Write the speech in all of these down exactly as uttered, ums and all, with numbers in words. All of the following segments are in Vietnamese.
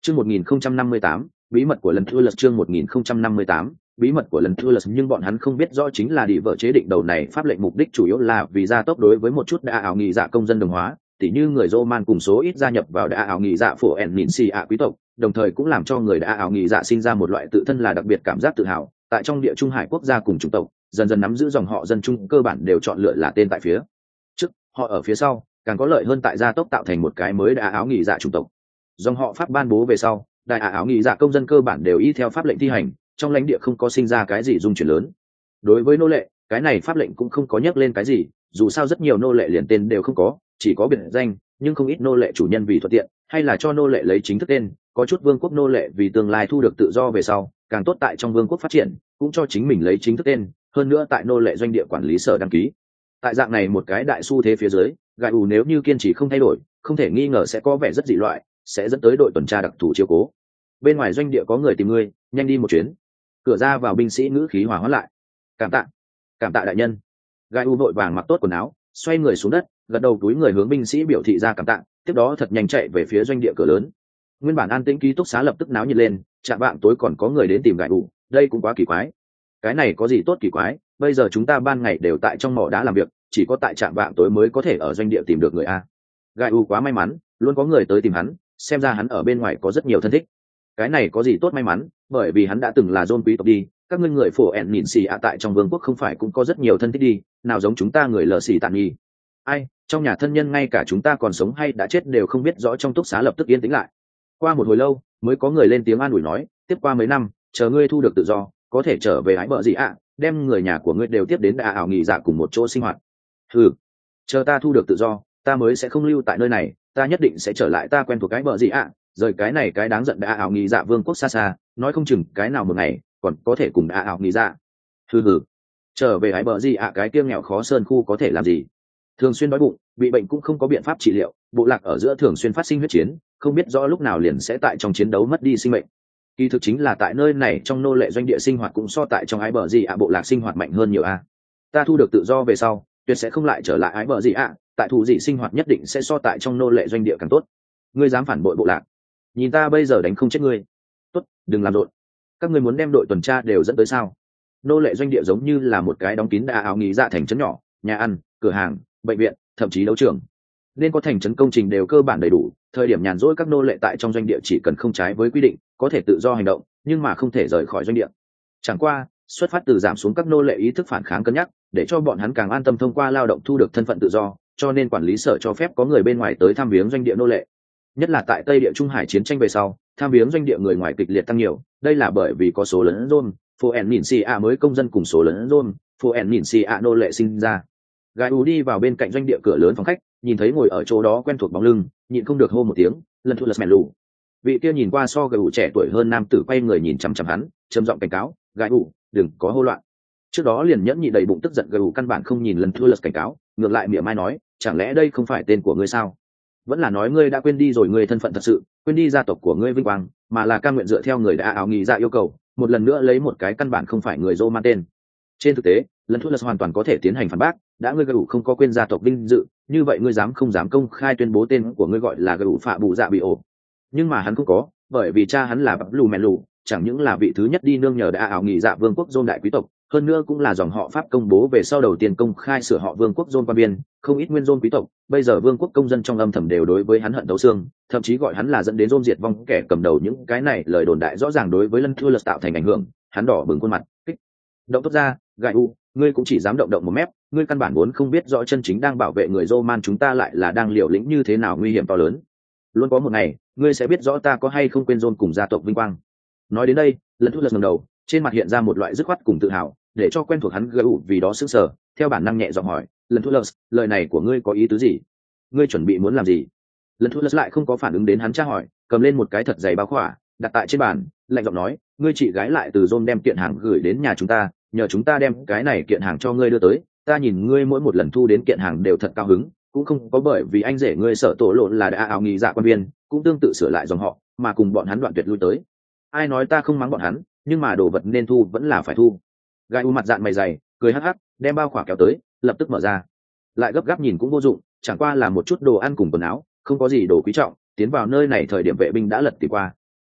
Chương một nghìn không trăm năm mươi tám, bí mật của lần thua lật chương một nghìn không trăm năm mươi tám, bí mật của lần thua lật nhưng bọn hắn không biết rõ chính là đi vợ chế định đầu này pháp lệnh mục đích chủ yếu là vì gia tốc đối với một chút đã ảo nghị dạ công dân đồng hóa, tỉ như người Roman cùng số ít gia nhập vào đã ảo nghị dạ phổ ẻn mịn xì ạ quý tộc, đồng thời cũng làm cho người đã ảo nghị dạ sinh ra một loại tự thân là đặc biệt cảm giác tự hào, tại trong địa trung hải quốc gia cùng chủng tộc, dần dần nắm giữ dòng họ dân trung cơ bản đều chọn lựa là tên tại phía trước, họ ở phía sau, càng có lợi hơn tại gia tốc tạo thành một cái mới đã ảo nghị dạ chủng tộc. Dòng họ pháp ban bố về sau, đại ả ảo nghị dạ công dân cơ bản đều y theo pháp lệnh thi hành, trong lãnh địa không có sinh ra cái gì dung chuyển lớn. Đối với nô lệ, cái này pháp lệnh cũng không có nhắc lên cái gì, dù sao rất nhiều nô lệ liền tên đều không có, chỉ có biệt danh, nhưng không ít nô lệ chủ nhân vì thuận tiện, hay là cho nô lệ lấy chính thức tên, có chút vương quốc nô lệ vì tương lai thu được tự do về sau, càng tốt tại trong vương quốc phát triển, cũng cho chính mình lấy chính thức tên, hơn nữa tại nô lệ doanh địa quản lý sở đăng ký. Tại dạng này một cái đại xu thế phía dưới, gai ù nếu như kiên trì không thay đổi, không thể nghi ngờ sẽ có vẻ rất dị loại, sẽ dẫn tới đội tuần tra đặc thù chiếu cố. Bên ngoài doanh địa có người tìm ngươi, nhanh đi một chuyến. Cửa ra vào binh sĩ ngữ khí hòa hoãn lại. Cảm tạ, cảm tạ đại nhân. Gai u vội vàng mặc tốt quần áo, xoay người xuống đất, gật đầu túi người hướng binh sĩ biểu thị ra cảm tạ, tiếp đó thật nhanh chạy về phía doanh địa cửa lớn. Nguyên bản an tĩnh ký túc xá lập tức náo nhiệt lên, chạm vạng tối còn có người đến tìm Gai u, đây cũng quá kỳ quái. Cái này có gì tốt kỳ quái, bây giờ chúng ta ban ngày đều tại trong mỏ đá làm việc, chỉ có tại trạm vạng tối mới có thể ở doanh địa tìm được người a. Gai u quá may mắn, luôn có người tới tìm hắn, xem ra hắn ở bên ngoài có rất nhiều thân thích. Cái này có gì tốt may mắn, bởi vì hắn đã từng là John quý tộc đi, các ngươi người phổ ẹn nhìn xì ạ tại trong vương quốc không phải cũng có rất nhiều thân thích đi, nào giống chúng ta người lờ xì tàn nghi. Ai, trong nhà thân nhân ngay cả chúng ta còn sống hay đã chết đều không biết rõ, trong túc xá lập tức yên tĩnh lại. Qua một hồi lâu, mới có người lên tiếng an ủi nói, tiếp qua mấy năm, chờ ngươi thu được tự do, có thể trở về ái bợ gì ạ, đem người nhà của ngươi đều tiếp đến đà ảo nghỉ dạ cùng một chỗ sinh hoạt. Ừ, chờ ta thu được tự do, ta mới sẽ không lưu tại nơi này, ta nhất định sẽ trở lại ta quen thuộc cái bợ gì ạ, rời cái này cái đáng giận đã ảo nghỉ dạ vương quốc xa xa, nói không chừng cái nào một ngày còn có thể cùng đã ảo nghỉ dạ. Hừ hừ, trở về ái bợ gì ạ cái kia nghèo khó sơn khu có thể làm gì? Thường xuyên đói bụng, bị bệnh cũng không có biện pháp trị liệu, bộ lạc ở giữa thường xuyên phát sinh huyết chiến, không biết rõ lúc nào liền sẽ tại trong chiến đấu mất đi sinh mệnh. Kỳ thực chính là tại nơi này trong nô lệ doanh địa sinh hoạt cũng so tại trong ái bợ gì ạ bộ lạc sinh hoạt mạnh hơn nhiều a. Ta thu được tự do về sau, tuyệt sẽ không lại trở lại ái bợ gì ạ, tại thủ dị sinh hoạt nhất định sẽ so tại trong nô lệ doanh địa càng tốt. Ngươi dám phản bội bộ lạc, nhìn ta bây giờ đánh không chết ngươi. Tốt, đừng làm rộn. Các ngươi muốn đem đội tuần tra đều dẫn tới sao? Nô lệ doanh địa giống như là một cái đóng kín đã áo nghỉ dạ thành trấn nhỏ, nhà ăn, cửa hàng, bệnh viện, thậm chí đấu trường, nên có thành trấn công trình đều cơ bản đầy đủ. Thời điểm nhàn rỗi các nô lệ tại trong doanh địa chỉ cần không trái với quy định, có thể tự do hành động, nhưng mà không thể rời khỏi doanh địa. Chẳng qua, xuất phát từ giảm xuống các nô lệ ý thức phản kháng cân nhắc, để cho bọn hắn càng an tâm thông qua lao động thu được thân phận tự do, cho nên quản lý sở cho phép có người bên ngoài tới thăm viếng doanh địa nô lệ. Nhất là tại Tây Địa Trung Hải chiến tranh về sau, tham viếng doanh địa người ngoài kịch liệt tăng nhiều, đây là bởi vì có số lớn Rome, phố ẻn nhìn xì a mới công dân cùng số lớn Rome, phố ẻn nhìn xì a nô lệ sinh ra. Gai U đi vào bên cạnh doanh địa cửa lớn phòng khách, nhìn thấy ngồi ở chỗ đó quen thuộc bóng lưng, nhịn không được hô một tiếng, lần thu lật mèn lù. Vị kia nhìn qua so Gai U trẻ tuổi hơn nam tử quay người nhìn chằm chằm hắn, trầm giọng cảnh cáo, Gai U, đừng có hô loạn. Trước đó liền nhẫn nhịn đầy bụng tức giận, Gai U căn bản không nhìn lần thu lật cảnh cáo, ngược lại mỉa mai nói, chẳng lẽ đây không phải tên của ngươi sao? Vẫn là nói ngươi đã quên đi rồi ngươi thân phận thật sự, quên đi gia tộc của ngươi vinh quang, mà là cam nguyện dựa theo người đã áo nghỉ dạ yêu cầu, một lần nữa lấy một cái căn bản không phải người Roma tên. Trên thực tế, lần thu lật hoàn toàn có thể tiến hành phản bác, đã ngươi Gai U không có quên gia tộc vinh dự, như vậy ngươi dám không dám công khai tuyên bố tên của ngươi gọi là Gai U phạ bù dạ bị ổ. Nhưng mà hắn không có, bởi vì cha hắn là bắp lù mèn lù, chẳng những là vị thứ nhất đi nương nhờ đã áo nghỉ dạ vương quốc Rome đại quý tộc, hơn nữa cũng là dòng họ Pháp công bố về sau đầu tiên công khai sửa họ vương quốc Rome qua biên, không ít nguyên Rome quý tộc, bây giờ vương quốc công dân trong âm thầm đều đối với hắn hận thấu xương, thậm chí gọi hắn là dẫn đến Rome diệt vong kẻ cầm đầu. Những cái này lời đồn đại rõ ràng đối với Lân Thua Lật tạo thành ảnh hưởng, hắn đỏ bừng khuôn mặt, kích động tốt ra, Gai U, ngươi cũng chỉ dám động động một mép, ngươi căn bản vốn không biết rõ chân chính đang bảo vệ người Roman chúng ta lại là đang liều lĩnh như thế nào nguy hiểm to lớn. Luôn có một ngày, ngươi sẽ biết rõ ta có hay không quên Rome cùng gia tộc vinh quang. Nói đến đây, Lân Thua Lật ngẩng đầu, trên mặt hiện ra một loại dứt khoát cùng tự hào, để cho quen thuộc hắn Gai U vì đó sững sờ, theo bản năng nhẹ giọng hỏi, Lần Thua Lật, lời này của ngươi có ý tứ gì? Ngươi chuẩn bị muốn làm gì? Lần Thua Lật lại không có phản ứng đến hắn tra hỏi, cầm lên một cái thật dày bao khỏa, đặt tại trên bàn, lạnh giọng nói, ngươi chị gái lại từ Rome đem kiện hàng gửi đến nhà chúng ta, nhờ chúng ta đem cái này kiện hàng cho ngươi đưa tới, ta nhìn ngươi mỗi một lần thu đến kiện hàng đều thật cao hứng, cũng không có bởi vì anh rể ngươi sợ tổ lộn là đã áo nghỉ dạ quan viên, cũng tương tự sửa lại dòng họ, mà cùng bọn hắn đoạn tuyệt lui tới. Ai nói ta không mắng bọn hắn, nhưng mà đồ vật nên thu vẫn là phải thu. Gai U mặt dạn mày dày, cười hắc hắc, đem bao khỏa kéo tới, lập tức mở ra. Lại gấp gáp nhìn cũng vô dụng, chẳng qua là một chút đồ ăn cùng quần áo, không có gì đồ quý trọng, tiến vào nơi này thời điểm vệ binh đã lật tỉ qua.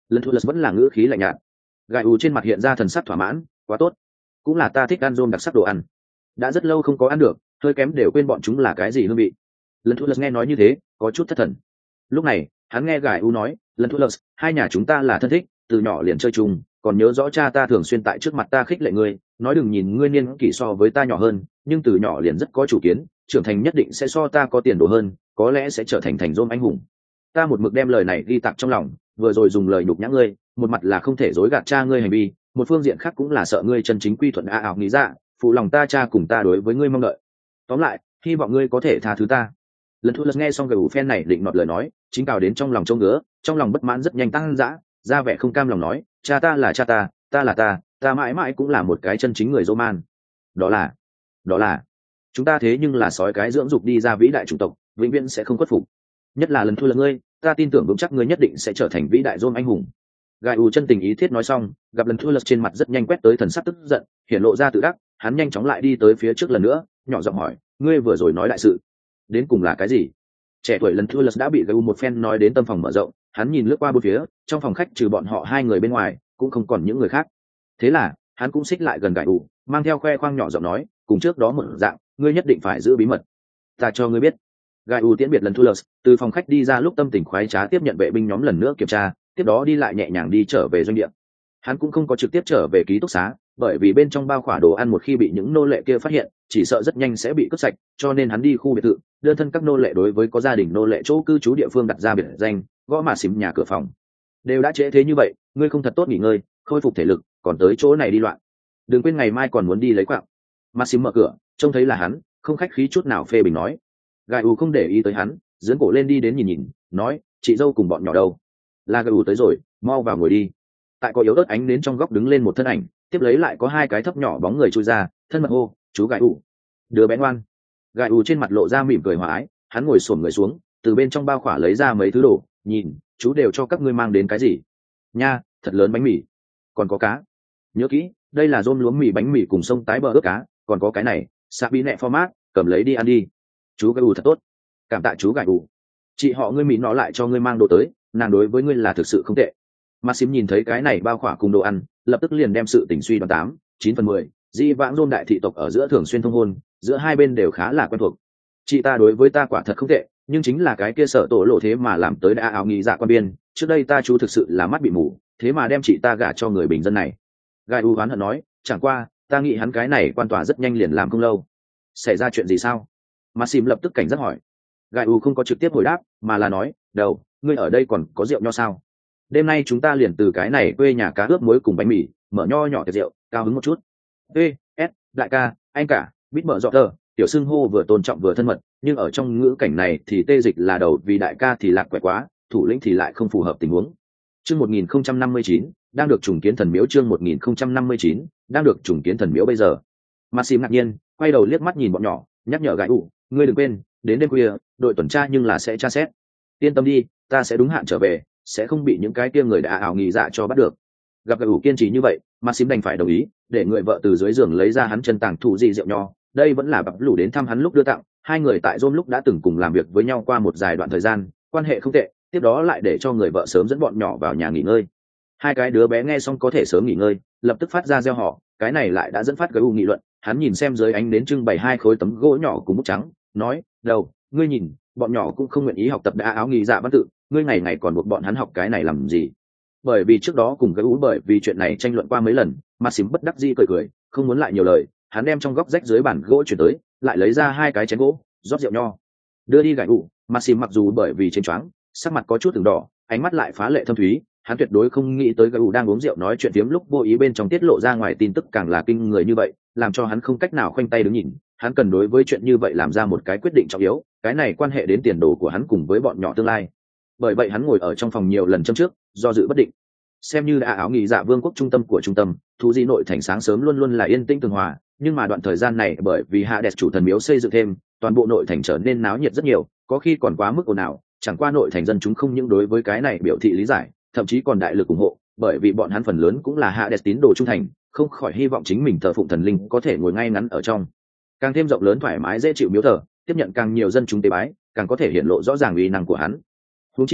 Lần thu lật vẫn là ngữ khí lạnh nhạt. Gai u trên mặt hiện ra thần sắc thỏa mãn, quá tốt, cũng là ta thích ăn rôm đặc sắc đồ ăn, đã rất lâu không có ăn được, hơi kém đều quên bọn chúng là cái gì hương vị. Lần thu lật nghe nói như thế có chút thất thần. Lúc này hắn nghe Gai u nói, lần thu lật, hai nhà chúng ta là thân thích, từ nhỏ liền chơi chung, còn nhớ rõ cha ta thường xuyên tại trước mặt ta khích lệ ngươi, nói đừng nhìn ngươi niên kỷ so với ta nhỏ hơn, nhưng từ nhỏ liền rất có chủ kiến, trưởng thành nhất định sẽ so ta có tiền đồ hơn, có lẽ sẽ trở thành thành rôm anh hùng. Ta một mực đem lời này ghi tạc trong lòng, vừa rồi dùng lời nhục nhã ngươi, một mặt là không thể dối gạt cha ngươi hành vi, một phương diện khác cũng là sợ ngươi chân chính quy thuận a ảo nghĩ ra, phụ lòng ta cha cùng ta đối với ngươi mong đợi. Tóm lại, hy vọng ngươi có thể tha thứ ta. Lần thu lật nghe xong gầy ủ phen này định nọt lời nói, chính cào đến trong lòng trông ngứa, trong lòng bất mãn rất nhanh tăng dã, ra vẻ không cam lòng nói, cha ta là cha ta, ta là ta, ta mãi mãi cũng là một cái chân chính người Roman. Đó là, đó là, chúng ta thế nhưng là sói cái dưỡng dục đi ra vĩ đại chủng tộc, vĩnh viễn sẽ không khuất phục. Nhất là lần thu lật ngươi, ta tin tưởng vững chắc ngươi nhất định sẽ trở thành vĩ đại Rom anh hùng. Gai u chân tình ý thiết nói xong, gặp lần thu lật trên mặt rất nhanh quét tới thần sắc tức giận, hiện lộ ra tự đắc, hắn nhanh chóng lại đi tới phía trước lần nữa, nhỏ giọng hỏi, ngươi vừa rồi nói đại sự, đến cùng là cái gì? Trẻ tuổi lần thu lật đã bị Gai u một phen nói đến tâm phòng mở rộng, hắn nhìn lướt qua bốn phía, trong phòng khách trừ bọn họ hai người bên ngoài, cũng không còn những người khác. Thế là hắn cũng xích lại gần Gai u, mang theo khoe khoang nhỏ giọng nói, cùng trước đó một dạng, ngươi nhất định phải giữ bí mật. Ta cho ngươi biết. Gai u tiễn biệt lần thu lật, từ phòng khách đi ra lúc tâm tình khoái trá tiếp nhận vệ binh nhóm lần nữa kiểm tra, tiếp đó đi lại nhẹ nhàng đi trở về doanh địa. Hắn cũng không có trực tiếp trở về ký túc xá, bởi vì bên trong bao khỏa đồ ăn một khi bị những nô lệ kia phát hiện, chỉ sợ rất nhanh sẽ bị cướp sạch, cho nên hắn đi khu biệt thự, đơn thân các nô lệ đối với có gia đình nô lệ chỗ cư trú địa phương đặt ra biệt danh, gõ mà xím nhà cửa phòng. Đều đã trễ thế như vậy, ngươi không thật tốt nghỉ ngơi, khôi phục thể lực, còn tới chỗ này đi loạn. Đừng quên ngày mai còn muốn đi lấy quạng. Mà xím mở cửa, trông thấy là hắn, không khách khí chút nào phê bình nói. Gai u không để ý tới hắn, dưỡng cổ lên đi đến nhìn nhìn, nói, chị dâu cùng bọn nhỏ đâu? Là Gai u tới rồi, mau vào ngồi đi. Tại có yếu ớt ánh đến trong góc đứng lên một thân ảnh, tiếp lấy lại có hai cái thấp nhỏ bóng người chui ra, thân mật hô, chú Gai u, đứa bé ngoan. Gai u trên mặt lộ ra mỉm cười hòa ái, hắn ngồi xổm người xuống, từ bên trong bao khỏa lấy ra mấy thứ đồ, nhìn, chú đều cho các ngươi mang đến cái gì? Nha, thật lớn bánh mì, còn có cá. Nhớ kỹ, đây là rôm lúa mì bánh mì cùng sông tái bờ ướp cá, còn có cái này, sạ bí nẹ format, cầm lấy đi ăn đi. Chú Gai u thật tốt, cảm tạ chú Gai u. Chị họ ngươi mì nó lại cho ngươi mang đồ tới, nàng đối với ngươi là thực sự không tệ. Maxim nhìn thấy cái này bao khỏa cùng đồ ăn, lập tức liền đem sự tình suy đoán tám, chín phần mười, di vãng rôm đại thị tộc ở giữa thường xuyên thông hôn, giữa hai bên đều khá là quen thuộc. Chị ta đối với ta quả thật không tệ, nhưng chính là cái kia sợ tổ lộ thế mà làm tới đã áo nghi dạ quan biên, trước đây ta chú thực sự là mắt bị mù, thế mà đem chị ta gả cho người bình dân này. Gai u hoán hận nói, chẳng qua, ta nghĩ hắn cái này quan tòa rất nhanh liền làm không lâu. Xảy ra chuyện gì sao? Maxim lập tức cảnh giác hỏi. Gai u không có trực tiếp hồi đáp, mà là nói, đầu, ngươi ở đây còn có rượu nho sao? Đêm nay chúng ta liền từ cái này quê nhà cá ướp muối cùng bánh mì, mở nho nhỏ tiệc rượu, cao hứng một chút. Ê, S, đại ca, anh cả, bít mở dọ tờ, tiểu xưng hô vừa tôn trọng vừa thân mật, nhưng ở trong ngữ cảnh này thì tê dịch là đầu, vì đại ca thì lạc quẻ quá, thủ lĩnh thì lại không phù hợp tình huống. Chương một nghìn không trăm năm mươi chín, đang được trùng kiến thần miếu. Chương một nghìn không trăm năm mươi chín, đang được trùng kiến thần miếu bây giờ. Maxim ngạc nhiên, quay đầu liếc mắt nhìn bọn nhỏ, nhắc nhở Gai u, ngươi đừng quên, đến đêm khuya, đội tuần tra nhưng là sẽ tra xét. Yên tâm đi, ta sẽ đúng hạn trở về, sẽ không bị những cái kia người đã ảo nghi dạ cho bắt được. Gặp Gai u kiên trì như vậy, Maxim đành phải đồng ý, để người vợ từ dưới giường lấy ra hắn chân tàng thủ gì rượu nho. Đây vẫn là bập lũ đến thăm hắn lúc đưa tặng, hai người tại Rome lúc đã từng cùng làm việc với nhau qua một dài đoạn thời gian, quan hệ không tệ. Tiếp đó lại để cho người vợ sớm dẫn bọn nhỏ vào nhà nghỉ ngơi. Hai cái đứa bé nghe xong có thể sớm nghỉ ngơi, lập tức phát ra reo hò, cái này lại đã dẫn phát Gai u nghị luận. Hắn nhìn xem dưới ánh đến trưng bày hai khối tấm gỗ nhỏ cùng bút trắng, nói, đầu, ngươi nhìn, bọn nhỏ cũng không nguyện ý học tập đã áo nghi dạ văn tự, ngươi ngày ngày còn buộc bọn hắn học cái này làm gì? Bởi vì trước đó cùng Gai u bởi vì chuyện này tranh luận qua mấy lần, Maxim bất đắc dĩ cười cười, không muốn lại nhiều lời. Hắn đem trong góc rách dưới bàn gỗ chuyển tới, lại lấy ra hai cái chén gỗ, rót rượu nho, đưa đi Gai u. Maxim mặc dù bởi vì trên choáng, sắc mặt có chút từng đỏ, ánh mắt lại phá lệ thâm thúy. Hắn tuyệt đối không nghĩ tới Gai u đang uống rượu nói chuyện tiếm lúc vô ý bên trong tiết lộ ra ngoài tin tức càng là kinh người như vậy, làm cho hắn không cách nào khoanh tay đứng nhìn. Hắn cần đối với chuyện như vậy làm ra một cái quyết định trọng yếu, cái này quan hệ đến tiền đồ của hắn cùng với bọn nhỏ tương lai. Bởi vậy hắn ngồi ở trong phòng nhiều lần châm trước, do dự bất định. Xem như đã áo nghỉ dạ vương quốc trung tâm của trung tâm, thú di nội thành sáng sớm luôn luôn là yên tĩnh tường hòa, nhưng mà đoạn thời gian này bởi vì hạ đẹp chủ thần miếu xây dựng thêm, toàn bộ nội thành trở nên náo nhiệt rất nhiều, có khi còn quá mức ồn ào. Chẳng qua nội thành dân chúng không những đối với cái này biểu thị lý giải, thậm chí còn đại lực ủng hộ, bởi vì bọn hắn phần lớn cũng là hạ đẹp tín đồ trung thành, không khỏi hy vọng chính mình thờ phụng thần linh có thể ngồi ngay ngắn ở trong càng thêm rộng lớn thoải mái dễ chịu miếu thờ, tiếp nhận càng nhiều dân chúng tế bái, càng có thể hiện lộ rõ ràng uy năng của hắn. Huống chi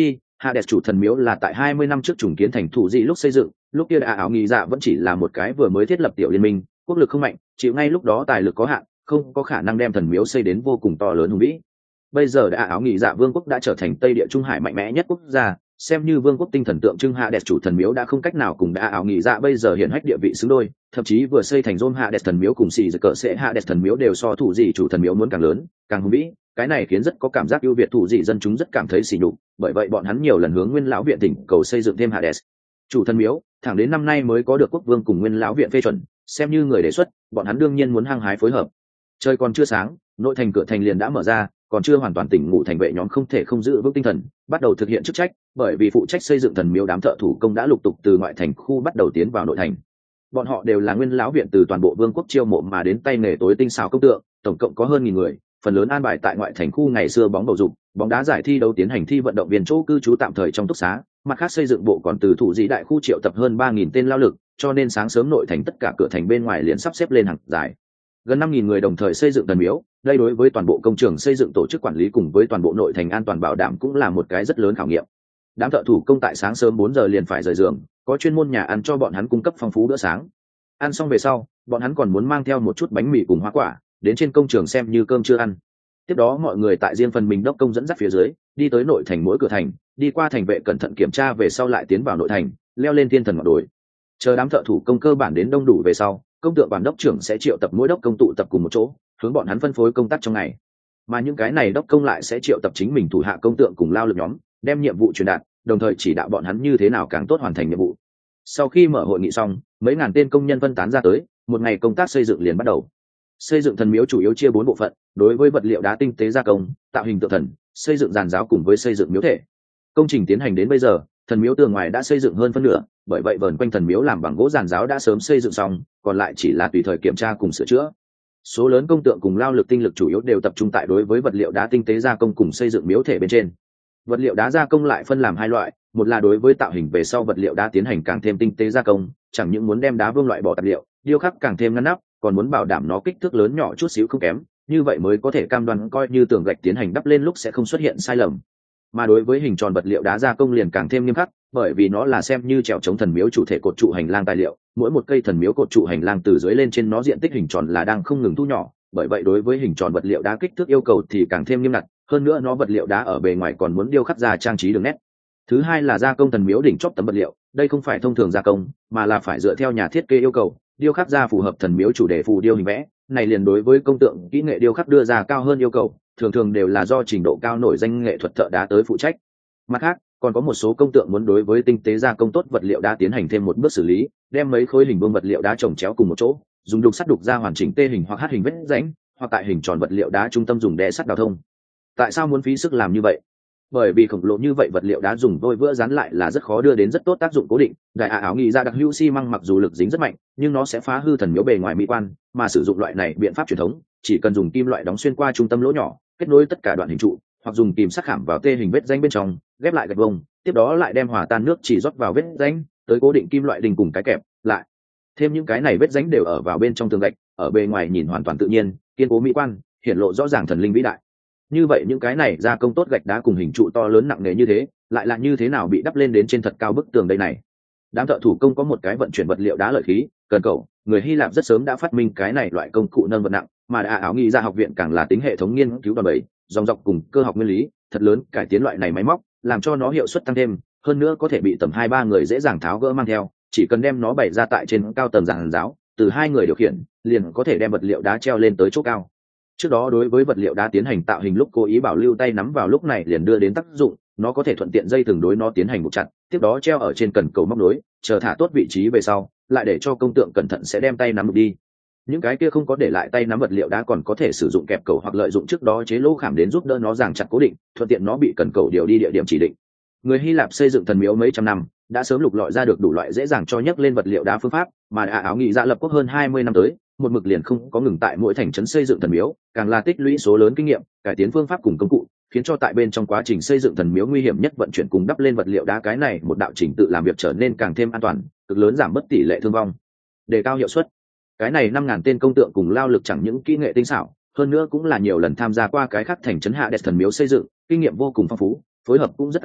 Hades chủ thần miếu là tại hai mươi năm trước trùng kiến thành thủ dị lúc xây dựng, lúc kia Đạ ảo nghị dạ vẫn chỉ là một cái vừa mới thiết lập tiểu liên minh, quốc lực không mạnh, chịu ngay lúc đó tài lực có hạn, không có khả năng đem thần miếu xây đến vô cùng to lớn hùng vĩ. Bây giờ Đạ ảo nghị dạ vương quốc đã trở thành Tây Địa Trung Hải mạnh mẽ nhất quốc gia, xem như vương quốc tinh thần tượng trưng, Hades chủ thần miếu đã không cách nào cùng Đạ ảo nghị dạ bây giờ hiện hách địa vị xứng đôi, thậm chí vừa xây thành Rome Hades thần miếu cùng xì giật cỡ sẽ Hades thần miếu đều so thủ dị chủ thần miếu muốn càng lớn, càng hùng vĩ. Cái này khiến rất có cảm giác ưu việt thủ dị dân chúng rất cảm thấy sỉ nhục, bởi vậy bọn hắn nhiều lần hướng Nguyên lão viện tỉnh cầu xây dựng thêm Hades chủ thần miếu, thẳng đến năm nay mới có được quốc vương cùng Nguyên lão viện phê chuẩn, xem như người đề xuất, bọn hắn đương nhiên muốn hăng hái phối hợp. Trời còn chưa sáng, nội thành cửa thành liền đã mở ra, còn chưa hoàn toàn tỉnh ngủ thành vệ nhóm không thể không giữ vững tinh thần, bắt đầu thực hiện chức trách, bởi vì phụ trách xây dựng thần miếu đám thợ thủ công đã lục tục từ ngoại thành khu bắt đầu tiến vào nội thành. Bọn họ đều là Nguyên lão viện từ toàn bộ vương quốc chiêu mộ mà đến tay nghề tối tinh xảo công tượng, tổng cộng có hơn nghìn người, phần lớn an bài tại ngoại thành khu ngày xưa bóng bầu dục, bóng đá giải thi đấu tiến hành thi vận động viên chỗ cư trú tạm thời trong túc xá, mặt khác xây dựng bộ còn từ thủ dị đại khu triệu tập hơn ba nghìn tên lao lực, cho nên sáng sớm nội thành tất cả cửa thành bên ngoài liền sắp xếp lên hàng dài. Gần năm nghìn người đồng thời xây dựng thần miếu, đây đối với toàn bộ công trường xây dựng tổ chức quản lý cùng với toàn bộ nội thành an toàn bảo đảm cũng là một cái rất lớn khảo nghiệm. Đám thợ thủ công tại sáng sớm bốn giờ liền phải rời giường, có chuyên môn nhà ăn cho bọn hắn cung cấp phong phú bữa sáng. Ăn xong về sau, bọn hắn còn muốn mang theo một chút bánh mì cùng hoa quả, đến trên công trường xem như cơm chưa ăn. Tiếp đó mọi người tại riêng phần mình đốc công dẫn dắt phía dưới, đi tới nội thành mỗi cửa thành, đi qua thành vệ cẩn thận kiểm tra về sau lại tiến vào nội thành, leo lên thiên thần ngọn đồi. Chờ đám thợ thủ công cơ bản đến đông đủ về sau, công tượng bản đốc trưởng sẽ triệu tập mỗi đốc công tụ tập cùng một chỗ, hướng bọn hắn phân phối công tác trong ngày. Mà những cái này đốc công lại sẽ triệu tập chính mình thủ hạ công tượng cùng lao lực nhóm, đem nhiệm vụ truyền đạt, đồng thời chỉ đạo bọn hắn như thế nào càng tốt hoàn thành nhiệm vụ. Sau khi mở hội nghị xong, mấy ngàn tên công nhân phân tán ra tới, một ngày công tác xây dựng liền bắt đầu. Xây dựng thần miếu chủ yếu chia bốn bộ phận, đối với vật liệu đá tinh tế gia công, tạo hình tượng thần, xây dựng giàn giáo cùng với xây dựng miếu thể. Công trình tiến hành đến bây giờ, thần miếu tường ngoài đã xây dựng hơn phân nửa, bởi vậy vờn quanh thần miếu làm bằng gỗ giàn giáo đã sớm xây dựng xong, còn lại chỉ là tùy thời kiểm tra cùng sửa chữa. Số lớn công tượng cùng lao lực tinh lực chủ yếu đều tập trung tại đối với vật liệu đá tinh tế gia công cùng xây dựng miếu thể bên trên. Vật liệu đá gia công lại phân làm hai loại, một là đối với tạo hình về sau vật liệu đá tiến hành càng thêm tinh tế gia công, chẳng những muốn đem đá vương loại bỏ tạp liệu, điêu khắc càng thêm ngăn nắp, còn muốn bảo đảm nó kích thước lớn nhỏ chút xíu không kém, như vậy mới có thể cam đoan coi như tường gạch tiến hành đắp lên lúc sẽ không xuất hiện sai lầm. Mà đối với hình tròn vật liệu đá gia công liền càng thêm nghiêm khắc, bởi vì nó là xem như trèo chống thần miếu chủ thể cột trụ hành lang tài liệu, mỗi một cây thần miếu cột trụ hành lang từ dưới lên trên nó diện tích hình tròn là đang không ngừng thu nhỏ, bởi vậy đối với hình tròn vật liệu đá kích thước yêu cầu thì càng thêm nghiêm ngặt, hơn nữa nó vật liệu đá ở bề ngoài còn muốn điêu khắc ra trang trí đường nét. Thứ hai là gia công thần miếu đỉnh chóp tấm vật liệu, đây không phải thông thường gia công, mà là phải dựa theo nhà thiết kế yêu cầu, điêu khắc ra phù hợp thần miếu chủ đề phù điêu hình vẽ, này liền đối với công tượng kỹ nghệ điêu khắc đưa ra cao hơn yêu cầu, thường thường đều là do trình độ cao nổi danh nghệ thuật thợ đá tới phụ trách. Mặt khác, còn có một số công tượng muốn đối với tinh tế gia công tốt vật liệu đá tiến hành thêm một bước xử lý, đem mấy khối hình vuông vật liệu đá chồng chéo cùng một chỗ, dùng đục sắt đục ra hoàn chỉnh tê hình hoặc hát hình vết rãnh, hoặc tại hình tròn vật liệu đá trung tâm dùng đè sắt đào thông. Tại sao muốn phí sức làm như vậy? Bởi vì khổng lồ như vậy vật liệu đá dùng vôi vữa dán lại là rất khó đưa đến rất tốt tác dụng cố định. Đại ả áo nghĩ ra đặc hữu xi măng mặc dù lực dính rất mạnh, nhưng nó sẽ phá hư thần miếu bề ngoài mỹ quan, mà sử dụng loại này biện pháp truyền thống, chỉ cần dùng kim loại đóng xuyên qua trung tâm lỗ nhỏ, kết nối tất cả đoạn hình trụ, hoặc dùng kìm sắc khảm vào tê hình vết rãnh bên trong, ghép lại gạch vông, tiếp đó lại đem hòa tan nước chỉ rót vào vết rãnh, tới cố định kim loại đình cùng cái kẹp lại. Thêm những cái này vết rãnh đều ở vào bên trong tường gạch, ở bề ngoài nhìn hoàn toàn tự nhiên, kiên cố mỹ quan, hiển lộ rõ ràng thần linh vĩ đại. Như vậy những cái này gia công tốt gạch đá cùng hình trụ to lớn nặng nề như thế, lại là như thế nào bị đắp lên đến trên thật cao bức tường đây này? Đám thợ thủ công có một cái vận chuyển vật liệu đá lợi khí, cần cầu, người Hy Lạp rất sớm đã phát minh cái này loại công cụ nâng vật nặng, mà Đạ áo nghĩ ra học viện càng là tính hệ thống nghiên cứu đoàn bẩy, dòng dọc cùng cơ học nguyên lý, thật lớn cải tiến loại này máy móc, làm cho nó hiệu suất tăng thêm, hơn nữa có thể bị tầm hai ba người dễ dàng tháo gỡ mang theo, chỉ cần đem nó bày ra tại trên cao tầng giàn giáo, từ hai người điều khiển, liền có thể đem vật liệu đá treo lên tới chỗ cao. Trước đó đối với vật liệu đá tiến hành tạo hình lúc cố ý bảo lưu tay nắm vào lúc này liền đưa đến tác dụng, nó có thể thuận tiện dây thường đối nó tiến hành buộc chặt, tiếp đó treo ở trên cần cầu móc nối, chờ thả tốt vị trí về sau, lại để cho công tượng cẩn thận sẽ đem tay nắm đi. Những cái kia không có để lại tay nắm vật liệu đá còn có thể sử dụng kẹp cầu hoặc lợi dụng trước đó chế lỗ khảm đến giúp đỡ nó giằng chặt cố định, thuận tiện nó bị cần cầu điều đi địa điểm chỉ định. Người Hy Lạp xây dựng thần miếu mấy trăm năm, đã sớm lục lọi ra được đủ loại dễ dàng cho nhấc lên vật liệu đá phương pháp, mà Đạ áo nghĩ ra lập quốc hơn hai mươi năm tới, một mực liền không có ngừng tại mỗi thành trấn xây dựng thần miếu, càng là tích lũy số lớn kinh nghiệm, cải tiến phương pháp cùng công cụ, khiến cho tại bên trong quá trình xây dựng thần miếu nguy hiểm nhất vận chuyển cùng đắp lên vật liệu đá cái này một đạo trình tự làm việc trở nên càng thêm an toàn, cực lớn giảm bớt tỷ lệ thương vong, đề cao hiệu suất. Cái này năm ngàn tên công tượng cùng lao lực chẳng những kỹ nghệ tinh xảo, hơn nữa cũng là nhiều lần tham gia qua cái khác thành trấn hạ đẹp thần miếu xây dựng, kinh nghiệm vô cùng phong phú, phối hợp cũng rất ăn ý,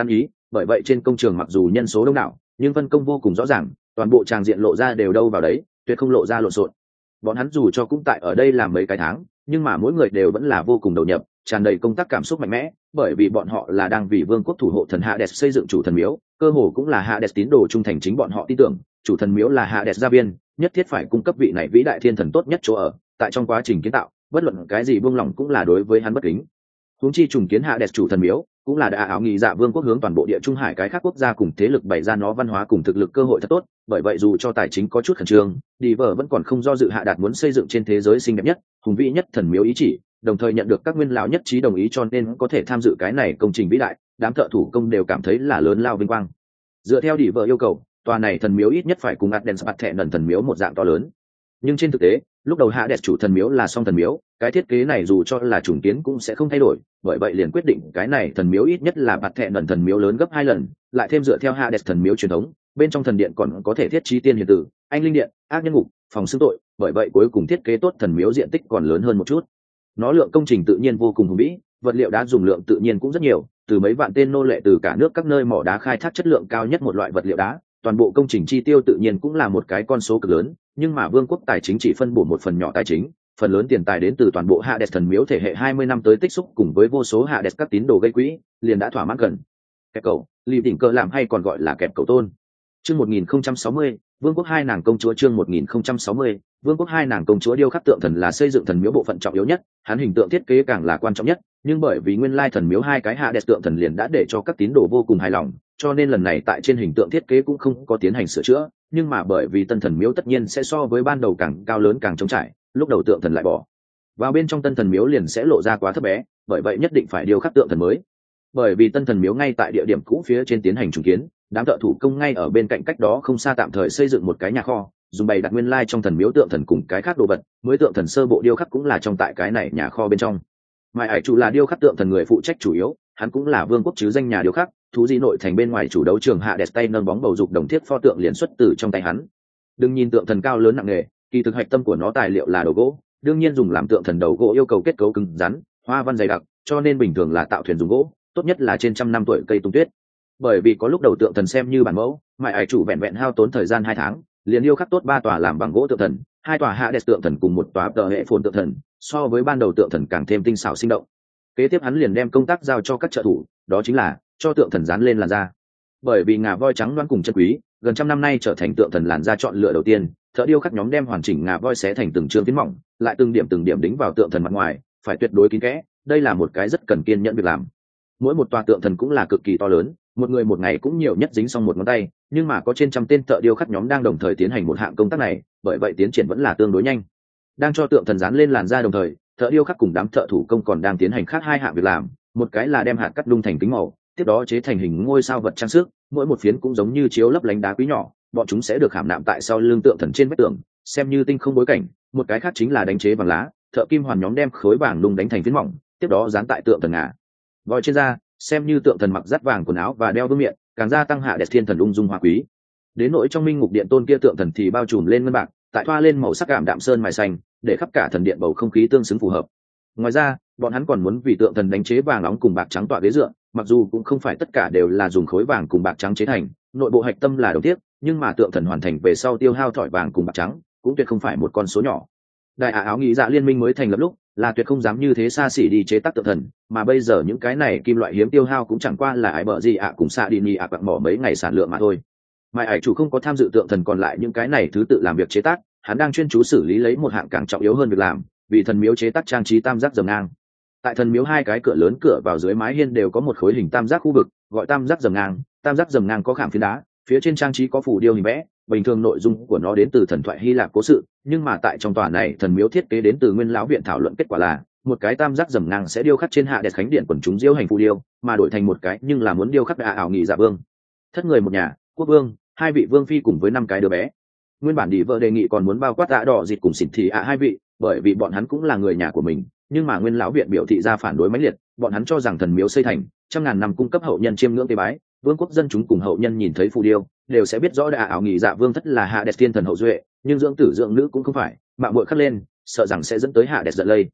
bởi vậy trên công trường mặc dù nhân số đông đảo nhưng phân công vô cùng rõ ràng, toàn bộ tràng diện lộ ra đều đâu vào đấy, tuyệt không lộ ra lộn xộn. Bọn hắn dù cho cũng tại ở đây làm mấy cái tháng, nhưng mà mỗi người đều vẫn là vô cùng đầu nhập, tràn đầy công tác cảm xúc mạnh mẽ, bởi vì bọn họ là đang vì vương quốc thủ hộ thần Hades xây dựng chủ thần miếu, cơ hồ cũng là Hades tín đồ trung thành, chính bọn họ tin tưởng chủ thần miếu là Hades gia viên, nhất thiết phải cung cấp vị này vĩ đại thiên thần tốt nhất chỗ ở. Tại trong quá trình kiến tạo, bất luận cái gì buông lỏng cũng là đối với hắn bất kính. Huống chi trùng kiến Hades chủ thần miếu cũng là đã áo nghị dạ vương quốc hướng toàn bộ địa trung hải cái khác quốc gia cùng thế lực bày ra nó văn hóa cùng thực lực cơ hội thật tốt, bởi vậy dù cho tài chính có chút khẩn trương, đi vợ vẫn còn không do dự hạ đạt muốn xây dựng trên thế giới xinh đẹp nhất, hùng vĩ nhất thần miếu ý chỉ, đồng thời nhận được các nguyên lão nhất trí đồng ý, cho nên có thể tham dự cái này công trình vĩ đại, đám thợ thủ công đều cảm thấy là lớn lao vinh quang. Dựa theo đi vợ yêu cầu, tòa này thần miếu ít nhất phải cùng Athens bạt thẹn lần thần miếu một dạng to lớn. Nhưng trên thực tế, lúc đầu Hades chủ thần miếu là song thần miếu, cái thiết kế này dù cho là trùng kiến cũng sẽ không thay đổi, bởi vậy liền quyết định cái này thần miếu ít nhất là bạt thẹn lần thần miếu lớn gấp hai lần, lại thêm dựa theo Hades thần miếu truyền thống, bên trong thần điện còn có thể thiết trí tiên hiền tử, anh linh điện, ác nhân ngục, phòng xưng tội, bởi vậy cuối cùng thiết kế tốt thần miếu diện tích còn lớn hơn một chút. Nó lượng công trình tự nhiên vô cùng hùng vĩ, vật liệu đá dùng lượng tự nhiên cũng rất nhiều, từ mấy vạn tên nô lệ từ cả nước các nơi mỏ đá khai thác chất lượng cao nhất một loại vật liệu đá, toàn bộ công trình chi tiêu tự nhiên cũng là một cái con số cực lớn, nhưng mà vương quốc tài chính chỉ phân bổ một phần nhỏ tài chính, phần lớn tiền tài đến từ toàn bộ Hades thần miếu thể hệ hai mươi năm tới tích xúc cùng với vô số Hades các tín đồ gây quỹ, liền đã thỏa mãn gần. Kẹp cầu, lì đỉnh cơ làm hay còn gọi là kẹp cầu tôn. Chương một nghìn không trăm sáu mươi, vương quốc hai nàng công chúa. Chương một nghìn không trăm sáu mươi, vương quốc hai nàng công chúa. Điêu khắc tượng thần là xây dựng thần miếu bộ phận trọng yếu nhất, hắn hình tượng thiết kế càng là quan trọng nhất, nhưng bởi vì nguyên lai thần miếu hai cái Hades tượng thần liền đã để cho các tín đồ vô cùng hài lòng, cho nên lần này tại trên hình tượng thiết kế cũng không có tiến hành sửa chữa, nhưng mà bởi vì tân thần miếu tất nhiên sẽ so với ban đầu càng cao lớn càng trống trải, lúc đầu tượng thần lại bỏ vào bên trong tân thần miếu liền sẽ lộ ra quá thấp bé, bởi vậy nhất định phải điêu khắc tượng thần mới. Bởi vì tân thần miếu ngay tại địa điểm cũ phía trên tiến hành trùng kiến, đám thợ thủ công ngay ở bên cạnh cách đó không xa tạm thời xây dựng một cái nhà kho, dùng bày đặt nguyên lai trong thần miếu tượng thần cùng cái khác đồ vật, mới tượng thần sơ bộ điêu khắc cũng là trong tại cái này nhà kho bên trong. Mai Hải chủ là điêu khắc tượng thần người phụ trách chủ yếu, hắn cũng là vương quốc chứ danh nhà điêu khắc, thú di nội thành bên ngoài chủ đấu trường Hades tay nâng bóng bầu dục đồng thiết pho tượng liền xuất từ trong tay hắn. Đừng nhìn tượng thần cao lớn nặng nề, kỳ thực hạch tâm của nó tài liệu là đồ gỗ, đương nhiên dùng làm tượng thần đầu gỗ yêu cầu kết cấu cứng rắn, hoa văn dày đặc, cho nên bình thường là tạo thuyền dùng gỗ, tốt nhất là trên trăm năm tuổi cây tung tuyết. Bởi vì có lúc đầu tượng thần xem như bản mẫu, Mai Hải chủ vẹn vẹn hao tốn thời gian hai tháng, liền điêu khắc tốt ba tòa làm bằng gỗ tượng thần, hai tòa Hades tượng thần cùng một tòa tờ hệ phồn tượng thần, so với ban đầu tượng thần càng thêm tinh xảo sinh động. Kế tiếp hắn liền đem công tác giao cho các trợ thủ, đó chính là cho tượng thần dán lên làn da. Bởi vì ngà voi trắng đoán cùng chân quý, gần trăm năm nay trở thành tượng thần làn da chọn lựa đầu tiên, thợ điêu khắc nhóm đem hoàn chỉnh ngà voi xé thành từng trương phiến mỏng, lại từng điểm từng điểm đính vào tượng thần mặt ngoài, phải tuyệt đối kín kẽ, đây là một cái rất cần kiên nhẫn việc làm. Mỗi một tòa tượng thần cũng là cực kỳ to lớn, một người một ngày cũng nhiều nhất dính xong một ngón tay, nhưng mà có trên trăm tên thợ điêu khắc nhóm đang đồng thời tiến hành một hạng công tác này, bởi vậy tiến triển vẫn là tương đối nhanh. Đang cho tượng thần dán lên làn da đồng thời, thợ điêu khắc cùng đám thợ thủ công còn đang tiến hành khác hai hạng việc làm, một cái là đem hạt cắt đung thành kính màu, tiếp đó chế thành hình ngôi sao vật trang sức, mỗi một phiến cũng giống như chiếu lấp lánh đá quý nhỏ, bọn chúng sẽ được khảm nạm tại sau lưng tượng thần trên vách tường, xem như tinh không bối cảnh. Một cái khác chính là đánh chế vàng lá, thợ kim hoàn nhóm đem khối vàng đung đánh thành phiến mỏng, tiếp đó dán tại tượng thần ngà voi trên da, xem như tượng thần mặc dắt vàng quần áo và đeo vương miện, càng gia tăng hạ đẹp thiên thần ung dung hoa quý. Đến nỗi trong minh ngục điện tôn kia tượng thần thì bao trùm lên ngân bạc, tại thoa lên màu sắc cảm đạm sơn mài xanh, để khắp cả thần điện bầu không khí tương xứng phù hợp. Ngoài ra, bọn hắn còn muốn vì tượng thần đánh chế vàng nóng cùng bạc trắng tọa ghế dựa, mặc dù cũng không phải tất cả đều là dùng khối vàng cùng bạc trắng chế thành, nội bộ hạch tâm là đồng tiếc, nhưng mà tượng thần hoàn thành về sau tiêu hao thỏi vàng cùng bạc trắng cũng tuyệt không phải một con số nhỏ. Đại ả áo nghĩ dạ liên minh mới thành lập lúc là tuyệt không dám như thế xa xỉ đi chế tác tượng thần, mà bây giờ những cái này kim loại hiếm tiêu hao cũng chẳng qua là ải bợ gì ạ cùng xạ đi nhì ạ bạc mỏ mấy ngày sản lượng mà thôi. Mai ải chủ không có tham dự tượng thần còn lại những cái này thứ tự làm việc chế tác, hắn đang chuyên chú xử lý lấy một hạng càng trọng yếu hơn việc làm, vì thần miếu chế tác trang trí tam giác dầm ngang. Tại thần miếu hai cái cửa lớn cửa vào dưới mái hiên đều có một khối hình tam giác khu vực, gọi tam giác dầm ngang. Tam giác dầm ngang có khảm phiến đá, phía trên trang trí có phù điêu hình vẽ, bình thường nội dung của nó đến từ thần thoại Hy Lạp cố sự, nhưng mà tại trong tòa này thần miếu thiết kế đến từ nguyên lão viện thảo luận kết quả là một cái tam giác dầm ngang sẽ điêu khắc trên hạ đẹp khánh điện quần chúng diêu hành phù điêu, mà đổi thành một cái nhưng là muốn điêu khắc ả ảo nghị dạ vương, thất người một nhà, quốc vương, hai vị vương phi cùng với năm cái đứa bé. Nguyên bản đi vợ đề nghị còn muốn bao quát ạ đỏ dịt cùng xỉn thì ạ hai vị, bởi vì bọn hắn cũng là người nhà của mình, nhưng mà nguyên lão viện biểu thị ra phản đối mãnh liệt, bọn hắn cho rằng thần miếu xây thành trăm ngàn năm cung cấp hậu nhân chiêm ngưỡng tế bái, vương quốc dân chúng cùng hậu nhân nhìn thấy phù điêu đều sẽ biết rõ đại ảo nghị dạ vương thất là hạ đẹp thiên thần hậu duệ, nhưng dưỡng tử dưỡng nữ cũng không phải, mạng muội khắc lên sợ rằng sẽ dẫn tới hạ đẹp giận lây.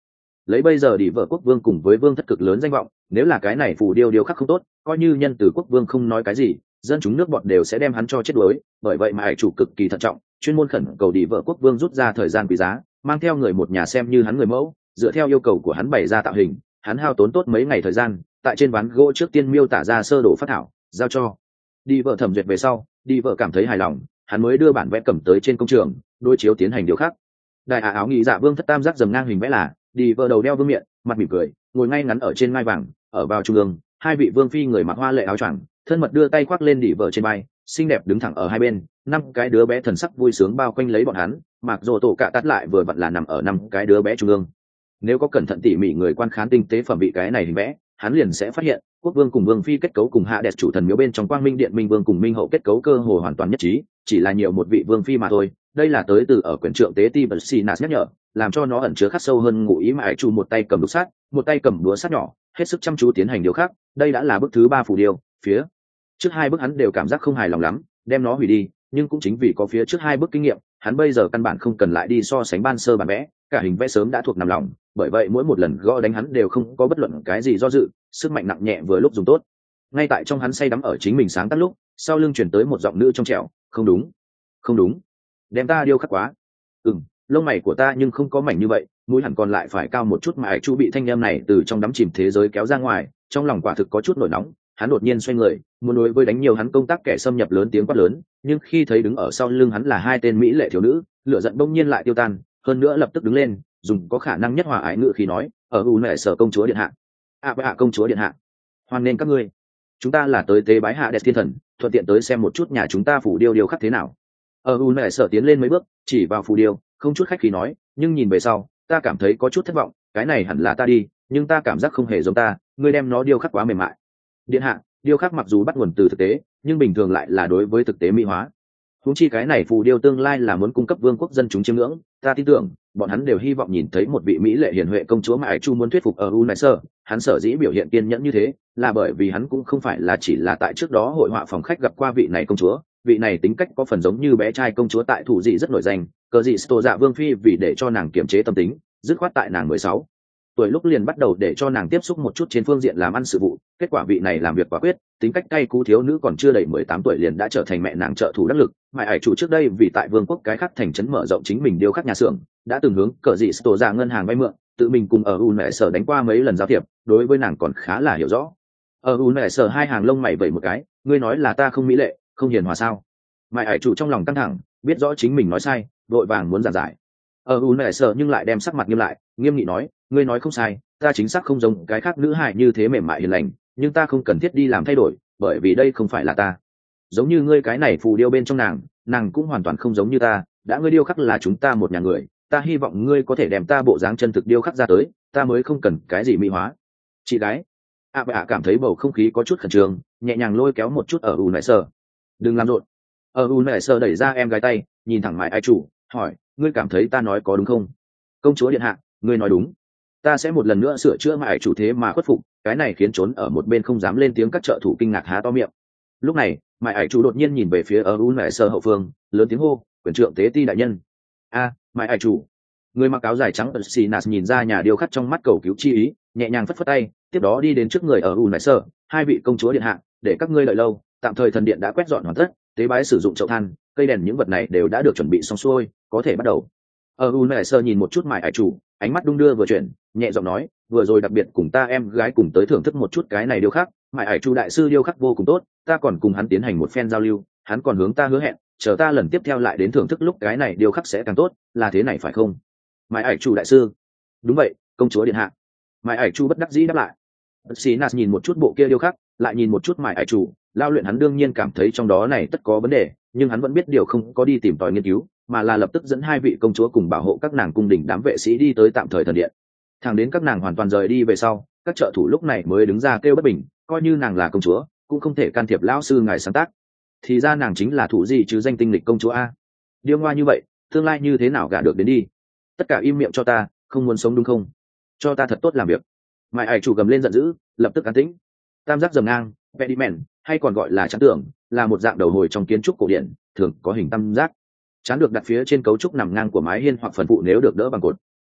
lấy bây giờ đi vợ quốc vương cùng với vương thất cực lớn danh vọng, nếu là cái này phù điêu điêu khắc không tốt, coi như nhân từ quốc vương không nói cái gì, dân chúng nước bọn đều sẽ đem hắn cho chết đuối. Bởi vậy mà hải chủ cực kỳ thận trọng, chuyên môn khẩn cầu đi vợ quốc vương rút ra thời gian quý giá, mang theo người một nhà xem như hắn người mẫu, dựa theo yêu cầu của hắn bày ra tạo hình. Hắn hao tốn tốt mấy ngày thời gian, tại trên ván gỗ trước tiên miêu tả ra sơ đồ phát thảo, giao cho đi vợ thẩm duyệt về sau. Đi vợ cảm thấy hài lòng, hắn mới đưa bản vẽ cầm tới trên công trường, đối chiếu tiến hành điều khắc. Đại ả áo nghị dạ vương thất tam giác dầm ngang hình vẽ là đi vợ đầu đeo vương miện, mặt mỉm cười, ngồi ngay ngắn ở trên ngai vàng, ở vào trung ương, hai vị vương phi người mặc hoa lệ áo choàng, thân mật đưa tay khoác lên đi vợ trên vai, xinh đẹp đứng thẳng ở hai bên, năm cái đứa bé thần sắc vui sướng bao quanh lấy bọn hắn, mặc dù tổ cả tắt lại vừa vặn là nằm ở năm cái đứa bé trung ương. Nếu có cẩn thận tỉ mỉ người quan khán tinh tế phẩm vị cái này hình vẽ, hắn liền sẽ phát hiện quốc vương cùng vương phi kết cấu cùng hạ đẹp chủ thần miếu bên trong quang minh điện minh vương cùng minh hậu kết cấu cơ hồ hoàn toàn nhất trí, chỉ là nhiều một vị vương phi mà thôi. Đây là tới từ ở quyển trượng tế ti bật xì nạt nhắc nhở, làm cho nó ẩn chứa khắc sâu hơn ngụ ý mà ải chu một tay cầm đục sát, một tay cầm búa sắt nhỏ, hết sức chăm chú tiến hành điều khác. Đây đã là bức thứ ba phù điêu, phía trước hai bức hắn đều cảm giác không hài lòng lắm, đem nó hủy đi, nhưng cũng chính vì có phía trước hai bức kinh nghiệm, hắn bây giờ căn bản không cần lại đi so sánh ban sơ bản vẽ, cả hình vẽ sớm đã thuộc nằm lòng, bởi vậy mỗi một lần gõ đánh hắn đều không có bất luận cái gì do dự, sức mạnh nặng nhẹ vừa lúc dùng tốt. Ngay tại trong hắn say đắm ở chính mình sáng tác lúc, sau lưng chuyển tới một giọng nữ trong trẻo, không đúng, không đúng, đem ta điêu khắc quá. Ừm, lông mày của ta nhưng không có mảnh như vậy, mũi hẳn còn lại phải cao một chút. Mà Ải Chu bị thanh em này từ trong đắm chìm thế giới kéo ra ngoài, trong lòng quả thực có chút nổi nóng, hắn đột nhiên xoay người, muốn đối với đánh nhiều hắn công tác kẻ xâm nhập lớn tiếng quát lớn, nhưng khi thấy đứng ở sau lưng hắn là hai tên mỹ lệ thiếu nữ, lửa giận bỗng nhiên lại tiêu tan, hơn nữa lập tức đứng lên, dùng có khả năng nhất hòa ái ngữ khi nói, ở u nệ sở công chúa điện hạ, a bệ hạ công chúa điện hạ, hoan nên các ngươi, chúng ta là tới tế bái hạ đẹp thiên thần, thuận tiện tới xem một chút nhà chúng ta phủ điêu điêu khắc thế nào. Ở u nệ sở tiến lên mấy bước, chỉ vào phù điêu, không chút khách khí nói, nhưng nhìn về sau, ta cảm thấy có chút thất vọng, cái này hẳn là ta đi, nhưng ta cảm giác không hề giống ta, ngươi đem nó điêu khắc quá mềm mại. Điện hạ, điêu khắc mặc dù bắt nguồn từ thực tế, nhưng bình thường lại là đối với thực tế mỹ hóa. Huống chi cái này phù điêu tương lai là muốn cung cấp vương quốc dân chúng chiêm ngưỡng, ta tin tưởng bọn hắn đều hy vọng nhìn thấy một vị mỹ lệ hiền huệ công chúa mà Ải Chu muốn thuyết phục ở Unaisser. Hắn sở dĩ biểu hiện kiên nhẫn như thế, là bởi vì hắn cũng không phải là chỉ là tại trước đó hội họa phòng khách gặp qua vị này công chúa, vị này tính cách có phần giống như bé trai công chúa tại thủ dị rất nổi danh, cờ dị Sto dạ vương phi vì để cho nàng kiềm chế tâm tính, dứt khoát tại nàng mười sáu tuổi lúc liền bắt đầu để cho nàng tiếp xúc một chút trên phương diện làm ăn sự vụ, kết quả vị này làm việc quả quyết, tính cách cay cú thiếu nữ còn chưa đầy mười tám tuổi liền đã trở thành mẹ nàng trợ thủ đắc lực. Mà Ải Chủ trước đây vì tại vương quốc cái khác thành trấn mở rộng chính mình điêu khắc nhà xưởng, đã từng hướng cờ dị Sto dạ ngân hàng vay mượn, tự mình cùng ở Unaisser đánh qua mấy lần giao thiệp, đối với nàng còn khá là hiểu rõ. Ở Unaisser hai hàng lông mày vẩy một cái, ngươi nói là ta không mỹ lệ, không hiền hòa sao? Mà Ải Chủ trong lòng căng thẳng, biết rõ chính mình nói sai, vội vàng muốn giảng giải. Ở Unaisser nhưng lại đem sắc mặt nghiêm lại, nghiêm nghị nói, ngươi nói không sai, ta chính xác không giống cái khác nữ hài như thế mềm mại hiền lành, nhưng ta không cần thiết đi làm thay đổi, bởi vì đây không phải là ta. Giống như ngươi cái này phù điêu bên trong nàng, nàng cũng hoàn toàn không giống như ta, đã ngươi điêu khắc là chúng ta một nhà người, ta hy vọng ngươi có thể đem ta bộ dáng chân thực điêu khắc ra tới, ta mới không cần cái gì mỹ hóa. Chị gái, ạ bạ à cảm thấy bầu không khí có chút khẩn trương, nhẹ nhàng lôi kéo một chút ở Unaisser. Đừng làm rộn. Ở Unaisser đẩy ra em gái tay, nhìn thẳng Mại Ải Chủ, hỏi, ngươi cảm thấy ta nói có đúng không? Công chúa điện hạ, ngươi nói đúng. Ta sẽ một lần nữa sửa chữa Mại Ải Chủ thế mà khuất phục, cái này khiến trốn ở một bên không dám lên tiếng các trợ thủ kinh ngạc há to miệng. Lúc này, Mại Ải Chủ đột nhiên nhìn về phía ở Unaisser hậu phương, lớn tiếng hô, quyền trượng tế ti đại nhân. A, à, Mại Ải Chủ. Người mặc áo dài trắng ẩn xì nạt nhìn ra nhà điêu khắc trong mắt cầu cứu chi ý, nhẹ nhàng phất phất tay, tiếp đó đi đến trước người ở Unaisser, hai vị công chúa điện hạ, để các ngươi đợi lâu, tạm thời thần điện đã quét dọn hoàn tất, tế bái sử dụng chậu than, cây đèn những vật này đều đã được chuẩn bị xong xuôi, có thể bắt đầu. Ở Unaisser nhìn một chút Mại Ải Chủ, ánh mắt đung đưa vừa chuyển, nhẹ giọng nói, vừa rồi đặc biệt cùng ta em gái cùng tới thưởng thức một chút cái này điêu khắc, Mại Ải Chủ đại sư điêu khắc vô cùng tốt, ta còn cùng hắn tiến hành một phen giao lưu, hắn còn hướng ta hứa hẹn, chờ ta lần tiếp theo lại đến thưởng thức lúc cái này điêu khắc sẽ càng tốt, là thế này phải không? Mại Ải Chủ đại sư. Đúng vậy, công chúa điện hạ. Mại Ải Chủ bất đắc dĩ đáp lại. Sinas nhìn một chút bộ kia điêu khắc, lại nhìn một chút Mại Ải Chủ, lao luyện hắn đương nhiên cảm thấy trong đó này tất có vấn đề, nhưng hắn vẫn biết điều không có đi tìm tòi nghiên cứu, mà là lập tức dẫn hai vị công chúa cùng bảo hộ các nàng cung đình đám vệ sĩ đi tới tạm thời thần điện. Thẳng đến các nàng hoàn toàn rời đi về sau, các trợ thủ lúc này mới đứng ra kêu bất bình, coi như nàng là công chúa, cũng không thể can thiệp lão sư ngài sáng tác. Thì ra nàng chính là thủ gì chứ danh tinh lịch công chúa a. Điêu ngoa như vậy, tương lai như thế nào gả được đến đi? Tất cả im miệng cho ta, không muốn sống đúng không? Cho ta thật tốt làm việc. Mại Ải Chủ gầm lên giận dữ, lập tức an tĩnh. Tam giác dầm ngang, pediment, hay còn gọi là trán tường, là một dạng đầu hồi trong kiến trúc cổ điển, thường có hình tam giác. Trán được đặt phía trên cấu trúc nằm ngang của mái hiên hoặc phần phụ nếu được đỡ bằng cột.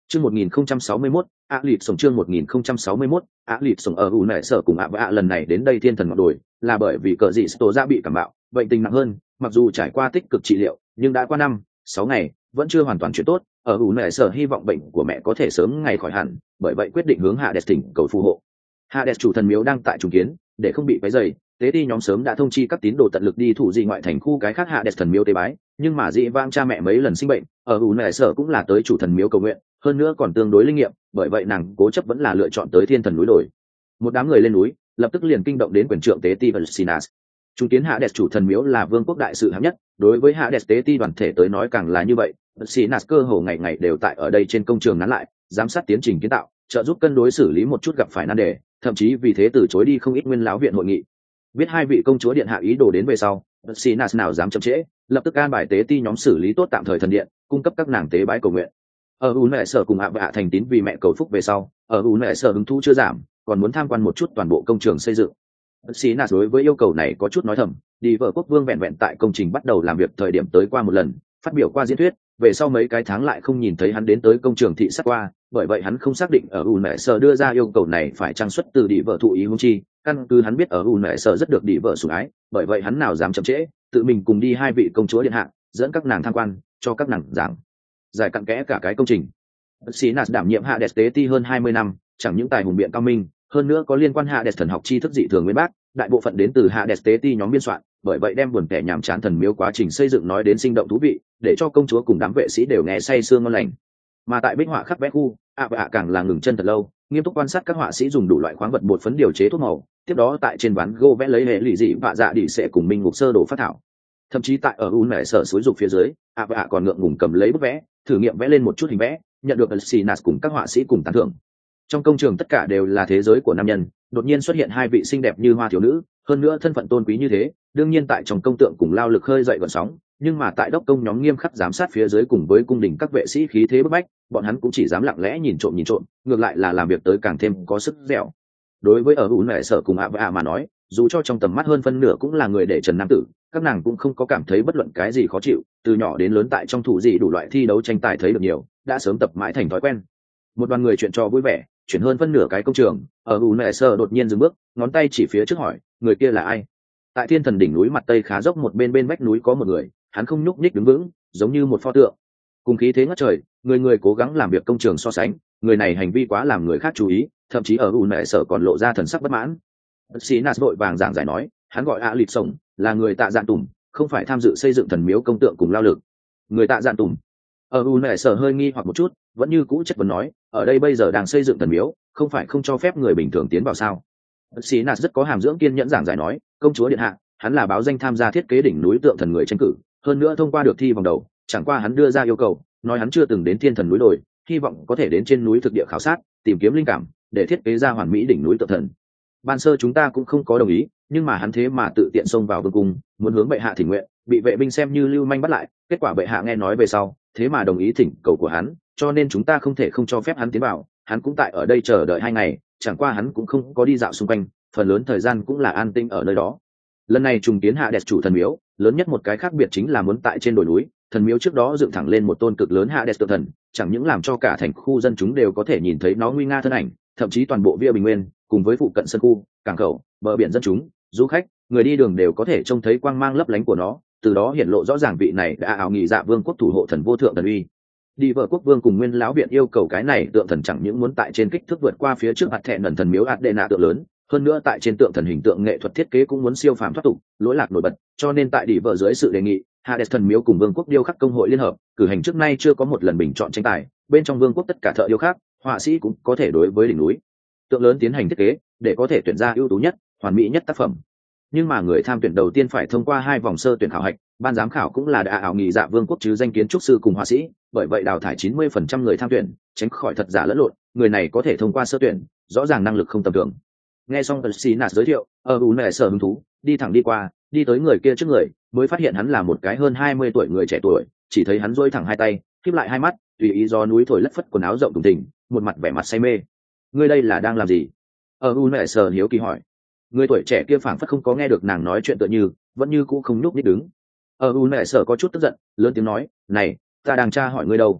Chương một nghìn không trăm sáu mươi mốt, ạ lịp sống chương một nghìn không trăm sáu mươi mốt, ạ lịp sống ở ủ nệ sở cùng ạ và ạ lần này đến đây thiên thần ngọn đồi, là bởi vì cờ dị tổ ra bị cảm bạo, bệnh tình nặng hơn, mặc dù trải qua tích cực trị liệu, nhưng đã qua năm, sáu ngày, vẫn chưa hoàn toàn chuyển tốt, ở ủ nệ sở hy vọng bệnh của mẹ có thể sớm ngày khỏi hẳn, bởi vậy quyết định hướng Hades thỉnh cầu phù hộ. Hades chủ thần miếu đang tại trùng kiến, để không bị quấy rầy, tế ti nhóm sớm đã thông chi các tín đồ tận lực đi thủ dị ngoại thành khu cái khác Hades thần miếu tế bái, nhưng mà dị vãng cha mẹ mấy lần sinh bệnh, ở ủ nệ sở cũng là tới chủ thần miếu cầu nguyện, hơn nữa còn tương đối linh nghiệm, bởi vậy nàng cố chấp vẫn là lựa chọn tới thiên thần núi đồi. Một đám người lên núi, lập tức liền kinh động đến quyền trưởng tế ti Valsinas. Trung kiến Hades chủ thần miếu là vương quốc đại sự hạng nhất, đối với Hades tế ti đoàn thể tới nói càng là như vậy. Valsinas cơ hồ ngày ngày đều tại ở đây trên công trường nán lại, giám sát tiến trình kiến tạo, trợ giúp cân đối xử lý một chút gặp phải nan đề, thậm chí vì thế từ chối đi không ít nguyên lão viện hội nghị. Biết hai vị công chúa điện hạ ý đồ đến về sau, Valsinas nào dám chậm trễ, lập tức an bài tế ti nhóm xử lý tốt tạm thời thần điện, cung cấp các nàng tế bái cầu nguyện. Ở u nệ sở cùng ạ và ạ thành tín vì mẹ cầu phúc về sau, ở u nệ sở hứng thú chưa giảm, còn muốn tham quan một chút toàn bộ công trường xây dựng. Xí nạt đối với yêu cầu này có chút nói thầm, đi vợ quốc vương vẹn vẹn tại công trình bắt đầu làm việc thời điểm tới qua một lần, phát biểu qua diễn thuyết, về sau mấy cái tháng lại không nhìn thấy hắn đến tới công trường thị sát qua, bởi vậy hắn không xác định ở u nệ sở đưa ra yêu cầu này phải trang xuất từ đi vợ thụ ý huống chi, căn cứ hắn biết ở u nệ sở rất được đi vợ sủng ái, bởi vậy hắn nào dám chậm trễ, tự mình cùng đi hai vị công chúa điện hạ, dẫn các nàng tham quan, cho các nàng giảng giải cặn kẽ cả cái công trình. Sinas đảm nhiệm Hades tế ti hơn hai mươi năm, chẳng những tài hùng biện cao minh, hơn nữa có liên quan Hades thần học tri thức dị thường nguyên bác, đại bộ phận đến từ Hades tế ti nhóm biên soạn, bởi vậy đem buồn tẻ nhàm chán thần miếu quá trình xây dựng nói đến sinh động thú vị, để cho công chúa cùng đám vệ sĩ đều nghe say sương ngon lành. Mà tại bích họa khắc vẽ khu, ạ và ạ càng là ngừng chân thật lâu, nghiêm túc quan sát các họa sĩ dùng đủ loại khoáng vật bột phấn điều chế thuốc màu, tiếp đó tại trên ván gỗ vẽ lấy hệ lụy dị vạ dạ đi sẽ cùng minh ngục sơ đồ phát thảo. Thậm chí tại ở u nẻ sở suối dục phía dưới, ạ và ạ còn ngượng ngùng cầm lấy bút vẽ, thử nghiệm vẽ lên một chút hình vẽ, nhận được Sinas cùng các họa sĩ cùng tán thưởng. Trong công trường tất cả đều là thế giới của nam nhân, đột nhiên xuất hiện hai vị xinh đẹp như hoa thiếu nữ, hơn nữa thân phận tôn quý như thế, đương nhiên tại trong công tượng cùng lao lực khơi dậy gợn sóng, nhưng mà tại đốc công nhóm nghiêm khắc giám sát phía dưới cùng với cung đình các vệ sĩ khí thế bức bách, bọn hắn cũng chỉ dám lặng lẽ nhìn trộm nhìn trộm, ngược lại là làm việc tới càng thêm có sức dẻo. Đối với ở u nẻ sở cùng ạ và ạ mà nói, dù cho trong tầm mắt hơn phân nửa cũng là người để trần nam tử, các nàng cũng không có cảm thấy bất luận cái gì khó chịu, từ nhỏ đến lớn tại trong thủ dị đủ loại thi đấu tranh tài thấy được nhiều, đã sớm tập mãi thành thói quen. Một đoàn người chuyện trò vui vẻ, chuyển hơn phân nửa cái công trường, ở u nệ sơ đột nhiên dừng bước, ngón tay chỉ phía trước hỏi, người kia là ai? Tại thiên thần đỉnh núi mặt tây khá dốc một bên bên vách núi có một người, hắn không nhúc nhích đứng vững, giống như một pho tượng. Cùng khí thế ngất trời, người người cố gắng làm việc công trường so sánh, người này hành vi quá làm người khác chú ý, thậm chí ở u nệ sở còn lộ ra thần sắc bất mãn. Sinas vội vàng giảng giải nói, hắn gọi ạ lịt sống, là người tạ dạn tùng, không phải tham dự xây dựng thần miếu công tượng cùng lao lực. Người tạ dạn tùng. Ở u nệ sở hơi nghi hoặc một chút, vẫn như cũ chất vấn nói, ở đây bây giờ đang xây dựng thần miếu, không phải không cho phép người bình thường tiến vào sao? Sinas rất có hàm dưỡng kiên nhẫn giảng giải nói, công chúa điện hạ, hắn là báo danh tham gia thiết kế đỉnh núi tượng thần người tranh cử, hơn nữa thông qua được thi vòng đầu, chẳng qua hắn đưa ra yêu cầu, nói hắn chưa từng đến thiên thần núi đồi, hy vọng có thể đến trên núi thực địa khảo sát, tìm kiếm linh cảm, để thiết kế ra hoàn mỹ đỉnh núi tượng thần. Ban sơ chúng ta cũng không có đồng ý, nhưng mà hắn thế mà tự tiện xông vào vương cung, muốn hướng bệ hạ thỉnh nguyện, bị vệ binh xem như lưu manh bắt lại, kết quả bệ hạ nghe nói về sau, thế mà đồng ý thỉnh cầu của hắn, cho nên chúng ta không thể không cho phép hắn tiến vào, hắn cũng tại ở đây chờ đợi hai ngày, chẳng qua hắn cũng không có đi dạo xung quanh, phần lớn thời gian cũng là an tĩnh ở nơi đó. Lần này trùng kiến Hades chủ thần miếu, lớn nhất một cái khác biệt chính là muốn tại trên đồi núi, thần miếu trước đó dựng thẳng lên một tôn cực lớn Hades tượng thần, chẳng những làm cho cả thành khu dân chúng đều có thể nhìn thấy nó nguy nga thân ảnh, thậm chí toàn bộ Via Bình Nguyên, cùng với phụ cận sân khu, cảng khẩu, bờ biển dân chúng, du khách, người đi đường đều có thể trông thấy quang mang lấp lánh của nó, từ đó hiển lộ rõ ràng vị này đã ảo nghị dạ vương quốc thủ hộ thần vô thượng thần uy. Đi vợ quốc vương cùng nguyên lão viện yêu cầu cái này tượng thần chẳng những muốn tại trên kích thước vượt qua phía trước mặt thẹn ẩn thần miếu Adena tượng lớn, hơn nữa tại trên tượng thần hình tượng nghệ thuật thiết kế cũng muốn siêu phàm thoát tục, lỗi lạc nổi bật, cho nên tại đi vợ dưới sự đề nghị, Hades thần miếu cùng vương quốc điêu khắc công hội liên hợp, cử hành trước nay chưa có một lần bình chọn tranh tài, bên trong vương quốc tất cả thợ điêu khắc, họa sĩ cũng có thể đối với đỉnh núi tượng lớn tiến hành thiết kế, để có thể tuyển ra ưu tú nhất, hoàn mỹ nhất tác phẩm. Nhưng mà người tham tuyển đầu tiên phải thông qua hai vòng sơ tuyển khảo hạch, ban giám khảo cũng là đã ảo nghị dạ vương quốc chứ danh kiến trúc sư cùng họa sĩ, bởi vậy đào thải chín mươi phần trăm người tham tuyển, tránh khỏi thật giả lẫn lộn, người này có thể thông qua sơ tuyển, rõ ràng năng lực không tầm thường. Nghe xong Sinas giới thiệu, ở u nệ sở hứng thú, đi thẳng đi qua, đi tới người kia trước người, mới phát hiện hắn là một cái hơn hai mươi tuổi người trẻ tuổi, chỉ thấy hắn duỗi thẳng hai tay, khép lại hai mắt, tùy ý do núi thổi lất phất quần áo rộng thùng thình, một mặt vẻ mặt say mê. Ngươi đây là đang làm gì? Ở u nệ sở hiếu kỳ hỏi. Người tuổi trẻ kia phảng phất không có nghe được nàng nói chuyện tựa như, vẫn như cũ không nhúc nhích đứng. Ở u nệ sở có chút tức giận, lớn tiếng nói, này, ta đang tra hỏi ngươi đâu?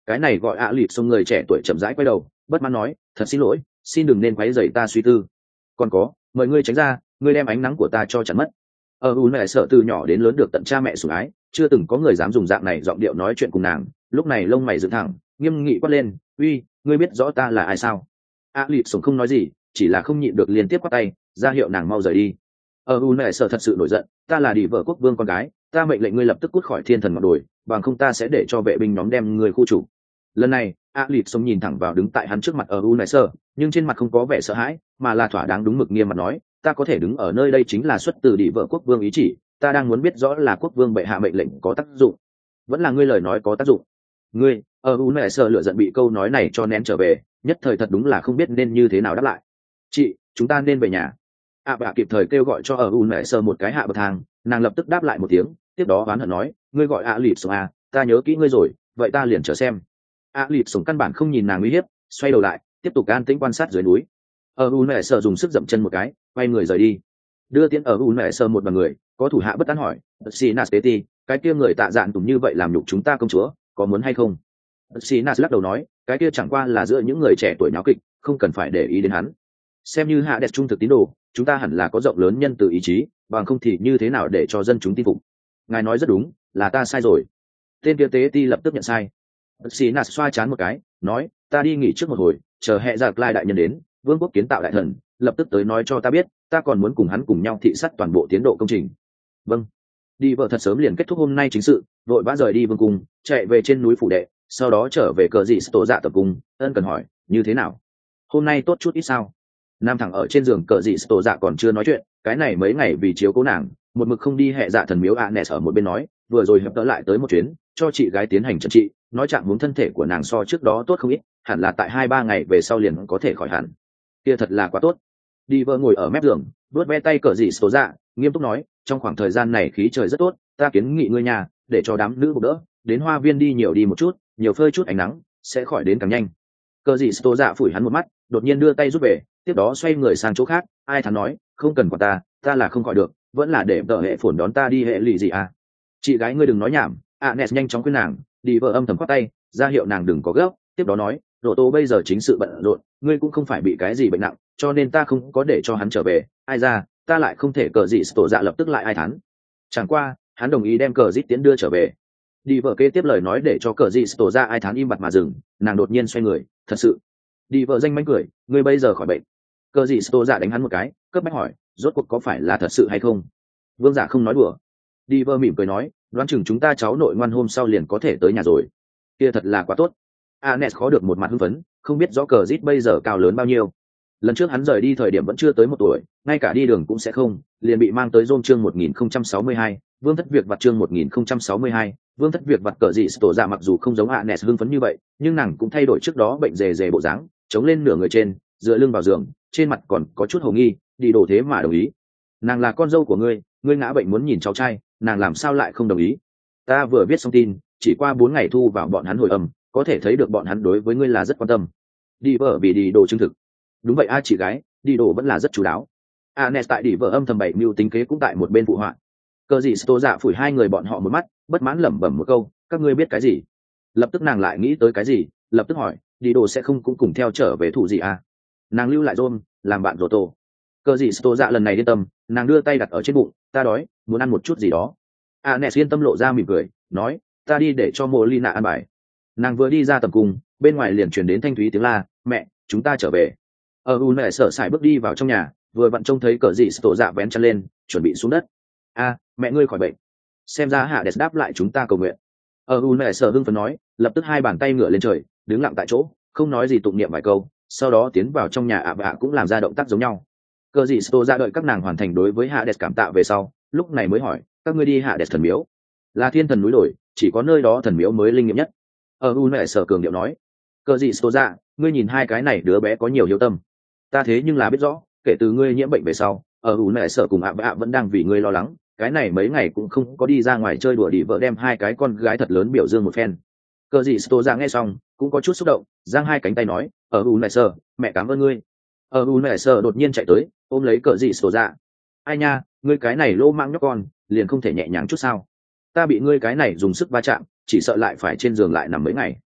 cái này gọi ạ lịt xông người trẻ tuổi chậm rãi quay đầu bất mãn nói, thật xin lỗi, xin đừng nên quấy rầy ta suy tư. Còn có, mời ngươi tránh ra, ngươi đem ánh nắng của ta cho chặn mất. Ở u mẹ sợ từ nhỏ đến lớn được tận cha mẹ sủng ái, chưa từng có người dám dùng dạng này giọng điệu nói chuyện cùng nàng. Lúc này lông mày dựng thẳng, nghiêm nghị quát lên, uy, ngươi biết rõ ta là ai sao? A lịt sống không nói gì, chỉ là không nhịn được liên tiếp quát tay, ra hiệu nàng mau rời đi. Ở u mẹ sợ thật sự nổi giận, ta là đi vợ quốc vương con gái, ta mệnh lệnh ngươi lập tức cút khỏi thiên thần ngọn đồi, bằng không ta sẽ để cho vệ binh nhóm đem ngươi khu trục. Lần này a lịt sống nhìn thẳng vào đứng tại hắn trước mặt ở u mẹ sợ, nhưng trên mặt không có vẻ sợ hãi, mà là thỏa đáng đúng mực nghiêm mặt nói, ta có thể đứng ở nơi đây chính là xuất từ đi vợ quốc vương ý chỉ, ta đang muốn biết rõ là quốc vương bệ hạ mệnh lệnh có tác dụng, vẫn là ngươi lời nói có tác dụng. Ngươi ở u mẹ sợ lựa giận bị câu nói này cho nén trở về, nhất thời thật đúng là không biết nên như thế nào đáp lại. Chị, chúng ta nên về nhà. A bà kịp thời kêu gọi cho ở u mẹ sợ một cái hạ bậc thang, nàng lập tức đáp lại một tiếng, tiếp đó oán hận nói, ngươi gọi a lịt sống à, ta nhớ kỹ ngươi rồi, vậy ta liền chờ xem. A lịt sống căn bản không nhìn nàng uy hiếp, xoay đầu lại tiếp tục an tĩnh quan sát dưới núi. Ở u mẹ sợ dùng sức dậm chân một cái, quay người rời đi. Đưa tiến ở u mẹ sợ một đoàn người, có thủ hạ bất tán hỏi, Sinas Teti, cái kia người tạ dạn tùng như vậy làm nhục chúng ta công chúa, có muốn hay không? Sinas lắc đầu nói, cái kia chẳng qua là giữa những người trẻ tuổi nháo kịch, không cần phải để ý đến hắn. Xem như hạ đẹp trung thực tín đồ, chúng ta hẳn là có rộng lớn nhân từ ý chí, bằng không thì như thế nào để cho dân chúng tin phục? Ngài nói rất đúng, là ta sai rồi. Tên kia Teti lập tức nhận sai. Sinas xoa chán một cái, nói, ta đi nghỉ trước một hồi, chờ hệ giặc lai đại nhân đến, vương quốc kiến tạo đại thần lập tức tới nói cho ta biết, ta còn muốn cùng hắn cùng nhau thị sát toàn bộ tiến độ công trình. Vâng. Đi vợ thật sớm liền kết thúc hôm nay chính sự, vội vã rời đi vương cung, chạy về trên núi phủ đệ, sau đó trở về cờ dị tổ dạ tập cung, ân cần hỏi, như thế nào? Hôm nay tốt chút ít sao? Nam thẳng ở trên giường cờ dị tổ dạ còn chưa nói chuyện, cái này mấy ngày vì chiếu cố nàng, một mực không đi hệ dạ thần miếu Anes ở một bên nói, vừa rồi hiệp đỡ lại tới một chuyến, cho chị gái tiến hành trần trị, nói trạng muốn thân thể của nàng so trước đó tốt không ít, hẳn là tại hai ba ngày về sau liền có thể khỏi hẳn. Kia thật là quá tốt. Đi vợ ngồi ở mép giường, vuốt ve tay cờ dị số dạ, nghiêm túc nói, trong khoảng thời gian này khí trời rất tốt, ta kiến nghị ngươi nhà, để cho đám nữ bục đỡ, đến hoa viên đi nhiều đi một chút, nhiều phơi chút ánh nắng, sẽ khỏi đến càng nhanh. Cờ dị số dạ phủi hắn một mắt, đột nhiên đưa tay rút về, tiếp đó xoay người sang chỗ khác, ai thắn nói, không cần quản ta, ta là không khỏi được, vẫn là để tờ hệ phồn đón ta đi hệ lụy gì à? Chị gái ngươi đừng nói nhảm. Anes nhanh chóng khuyên nàng, đi vợ âm thầm quát tay, ra hiệu nàng đừng có gấp, tiếp đó nói, Rô Tô bây giờ chính sự bận rộn, ngươi cũng không phải bị cái gì bệnh nặng, cho nên ta không có để cho hắn trở về, ai ra, ta lại không thể cờ dị tổ dạ lập tức lại ai thắn. Chẳng qua, hắn đồng ý đem cờ dít tiến đưa trở về. Đi vợ kế tiếp lời nói để cho cờ dị tổ dạ ai thán im bặt mà dừng, nàng đột nhiên xoay người, thật sự. Đi vợ danh mánh cười, ngươi bây giờ khỏi bệnh. Cờ dị tổ dạ đánh hắn một cái, cấp bách hỏi, rốt cuộc có phải là thật sự hay không? Vương giả không nói đùa. Đi vợ mỉm cười nói, đoán chừng chúng ta cháu nội ngoan hôm sau liền có thể tới nhà rồi. Kia thật là quá tốt. Anes khó được một mặt hưng phấn, không biết rõ cờ rít bây giờ cao lớn bao nhiêu. Lần trước hắn rời đi thời điểm vẫn chưa tới một tuổi, ngay cả đi đường cũng sẽ không, liền bị mang tới Rome chương một nghìn không trăm sáu mươi hai, Vương thất việc vặt chương một nghìn không trăm sáu mươi hai, Vương thất việc vặt cờ dị tổ ra mặc dù không giống Anes hưng phấn như vậy, nhưng nàng cũng thay đổi trước đó bệnh rề rề bộ dáng, chống lên nửa người trên, dựa lưng vào giường, trên mặt còn có chút hồ nghi, đi đổ thế mà đồng ý. Nàng là con dâu của ngươi, ngươi ngã bệnh muốn nhìn cháu trai, nàng làm sao lại không đồng ý? Ta vừa viết xong tin, chỉ qua bốn ngày thu vào bọn hắn hồi âm, có thể thấy được bọn hắn đối với ngươi là rất quan tâm. Đi vợ vì đi đồ chứng thực. Đúng vậy a chị gái, đi đồ vẫn là rất chú đáo. Anes tại đi vợ âm thầm bảy mưu tính kế cũng tại một bên phụ họa. Cờ dị Sto dạ phủi hai người bọn họ một mắt, bất mãn lẩm bẩm một câu, các ngươi biết cái gì? Lập tức nàng lại nghĩ tới cái gì, lập tức hỏi, đi đồ sẽ không cũng cùng theo trở về thủ gì à? Nàng lưu lại Rome, làm bạn rồ tổ. Cờ dị Sto dạ lần này yên tâm, nàng đưa tay đặt ở trên bụng, ta đói, muốn ăn một chút gì đó. Anes yên tâm lộ ra mỉm cười, nói, ta đi để cho Molina ăn bài. Nàng vừa đi ra tầm cung, bên ngoài liền truyền đến thanh thúy tiếng la, mẹ, chúng ta trở về. Ở u mẹ sợ sải bước đi vào trong nhà, vừa vặn trông thấy cờ dị tổ dạ vén chân lên, chuẩn bị xuống đất. A, mẹ ngươi khỏi bệnh. Xem ra hạ đẹp đáp lại chúng ta cầu nguyện. Ở u mẹ sợ hưng phấn nói, lập tức hai bàn tay ngửa lên trời, đứng lặng tại chỗ, không nói gì tụng niệm vài câu, sau đó tiến vào trong nhà ạ ạ cũng làm ra động tác giống nhau. Cờ dị tổ dạ đợi các nàng hoàn thành đối với hạ đẹp cảm tạ về sau, lúc này mới hỏi, các ngươi đi hạ đẹp thần miếu, là thiên thần núi đồi, chỉ có nơi đó thần miếu mới linh nghiệm nhất. Ở u mẹ sở cường điệu nói, cờ dị số ra, ngươi nhìn hai cái này đứa bé có nhiều hiếu tâm, ta thế nhưng là biết rõ, kể từ ngươi nhiễm bệnh về sau, ở u mẹ sở cùng ạ ạ vẫn đang vì ngươi lo lắng, cái này mấy ngày cũng không có đi ra ngoài chơi đùa, đi vợ đem hai cái con gái thật lớn biểu dương một phen. Cờ dị số ra nghe xong cũng có chút xúc động, giang hai cánh tay nói, ở u mẹ sở, mẹ cảm ơn ngươi. Ở u mẹ sở đột nhiên chạy tới, ôm lấy cờ dị số ra, ai nha, ngươi cái này lô mang nhóc con, liền không thể nhẹ nhàng chút sao? Ta bị ngươi cái này dùng sức va chạm, chỉ sợ lại phải trên giường lại nằm mấy ngày.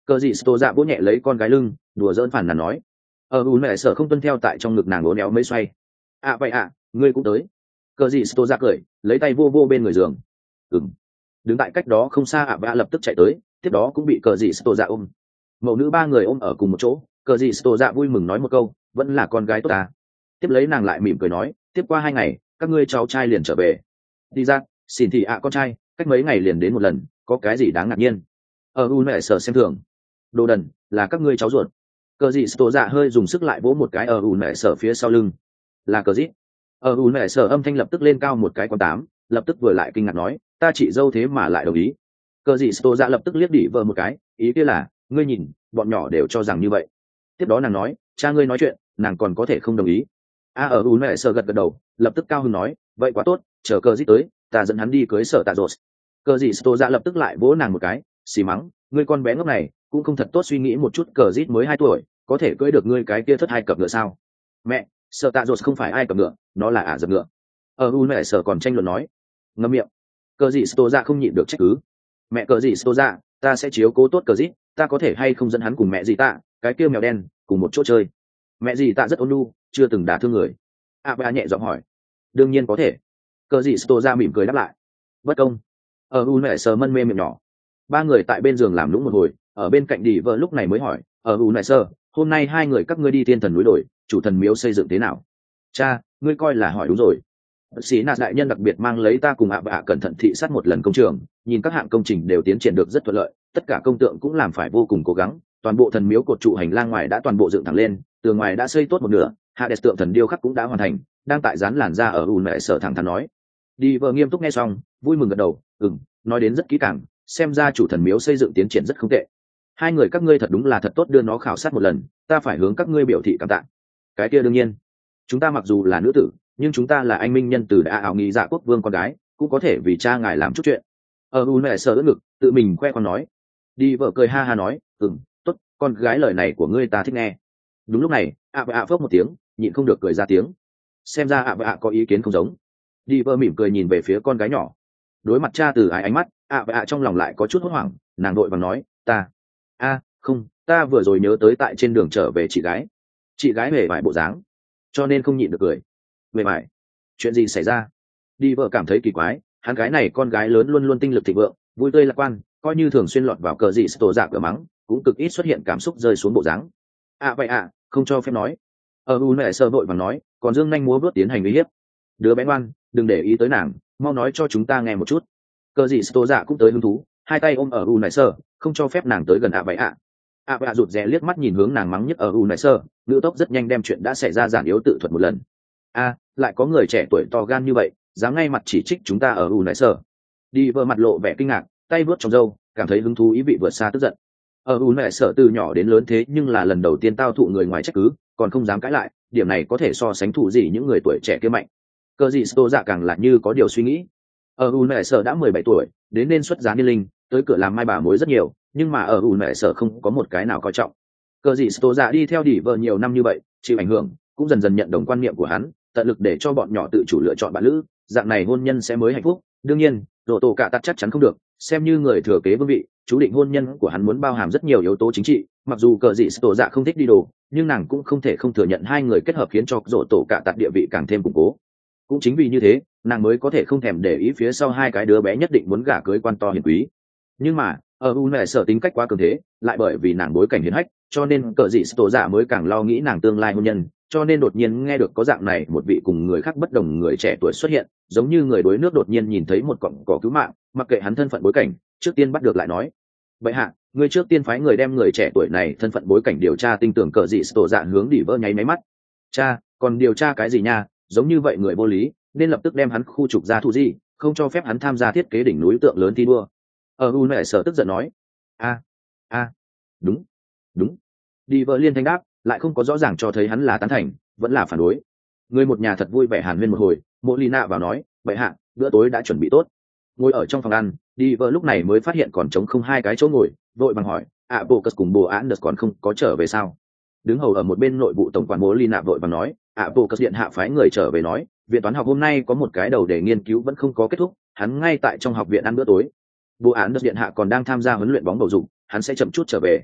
Cờ gì sto dạ vỗ nhẹ lấy con gái lưng, đùa giỡn phản nàn nói. Ở u mẹ sợ không tuân theo tại trong ngực nàng uốn éo mấy xoay. À vậy à, ngươi cũng tới. Cờ gì sto dạ cười, lấy tay vô vô bên người giường. Ừm. Đứng tại cách đó không xa ạ vạ lập tức chạy tới, tiếp đó cũng bị cờ gì sto dạ ôm. Mẫu nữ ba người ôm ở cùng một chỗ, cờ gì sto dạ vui mừng nói một câu, vẫn là con gái tốt ta. Tiếp lấy nàng lại mỉm cười nói, tiếp qua hai ngày, các ngươi cháu trai liền trở về. Đi ra, xin thì ạ con trai, cách mấy ngày liền đến một lần, có cái gì đáng ngạc nhiên. Ở u mẹ sợ xem thường. Đồ đần, là các ngươi cháu ruột. Cờ gì sto dạ hơi dùng sức lại vỗ một cái ở u mẹ sợ phía sau lưng. Là cờ gì? Ở u mẹ sợ âm thanh lập tức lên cao một cái con tám, lập tức vừa lại kinh ngạc nói, ta chị dâu thế mà lại đồng ý. Cờ gì sto dạ lập tức liếc đỉ vợ một cái, ý kia là, ngươi nhìn, bọn nhỏ đều cho rằng như vậy. Tiếp đó nàng nói, cha ngươi nói chuyện, nàng còn có thể không đồng ý. A ở u mẹ sợ gật gật đầu, lập tức cao hứng nói, vậy quá tốt, chờ cờ gì tới, ta dẫn hắn đi cưới sở tạ rột. Cờ gì sto dạ lập tức lại vỗ nàng một cái, xì mắng, ngươi con bé ngốc này cũng không thật tốt suy nghĩ một chút, cờ rít mới hai tuổi có thể cưỡi được ngươi cái kia thất hai cặp ngựa sao? Mẹ, sợ tạ rột không phải ai cặp ngựa, nó là ả dập ngựa. Ở u mẹ sợ còn tranh luận nói. Ngậm miệng. Cờ gì sto dạ không nhịn được trách cứ. Mẹ cờ gì sto dạ, ta sẽ chiếu cố tốt cờ rít, ta có thể hay không dẫn hắn cùng mẹ gì tạ, cái kia mèo đen cùng một chỗ chơi? Mẹ gì tạ rất ôn nhu, chưa từng đả thương người. A ba nhẹ giọng hỏi. Đương nhiên có thể. Cờ gì sto dạ mỉm cười đáp lại. Bất công. Ở u mẹ sợ mân mê miệng nhỏ. Ba người tại bên giường làm lũng một hồi, ở bên cạnh đi vợ lúc này mới hỏi, ở u nại sơ, hôm nay hai người các ngươi đi thiên thần núi đổi, chủ thần miếu xây dựng thế nào? Cha, ngươi coi là hỏi đúng rồi. Sĩ nạt đại nhân đặc biệt mang lấy ta cùng ạ bạ cẩn thận thị sát một lần công trường, nhìn các hạng công trình đều tiến triển được rất thuận lợi, tất cả công tượng cũng làm phải vô cùng cố gắng, toàn bộ thần miếu cột trụ hành lang ngoài đã toàn bộ dựng thẳng lên, tường ngoài đã xây tốt một nửa, Hades tượng thần điêu khắc cũng đã hoàn thành, đang tại dán làn ra. Ở u nại sở thẳng thắn nói. Đi vợ nghiêm túc nghe xong, vui mừng gật đầu, ừm, nói đến rất kỹ càng, xem ra chủ thần miếu xây dựng tiến triển rất không tệ. Hai người các ngươi thật đúng là thật tốt, đưa nó khảo sát một lần, ta phải hướng các ngươi biểu thị cảm tạ. Cái kia đương nhiên, chúng ta mặc dù là nữ tử, nhưng chúng ta là anh minh nhân từ đã ảo nghĩ dạ quốc vương con gái, cũng có thể vì cha ngài làm chút chuyện. Ở u mẹ sợ ngực, tự mình khoe con nói. Đi vợ cười ha ha nói, ừm, tốt, con gái lời này của ngươi ta thích nghe. Đúng lúc này, ạ vạ phớp một tiếng, nhịn không được cười ra tiếng. Xem ra ạ vạ có ý kiến không giống. Đi vợ mỉm cười nhìn về phía con gái nhỏ, đối mặt cha từ ái ánh mắt, ạ vạ trong lòng lại có chút hốt hoảng, nàng đội vàng nói, ta a không, ta vừa rồi nhớ tới tại trên đường trở về chị gái chị gái hề vải bộ dáng, cho nên không nhịn được cười. Về vải, chuyện gì xảy ra? Đi vợ cảm thấy kỳ quái, hắn gái này con gái lớn luôn luôn tinh lực thịnh vượng, vui tươi lạc quan, coi như thường xuyên lọt vào cờ gì tổ dạ cửa mắng, cũng cực ít xuất hiện cảm xúc rơi xuống bộ dáng. À vậy à, không cho phép nói. Ở u mẹ sơ vội và nói, còn dương nhanh múa bước tiến hành uy hiếp. Đứa bé ngoan, đừng để ý tới nàng, mau nói cho chúng ta nghe một chút. Cờ gì tổ dạ cũng tới hứng thú, hai tay ôm ở u mẹ sơ, không cho phép nàng tới gần. À vậy à. À vậy à rụt rè liếc mắt nhìn hướng nàng mắng nhất ở u mẹ sơ, ngữ tốc rất nhanh đem chuyện đã xảy ra giản yếu tự thuật một lần. A, lại có người trẻ tuổi to gan như vậy, dám ngay mặt chỉ trích chúng ta ở u nại sở. Đi vợ mặt lộ vẻ kinh ngạc, tay vuốt trong râu, cảm thấy hứng thú ý vị vượt xa tức giận. Ở u nại sở từ nhỏ đến lớn thế nhưng là lần đầu tiên tao thụ người ngoài trách cứ, còn không dám cãi lại, điểm này có thể so sánh thụ gì những người tuổi trẻ kia mạnh. Cơ gì Sto dạ càng là như có điều suy nghĩ. Ở u nại sở đã mười bảy tuổi, đến nên xuất giá niên linh, tới cửa làm mai bà mối rất nhiều, nhưng mà ở u nại sở không có một cái nào coi trọng. Cơ gì Sto dạ đi theo đỉ vợ nhiều năm như vậy, chịu ảnh hưởng, cũng dần dần nhận đồng quan niệm của hắn, tận lực để cho bọn nhỏ tự chủ lựa chọn bạn lữ, dạng này hôn nhân sẽ mới hạnh phúc. Đương nhiên, rổ tổ cả tắt chắc chắn không được, xem như người thừa kế vương vị, chú định hôn nhân của hắn muốn bao hàm rất nhiều yếu tố chính trị. Mặc dù cờ dị tổ dạ không thích đi đồ, nhưng nàng cũng không thể không thừa nhận hai người kết hợp khiến cho rổ tổ cả tắt địa vị càng thêm củng cố. Cũng chính vì như thế, nàng mới có thể không thèm để ý phía sau hai cái đứa bé nhất định muốn gả cưới quan to hiền quý. Nhưng mà ở u nệ sở tính cách quá cường thế, lại bởi vì nàng bối cảnh hiền hách, cho nên cờ dị tổ dạ mới càng lo nghĩ nàng tương lai hôn nhân. Cho nên đột nhiên nghe được có dạng này một vị cùng người khác bất đồng người trẻ tuổi xuất hiện, giống như người đuối nước đột nhiên nhìn thấy một cọng cỏ cứu mạng, mặc kệ hắn thân phận bối cảnh, trước tiên bắt được lại nói. Vậy hạ, người trước tiên phái người đem người trẻ tuổi này thân phận bối cảnh điều tra tinh tưởng. Cờ dị tổ dạ hướng đỉ vỡ nháy máy mắt. Cha, còn điều tra cái gì nha? Giống như vậy người vô lý, nên lập tức đem hắn khu trục ra thu gì, không cho phép hắn tham gia thiết kế đỉnh núi tượng lớn thi đua. Ở u nệ sở tức giận nói. A, a, đúng, đúng. Đi vợ liên thanh đáp, lại không có rõ ràng cho thấy hắn là tán thành, vẫn là phản đối. Người một nhà thật vui vẻ hàn huyên một hồi, Mộ Lina vào nói, vậy hạ, bữa tối đã chuẩn bị tốt. Ngồi ở trong phòng ăn, đi vợ lúc này mới phát hiện còn trống không hai cái chỗ ngồi, vội bằng hỏi, ạ bộ cất cùng bồ án đợt còn không có trở về sao? Đứng hầu ở một bên nội vụ tổng quản Mộ Lina vội bằng nói, ạ bộ cất điện hạ phái người trở về nói, viện toán học hôm nay có một cái đầu để nghiên cứu vẫn không có kết thúc, hắn ngay tại trong học viện ăn bữa tối. Bồ án đợt điện hạ còn đang tham gia huấn luyện bóng bầu dục, hắn sẽ chậm chút trở về.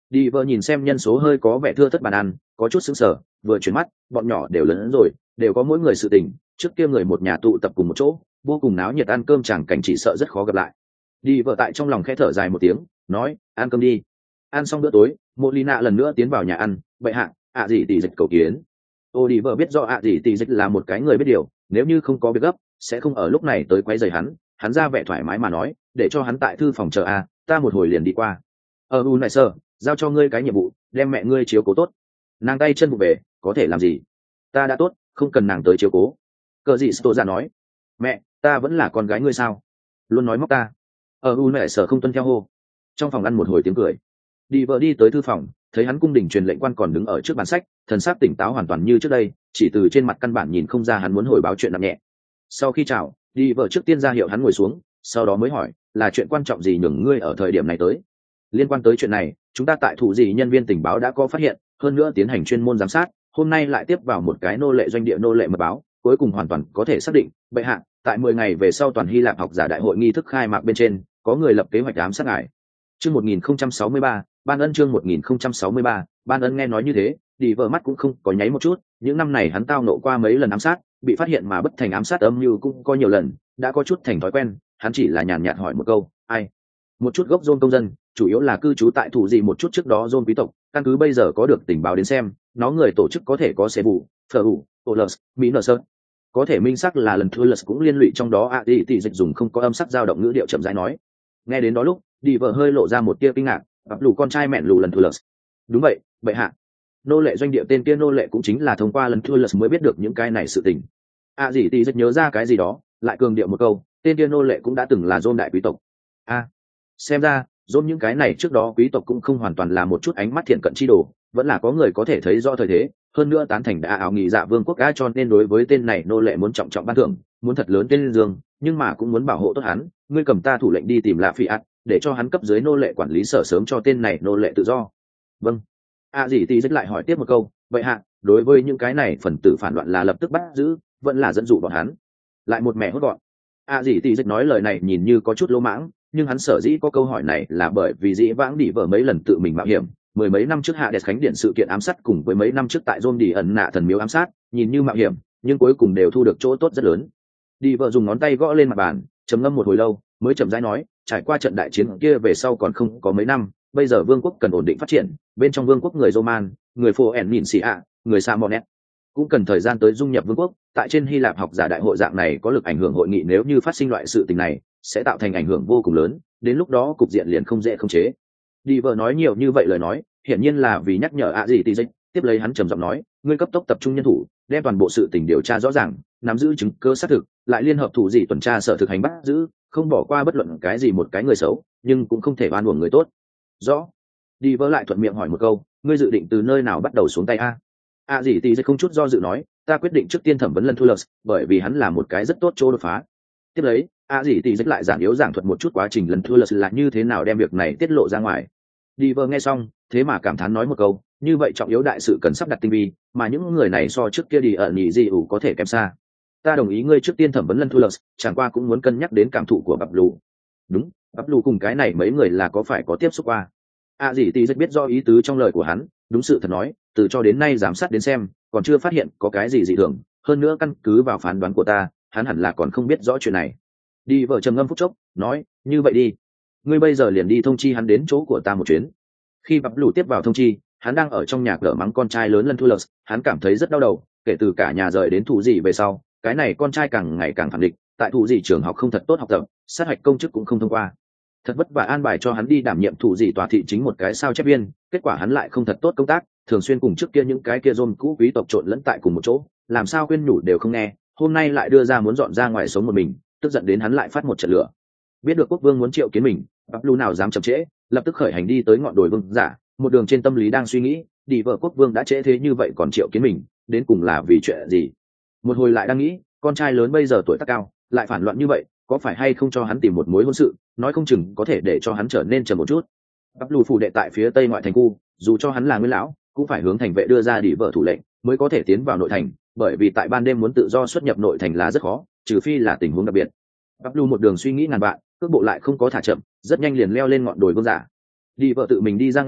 Đi vợ nhìn xem nhân số hơi có vẻ thưa thất bàn ăn, có chút sững sờ, vừa chuyển mắt, bọn nhỏ đều lớn rồi, đều có mỗi người sự tình, trước kia người một nhà tụ tập cùng một chỗ, vô cùng náo nhiệt ăn cơm chẳng cảnh chỉ sợ rất khó gặp lại. Đi vợ tại trong lòng khẽ thở dài một tiếng, nói, ăn cơm đi. Ăn xong bữa tối, Molina lần nữa tiến vào nhà ăn, vậy hạ, ạ gì tỷ dịch cầu kiến. Ô đi vợ biết rõ ạ gì tỷ dịch là một cái người biết điều, nếu như không có việc gấp, sẽ không ở lúc này tới quấy rầy hắn, hắn ra vẻ thoải mái mà nói, để cho hắn tại thư phòng chờ a, ta một hồi liền đi qua. Ở u này sơ, giao cho ngươi cái nhiệm vụ, đem mẹ ngươi chiếu cố tốt. Nàng tay chân vụ về, có thể làm gì? Ta đã tốt, không cần nàng tới chiếu cố. Cờ gì Sto ra nói, mẹ, ta vẫn là con gái ngươi sao? Luôn nói móc ta. Ở u này sơ không tuân theo hô. Trong phòng ăn một hồi tiếng cười. Đi vợ đi tới thư phòng, thấy hắn cung đình truyền lệnh quan còn đứng ở trước bàn sách, thần sắc tỉnh táo hoàn toàn như trước đây, chỉ từ trên mặt căn bản nhìn không ra hắn muốn hồi báo chuyện nặng nhẹ. Sau khi chào, đi vợ trước tiên ra hiệu hắn ngồi xuống, sau đó mới hỏi, là chuyện quan trọng gì nhường ngươi ở thời điểm này tới? Liên quan tới chuyện này, chúng ta tại thủ gì nhân viên tình báo đã có phát hiện, hơn nữa tiến hành chuyên môn giám sát, hôm nay lại tiếp vào một cái nô lệ doanh địa nô lệ mật báo, cuối cùng hoàn toàn có thể xác định, bệ hạ, tại mười ngày về sau toàn Hy Lạp học giả đại hội nghi thức khai mạc bên trên, có người lập kế hoạch ám sát ngài. Chương một nghìn không trăm sáu mươi ba, Ban Ân chương một nghìn không trăm sáu mươi ba, Ban Ân nghe nói như thế, đi vợ mắt cũng không có nháy một chút, những năm này hắn tao nộ qua mấy lần ám sát, bị phát hiện mà bất thành ám sát âm mưu cũng có nhiều lần, đã có chút thành thói quen, hắn chỉ là nhàn nhạt hỏi một câu, ai? Một chút gốc Rome công dân, chủ yếu là cư trú tại thủ gì một chút trước đó Rome quý tộc, căn cứ bây giờ có được tình báo đến xem, nó người tổ chức có thể có xe bù, phở ủ, Olus, Mỹ nở sơn. Có thể minh xác là lần Thulas cũng liên lụy trong đó a đi tỷ dịch dùng không có âm sắc dao động ngữ điệu chậm rãi nói. Nghe đến đó lúc, đi vợ hơi lộ ra một tia kinh ngạc, ập lù con trai mẹn lù lần Thulas. Đúng vậy, bệ hạ. Nô lệ doanh địa tên kia nô lệ cũng chính là thông qua lần Thulas mới biết được những cái này sự tình. A gì tỷ dịch nhớ ra cái gì đó, lại cường điệu một câu, tên kia nô lệ cũng đã từng là Rome đại quý tộc. A, xem ra dôn những cái này trước đó quý tộc cũng không hoàn toàn là một chút ánh mắt thiện cận chi đồ, vẫn là có người có thể thấy rõ thời thế, hơn nữa tán thành đã ảo nghị dạ vương quốc ga cho nên đối với tên này nô lệ muốn trọng trọng ban thưởng, muốn thật lớn tên dương, nhưng mà cũng muốn bảo hộ tốt hắn. Ngươi cầm ta thủ lệnh đi tìm lạ phi ạt, để cho hắn cấp dưới nô lệ quản lý sở sớm cho tên này nô lệ tự do. Vâng. A dĩ tì dứt lại hỏi tiếp một câu, vậy hạ, đối với những cái này phần tử phản loạn là lập tức bắt giữ, vẫn là dẫn dụ bọn hắn? Lại một mẹ hốt gọn. A dĩ tì dứt nói lời này nhìn như có chút lỗ mãng, nhưng hắn sở dĩ có câu hỏi này là bởi vì dĩ vãng đi vợ mấy lần tự mình mạo hiểm, mười mấy năm trước hạ đẹp khánh điện sự kiện ám sát cùng với mấy năm trước tại Rome đi ẩn nạ thần miếu ám sát, nhìn như mạo hiểm, nhưng cuối cùng đều thu được chỗ tốt rất lớn. Đi vợ dùng ngón tay gõ lên mặt bàn, trầm ngâm một hồi lâu, mới chậm rãi nói, trải qua trận đại chiến kia về sau còn không có mấy năm, bây giờ vương quốc cần ổn định phát triển, bên trong vương quốc người Roman, người Phô ẻn nhìn xì ạ, người Samonet cũng cần thời gian tới dung nhập vương quốc. Tại trên Hy Lạp học giả đại hội dạng này có lực ảnh hưởng hội nghị, nếu như phát sinh loại sự tình này, sẽ tạo thành ảnh hưởng vô cùng lớn, đến lúc đó cục diện liền không dễ khống chế. Đi vợ nói nhiều như vậy lời nói, hiển nhiên là vì nhắc nhở ạ gì tì dịch. Tiếp lấy hắn trầm giọng nói, ngươi cấp tốc tập trung nhân thủ, đem toàn bộ sự tình điều tra rõ ràng, nắm giữ chứng cứ xác thực, lại liên hợp thủ gì tuần tra sở thực hành bắt giữ, không bỏ qua bất luận cái gì một cái người xấu, nhưng cũng không thể oan uổng người tốt. Rõ. Đi vợ lại thuận miệng hỏi một câu, ngươi dự định từ nơi nào bắt đầu xuống tay a? A gì tì dịch không chút do dự nói, ta quyết định trước tiên thẩm vấn lần Thulas, bởi vì hắn là một cái rất tốt chỗ đột phá. Tiếp lấy, A gì tì dịch lại giảng yếu giảng thuật một chút quá trình lần Thulas là như thế nào đem việc này tiết lộ ra ngoài. Đi vợ nghe xong, thế mà cảm thán nói một câu, như vậy trọng yếu đại sự cần sắp đặt tinh vi, mà những người này so trước kia đi ở nhị gì ủ có thể kém xa. Ta đồng ý ngươi trước tiên thẩm vấn lần Thulas, chẳng qua cũng muốn cân nhắc đến cảm thụ của bập lù. Đúng, bập lù cùng cái này mấy người là có phải có tiếp xúc qua. A gì tì dịch biết do ý tứ trong lời của hắn, đúng sự thật nói, từ cho đến nay giám sát đến xem, còn chưa phát hiện có cái gì dị thường, hơn nữa căn cứ vào phán đoán của ta, hắn hẳn là còn không biết rõ chuyện này. Đi vợ trầm ngâm phút chốc, nói, như vậy đi, ngươi bây giờ liền đi thông chi hắn đến chỗ của ta một chuyến. Khi bập lù tiếp vào thông chi, hắn đang ở trong nhà cỡ mắng con trai lớn lần Thulas, hắn cảm thấy rất đau đầu, kể từ cả nhà rời đến thủ gì về sau, cái này con trai càng ngày càng phản địch, tại thủ gì trường học không thật tốt học tập, sát hạch công chức cũng không thông qua. Thật vất vả an bài cho hắn đi đảm nhiệm thủ gì tòa thị chính một cái sao chép viên, kết quả hắn lại không thật tốt công tác, thường xuyên cùng trước kia những cái kia Rome cũ quý tộc trộn lẫn tại cùng một chỗ, làm sao khuyên nhủ đều không nghe, hôm nay lại đưa ra muốn dọn ra ngoài sống một mình, tức giận đến hắn lại phát một trận lửa. Biết được quốc vương muốn triệu kiến mình, Bablu nào dám chậm trễ, lập tức khởi hành đi tới ngọn đồi vương giả, một đường trên tâm lý đang suy nghĩ, đi vợ quốc vương đã trễ thế như vậy còn triệu kiến mình, đến cùng là vì chuyện gì? Một hồi lại đang nghĩ, con trai lớn bây giờ tuổi tác cao, lại phản loạn như vậy, có phải hay không cho hắn tìm một mối hôn sự, nói không chừng có thể để cho hắn trở nên trầm một chút. Bablu phủ đệ tại phía tây ngoại thành khu, dù cho hắn là nguyên lão, cũng phải hướng thành vệ đưa ra đi vợ thủ lệnh, mới có thể tiến vào nội thành, bởi vì tại ban đêm muốn tự do xuất nhập nội thành là rất khó, trừ phi là tình huống đặc biệt. Bablu một đường suy nghĩ ngàn vạn, cước bộ lại không có thả chậm, rất nhanh liền leo lên ngọn đồi vương giả. Đi vợ tự mình đi ra ngoài,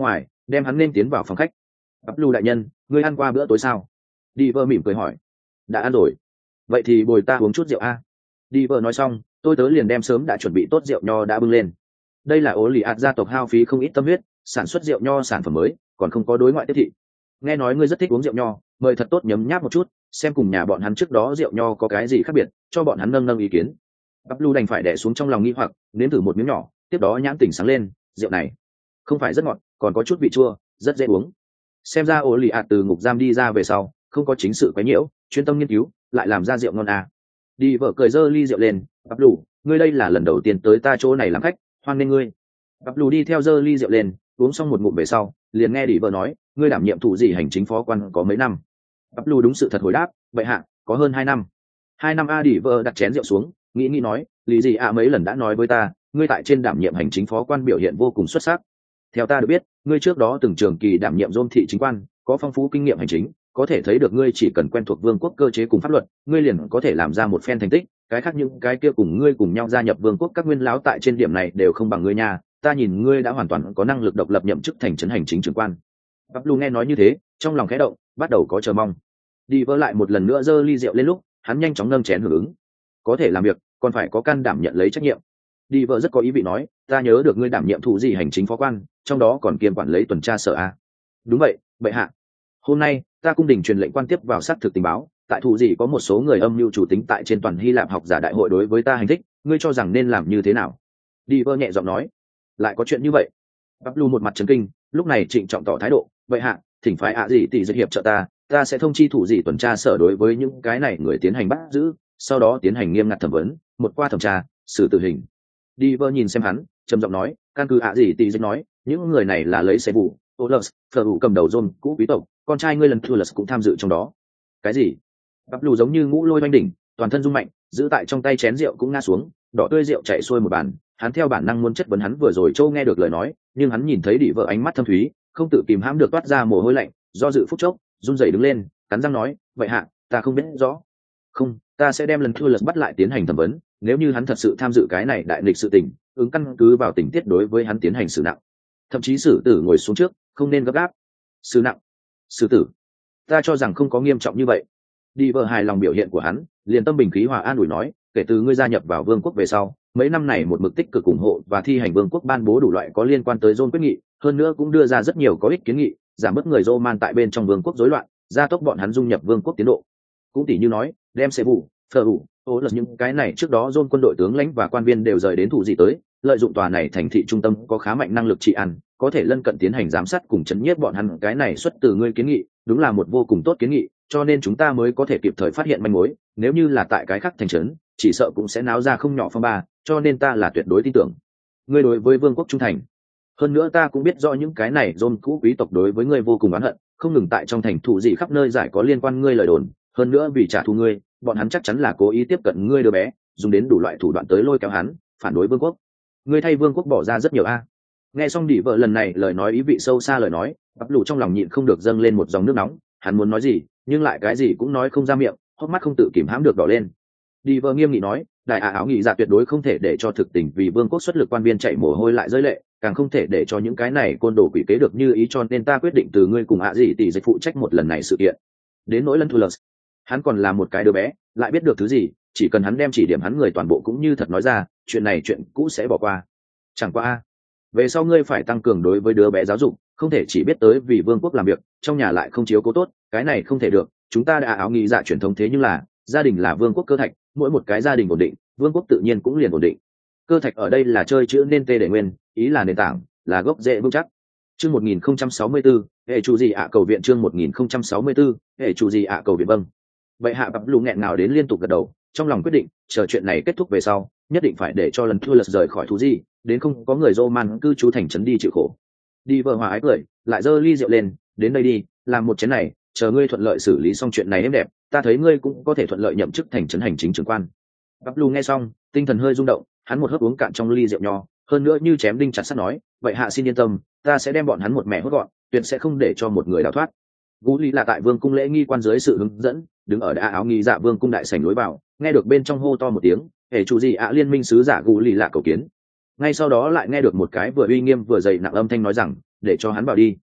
đem hắn nên tiến vào phòng khách. Bắp Lu đại nhân, ngươi ăn qua bữa tối sao? Đi vợ mỉm cười hỏi. Đã ăn rồi. Vậy thì bồi ta uống chút rượu a. Đi vợ nói xong, tôi tớ liền đem sớm đã chuẩn bị tốt rượu nho đã bưng lên. Đây là ố lì ạt gia tộc hao phí không ít tâm huyết sản xuất rượu nho sản phẩm mới, còn không có đối ngoại tiếp thị. Nghe nói ngươi rất thích uống rượu nho, mời thật tốt nhấm nháp một chút, xem cùng nhà bọn hắn trước đó rượu nho có cái gì khác biệt, cho bọn hắn nâng nâng ý kiến. Bắp Lu đành phải đè xuống trong lòng nghi hoặc, nếm thử một miếng nhỏ, tiếp đó nhãn tỉnh sáng lên, rượu này không phải rất ngọt, còn có chút vị chua, rất dễ uống. Xem ra ố lì ạt từ ngục giam đi ra về sau, không có chính sự quấy nhiễu, chuyên tâm nghiên cứu, lại làm ra rượu ngon à. Đi vợ cười dơ ly rượu lên, Bắp Lu, ngươi đây là lần đầu tiên tới ta chỗ này làm khách, hoan nghênh ngươi. Bắp Lu đi theo dơ ly rượu lên, uống xong một ngụm về sau, liền nghe đi vợ nói, ngươi đảm nhiệm thủ gì hành chính phó quan có mấy năm? Bắp Lu đúng sự thật hồi đáp, vậy hạ, có hơn hai năm. Hai năm a. Đi vợ đặt chén rượu xuống, nghĩ nghĩ nói, lý gì ạ mấy lần đã nói với ta, ngươi tại trên đảm nhiệm hành chính phó quan biểu hiện vô cùng xuất sắc. Theo ta được biết, ngươi trước đó từng trường kỳ đảm nhiệm dôn thị chính quan, có phong phú kinh nghiệm hành chính, có thể thấy được ngươi chỉ cần quen thuộc vương quốc cơ chế cùng pháp luật, ngươi liền có thể làm ra một phen thành tích. Cái khác những cái kia cùng ngươi cùng nhau gia nhập vương quốc các nguyên lão tại trên điểm này đều không bằng ngươi nha. Ta nhìn ngươi đã hoàn toàn có năng lực độc lập nhậm chức thành trấn hành chính trưởng quan. Bắp Lu nghe nói như thế, trong lòng khẽ động, bắt đầu có chờ mong. Đi vỡ lại một lần nữa giơ ly rượu lên lúc, hắn nhanh chóng nâng chén hưởng ứng. Có thể làm việc, còn phải có can đảm nhận lấy trách nhiệm. Đi vợ rất có ý vị nói, ta nhớ được ngươi đảm nhiệm thủ gì hành chính phó quan, trong đó còn kiêm quản lấy tuần tra sở a. Đúng vậy, bệ hạ. Hôm nay, ta cung đình truyền lệnh quan tiếp vào xác thực tình báo, tại thủ gì có một số người âm mưu chủ tính tại trên toàn Hy Lạp học giả đại hội đối với ta hành thích, ngươi cho rằng nên làm như thế nào? Đi vợ nhẹ giọng nói, lại có chuyện như vậy. Bắp Lu một mặt chấn kinh, lúc này trịnh trọng tỏ thái độ, bệ hạ, thỉnh phái ạ gì tỷ giật hiệp trợ ta, ta sẽ thông chi thủ gì tuần tra sở đối với những cái này người tiến hành bắt giữ, sau đó tiến hành nghiêm ngặt thẩm vấn, một qua thẩm tra, xử tử hình. Đi vợ nhìn xem hắn, trầm giọng nói, căn cứ ạ gì tỷ giật nói, những người này là lấy xe vụ, Olus, phở hủ cầm đầu John, cũ quý tộc, con trai ngươi lần thua cũng tham dự trong đó. Cái gì? Bắp Lu giống như ngũ lôi oanh đỉnh, toàn thân rung mạnh, giữ tại trong tay chén rượu cũng ngã xuống, đỏ tươi rượu chảy xuôi một bàn. Hắn theo bản năng muốn chất vấn hắn vừa rồi Châu nghe được lời nói, nhưng hắn nhìn thấy Đi vợ ánh mắt thâm thúy, không tự kìm hãm được toát ra mồ hôi lạnh, do dự phút chốc, run rẩy đứng lên, cắn răng nói, vậy hạ, ta không biết rõ. Không, ta sẽ đem lần thua lật bắt lại tiến hành thẩm vấn, nếu như hắn thật sự tham dự cái này đại nghịch sự tình, ứng căn cứ vào tình tiết đối với hắn tiến hành xử nặng, thậm chí xử tử ngồi xuống trước, không nên gấp gáp. Xử nặng, xử tử, ta cho rằng không có nghiêm trọng như vậy. Đi vợ hài lòng biểu hiện của hắn, liền tâm bình khí hòa an ủi nói, kể từ ngươi gia nhập vào vương quốc về sau, mấy năm này một mực tích cực ủng hộ và thi hành vương quốc ban bố đủ loại có liên quan tới John quyết nghị, hơn nữa cũng đưa ra rất nhiều có ích kiến nghị, giảm bớt người Roman tại bên trong vương quốc rối loạn, gia tốc bọn hắn dung nhập vương quốc tiến độ. Cũng tỷ như nói, đem xe vụ, phở hủ, ô lật những cái này trước đó John quân đội tướng lãnh và quan viên đều rời đến thủ gì tới, lợi dụng tòa này thành thị trung tâm có khá mạnh năng lực trị an, có thể lân cận tiến hành giám sát cùng chấn nhiếp bọn hắn. Cái này xuất từ ngươi kiến nghị, đúng là một vô cùng tốt kiến nghị, cho nên chúng ta mới có thể kịp thời phát hiện manh mối, nếu như là tại cái khác thành trấn, chỉ sợ cũng sẽ náo ra không nhỏ phong ba, cho nên ta là tuyệt đối tin tưởng ngươi đối với vương quốc trung thành. Hơn nữa ta cũng biết rõ những cái này John cũ quý tộc đối với ngươi vô cùng oán hận, không ngừng tại trong thành thủ gì khắp nơi giải có liên quan ngươi lời đồn, hơn nữa vì trả thù ngươi, bọn hắn chắc chắn là cố ý tiếp cận ngươi đứa bé, dùng đến đủ loại thủ đoạn tới lôi kéo hắn phản đối vương quốc. Ngươi thay vương quốc bỏ ra rất nhiều a. Nghe xong Đi vợ lần này lời nói ý vị sâu xa lời nói, Bắp Lù trong lòng nhịn không được dâng lên một dòng nước nóng, hắn muốn nói gì nhưng lại cái gì cũng nói không ra miệng, hốc mắt không tự kìm hãm được đỏ lên. Đi vợ nghiêm nghị nói, đại ả áo nghị dạ tuyệt đối không thể để cho thực tình vì vương quốc xuất lực quan viên chạy mồ hôi lại rơi lệ, càng không thể để cho những cái này côn đồ quỷ kế được như ý, cho nên ta quyết định từ ngươi cùng ạ gì tỷ dịch phụ trách một lần này sự kiện. Đến nỗi Lân Thulas, hắn còn là một cái đứa bé, lại biết được thứ gì, chỉ cần hắn đem chỉ điểm hắn người toàn bộ cũng như thật nói ra, chuyện này chuyện cũ sẽ bỏ qua. Chẳng qua a, về sau ngươi phải tăng cường đối với đứa bé giáo dục, không thể chỉ biết tới vì vương quốc làm việc, trong nhà lại không chiếu cố tốt, cái này không thể được. Chúng ta đã áo nghị dạ truyền thống thế nhưng là gia đình là vương quốc cơ thạch, mỗi một cái gia đình ổn định, vương quốc tự nhiên cũng liền ổn định. Cơ thạch ở đây là chơi chữ nên tê để nguyên, ý là nền tảng, là gốc rễ vững chắc. Chương một nghìn không trăm sáu mươi tư, hệ chủ gì ạ cầu viện. Chương một nghìn không trăm sáu mươi tư, hệ chủ gì ạ cầu viện. Vâng. Vậy hạ Bắp Lù nghẹn ngào đến liên tục gật đầu, trong lòng quyết định, chờ chuyện này kết thúc về sau, nhất định phải để cho lần thua lật rời khỏi thú gì, đến không có người Roman cư trú thành trấn đi chịu khổ. Đi vợ hòa ái cười, lại giơ ly rượu lên, đến đây đi, làm một chén này, chờ ngươi thuận lợi xử lý xong chuyện này êm đẹp, ta thấy ngươi cũng có thể thuận lợi nhậm chức thành trấn hành chính trưởng quan. Bắp Lù nghe xong, tinh thần hơi rung động, hắn một hớp uống cạn trong ly rượu nho, hơn nữa như chém đinh chặt sắt nói, vậy hạ xin yên tâm, ta sẽ đem bọn hắn một mẹ hốt gọn, tuyệt sẽ không để cho một người đào thoát. Gú Lý là tại vương cung lễ nghi quan dưới sự hướng dẫn, đứng ở đã áo nghi dạ vương cung đại sảnh lối vào, nghe được bên trong hô to một tiếng, hệ chủ gì ạ liên minh sứ giả Gú Lý là cầu kiến. Ngay sau đó lại nghe được một cái vừa uy nghiêm vừa dày nặng âm thanh nói rằng, để cho hắn vào đi.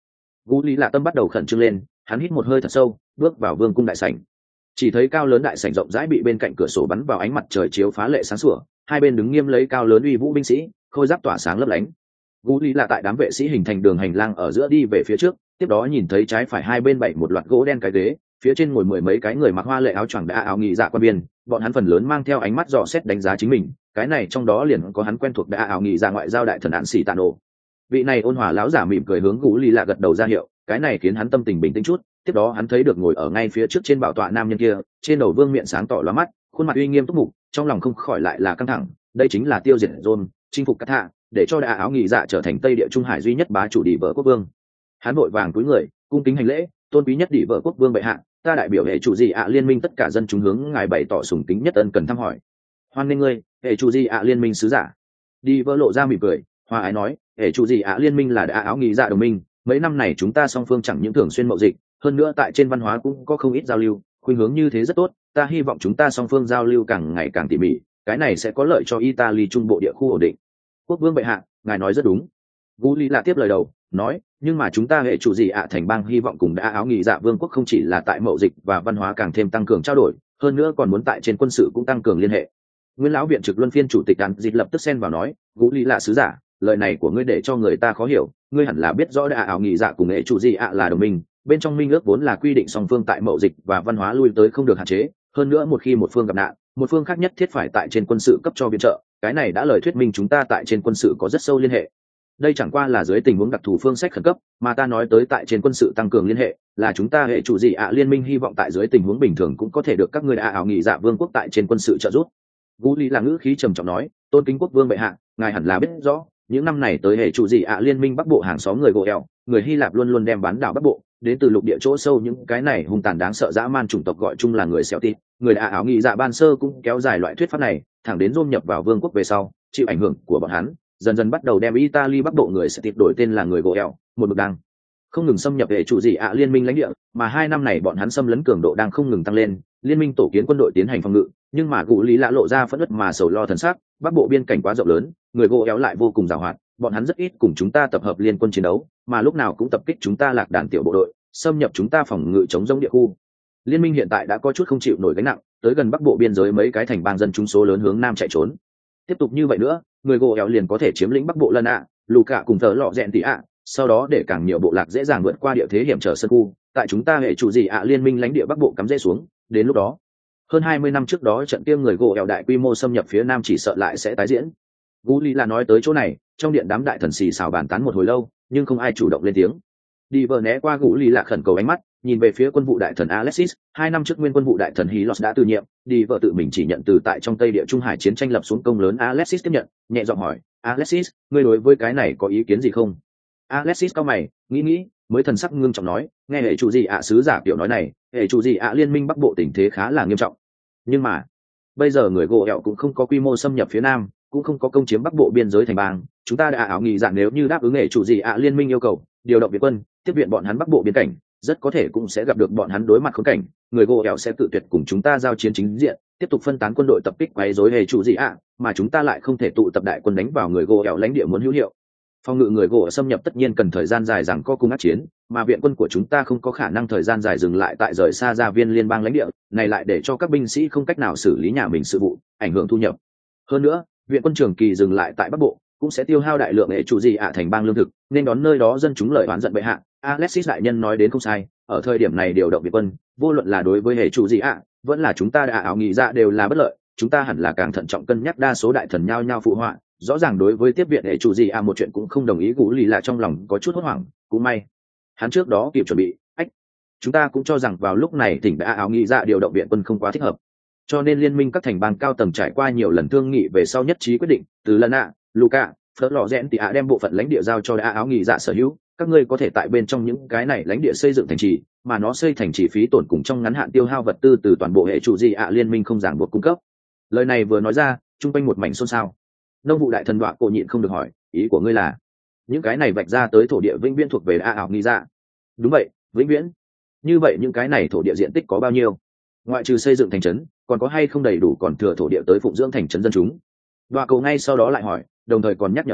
Gú Lý Lạ tâm bắt đầu khẩn trương lên, hắn hít một hơi thật sâu, bước vào vương cung đại sảnh. Chỉ thấy cao lớn đại sảnh rộng rãi bị bên cạnh cửa sổ bắn vào ánh mặt trời chiếu phá lệ sáng sủa, hai bên đứng nghiêm lấy cao lớn uy vũ binh sĩ, khôi giáp tỏa sáng lấp lánh. Gú Lý Lạ tại đám vệ sĩ hình thành đường hành lang ở giữa đi về phía trước, tiếp đó nhìn thấy trái phải hai bên bảy một loạt gỗ đen cái ghế, phía trên ngồi mười mấy cái người mặc hoa lệ áo choàng đã áo nghị dạ quan viên, bọn hắn phần lớn mang theo ánh mắt dò xét đánh giá chính mình, cái này trong đó liền có hắn quen thuộc đã áo nghị dạ ngoại giao đại thần Án Sĩ Tạn Nổ. Vị này ôn hòa lão giả mỉm cười hướng Gú Lý Lạ gật đầu ra hiệu, cái này khiến hắn tâm tình bình tĩnh chút. Tiếp đó hắn thấy được ngồi ở ngay phía trước trên bảo tọa nam nhân kia, trên đầu vương miệng sáng tỏ lóa mắt, khuôn mặt uy nghiêm túc mục, trong lòng không khỏi lại là căng thẳng. Đây chính là tiêu diệt John, chinh phục Cát Hạ, để cho đại áo nghị dạ trở thành Tây Địa Trung Hải duy nhất bá chủ đỉ vợ quốc vương. Hắn vội vàng cúi người, cung kính hành lễ, tôn quý nhất đỉ vợ quốc vương bệ hạ, ta đại biểu hệ chủ gì ạ liên minh tất cả dân chúng hướng ngài bày tỏ sùng kính nhất ân cần thăm hỏi. Hoan nghênh ngươi, hệ chủ gì ạ liên minh sứ giả. Đi vợ lộ ra mỉm cười, hòa ái nói, hệ chủ gì ạ liên minh là đại áo nghị dạ đồng minh, mấy năm này chúng ta song phương chẳng những thường xuyên mậu dịch, hơn nữa tại trên văn hóa cũng có không ít giao lưu, khuynh hướng như thế rất tốt, ta hy vọng chúng ta song phương giao lưu càng ngày càng tỉ mỉ, cái này sẽ có lợi cho Italy trung bộ địa khu ổn định. Quốc vương bệ hạ, ngài nói rất đúng. Gú Lý Lạ tiếp lời đầu, nói, nhưng mà chúng ta hệ chủ gì ạ thành bang hy vọng cùng đã áo nghị dạ vương quốc không chỉ là tại mậu dịch và văn hóa càng thêm tăng cường trao đổi, hơn nữa còn muốn tại trên quân sự cũng tăng cường liên hệ. Nguyên lão viện trực luân phiên chủ tịch Đàn Dịch lập tức xen vào nói, Gú Lý Lạ sứ giả, lời này của ngươi để cho người ta khó hiểu, ngươi hẳn là biết rõ đã áo nghị dạ cùng hệ chủ gì ạ là đồng minh, bên trong minh ước vốn là quy định song phương tại mậu dịch và văn hóa lui tới không được hạn chế, hơn nữa một khi một phương gặp nạn, một phương khác nhất thiết phải tại trên quân sự cấp cho viện trợ, cái này đã lời thuyết minh chúng ta tại trên quân sự có rất sâu liên hệ. Đây chẳng qua là dưới tình huống đặc thù phương sách khẩn cấp, mà ta nói tới tại trên quân sự tăng cường liên hệ, là chúng ta hệ chủ gì ạ liên minh hy vọng tại dưới tình huống bình thường cũng có thể được các ngươi đã áo nghị dạ vương quốc tại trên quân sự trợ giúp. Gú Lý là ngữ khí trầm trọng nói, tôn kính quốc vương bệ hạ, ngài hẳn là biết rõ, những năm này tới hệ chủ gì ạ liên minh bắc bộ hàng xóm người gỗ eo, người Hy Lạp luôn luôn đem bán đảo bắc bộ, đến từ lục địa chỗ sâu những cái này hung tàn đáng sợ dã man chủng tộc gọi chung là người xẻo tịt, người đã áo nghị dạ ban sơ cũng kéo dài loại thuyết pháp này, thẳng đến rôm nhập vào vương quốc về sau, chịu ảnh hưởng của bọn hắn, dần dần bắt đầu đem Italy bắc bộ người sẽ tịt đổi tên là người gỗ eo, một mực đang không ngừng xâm nhập hệ chủ gì ạ liên minh lãnh địa, mà hai năm này bọn hắn xâm lấn cường độ đang không ngừng tăng lên, liên minh tổ kiến quân đội tiến hành phòng ngự, nhưng mà Gú Lý Lạ lộ ra phẫn uất mà sầu lo thần sắc, bắc bộ biên cảnh quá rộng lớn, người gỗ eo lại vô cùng giàu hoạt, bọn hắn rất ít cùng chúng ta tập hợp liên quân chiến đấu, mà lúc nào cũng tập kích chúng ta lạc đàn tiểu bộ đội, xâm nhập chúng ta phòng ngự chống giống địa khu. Liên minh hiện tại đã có chút không chịu nổi gánh nặng, tới gần bắc bộ biên giới mấy cái thành bang dân chúng số lớn hướng nam chạy trốn. Tiếp tục như vậy nữa, người gỗ eo liền có thể chiếm lĩnh bắc bộ lần ạ, lù cả cùng thờ lọ rẽn tỉ ạ, sau đó để càng nhiều bộ lạc dễ dàng vượt qua địa thế hiểm trở sân khu, tại chúng ta hệ chủ gì ạ liên minh lãnh địa bắc bộ cắm rễ xuống, đến lúc đó hơn hai mươi năm trước đó trận kia người gỗ eo đại quy mô xâm nhập phía nam chỉ sợ lại sẽ tái diễn. Gú Lý là nói tới chỗ này, trong điện đám đại thần xì xào bàn tán một hồi lâu, nhưng không ai chủ động lên tiếng. Đi vợ né qua Gú Lý là khẩn cầu ánh mắt, nhìn về phía quân vụ đại thần Alexis, hai năm trước nguyên quân vụ đại thần Hilos đã từ nhiệm, đi vợ tự mình chỉ nhận từ tại trong Tây Địa Trung Hải chiến tranh lập xuống công lớn. Alexis tiếp nhận, nhẹ giọng hỏi, Alexis, ngươi đối với cái này có ý kiến gì không? Alexis cau mày, nghĩ nghĩ, mới thần sắc ngưng trọng nói, nghe hệ chủ gì ạ sứ giả kiểu nói này, hệ chủ gì ạ liên minh bắc bộ tình thế khá là nghiêm trọng. Nhưng mà, bây giờ người gỗ eo cũng không có quy mô xâm nhập phía nam, cũng không có công chiếm bắc bộ biên giới thành bang, chúng ta đã áo nghị dạng nếu như đáp ứng hệ chủ gì ạ liên minh yêu cầu, điều động viện quân, tiếp viện bọn hắn bắc bộ biên cảnh, rất có thể cũng sẽ gặp được bọn hắn đối mặt khốn cảnh, người gỗ eo sẽ tự tuyệt cùng chúng ta giao chiến chính diện, tiếp tục phân tán quân đội tập kích quấy rối hệ chủ gì ạ, mà chúng ta lại không thể tụ tập đại quân đánh vào người gỗ eo lãnh địa muốn hữu hiệu. Phòng ngự người gỗ xâm nhập tất nhiên cần thời gian dài rằng có cung ác chiến, mà viện quân của chúng ta không có khả năng thời gian dài dừng lại tại rời xa gia viên liên bang lãnh địa, này lại để cho các binh sĩ không cách nào xử lý nhà mình sự vụ, ảnh hưởng thu nhập. Hơn nữa, viện quân trường kỳ dừng lại tại bắc bộ cũng sẽ tiêu hao đại lượng hệ chủ gì ạ thành bang lương thực, nên đón nơi đó dân chúng lời oán giận bệ hạ. Alexis đại nhân nói đến không sai, ở thời điểm này điều động viện quân, vô luận là đối với hệ chủ gì ạ, vẫn là chúng ta đã áo nghị dạ đều là bất lợi, chúng ta hẳn là càng thận trọng cân nhắc. Đa số đại thần nhao nhao phụ họa, rõ ràng đối với tiếp viện hệ chủ gì à một chuyện cũng không đồng ý. Gú Lý là trong lòng có chút hốt hoảng, cũng may hắn trước đó kịp chuẩn bị. Ách, chúng ta cũng cho rằng vào lúc này tỉnh đã áo nghị dạ điều động viện quân không quá thích hợp, cho nên liên minh các thành bang cao tầng trải qua nhiều lần thương nghị về sau nhất trí quyết định, từ lần ạ, Luca, phớt lò rẽn tỉ ạ đem bộ phận lãnh địa giao cho đã áo nghị dạ sở hữu, các ngươi có thể tại bên trong những cái này lãnh địa xây dựng thành trì, mà nó xây thành trì phí tổn cùng trong ngắn hạn tiêu hao vật tư từ toàn bộ hệ chủ gì ạ liên minh không ràng buộc cung cấp. Lời này vừa nói ra, chung quanh một mảnh xôn xao. Nông vụ đại thần đọa cổ nhịn không được hỏi, ý của ngươi là những cái này vạch ra tới thổ địa vĩnh viễn thuộc về a ảo nghĩ ra? Đúng vậy, vĩnh viễn. Như vậy những cái này thổ địa diện tích có bao nhiêu? Ngoại trừ xây dựng thành trấn, còn có hay không đầy đủ còn thừa thổ địa tới phụng dưỡng thành trấn dân chúng? Đọa cổ ngay sau đó lại hỏi, đồng thời còn nhắc nhở nói,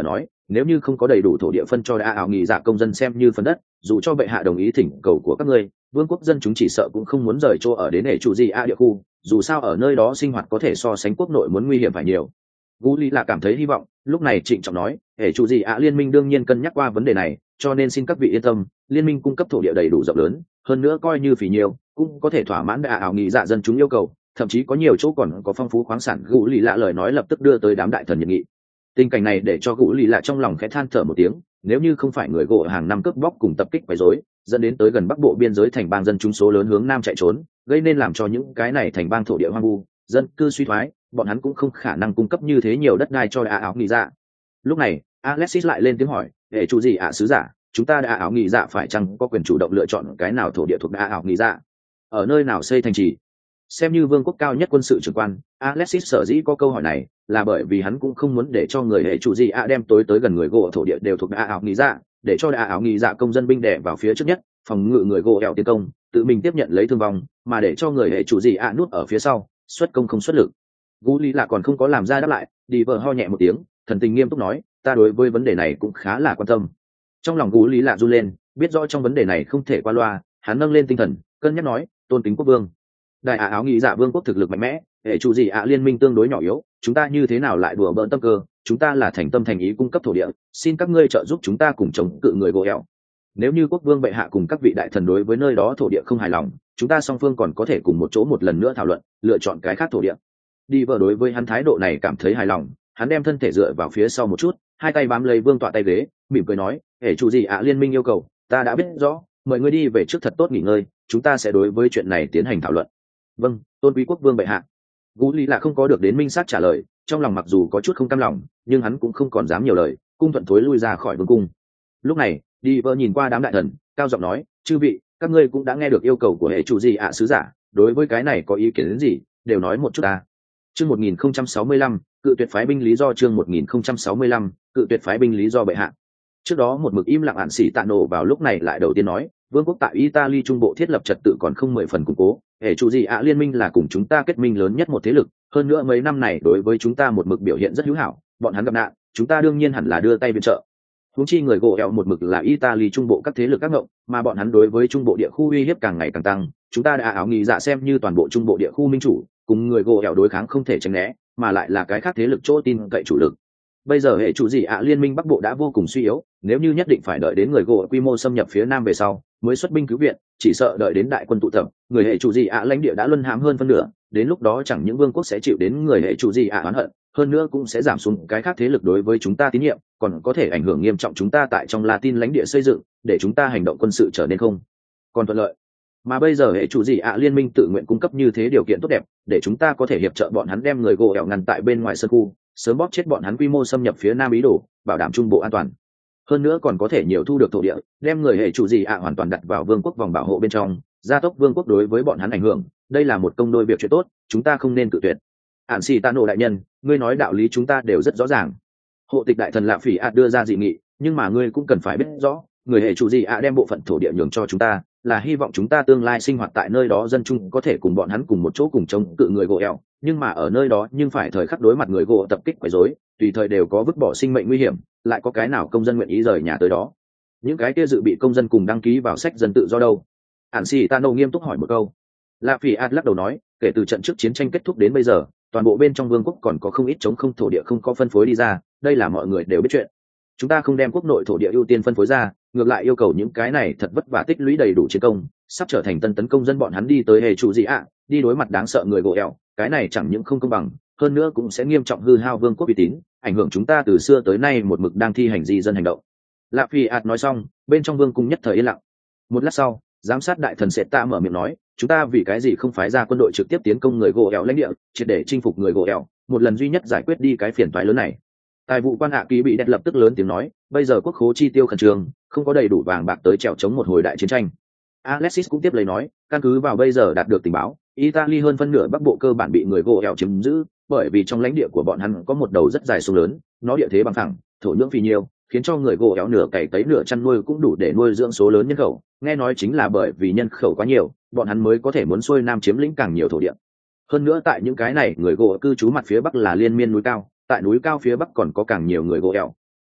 nếu như không có đầy đủ thổ địa phân cho đa ảo nghị dạ công dân xem như phần đất, dù cho bệ hạ đồng ý thỉnh cầu của các ngươi, vương quốc dân chúng chỉ sợ cũng không muốn rời chỗ ở đến hệ chủ gì a địa khu, dù sao ở nơi đó sinh hoạt có thể so sánh quốc nội muốn nguy hiểm phải nhiều. Gú Lý là cảm thấy hy vọng, lúc này trịnh trọng nói, hệ chủ gì a liên minh đương nhiên cân nhắc qua vấn đề này, cho nên xin các vị yên tâm, liên minh cung cấp thổ địa đầy đủ rộng lớn, hơn nữa coi như phí nhiều, cũng có thể thỏa mãn đa ảo nghị dạ dân chúng yêu cầu, thậm chí có nhiều chỗ còn có phong phú khoáng sản. Gú Lý lạ lời nói lập tức đưa tới đám đại thần nhiệt nghị. Tình cảnh này để cho Gú Lý lạ trong lòng khẽ than thở một tiếng, nếu như không phải người gỗ hàng năm cướp bóc cùng tập kích quấy rối, dẫn đến tới gần bắc bộ biên giới thành bang dân chúng số lớn hướng nam chạy trốn, gây nên làm cho những cái này thành bang thổ địa hoang vu, dân cư suy thoái, bọn hắn cũng không khả năng cung cấp như thế nhiều đất đai cho đa ảo nghị dạ. Lúc này Alexis lại lên tiếng hỏi, hệ chủ gì ạ sứ giả, chúng ta đa ảo nghị dạ phải chăng có quyền chủ động lựa chọn cái nào thổ địa thuộc đa ảo nghị dạ, ở nơi nào xây thành trì? Xem như vương quốc cao nhất quân sự trưởng quan, Alexis sở dĩ có câu hỏi này là bởi vì hắn cũng không muốn để cho người hệ chủ gì ạ đem tối tới gần người gỗ thổ địa đều thuộc đa ảo nghị dạ, để cho đa ảo nghị dạ công dân binh đẻ vào phía trước nhất, phòng ngự người gỗ ẻo tiến công, tự mình tiếp nhận lấy thương vong, mà để cho người hệ chủ gì ạ nuốt ở phía sau, xuất công không xuất lực. Gú Lý là còn không có làm ra đáp lại, đi vợ ho nhẹ một tiếng, thần tình nghiêm túc nói, ta đối với vấn đề này cũng khá là quan tâm. Trong lòng Gú Lý lạ run lên, biết rõ trong vấn đề này không thể qua loa, hắn nâng lên tinh thần, cân nhắc nói, tôn kính quốc vương, đại ả áo nghĩ dạ vương quốc thực lực mạnh mẽ, hệ chủ gì ạ liên minh tương đối nhỏ yếu, chúng ta như thế nào lại đùa bỡn tâm cơ, chúng ta là thành tâm thành ý cung cấp thổ địa, xin các ngươi trợ giúp chúng ta cùng chống cự người gỗ ẻo. Nếu như quốc vương bệ hạ cùng các vị đại thần đối với nơi đó thổ địa không hài lòng, chúng ta song phương còn có thể cùng một chỗ một lần nữa thảo luận, lựa chọn cái khác thổ địa. Đi vợ đối với hắn thái độ này cảm thấy hài lòng, hắn đem thân thể dựa vào phía sau một chút, hai tay bám lấy vương tọa tay ghế, mỉm cười nói, hệ chủ gì ạ liên minh yêu cầu, ta đã biết rõ, mời ngươi đi về trước thật tốt nghỉ ngơi, chúng ta sẽ đối với chuyện này tiến hành thảo luận. Vâng, tôn quý quốc vương bệ hạ. Gú Lý là không có được đến minh sát trả lời, trong lòng mặc dù có chút không cam lòng, nhưng hắn cũng không còn dám nhiều lời, cung thuận thối lui ra khỏi vương cung. Lúc này đi vợ nhìn qua đám đại thần, cao giọng nói, chư vị, các ngươi cũng đã nghe được yêu cầu của hệ chủ gì ạ sứ giả, đối với cái này có ý kiến đến gì, đều nói một chút ta. Chương một nghìn không trăm sáu mươi lăm, cự tuyệt phái binh lý do. Chương một nghìn không trăm sáu mươi lăm, cự tuyệt phái binh lý do bệ hạ. Trước đó một mực im lặng ạn sĩ tạ nổ vào lúc này lại đầu tiên nói, vương quốc tại Italy trung bộ thiết lập trật tự còn không mười phần củng cố, hệ chủ gì ạ liên minh là cùng chúng ta kết minh lớn nhất một thế lực, hơn nữa mấy năm này đối với chúng ta một mực biểu hiện rất hữu hảo, bọn hắn gặp nạn, chúng ta đương nhiên hẳn là đưa tay viện trợ. Huống chi người gỗ ẻo một mực là Italy trung bộ các thế lực các ngộng, mà bọn hắn đối với trung bộ địa khu uy hiếp càng ngày càng tăng, chúng ta đã áo nghĩ dạ xem như toàn bộ trung bộ địa khu minh chủ, cùng người gỗ ẻo đối kháng không thể tránh né, mà lại là cái khác thế lực chỗ tin cậy chủ lực. Bây giờ hệ chủ gì ạ liên minh bắc bộ đã vô cùng suy yếu, nếu như nhất định phải đợi đến người gỗ quy mô xâm nhập phía nam về sau mới xuất binh cứu viện, chỉ sợ đợi đến đại quân tụ tập, người hệ chủ gì ạ lãnh địa đã luân hãm hơn phân nửa, đến lúc đó chẳng những vương quốc sẽ chịu đến người hệ chủ gì ạ oán hận, hơn nữa cũng sẽ giảm xuống cái khác thế lực đối với chúng ta tín nhiệm, còn có thể ảnh hưởng nghiêm trọng chúng ta tại trong Latin lãnh địa xây dựng, để chúng ta hành động quân sự trở nên không còn thuận lợi. Mà bây giờ hệ chủ gì ạ liên minh tự nguyện cung cấp như thế điều kiện tốt đẹp, để chúng ta có thể hiệp trợ bọn hắn đem người gỗ ẻo ngăn tại bên ngoài sân khu, sớm bóp chết bọn hắn quy mô xâm nhập phía nam ý đồ, bảo đảm trung bộ an toàn. Hơn nữa còn có thể nhiều thu được thổ địa, đem người hệ chủ gì ạ hoàn toàn đặt vào vương quốc vòng bảo hộ bên trong, gia tốc vương quốc đối với bọn hắn ảnh hưởng, đây là một công đôi việc chuyện tốt, chúng ta không nên cự tuyệt. Ản xì ta nổ đại nhân, ngươi nói đạo lý chúng ta đều rất rõ ràng. Hộ tịch đại thần Lạ Phỉ ạ đưa ra dị nghị, nhưng mà ngươi cũng cần phải biết rõ, người hệ chủ gì ạ đem bộ phận thổ địa nhường cho chúng ta, là hy vọng chúng ta tương lai sinh hoạt tại nơi đó dân chúng có thể cùng bọn hắn cùng một chỗ cùng chống cự người gỗ ẻo, nhưng mà ở nơi đó nhưng phải thời khắc đối mặt người gỗ tập kích quấy rối, tùy thời đều có vứt bỏ sinh mệnh nguy hiểm, lại có cái nào công dân nguyện ý rời nhà tới đó? Những cái kia dự bị công dân cùng đăng ký vào sách dân tự do đâu? Ản xì ta nổ nghiêm túc hỏi một câu. Lạ Phỉ ạ lắc đầu nói, kể từ trận trước chiến tranh kết thúc đến bây giờ, toàn bộ bên trong vương quốc còn có không ít chống không thổ địa không có phân phối đi ra, đây là mọi người đều biết chuyện. Chúng ta không đem quốc nội thổ địa ưu tiên phân phối ra, ngược lại yêu cầu những cái này thật vất vả tích lũy đầy đủ chiến công, sắp trở thành tân tấn công dân bọn hắn đi tới hệ chủ gì ạ, đi đối mặt đáng sợ người gỗ ẻo, cái này chẳng những không công bằng, hơn nữa cũng sẽ nghiêm trọng hư hao vương quốc uy tín, ảnh hưởng chúng ta từ xưa tới nay một mực đang thi hành di dân hành động. Lạ Phi ạt nói xong, bên trong vương cung nhất thời yên lặng. Một lát sau, giám sát đại thần Sệt Tạ mở miệng nói, chúng ta vì cái gì không phái ra quân đội trực tiếp tiến công người gỗ ẻo lãnh địa, triệt để chinh phục người gỗ ẻo, một lần duy nhất giải quyết đi cái phiền toái lớn này. Tài vụ quan hạ ký bị đẹp lập tức lớn tiếng nói, bây giờ quốc khố chi tiêu khẩn trương, không có đầy đủ vàng bạc tới chèo chống một hồi đại chiến tranh. Alexis cũng tiếp lấy nói, căn cứ vào bây giờ đạt được tình báo, Italy hơn phân nửa bắc bộ cơ bản bị người gỗ ẻo chiếm giữ, bởi vì trong lãnh địa của bọn hắn có một đầu rất dài sông lớn, nó địa thế bằng phẳng, thổ nhưỡng phì nhiều, khiến cho người gỗ ẻo nửa cày cấy nửa chăn nuôi cũng đủ để nuôi dưỡng số lớn nhân khẩu. Nghe nói chính là bởi vì nhân khẩu quá nhiều, bọn hắn mới có thể muốn xuôi nam chiếm lĩnh càng nhiều thổ địa. Hơn nữa tại những cái này, người gỗ cư trú mặt phía bắc là liên miên núi cao, tại núi cao phía bắc còn có càng nhiều người gỗ ẻo.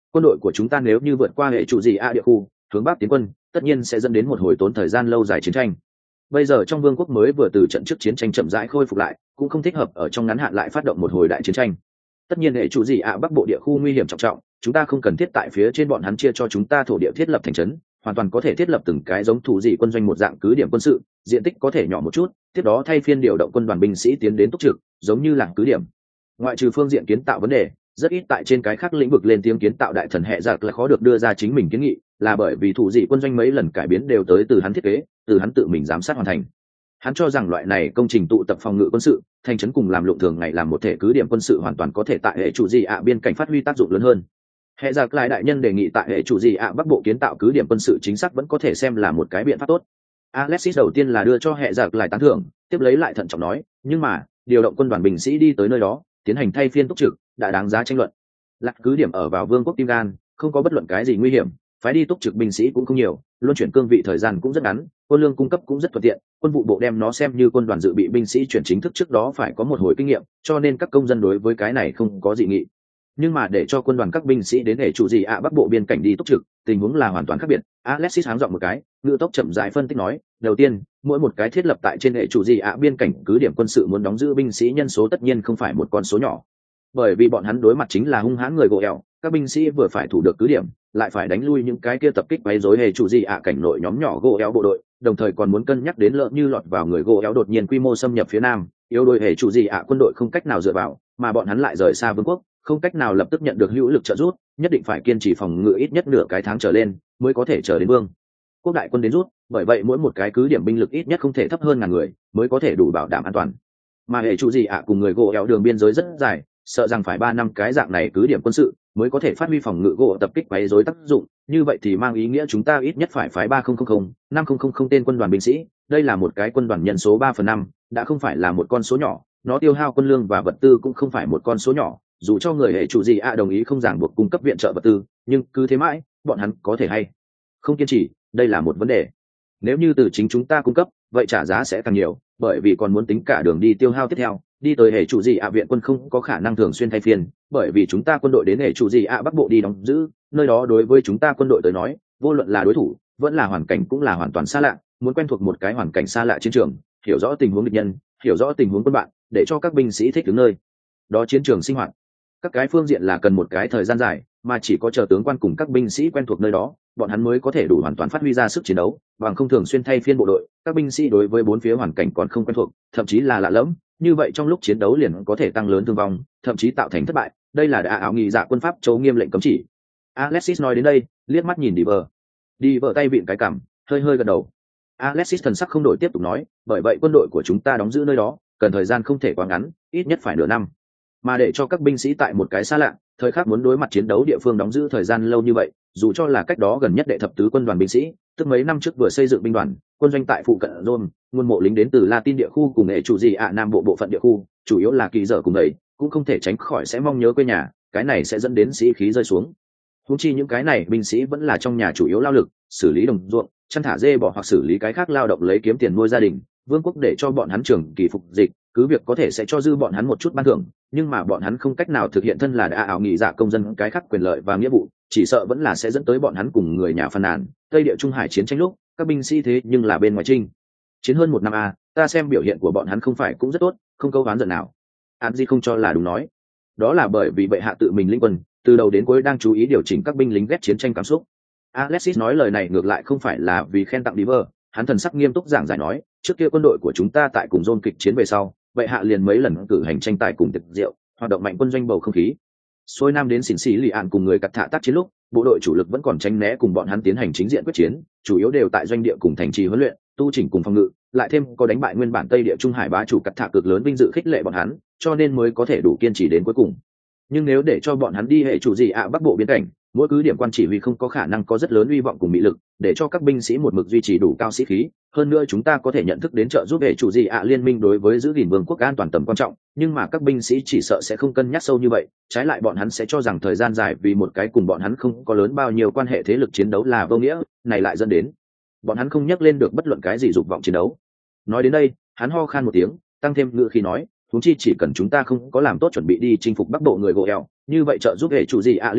quân đội của chúng ta nếu như vượt qua hệ trụ gì ạ địa khu hướng bắc tiến quân tất nhiên sẽ dẫn đến một hồi tốn thời gian lâu dài chiến tranh. Bây giờ trong vương quốc mới vừa từ trận trước chiến tranh chậm rãi khôi phục lại, cũng không thích hợp ở trong ngắn hạn lại phát động một hồi đại chiến tranh. Tất nhiên hệ chủ gì ạ bắc bộ địa khu nguy hiểm trọng trọng, chúng ta không cần thiết tại phía trên bọn hắn chia cho chúng ta thổ địa thiết lập thành trấn, hoàn toàn có thể thiết lập từng cái giống thủ dị quân doanh một dạng cứ điểm quân sự, diện tích có thể nhỏ một chút, tiếp đó thay phiên điều động quân đoàn binh sĩ tiến đến túc trực, giống như làng cứ điểm. Ngoại trừ phương diện kiến tạo vấn đề, rất ít tại trên cái khác lĩnh vực lên tiếng kiến tạo đại thần hệ giặc là khó được đưa ra chính mình kiến nghị, là bởi vì thủ dị quân doanh mấy lần cải biến đều tới từ hắn thiết kế, từ hắn tự mình giám sát hoàn thành. Hắn cho rằng loại này công trình tụ tập phòng ngự quân sự, thành trấn cùng làm lụng thường ngày làm một thể cứ điểm quân sự hoàn toàn có thể tại hệ chủ gì ạ biên cảnh phát huy tác dụng lớn hơn. Hệ giặc lại đại nhân đề nghị tại hệ chủ gì ạ bắc bộ kiến tạo cứ điểm quân sự chính xác vẫn có thể xem là một cái biện pháp tốt. Alexis đầu tiên là đưa cho hệ giặc lại tán thưởng, tiếp lấy lại thận trọng nói, nhưng mà điều động quân đoàn binh sĩ đi tới nơi đó, tiến hành thay phiên túc trực, đã đáng giá tranh luận. Lạc cứ điểm ở vào vương quốc Tim Gan, không có bất luận cái gì nguy hiểm, phái đi túc trực binh sĩ cũng không nhiều, luân chuyển cương vị thời gian cũng rất ngắn, quân lương cung cấp cũng rất thuận tiện, quân vụ bộ đem nó xem như quân đoàn dự bị binh sĩ chuyển chính thức trước đó phải có một hồi kinh nghiệm, cho nên các công dân đối với cái này không có dị nghị. Nhưng mà để cho quân đoàn các binh sĩ đến để chủ gì ạ bắc bộ biên cảnh đi túc trực, tình huống là hoàn toàn khác biệt. Alexis háng giọng một cái, ngữ tốc chậm rãi phân tích nói, đầu tiên, mỗi một cái thiết lập tại trên hệ chủ gì ạ biên cảnh cứ điểm quân sự muốn đóng giữ binh sĩ nhân số tất nhiên không phải một con số nhỏ, bởi vì bọn hắn đối mặt chính là hung hãn người gỗ ẻo, các binh sĩ vừa phải thủ được cứ điểm, lại phải đánh lui những cái kia tập kích quấy rối hệ chủ gì ạ cảnh nội nhóm nhỏ gỗ ẻo bộ đội, đồng thời còn muốn cân nhắc đến lợn như lọt vào người gỗ ẻo đột nhiên quy mô xâm nhập phía nam, yếu đuối hệ chủ gì ạ quân đội không cách nào dựa vào, mà bọn hắn lại rời xa vương quốc, không cách nào lập tức nhận được hữu lực trợ giúp, nhất định phải kiên trì phòng ngự ít nhất nửa cái tháng trở lên mới có thể chờ đến vương quốc đại quân đến rút, bởi vậy mỗi một cái cứ điểm binh lực ít nhất không thể thấp hơn ngàn người mới có thể đủ bảo đảm an toàn. Mà hệ chủ gì ạ cùng người gỗ ẻo đường biên giới rất dài, sợ rằng phải ba năm cái dạng này cứ điểm quân sự mới có thể phát huy phòng ngự gỗ tập kích quấy rối tác dụng, như vậy thì mang ý nghĩa chúng ta ít nhất phải phái ba không không không năm không không không tên quân đoàn binh sĩ, đây là một cái quân đoàn nhân số ba phần năm, đã không phải là một con số nhỏ, nó tiêu hao quân lương và vật tư cũng không phải một con số nhỏ, dù cho người hệ chủ gì ạ đồng ý không ràng buộc cung cấp viện trợ vật tư, nhưng cứ thế mãi bọn hắn có thể hay không kiên trì, đây là một vấn đề. Nếu như từ chính chúng ta cung cấp, vậy trả giá sẽ càng nhiều, bởi vì còn muốn tính cả đường đi tiêu hao tiếp theo, đi tới hệ chủ gì ạ viện quân không có khả năng thường xuyên thay phiên, bởi vì chúng ta quân đội đến hệ chủ gì ạ bắc bộ đi đóng giữ, nơi đó đối với chúng ta quân đội tới nói, vô luận là đối thủ vẫn là hoàn cảnh cũng là hoàn toàn xa lạ, muốn quen thuộc một cái hoàn cảnh xa lạ chiến trường, hiểu rõ tình huống địch nhân, hiểu rõ tình huống quân bạn, để cho các binh sĩ thích ứng nơi đó chiến trường sinh hoạt, các cái phương diện là cần một cái thời gian dài, mà chỉ có chờ tướng quan cùng các binh sĩ quen thuộc nơi đó, bọn hắn mới có thể đủ hoàn toàn phát huy ra sức chiến đấu, bằng không thường xuyên thay phiên bộ đội, các binh sĩ đối với bốn phía hoàn cảnh còn không quen thuộc, thậm chí là lạ lẫm, như vậy trong lúc chiến đấu liền có thể tăng lớn thương vong, thậm chí tạo thành thất bại, đây là đã ảo nghị dạ quân pháp châu nghiêm lệnh cấm chỉ. Alexis nói đến đây, liếc mắt nhìn Diver. Diver tay vịn cái cằm, hơi hơi gật đầu. Alexis thần sắc không đổi tiếp tục nói, bởi vậy quân đội của chúng ta đóng giữ nơi đó, cần thời gian không thể quá ngắn, ít nhất phải nửa năm. Mà để cho các binh sĩ tại một cái xa lạ, thời khắc muốn đối mặt chiến đấu địa phương đóng giữ thời gian lâu như vậy, dù cho là cách đó gần nhất đệ thập tứ quân đoàn binh sĩ, tức mấy năm trước vừa xây dựng binh đoàn, quân doanh tại phụ cận Rome, nguồn mộ lính đến từ Latin địa khu cùng hệ chủ gì ạ nam bộ bộ phận địa khu, chủ yếu là kỳ dở cùng đấy, cũng không thể tránh khỏi sẽ mong nhớ quê nhà, cái này sẽ dẫn đến sĩ khí rơi xuống. Huống chi những cái này binh sĩ vẫn là trong nhà chủ yếu lao lực, xử lý đồng ruộng, chăn thả dê bò hoặc xử lý cái khác lao động lấy kiếm tiền nuôi gia đình, vương quốc để cho bọn hắn trưởng kỳ phục dịch, cứ việc có thể sẽ cho dư bọn hắn một chút ban thưởng, nhưng mà bọn hắn không cách nào thực hiện thân là đã ảo nghị dạ công dân cái khác quyền lợi và nghĩa vụ, chỉ sợ vẫn là sẽ dẫn tới bọn hắn cùng người nhà phàn nàn. Tây địa Trung Hải chiến tranh lúc, các binh sĩ thế nhưng là bên ngoài trinh chiến hơn một năm a, ta xem biểu hiện của bọn hắn không phải cũng rất tốt, không câu oán giận nào. Anji không cho là đúng nói, đó là bởi vì bệ hạ tự mình linh quân, từ đầu đến cuối đang chú ý điều chỉnh các binh lính ghét chiến tranh cảm xúc. Alexis nói lời này ngược lại không phải là vì khen tặng Diver, hắn thần sắc nghiêm túc giảng giải nói, trước kia quân đội của chúng ta tại cùng Zone kịch chiến về sau, bệ hạ liền mấy lần cử hành tranh tài cùng tiệc rượu, hoạt động mạnh quân doanh bầu không khí. Xuôi nam đến xỉn xỉ lì ạn cùng người cặt thạ tác chiến lúc, bộ đội chủ lực vẫn còn tránh né cùng bọn hắn tiến hành chính diện quyết chiến, chủ yếu đều tại doanh địa cùng thành trì huấn luyện, tu chỉnh cùng phòng ngự, lại thêm có đánh bại nguyên bản Tây địa Trung Hải bá chủ cặt thạ cực lớn vinh dự khích lệ bọn hắn, cho nên mới có thể đủ kiên trì đến cuối cùng. Nhưng nếu để cho bọn hắn đi hệ chủ gì ạ bắc bộ biên cảnh, mỗi cứ điểm quan chỉ huy không có khả năng có rất lớn hy vọng cùng mỹ lực, để cho các binh sĩ một mực duy trì đủ cao sĩ khí. Hơn nữa chúng ta có thể nhận thức đến trợ giúp hệ chủ gì ạ liên minh đối với giữ gìn vương quốc an toàn tầm quan trọng, nhưng mà các binh sĩ chỉ sợ sẽ không cân nhắc sâu như vậy, trái lại bọn hắn sẽ cho rằng thời gian dài vì một cái cùng bọn hắn không có lớn bao nhiêu quan hệ thế lực chiến đấu là vô nghĩa, này lại dẫn đến bọn hắn không nhắc lên được bất luận cái gì dục vọng chiến đấu. Nói đến đây, hắn ho khan một tiếng, tăng thêm ngữ khí nói, huống chi chỉ cần chúng ta không có làm tốt chuẩn bị đi chinh phục bắc bộ người gỗ eo, như vậy trợ giúp hệ chủ gì ạ liên minh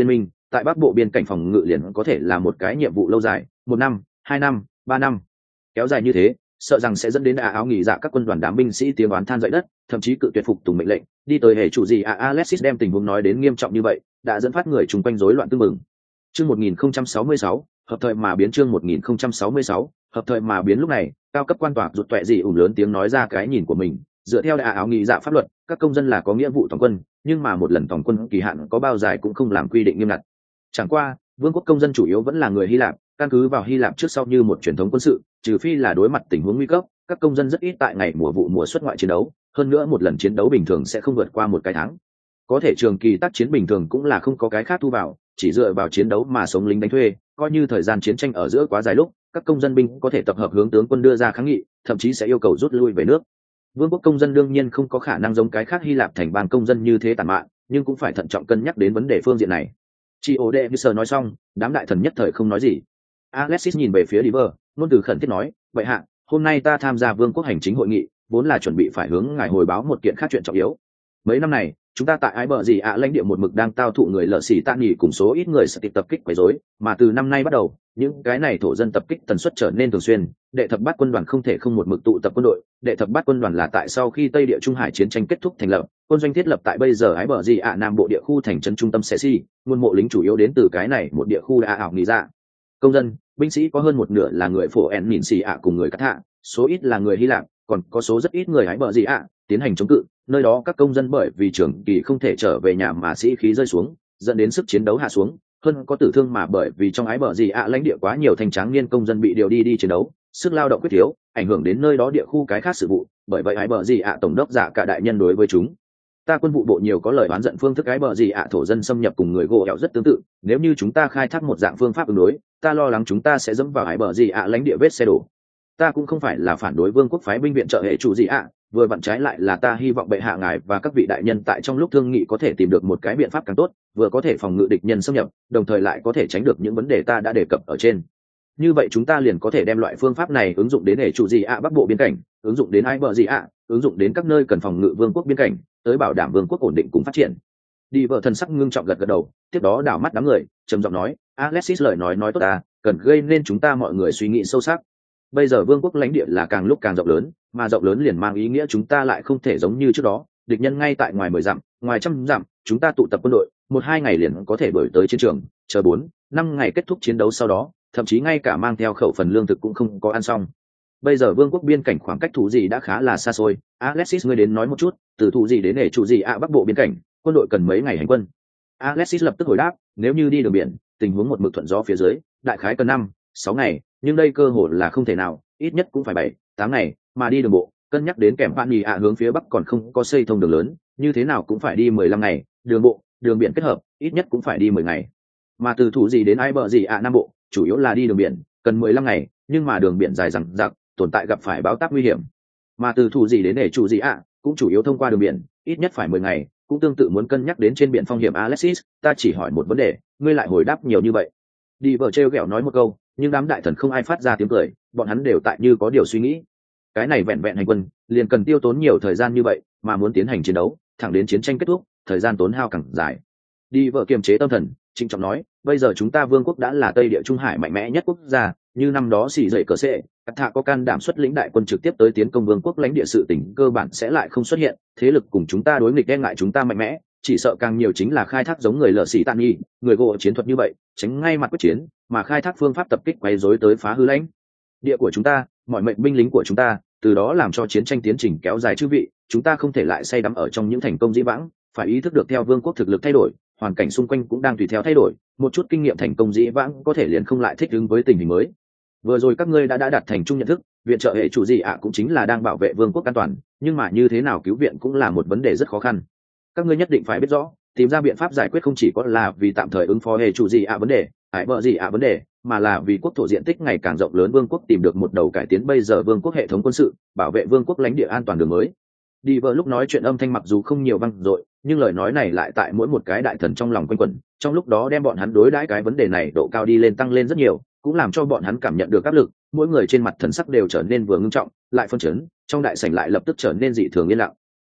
tại bắc bộ biên cảnh phòng ngự liền có thể là một cái nhiệm vụ lâu dài, một năm, hai năm, ba năm, kéo dài như thế, sợ rằng sẽ dẫn đến ả áo nghỉ dạ các quân đoàn đám binh sĩ tiếng oán than dậy đất, thậm chí cự tuyệt phục tùng mệnh lệnh, đi tới hệ chủ gì à Alexis đem tình huống nói đến nghiêm trọng như vậy, đã dẫn phát người chung quanh rối loạn tương mừng. Chương một nghìn không trăm sáu mươi sáu, hợp thời mà biến chương một nghìn không trăm sáu mươi sáu, hợp thời mà biến lúc này, cao cấp quan tòa rụt tuệ gì ủng lớn tiếng nói ra cái nhìn của mình, dựa theo ả áo nghỉ dạ pháp luật, các công dân là có nghĩa vụ toàn quân, nhưng mà một lần toàn quân kỳ hạn có bao dài cũng không làm quy định nghiêm ngặt. Chẳng qua, vương quốc công dân chủ yếu vẫn là người Hy Lạp, căn cứ vào Hy Lạp trước sau như một truyền thống quân sự, trừ phi là đối mặt tình huống nguy cấp, các công dân rất ít tại ngày mùa vụ mùa xuất ngoại chiến đấu, hơn nữa một lần chiến đấu bình thường sẽ không vượt qua một cái tháng. Có thể trường kỳ tác chiến bình thường cũng là không có cái khác thu vào, chỉ dựa vào chiến đấu mà sống lính đánh thuê, coi như thời gian chiến tranh ở giữa quá dài lúc, các công dân binh có thể tập hợp hướng tướng quân đưa ra kháng nghị, thậm chí sẽ yêu cầu rút lui về nước. Vương quốc công dân đương nhiên không có khả năng giống cái khác Hy Lạp thành bang công dân như thế tàn mạn, nhưng cũng phải thận trọng cân nhắc đến vấn đề phương diện này. Chị ổ đệ sờ nói xong, đám đại thần nhất thời không nói gì. Alexis nhìn về phía Diver, ngôn từ khẩn thiết nói, vậy hạ, hôm nay ta tham gia vương quốc hành chính hội nghị, vốn là chuẩn bị phải hướng ngài hồi báo một kiện khác chuyện trọng yếu. Mấy năm này, chúng ta tại ái bờ gì ạ lãnh địa một mực đang tao thụ người lợ xỉ tạ nghỉ cùng số ít người sẽ tập kích quấy rối, mà từ năm nay bắt đầu, những cái này thổ dân tập kích tần suất trở nên thường xuyên, đệ thập bát quân đoàn không thể không một mực tụ tập quân đội. Đệ thập bát quân đoàn là tại sau khi Tây Địa Trung Hải chiến tranh kết thúc thành lập, quân doanh thiết lập tại bây giờ ái bờ gì ạ nam bộ địa khu thành trấn trung tâm Sesi, nguồn mộ lính chủ yếu đến từ cái này một địa khu đã ảo nghỉ ra. Công dân, binh sĩ có hơn một nửa là người phổ en mìn xì ạ cùng người cát hạ, số ít là người Hy Lạp, còn có số rất ít người ái bờ gì ạ tiến hành chống cự. Nơi đó các công dân bởi vì trường kỳ không thể trở về nhà mà sĩ khí rơi xuống, dẫn đến sức chiến đấu hạ xuống, hơn có tử thương mà bởi vì trong ái bờ gì ạ lãnh địa quá nhiều thanh tráng niên công dân bị điều đi đi chiến đấu, sức lao động quyết thiếu, ảnh hưởng đến nơi đó địa khu cái khác sự vụ. Bởi vậy ái bờ gì ạ tổng đốc giả cả đại nhân đối với chúng ta quân vụ bộ nhiều có lời oán giận phương thức ái bờ gì ạ thổ dân xâm nhập cùng người gỗ hẹo rất tương tự. Nếu như chúng ta khai thác một dạng phương pháp ứng đối, ta lo lắng chúng ta sẽ dẫm vào ái bờ gì ạ lãnh địa vết xe đổ. Ta cũng không phải là phản đối vương quốc phái binh viện trợ hệ chủ gì ạ, vừa vặn trái lại là ta hy vọng bệ hạ ngài và các vị đại nhân tại trong lúc thương nghị có thể tìm được một cái biện pháp càng tốt, vừa có thể phòng ngự địch nhân xâm nhập, đồng thời lại có thể tránh được những vấn đề ta đã đề cập ở trên. Như vậy chúng ta liền có thể đem loại phương pháp này ứng dụng đến hệ chủ gì ạ bắc bộ biên cảnh, ứng dụng đến ai bờ gì ạ, ứng dụng đến các nơi cần phòng ngự vương quốc biên cảnh, tới bảo đảm vương quốc ổn định cùng phát triển. Đi vợ thần sắc ngưng trọng gật gật đầu, tiếp đó đảo mắt đám người, trầm giọng nói, Alexis lời nói nói tốt ta, cần gây nên chúng ta mọi người suy nghĩ sâu sắc. Bây giờ vương quốc lãnh địa là càng lúc càng rộng lớn, mà rộng lớn liền mang ý nghĩa chúng ta lại không thể giống như trước đó, địch nhân ngay tại ngoài mười dặm, ngoài trăm dặm, chúng ta tụ tập quân đội, một hai ngày liền có thể đổi tới chiến trường, chờ bốn, năm ngày kết thúc chiến đấu sau đó, thậm chí ngay cả mang theo khẩu phần lương thực cũng không có ăn xong. Bây giờ vương quốc biên cảnh khoảng cách thủ gì đã khá là xa xôi, Alexis ngươi đến nói một chút, từ thủ gì đến để chủ gì ạ bắc bộ biên cảnh, quân đội cần mấy ngày hành quân? Alexis lập tức hồi đáp, nếu như đi đường biển, tình huống một mực thuận gió phía dưới, đại khái cần năm, sáu ngày, nhưng đây cơ hội là không thể nào, ít nhất cũng phải bảy, tám ngày, mà đi đường bộ, cân nhắc đến kèm bạn nhì ạ hướng phía bắc còn không có xây thông đường lớn, như thế nào cũng phải đi mười lăm ngày, đường bộ, đường biển kết hợp, ít nhất cũng phải đi mười ngày. Mà từ thủ gì đến ai bờ gì ạ nam bộ, chủ yếu là đi đường biển, cần mười lăm ngày, nhưng mà đường biển dài dằng dặc, tồn tại gặp phải báo táp nguy hiểm. Mà từ thủ gì đến để chủ gì ạ, cũng chủ yếu thông qua đường biển, ít nhất phải mười ngày, cũng tương tự muốn cân nhắc đến trên biển phong hiểm. Alexis, ta chỉ hỏi một vấn đề, ngươi lại hồi đáp nhiều như vậy. Đi vợ trêu ghẹo nói một câu, nhưng đám đại thần không ai phát ra tiếng cười, bọn hắn đều tại như có điều suy nghĩ. Cái này vẹn vẹn hành quân, liền cần tiêu tốn nhiều thời gian như vậy, mà muốn tiến hành chiến đấu, thẳng đến chiến tranh kết thúc, thời gian tốn hao càng dài. Đi vợ kiềm chế tâm thần, trịnh trọng nói, bây giờ chúng ta vương quốc đã là Tây Địa Trung Hải mạnh mẽ nhất quốc gia, như năm đó xì dậy cờ sệ, cát thạ có can đảm xuất lĩnh đại quân trực tiếp tới tiến công vương quốc lãnh địa, sự tỉnh cơ bản sẽ lại không xuất hiện, thế lực cùng chúng ta đối nghịch, e ngại chúng ta mạnh mẽ, chỉ sợ càng nhiều chính là khai thác giống người lợ xỉ tàn nghi, người gỗ chiến thuật như vậy, tránh ngay mặt quyết chiến, mà khai thác phương pháp tập kích quấy rối tới phá hư lãnh địa của chúng ta, mọi mệnh binh lính của chúng ta, từ đó làm cho chiến tranh tiến trình kéo dài. Chư vị, chúng ta không thể lại say đắm ở trong những thành công dĩ vãng, phải ý thức được theo vương quốc thực lực thay đổi, hoàn cảnh xung quanh cũng đang tùy theo thay đổi, một chút kinh nghiệm thành công dĩ vãng có thể liền không lại thích ứng với tình hình mới. Vừa rồi các ngươi đã đã đạt thành chung nhận thức, viện trợ hệ chủ gì ạ cũng chính là đang bảo vệ vương quốc an toàn, nhưng mà như thế nào cứu viện cũng là một vấn đề rất khó khăn. Các ngươi nhất định phải biết rõ, tìm ra biện pháp giải quyết không chỉ có là vì tạm thời ứng phó hệ chủ gì ạ vấn đề, ải bợ gì ạ vấn đề, mà là vì quốc thổ diện tích ngày càng rộng lớn, vương quốc tìm được một đầu cải tiến bây giờ vương quốc hệ thống quân sự, bảo vệ vương quốc lãnh địa an toàn đường mới. Đi vợ lúc nói chuyện âm thanh mặc dù không nhiều vang dội, nhưng lời nói này lại tại mỗi một cái đại thần trong lòng quanh quẩn, trong lúc đó đem bọn hắn đối đãi cái vấn đề này độ cao đi lên tăng lên rất nhiều, cũng làm cho bọn hắn cảm nhận được áp lực, mỗi người trên mặt thần sắc đều trở nên vừa ngưng trọng lại phân chấn, trong đại sảnh lại lập tức trở nên dị thường yên lặng.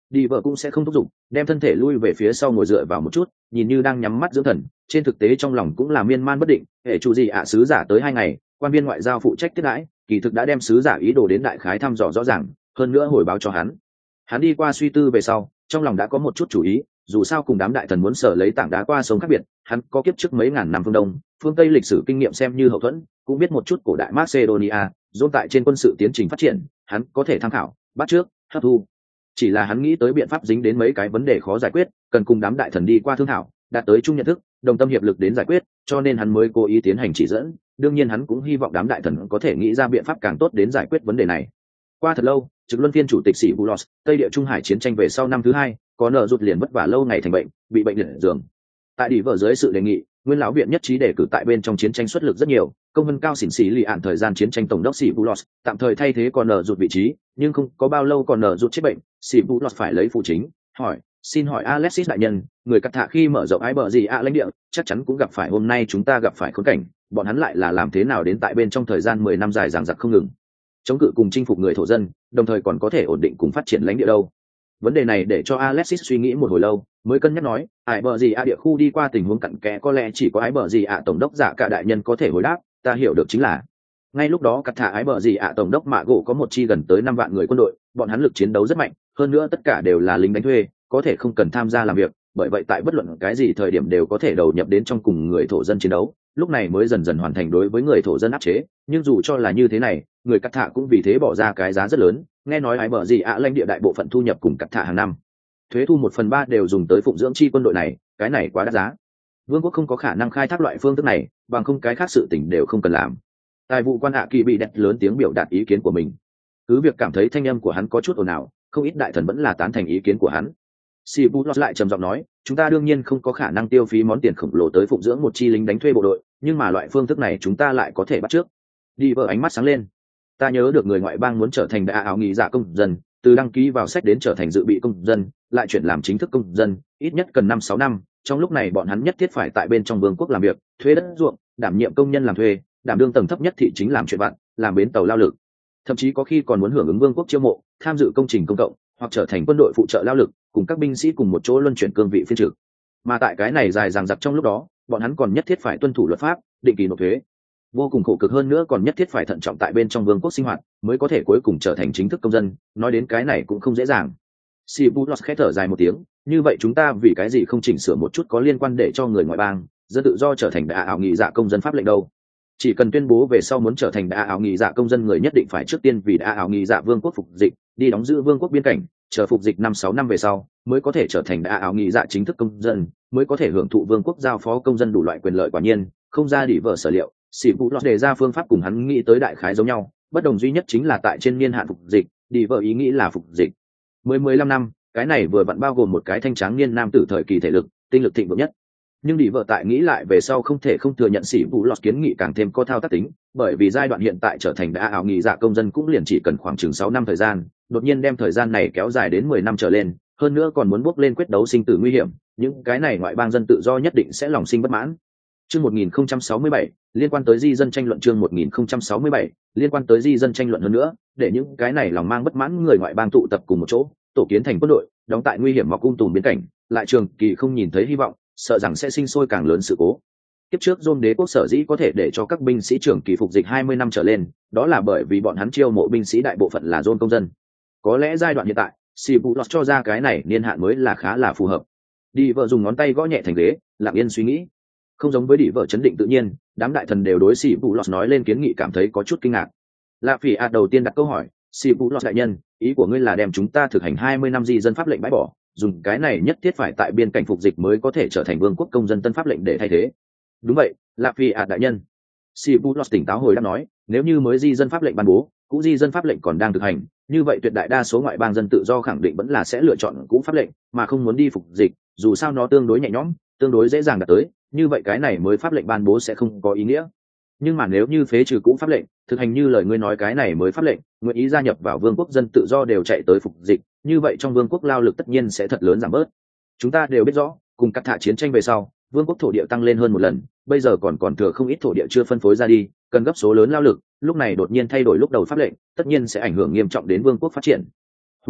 đi vợ cũng sẽ không thúc giục, đem thân thể lui về phía sau ngồi dựa vào một chút, nhìn như đang nhắm mắt dưỡng thần, trên thực tế trong lòng cũng là miên man bất định. Hệ chủ gì ạ sứ giả tới hai ngày, quan viên ngoại giao phụ trách tiếp đãi, kỳ thực đã đem sứ giả ý đồ đến đại khái thăm dò rõ ràng, hơn nữa hồi báo cho hắn. Hắn đi qua suy tư về sau, trong lòng đã có một chút chủ ý, dù sao cùng đám đại thần muốn sở lấy tảng đá qua sông khác biệt, hắn có kiếp trước mấy ngàn năm phương đông, phương tây lịch sử kinh nghiệm xem như hậu thuẫn, cũng biết một chút cổ đại Macedonia, dồn tại trên quân sự tiến trình phát triển, hắn có thể tham khảo, bắt trước, hấp thu. Chỉ là hắn nghĩ tới biện pháp dính đến mấy cái vấn đề khó giải quyết, cần cùng đám đại thần đi qua thương thảo, đạt tới chung nhận thức, đồng tâm hiệp lực đến giải quyết, cho nên hắn mới cố ý tiến hành chỉ dẫn. Đương nhiên hắn cũng hy vọng đám đại thần có thể nghĩ ra biện pháp càng tốt đến giải quyết vấn đề này. Qua thật lâu, trực luân phiên chủ tịch sĩ Bulos, Tây địa Trung Hải chiến tranh về sau năm thứ hai, có nợ rụt liền vất vả lâu ngày thành bệnh, bị bệnh liệt giường. Tại đi vợ dưới sự đề nghị, nguyên lão viện nhất trí đề cử tại bên trong chiến tranh xuất lực rất nhiều, công vân cao xỉn xỉ lì ạn thời gian chiến tranh tổng đốc sĩ Bulos, tạm thời thay thế còn nợ rụt vị trí, nhưng không có bao lâu còn nợ rụt chết bệnh, sĩ Bulos phải lấy phụ chính. Hỏi, xin hỏi Alexis đại nhân, người cắt thạ khi mở rộng ái bờ gì ạ lãnh địa, chắc chắn cũng gặp phải hôm nay chúng ta gặp phải khốn cảnh, bọn hắn lại là làm thế nào đến tại bên trong thời gian mười năm dài dằng dặc không ngừng, chống cự cùng chinh phục người thổ dân, đồng thời còn có thể ổn định cùng phát triển lãnh địa đâu? Vấn đề này để cho Alexis suy nghĩ một hồi lâu, mới cân nhắc nói, ái bờ gì ạ địa khu đi qua tình huống cặn kẽ có lẽ chỉ có ái bờ gì ạ tổng đốc giả cả đại nhân có thể hồi đáp. Ta hiểu được chính là, ngay lúc đó cắt thạ ái bờ gì ạ tổng đốc mạ gỗ có một chi gần tới năm vạn người quân đội, bọn hắn lực chiến đấu rất mạnh, hơn nữa tất cả đều là lính đánh thuê, có thể không cần tham gia làm việc, bởi vậy tại bất luận cái gì thời điểm đều có thể đầu nhập đến trong cùng người thổ dân chiến đấu, lúc này mới dần dần hoàn thành đối với người thổ dân áp chế. Nhưng dù cho là như thế này, người cắt thạ cũng vì thế bỏ ra cái giá rất lớn. Nghe nói ái bờ gì ạ lãnh địa đại bộ phận thu nhập cùng cắt thạ hàng năm thuế thu một phần ba đều dùng tới phụng dưỡng chi quân đội này, cái này quá đắt giá. Vương quốc không có khả năng khai thác loại phương thức này, bằng không cái khác sự tình đều không cần làm. Tài vụ quan hạ kỳ bị đẹp lớn tiếng biểu đạt ý kiến của mình, cứ việc cảm thấy thanh âm của hắn có chút ồn ào, không ít đại thần vẫn là tán thành ý kiến của hắn. Sibulus lại trầm giọng nói, chúng ta đương nhiên không có khả năng tiêu phí món tiền khổng lồ tới phụng dưỡng một chi lính đánh thuê bộ đội, nhưng mà loại phương thức này chúng ta lại có thể bắt trước. Đi vợ ánh mắt sáng lên. Ta nhớ được người ngoại bang muốn trở thành đại áo nghị giả công dân, từ đăng ký vào sách đến trở thành dự bị công dân, lại chuyển làm chính thức công dân, ít nhất cần năm sáu năm. Trong lúc này bọn hắn nhất thiết phải tại bên trong vương quốc làm việc, thuê đất ruộng, đảm nhiệm công nhân làm thuê, đảm đương tầng thấp nhất thị chính làm chuyện vặt, làm bến tàu lao lực, thậm chí có khi còn muốn hưởng ứng vương quốc chiêu mộ, tham dự công trình công cộng, hoặc trở thành quân đội phụ trợ lao lực, cùng các binh sĩ cùng một chỗ luân chuyển cương vị phiên trực. Mà tại cái này dài dằng dặc trong lúc đó, bọn hắn còn nhất thiết phải tuân thủ luật pháp, định kỳ nộp thuế, vô cùng khổ cực hơn nữa còn nhất thiết phải thận trọng tại bên trong vương quốc sinh hoạt, mới có thể cuối cùng trở thành chính thức công dân. Nói đến cái này cũng không dễ dàng. Sibulus khẽ thở dài một tiếng, như vậy chúng ta vì cái gì không chỉnh sửa một chút có liên quan để cho người ngoại bang dân tự do trở thành đại ảo nghị dạ công dân pháp lệnh đâu? Chỉ cần tuyên bố về sau muốn trở thành đại ảo nghị dạ công dân, người nhất định phải trước tiên vì đại ảo nghị dạ vương quốc phục dịch, đi đóng giữ vương quốc biên cảnh, chờ phục dịch năm sáu năm về sau mới có thể trở thành đại ảo nghị dạ chính thức công dân, mới có thể hưởng thụ vương quốc giao phó công dân đủ loại quyền lợi. Quả nhiên không ra đỉ vợ sở liệu, Sibulus đề ra phương pháp cùng hắn nghĩ tới đại khái giống nhau, bất đồng duy nhất chính là tại trên niên hạn phục dịch, đỉ vợ ý nghĩ là phục dịch mười mười lăm năm, cái này vừa vặn bao gồm một cái thanh tráng niên nam tử thời kỳ thể lực tinh lực thịnh vượng nhất. Nhưng đỉ vợ tại nghĩ lại về sau không thể không thừa nhận Sibulus kiến nghị càng thêm có thao tác tính, bởi vì giai đoạn hiện tại trở thành đại ảo nghị dạ công dân cũng liền chỉ cần khoảng chừng sáu năm thời gian, đột nhiên đem thời gian này kéo dài đến mười năm trở lên, hơn nữa còn muốn bước lên quyết đấu sinh tử nguy hiểm, những cái này ngoại bang dân tự do nhất định sẽ lòng sinh bất mãn. Chương một nghìn không trăm sáu mươi bảy, liên quan tới di dân tranh luận. Chương một nghìn không trăm sáu mươi bảy, liên quan tới di dân tranh luận. Hơn nữa, để những cái này lòng mang bất mãn người ngoại bang tụ tập cùng một chỗ, tổ kiến thành quân đội, đóng tại nguy hiểm mọc cung tùm biên cảnh, lại trường kỳ không nhìn thấy hy vọng, sợ rằng sẽ sinh sôi càng lớn sự cố. Tiếp trước Rome đế quốc sở dĩ có thể để cho các binh sĩ trưởng kỳ phục dịch hai mươi năm trở lên, đó là bởi vì bọn hắn chiêu mộ binh sĩ đại bộ phận là Rome công dân. Có lẽ giai đoạn hiện tại, Sibulus cho ra cái này niên hạn mới là khá là phù hợp. Đi vợ dùng ngón tay gõ nhẹ thành ghế, lặng yên suy nghĩ. Không giống với đi vợ chấn định tự nhiên, đám đại thần đều đối Sibulus nói lên kiến nghị cảm thấy có chút kinh ngạc. Lạ Phỉ ạt đầu tiên đặt câu hỏi, Sibulus đại nhân, ý của ngươi là đem chúng ta thực hành hai mươi năm di dân pháp lệnh bãi bỏ, dùng cái này nhất thiết phải tại biên cảnh phục dịch mới có thể trở thành vương quốc công dân tân pháp lệnh để thay thế? Đúng vậy, Lạ Phỉ ạt đại nhân. Sibulus tỉnh táo hồi đáp nói, nếu như mới di dân pháp lệnh ban bố, cũ di dân pháp lệnh còn đang thực hành, như vậy tuyệt đại đa số ngoại bang dân tự do khẳng định vẫn là sẽ lựa chọn cũ pháp lệnh, mà không muốn đi phục dịch, dù sao nó tương đối nhẹ nhõm, tương đối dễ dàng đạt tới, như vậy cái này mới pháp lệnh ban bố sẽ không có ý nghĩa. Nhưng mà nếu như phế trừ cũ pháp lệnh, thực hành như lời ngươi nói cái này mới pháp lệnh, nguyện ý gia nhập vào vương quốc dân tự do đều chạy tới phục dịch, như vậy trong vương quốc lao lực tất nhiên sẽ thật lớn giảm bớt. Chúng ta đều biết rõ, cùng cắt thạ chiến tranh về sau, vương quốc thổ địa tăng lên hơn một lần, bây giờ còn còn thừa không ít thổ địa chưa phân phối ra đi, cần gấp số lớn lao lực, lúc này đột nhiên thay đổi lúc đầu pháp lệnh, tất nhiên sẽ ảnh hưởng nghiêm trọng đến vương quốc phát triển. Huống chi,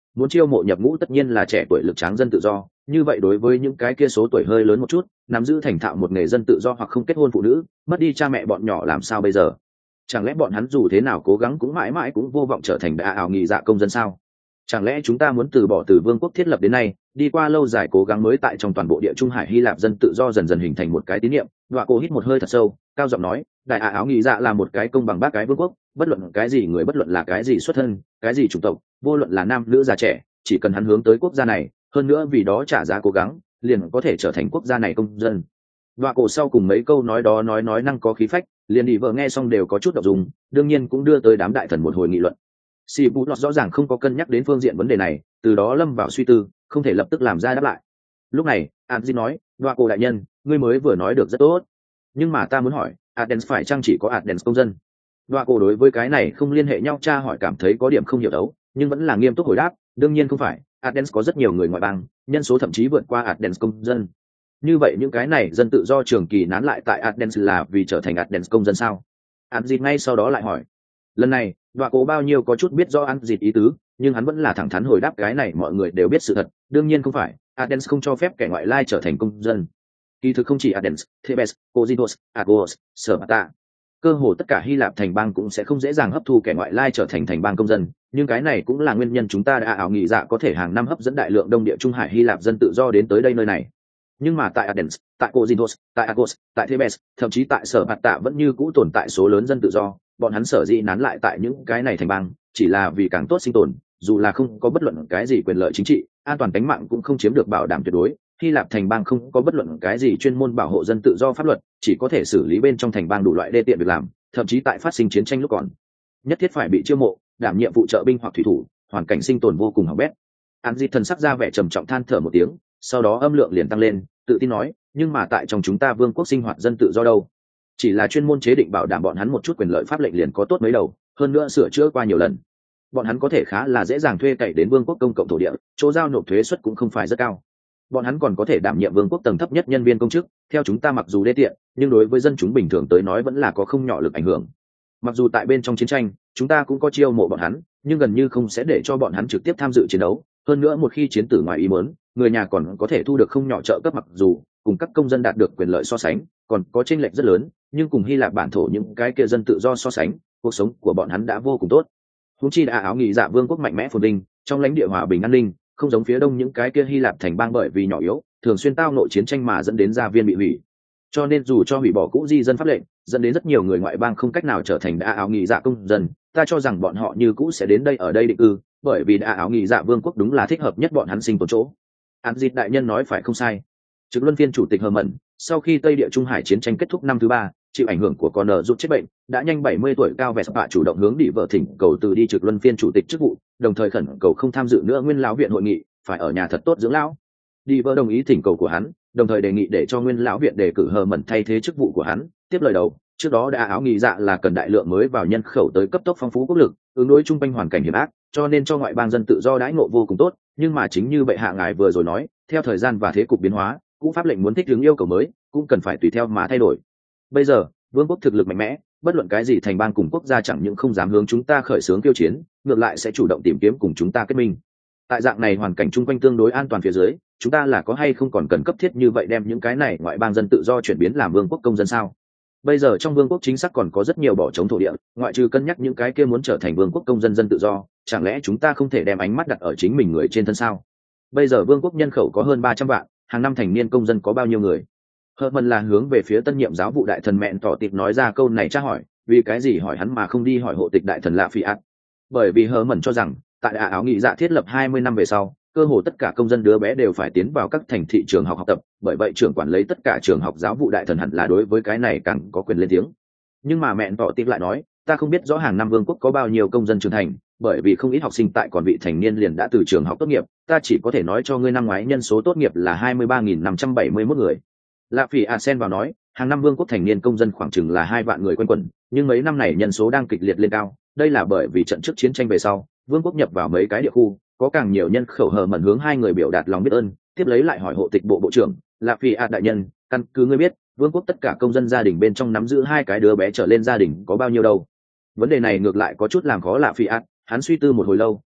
muốn chiêu mộ nhập ngũ tất nhiên là trẻ tuổi lực tráng dân tự do, như vậy đối với những cái kia số tuổi hơi lớn một chút, nắm giữ thành thạo một nghề dân tự do hoặc không kết hôn phụ nữ, mất đi cha mẹ bọn nhỏ làm sao bây giờ? Chẳng lẽ bọn hắn dù thế nào cố gắng cũng mãi mãi cũng vô vọng trở thành đại ảo nghị dạ công dân sao? Chẳng lẽ chúng ta muốn từ bỏ từ vương quốc thiết lập đến nay, đi qua lâu dài cố gắng mới tại trong toàn bộ địa trung hải Hy Lạp dân tự do dần dần hình thành một cái tín niệm? Đoạ cô hít một hơi thật sâu, cao giọng nói, đại ảo nghị dạ là một cái công bằng bác cái vương quốc, bất luận cái gì người, bất luận là cái gì xuất thân, cái gì chủng tộc, vô luận là nam nữ già trẻ, chỉ cần hắn hướng tới quốc gia này, hơn nữa vì đó trả giá cố gắng, liền có thể trở thành quốc gia này công dân. Đoạ cổ sau cùng mấy câu nói đó nói nói năng có khí phách, liền đi vợ nghe xong đều có chút động dung, đương nhiên cũng đưa tới đám đại thần một hồi nghị luận. Si Bú Lọt rõ ràng không có cân nhắc đến phương diện vấn đề này, từ đó lâm vào suy tư, không thể lập tức làm ra đáp lại. Lúc này, Adji nói, đoạ cổ đại nhân, ngươi mới vừa nói được rất tốt, nhưng mà ta muốn hỏi, Athens phải chăng chỉ có Athens công dân? Đoạ cổ đối với cái này không liên hệ nhau tra hỏi cảm thấy có điểm không hiểu đấu, nhưng vẫn là nghiêm túc hồi đáp, đương nhiên không phải, Athens có rất nhiều người ngoại bang, nhân số thậm chí vượt qua Athens công dân. Như vậy những cái này dân tự do trường kỳ nán lại tại Athens là vì trở thành Athens công dân sao? Adji ngay sau đó lại hỏi. Lần này, đoạ cổ bao nhiêu có chút biết rõ Adji ý tứ, nhưng hắn vẫn là thẳng thắn hồi đáp cái này mọi người đều biết sự thật, đương nhiên không phải, Athens không cho phép kẻ ngoại lai trở thành công dân. Kỳ thực không chỉ Athens, Thebes, Corinthos, Argos, Sparta, cơ hồ tất cả Hy Lạp thành bang cũng sẽ không dễ dàng hấp thu kẻ ngoại lai trở thành thành bang công dân, nhưng cái này cũng là nguyên nhân chúng ta đã ảo nghị dạ có thể hàng năm hấp dẫn đại lượng đông địa trung hải Hy Lạp dân tự do đến tới đây nơi này. Nhưng mà tại Athens, tại Corinthos, tại Argos, tại Thebes, thậm chí tại Sparta vẫn như cũ tồn tại số lớn dân tự do, bọn hắn sở dĩ nán lại tại những cái này thành bang, chỉ là vì càng tốt sinh tồn, dù là không có bất luận cái gì quyền lợi chính trị, an toàn tính mạng cũng không chiếm được bảo đảm tuyệt đối. Hy Lạp thành bang không có bất luận cái gì chuyên môn bảo hộ dân tự do pháp luật, chỉ có thể xử lý bên trong thành bang đủ loại đê tiện việc làm, thậm chí tại phát sinh chiến tranh lúc còn nhất thiết phải bị chiêu mộ, đảm nhiệm vụ trợ binh hoặc thủy thủ, hoàn cảnh sinh tồn vô cùng hỏng bét. An Di thần sắc ra vẻ trầm trọng than thở một tiếng, sau đó âm lượng liền tăng lên, tự tin nói, nhưng mà tại trong chúng ta vương quốc sinh hoạt dân tự do đâu? Chỉ là chuyên môn chế định bảo đảm bọn hắn một chút quyền lợi pháp lệnh liền có tốt mấy đầu, hơn nữa sửa chữa qua nhiều lần. Bọn hắn có thể khá là dễ dàng thuê cậy đến vương quốc công cộng thổ địa, chỗ giao nộp thuế suất cũng không phải rất cao. Bọn hắn còn có thể đảm nhiệm vương quốc tầng thấp nhất nhân viên công chức, theo chúng ta mặc dù đê tiện, nhưng đối với dân chúng bình thường tới nói vẫn là có không nhỏ lực ảnh hưởng. Mặc dù tại bên trong chiến tranh, chúng ta cũng có chiêu mộ bọn hắn, nhưng gần như không sẽ để cho bọn hắn trực tiếp tham dự chiến đấu. Hơn nữa một khi chiến tử ngoài ý muốn, người nhà còn có thể thu được không nhỏ trợ cấp, mặc dù cùng các công dân đạt được quyền lợi so sánh, còn có chênh lệch rất lớn, nhưng cùng Hy Lạp bản thổ những cái kia dân tự do so sánh, cuộc sống của bọn hắn đã vô cùng tốt. Huống chi đã áo nghị dạ vương quốc mạnh mẽ phồn vinh, trong lãnh địa hòa bình an ninh, không giống phía đông những cái kia Hy Lạp thành bang bởi vì nhỏ yếu, thường xuyên tao nội chiến tranh mà dẫn đến gia viên bị hủy. Cho nên dù cho hủy bỏ cũ di dân pháp lệnh, dẫn đến rất nhiều người ngoại bang không cách nào trở thành đã áo nghị dạ công dân, ta cho rằng bọn họ như cũ sẽ đến đây ở đây định cư, bởi vì đã áo nghị dạ vương quốc đúng là thích hợp nhất bọn hắn sinh tồn chỗ. An Dịch đại nhân nói phải không sai. Trực luân phiên chủ tịch Hờ Mẫn, sau khi Tây Địa Trung Hải chiến tranh kết thúc năm thứ ba, chịu ảnh hưởng của con nợ rút chết bệnh, đã nhanh bảy mươi tuổi cao vẻ sạ chủ động hướng đi vợ thỉnh cầu từ đi trực luân phiên chủ tịch chức vụ, đồng thời khẩn cầu không tham dự nữa nguyên lão viện hội nghị, phải ở nhà thật tốt dưỡng lão. Đi vợ đồng ý thỉnh cầu của hắn, đồng thời đề nghị để cho nguyên lão viện đề cử Hờ Mẫn thay thế chức vụ của hắn. Tiếp lời đầu, trước đó đã áo nghị dạ là cần đại lượng mới vào nhân khẩu tới cấp tốc phong phú quốc lực, ứng đối chung quanh hoàn cảnh hiểm ác, cho nên cho ngoại bang dân tự do đãi ngộ vô cùng tốt. Nhưng mà chính như bệ hạ ngài vừa rồi nói, theo thời gian và thế cục biến hóa, cũ pháp lệnh muốn thích ứng yêu cầu mới, cũng cần phải tùy theo mà thay đổi. Bây giờ vương quốc thực lực mạnh mẽ, bất luận cái gì thành bang cùng quốc gia chẳng những không dám hướng chúng ta khởi xướng tiêu chiến, ngược lại sẽ chủ động tìm kiếm cùng chúng ta kết minh. Tại dạng này hoàn cảnh chung quanh tương đối an toàn phía dưới, chúng ta là có hay không còn cần cấp thiết như vậy đem những cái này ngoại bang dân tự do chuyển biến làm vương quốc công dân sao? Bây giờ trong vương quốc chính xác còn có rất nhiều bỏ trống thổ địa, ngoại trừ cân nhắc những cái kia muốn trở thành vương quốc công dân dân tự do, chẳng lẽ chúng ta không thể đem ánh mắt đặt ở chính mình người trên thân sao? Bây giờ vương quốc nhân khẩu có hơn ba trăm vạn, hàng năm thành niên công dân có bao nhiêu người? Hờ Mẫn là hướng về phía tân nhiệm giáo vụ đại thần mẹn tỏ tịp nói ra câu này tra hỏi, vì cái gì hỏi hắn mà không đi hỏi hộ tịch đại thần Lạ Phi ạt? Bởi vì Hờ Mẫn cho rằng, tại Ả áo nghị dạ thiết lập hai mươi năm về sau, cơ hồ tất cả công dân đứa bé đều phải tiến vào các thành thị trường học học tập, bởi vậy trưởng quản lấy tất cả trường học giáo vụ đại thần hẳn là đối với cái này càng có quyền lên tiếng. Nhưng mà mẹn tỏ tịp lại nói, ta không biết rõ hàng năm vương quốc có bao nhiêu công dân trưởng thành, bởi vì không ít học sinh tại còn vị thành niên liền đã từ trường học tốt nghiệp, ta chỉ có thể nói cho ngươi năm ngoái nhân số tốt nghiệp là hai mươi ba nghìn năm trăm bảy mươi mốt người. Lạ Phỉ A Sen vào nói, hàng năm vương quốc thành niên công dân khoảng chừng là hai vạn người quanh quẩn, nhưng mấy năm này nhân số đang kịch liệt lên cao, đây là bởi vì trận trước chiến tranh về sau, vương quốc nhập vào mấy cái địa khu, có càng nhiều nhân khẩu. Hờ Mẫn hướng hai người biểu đạt lòng biết ơn, tiếp lấy lại hỏi hộ tịch bộ bộ trưởng, Lạ Phỉ A đại nhân, căn cứ ngươi biết, vương quốc tất cả công dân gia đình bên trong nắm giữ hai cái đứa bé trở lên gia đình có bao nhiêu đâu? Vấn đề này ngược lại có chút làm khó Lạ Phỉ A, hắn suy tư một hồi lâu,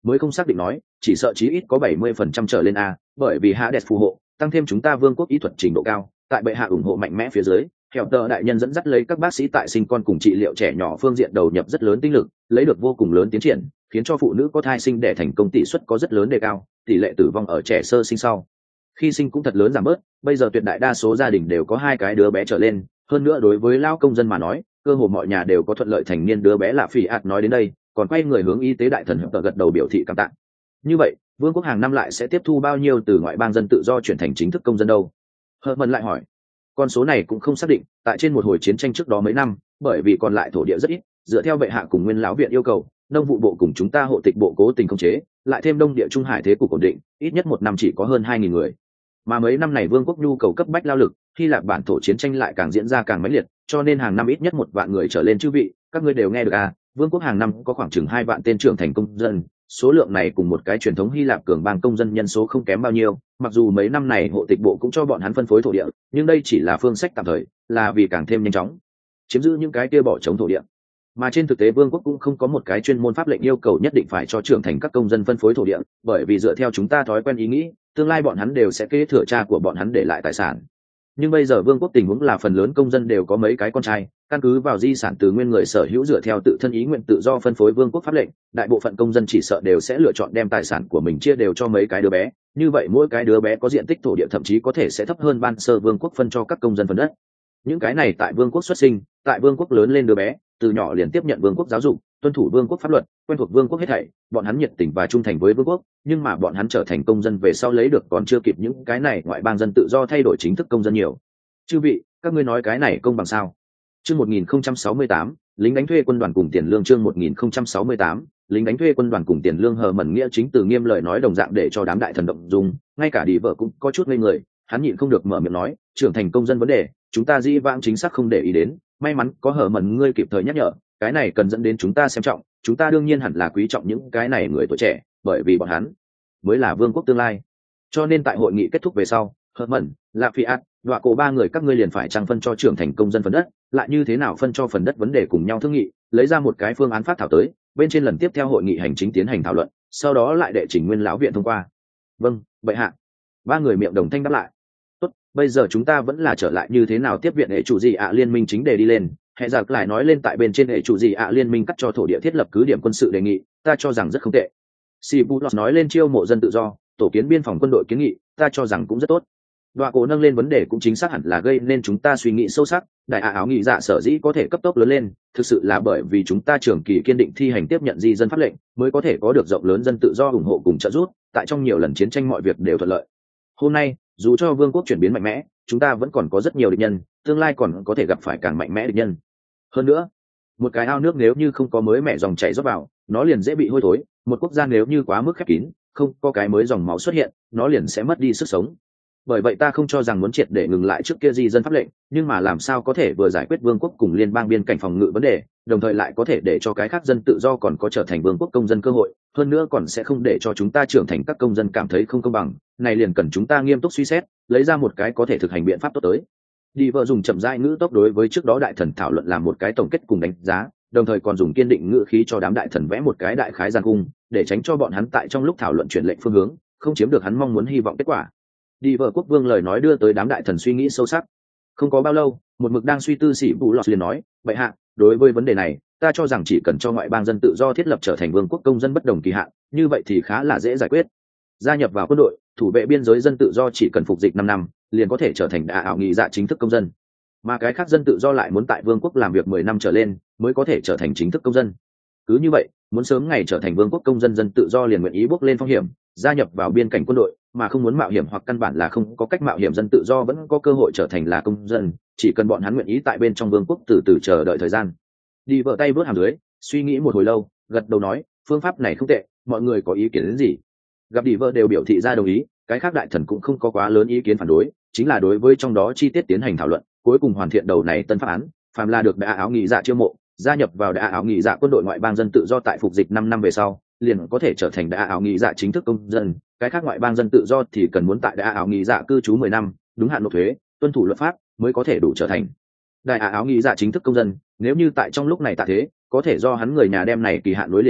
mới không xác định nói, chỉ sợ chí ít có bảy mươi phần trăm trở lên a, bởi vì Hades phù hộ, tăng thêm chúng ta vương quốc y thuật trình độ cao, tại bệ hạ ủng hộ mạnh mẽ phía dưới, Hẻo tờ đại nhân dẫn dắt lấy các bác sĩ tại sinh con cùng trị liệu trẻ nhỏ phương diện đầu nhập rất lớn tinh lực, lấy được vô cùng lớn tiến triển, khiến cho phụ nữ có thai sinh đẻ thành công tỷ suất có rất lớn đề cao, tỷ lệ tử vong ở trẻ sơ sinh sau khi sinh cũng thật lớn giảm bớt. Bây giờ tuyệt đại đa số gia đình đều có hai cái đứa bé trở lên, hơn nữa đối với lao công dân mà nói, cơ hồ mọi nhà đều có thuận lợi thành niên đứa bé. Lạ Phỉ ạt nói đến đây, còn quay người hướng y tế đại thần Hẻo tờ gật đầu biểu thị cảm tạ. Như vậy, vương quốc hàng năm lại sẽ tiếp thu bao nhiêu từ ngoại bang dân tự do chuyển thành chính thức công dân đâu? Hờ mần lại hỏi. Con số này cũng không xác định, tại trên một hồi chiến tranh trước đó mấy năm, bởi vì còn lại thổ địa rất ít, dựa theo bệ hạ cùng nguyên lão viện yêu cầu, nông vụ bộ cùng chúng ta hộ tịch bộ cố tình khống chế, lại thêm đông địa trung hải thế cục ổn định, ít nhất một năm chỉ có hơn hai nghìn người. Mà mấy năm này vương quốc nhu cầu cấp bách lao lực, Hy Lạp bản thổ chiến tranh lại càng diễn ra càng mãnh liệt, cho nên hàng năm ít nhất một vạn người trở lên. Chư vị, các ngươi đều nghe được à? Vương quốc hàng năm có khoảng chừng hai vạn tên trưởng thành công dân, số lượng này cùng một cái truyền thống Hy Lạp cường bang công dân nhân số không kém bao nhiêu. Mặc dù mấy năm này hộ tịch bộ cũng cho bọn hắn phân phối thổ địa, nhưng đây chỉ là phương sách tạm thời, là vì càng thêm nhanh chóng chiếm giữ những cái kia bỏ trống thổ địa. Mà trên thực tế vương quốc cũng không có một cái chuyên môn pháp lệnh yêu cầu nhất định phải cho trưởng thành các công dân phân phối thổ địa, bởi vì dựa theo chúng ta thói quen ý nghĩ, tương lai bọn hắn đều sẽ kế thừa cha của bọn hắn để lại tài sản. Nhưng bây giờ vương quốc tình huống là phần lớn công dân đều có mấy cái con trai, căn cứ vào di sản từ nguyên người sở hữu dựa theo tự thân ý nguyện tự do phân phối vương quốc pháp lệnh, đại bộ phận công dân chỉ sợ đều sẽ lựa chọn đem tài sản của mình chia đều cho mấy cái đứa bé. Như vậy mỗi cái đứa bé có diện tích thổ địa thậm chí có thể sẽ thấp hơn ban sơ vương quốc phân cho các công dân phần đất. Những cái này tại vương quốc xuất sinh, tại vương quốc lớn lên đứa bé, từ nhỏ liền tiếp nhận vương quốc giáo dục, tuân thủ vương quốc pháp luật, quen thuộc vương quốc hết thảy, bọn hắn nhiệt tình và trung thành với vương quốc, nhưng mà bọn hắn trở thành công dân về sau lấy được còn chưa kịp những cái này ngoại bang dân tự do thay đổi chính thức công dân nhiều. Chư vị, các ngươi nói cái này công bằng sao? Chương một nghìn không trăm sáu mươi tám, lính đánh thuê quân đoàn cùng tiền lương. Chương một nghìn không trăm sáu mươi tám, lính đánh thuê quân đoàn cùng tiền lương. Hờ mẩn nghĩa chính từ nghiêm lời nói đồng dạng để cho đám đại thần động dung, ngay cả đi vợ cũng có chút ngây người, hắn nhịn không được mở miệng nói, trưởng thành công dân vấn đề, chúng ta dĩ vãng chính xác không để ý đến, may mắn có hờ mẩn ngươi kịp thời nhắc nhở, cái này cần dẫn đến chúng ta xem trọng, chúng ta đương nhiên hẳn là quý trọng những cái này người tuổi trẻ, bởi vì bọn hắn mới là vương quốc tương lai. Cho nên tại hội nghị kết thúc về sau, hờ mẩn, Lạ Phỉ ạt, Đoạ Cổ ba người các ngươi liền phải trang phân cho trưởng thành công dân phần đất, lại như thế nào phân cho phần đất vấn đề cùng nhau thương nghị, lấy ra một cái phương án phát thảo tới, bên trên lần tiếp theo hội nghị hành chính tiến hành thảo luận, sau đó lại đệ trình nguyên lão viện thông qua. Vâng, bệ hạ. Ba người miệng đồng thanh đáp lại. Tốt, bây giờ chúng ta vẫn là trở lại như thế nào tiếp viện hệ chủ gì ạ liên minh chính đề đi lên. Hệ giặc lại nói lên tại bên trên hệ chủ gì ạ liên minh cắt cho thổ địa thiết lập cứ điểm quân sự đề nghị, ta cho rằng rất không tệ. Sibulos nói lên chiêu mộ dân tự do, tổ kiến biên phòng quân đội kiến nghị, ta cho rằng cũng rất tốt. Đoạ Cổ nâng lên vấn đề cũng chính xác hẳn là gây nên chúng ta suy nghĩ sâu sắc, đại ả áo nghị dạ sở dĩ có thể cấp tốc lớn lên, thực sự là bởi vì chúng ta trường kỳ kiên định thi hành tiếp nhận di dân pháp lệnh, mới có thể có được rộng lớn dân tự do ủng hộ cùng trợ giúp, tại trong nhiều lần chiến tranh mọi việc đều thuận lợi. Hôm nay, dù cho vương quốc chuyển biến mạnh mẽ, chúng ta vẫn còn có rất nhiều địch nhân, tương lai còn có thể gặp phải càng mạnh mẽ địch nhân. Hơn nữa, một cái ao nước nếu như không có mới mẹ dòng chảy rót vào, nó liền dễ bị hôi thối, một quốc gia nếu như quá mức khép kín, không có cái mới dòng máu xuất hiện, nó liền sẽ mất đi sức sống. Bởi vậy ta không cho rằng muốn triệt để ngừng lại trước kia di dân pháp lệnh, nhưng mà làm sao có thể vừa giải quyết vương quốc cùng liên bang biên cảnh phòng ngự vấn đề, đồng thời lại có thể để cho cái khác dân tự do còn có trở thành vương quốc công dân cơ hội, hơn nữa còn sẽ không để cho chúng ta trưởng thành các công dân cảm thấy không công bằng, này liền cần chúng ta nghiêm túc suy xét, lấy ra một cái có thể thực hành biện pháp tốt tới. Đi vợ dùng chậm rãi ngữ tốc đối với trước đó đại thần thảo luận làm một cái tổng kết cùng đánh giá, đồng thời còn dùng kiên định ngữ khí cho đám đại thần vẽ một cái đại khái gian cung, để tránh cho bọn hắn tại trong lúc thảo luận chuyển lệnh phương hướng, không chiếm được hắn mong muốn hy vọng kết quả. Đi vợ quốc vương lời nói đưa tới đám đại thần suy nghĩ sâu sắc. Không có bao lâu, một mực đang suy tư sĩ Vũ Lọt liền nói, vậy hạ, đối với vấn đề này, ta cho rằng chỉ cần cho ngoại bang dân tự do thiết lập trở thành vương quốc công dân bất đồng kỳ hạn, như vậy thì khá là dễ giải quyết. Gia nhập vào quân đội, thủ vệ biên giới dân tự do chỉ cần phục dịch năm năm, liền có thể trở thành đại ảo nghị dạ chính thức công dân. Mà cái khác dân tự do lại muốn tại vương quốc làm việc mười năm trở lên, mới có thể trở thành chính thức công dân. Cứ như vậy, muốn sớm ngày trở thành vương quốc công dân dân tự do liền nguyện ý bước lên phong hiểm, gia nhập vào biên cảnh quân đội, mà không muốn mạo hiểm hoặc căn bản là không có cách mạo hiểm dân tự do vẫn có cơ hội trở thành là công dân, chỉ cần bọn hắn nguyện ý tại bên trong vương quốc từ từ chờ đợi thời gian. Đi vợ tay vớt hàm dưới, suy nghĩ một hồi lâu, gật đầu nói, phương pháp này không tệ, mọi người có ý kiến đến gì? Gặp đi vợ đều biểu thị ra đồng ý, cái khác đại thần cũng không có quá lớn ý kiến phản đối, chính là đối với trong đó chi tiết tiến hành thảo luận, cuối cùng hoàn thiện đầu này tân pháp án, phàm là được đại áo nghị dạ chiêu mộ, gia nhập vào đại áo nghị dạ quân đội ngoại bang dân tự do tại phục dịch năm năm về sau, liền có thể trở thành đại áo nghị dạ chính thức công dân. Cái khác ngoại bang dân tự do thì cần muốn tại đại áo nghị dạ cư trú mười năm, đúng hạn nộp thuế, tuân thủ luật pháp, mới có thể đủ trở thành đại áo nghị dạ chính thức công dân. Nếu như tại trong lúc này tạ thế, có thể do hắn người nhà đem này kỳ hạn nối liền,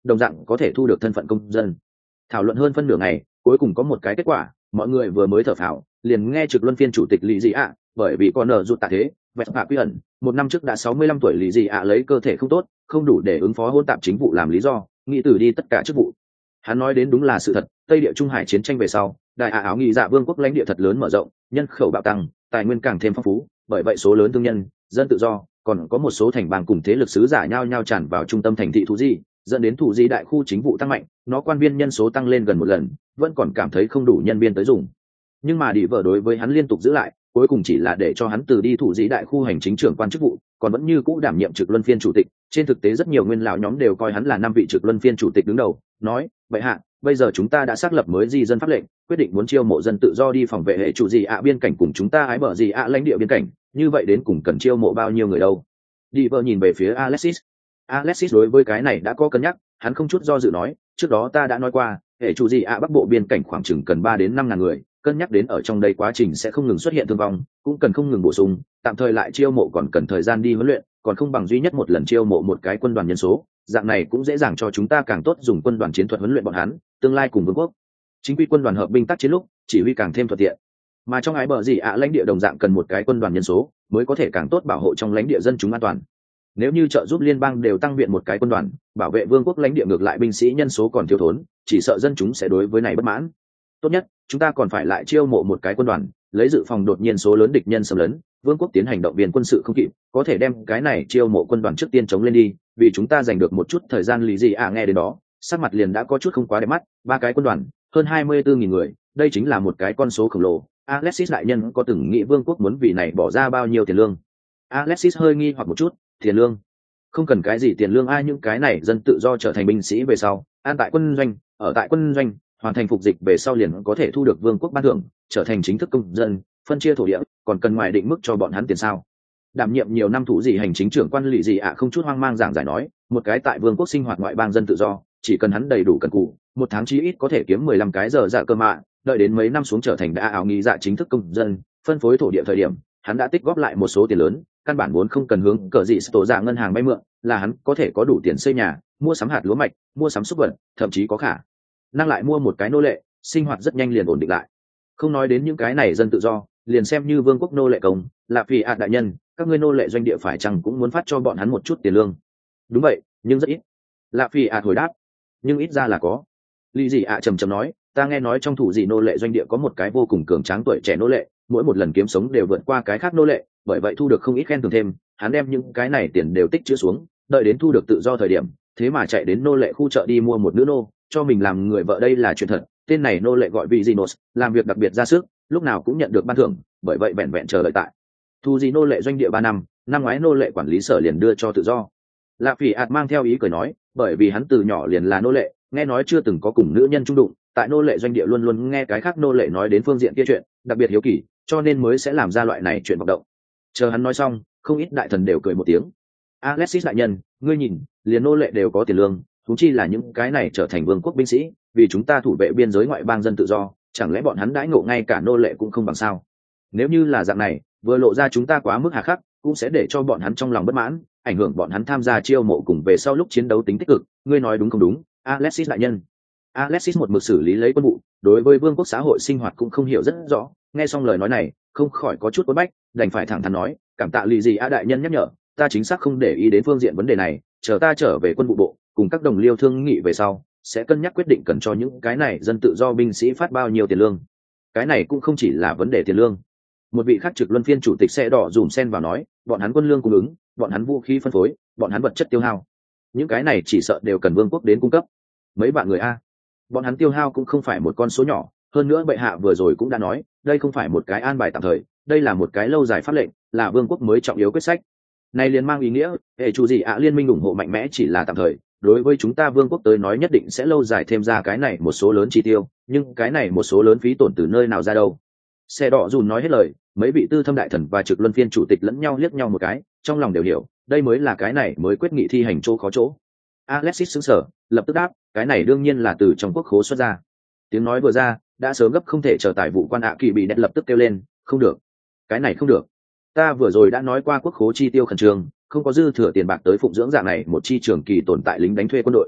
đồng dạng có thể thu được thân phận công dân. Thảo luận hơn phân nửa ngày, cuối cùng có một cái kết quả, mọi người vừa mới thở phào, liền nghe trực luân phiên chủ tịch Lý Dị ạ, bởi vì con nợ rụt tạ thế, vẹt hạ quy ẩn, một năm trước đã sáu mươi lăm tuổi Lý Dị ạ lấy cơ thể không tốt, không đủ để ứng phó hôn tạp chính vụ làm lý do, nghĩ từ đi tất cả chức vụ. Hắn nói đến đúng là sự thật, Tây địa Trung Hải chiến tranh về sau, đại ả áo nghị dạ vương quốc lãnh địa thật lớn mở rộng, nhân khẩu bạo tăng, tài nguyên càng thêm phong phú, bởi vậy số lớn thương nhân, dân tự do, còn có một số thành bang cùng thế lực sứ giả nhau nhau tràn vào trung tâm thành thị Thủ Di, dẫn đến Thủ Di đại khu chính vụ tăng mạnh, nó quan viên nhân số tăng lên gần một lần, vẫn còn cảm thấy không đủ nhân viên tới dùng. Nhưng mà đi vợ đối với hắn liên tục giữ lại, cuối cùng chỉ là để cho hắn từ đi Thủ Di đại khu hành chính trưởng quan chức vụ, còn vẫn như cũ đảm nhiệm trực luân phiên chủ tịch. Trên thực tế rất nhiều nguyên lão nhóm đều coi hắn là năm vị trực luân phiên chủ tịch đứng đầu, nói: "Vậy hạ, bây giờ chúng ta đã xác lập mới di dân pháp lệnh, quyết định muốn chiêu mộ dân tự do đi phòng vệ hệ chủ gì ạ biên cảnh cùng chúng ta ái bờ gì ạ lãnh địa biên cảnh, như vậy đến cùng cần chiêu mộ bao nhiêu người đâu?" Đi vợ nhìn về phía Alexis. Alexis đối với cái này đã có cân nhắc, hắn không chút do dự nói: "Trước đó ta đã nói qua, hệ chủ gì ạ bắc bộ biên cảnh khoảng chừng cần ba đến năm ngàn người, cân nhắc đến ở trong đây quá trình sẽ không ngừng xuất hiện thương vong, cũng cần không ngừng bổ sung, tạm thời lại chiêu mộ còn cần thời gian đi huấn luyện, còn không bằng duy nhất một lần chiêu mộ một cái quân đoàn nhân số, dạng này cũng dễ dàng cho chúng ta càng tốt dùng quân đoàn chiến thuật huấn luyện bọn hắn, tương lai cùng vương quốc chính quy quân đoàn hợp binh tác chiến lúc chỉ huy càng thêm thuận tiện. Mà trong ái bờ gì ạ lãnh địa đồng dạng cần một cái quân đoàn nhân số mới có thể càng tốt bảo hộ trong lãnh địa dân chúng an toàn. Nếu như trợ giúp liên bang đều tăng viện một cái quân đoàn, bảo vệ vương quốc lãnh địa ngược lại binh sĩ nhân số còn thiếu thốn, chỉ sợ dân chúng sẽ đối với này bất mãn. Tốt nhất chúng ta còn phải lại chiêu mộ một cái quân đoàn, lấy dự phòng đột nhiên số lớn địch nhân xâm lấn, vương quốc tiến hành động viên quân sự không kịp, có thể đem cái này chiêu mộ quân đoàn trước tiên chống lên đi, vì chúng ta giành được một chút thời gian." Lý gì à nghe đến đó, sắc mặt liền đã có chút không quá đẹp mắt, ba cái quân đoàn, hơn hai mươi tư nghìn người, đây chính là một cái con số khổng lồ. Alexis đại nhân có từng nghĩ vương quốc muốn vì này bỏ ra bao nhiêu tiền lương? Alexis hơi nghi hoặc một chút, tiền lương? Không cần cái gì tiền lương, ai những cái này dân tự do trở thành binh sĩ về sau, an tại quân doanh, ở tại quân doanh, hoàn thành phục dịch về sau liền có thể thu được vương quốc ban thưởng, trở thành chính thức công dân, phân chia thổ địa, còn cần ngoài định mức cho bọn hắn tiền sao? Đảm nhiệm nhiều năm thủ gì hành chính trưởng quan Lý gì ạ không chút hoang mang giảng giải nói, một cái tại vương quốc sinh hoạt ngoại bang dân tự do, chỉ cần hắn đầy đủ cần cù, một tháng chí ít có thể kiếm mười lăm cái giờ dạ cơ mạ, đợi đến mấy năm xuống trở thành đã áo nghi dạ chính thức công dân, phân phối thổ địa thời điểm, hắn đã tích góp lại một số tiền lớn, căn bản vốn không cần hướng cờ gì tổ dạ ngân hàng vay mượn, là hắn có thể có đủ tiền xây nhà, mua sắm hạt lúa mạch, mua sắm súc vật, thậm chí có khả năng lại mua một cái nô lệ, sinh hoạt rất nhanh liền ổn định lại. Không nói đến những cái này dân tự do, liền xem như vương quốc nô lệ công, là vì ạ đại nhân, các ngươi nô lệ doanh địa phải chăng cũng muốn phát cho bọn hắn một chút tiền lương? Đúng vậy, nhưng rất ít. Lạ phi ạ hồi đáp. Nhưng ít ra là có. Lý gì ạ trầm trầm nói, ta nghe nói trong thủ dị nô lệ doanh địa có một cái vô cùng cường tráng tuổi trẻ nô lệ, mỗi một lần kiếm sống đều vượt qua cái khác nô lệ, bởi vậy thu được không ít khen thưởng thêm. Hắn đem những cái này tiền đều tích trữ xuống, đợi đến thu được tự do thời điểm, thế mà chạy đến nô lệ khu chợ đi mua một nữ nô, cho mình làm người vợ. Đây là chuyện thật. Tên này nô lệ gọi Viginos, làm việc đặc biệt ra sức, lúc nào cũng nhận được ban thưởng, bởi vậy vẹn vẹn chờ đợi tại thu gì nô lệ doanh địa ba năm, năm ngoái nô lệ quản lý sở liền đưa cho tự do. Lạ phỉ ạt mang theo ý cười nói, bởi vì hắn từ nhỏ liền là nô lệ, nghe nói chưa từng có cùng nữ nhân chung đụng, tại nô lệ doanh địa luôn luôn nghe cái khác nô lệ nói đến phương diện kia chuyện, đặc biệt hiếu kỳ, cho nên mới sẽ làm ra loại này chuyện vọng động. Chờ hắn nói xong, không ít đại thần đều cười một tiếng. Alexis đại nhân, ngươi nhìn, liền nô lệ đều có tiền lương, huống chi là những cái này trở thành vương quốc binh sĩ, vì chúng ta thủ vệ biên giới ngoại bang dân tự do, chẳng lẽ bọn hắn đãi ngộ ngay cả nô lệ cũng không bằng sao? Nếu như là dạng này, vừa lộ ra chúng ta quá mức hà khắc, cũng sẽ để cho bọn hắn trong lòng bất mãn, ảnh hưởng bọn hắn tham gia chiêu mộ cùng về sau lúc chiến đấu tính tích cực. Ngươi nói đúng không đúng, Alexis đại nhân? Alexis một mực xử lý lấy quân vụ, đối với vương quốc xã hội sinh hoạt cũng không hiểu rất rõ, nghe xong lời nói này, không khỏi có chút quấn bách, đành phải thẳng thắn nói, cảm tạ Lý gì a đại nhân nhắc nhở, ta chính xác không để ý đến phương diện vấn đề này, chờ ta trở về quân vụ bộ, cùng các đồng liêu thương nghị về sau, sẽ cân nhắc quyết định cần cho những cái này dân tự do binh sĩ phát bao nhiêu tiền lương. Cái này cũng không chỉ là vấn đề tiền lương. Một vị khác trực luân phiên chủ tịch xe đỏ dùm sen vào nói, bọn hắn quân lương cung ứng, bọn hắn vũ khí phân phối, bọn hắn vật chất tiêu hao, những cái này chỉ sợ đều cần vương quốc đến cung cấp. Mấy bạn người a, bọn hắn tiêu hao cũng không phải một con số nhỏ, hơn nữa bệ hạ vừa rồi cũng đã nói, đây không phải một cái an bài tạm thời, đây là một cái lâu dài pháp lệnh, là vương quốc mới trọng yếu quyết sách. Này liền mang ý nghĩa, hệ chủ gì ạ liên minh ủng hộ mạnh mẽ chỉ là tạm thời, đối với chúng ta vương quốc tới nói nhất định sẽ lâu dài thêm ra cái này một số lớn chi tiêu, nhưng cái này một số lớn phí tổn từ nơi nào ra đâu? Xe đỏ dùn nói hết lời, mấy vị tư thâm đại thần và trực luân phiên chủ tịch lẫn nhau liếc nhau một cái, trong lòng đều hiểu, đây mới là cái này mới quyết nghị thi hành chỗ khó chỗ. Alexis sững sờ, lập tức đáp, cái này đương nhiên là từ trong quốc khố xuất ra. Tiếng nói vừa ra, đã sớm gấp không thể chờ tài vụ quan ạ kỳ bị đẹp lập tức kêu lên, không được, cái này không được. Ta vừa rồi đã nói qua quốc khố chi tiêu khẩn trương, không có dư thừa tiền bạc tới phụng dưỡng dạng này một chi trường kỳ tồn tại lính đánh thuê quân đội.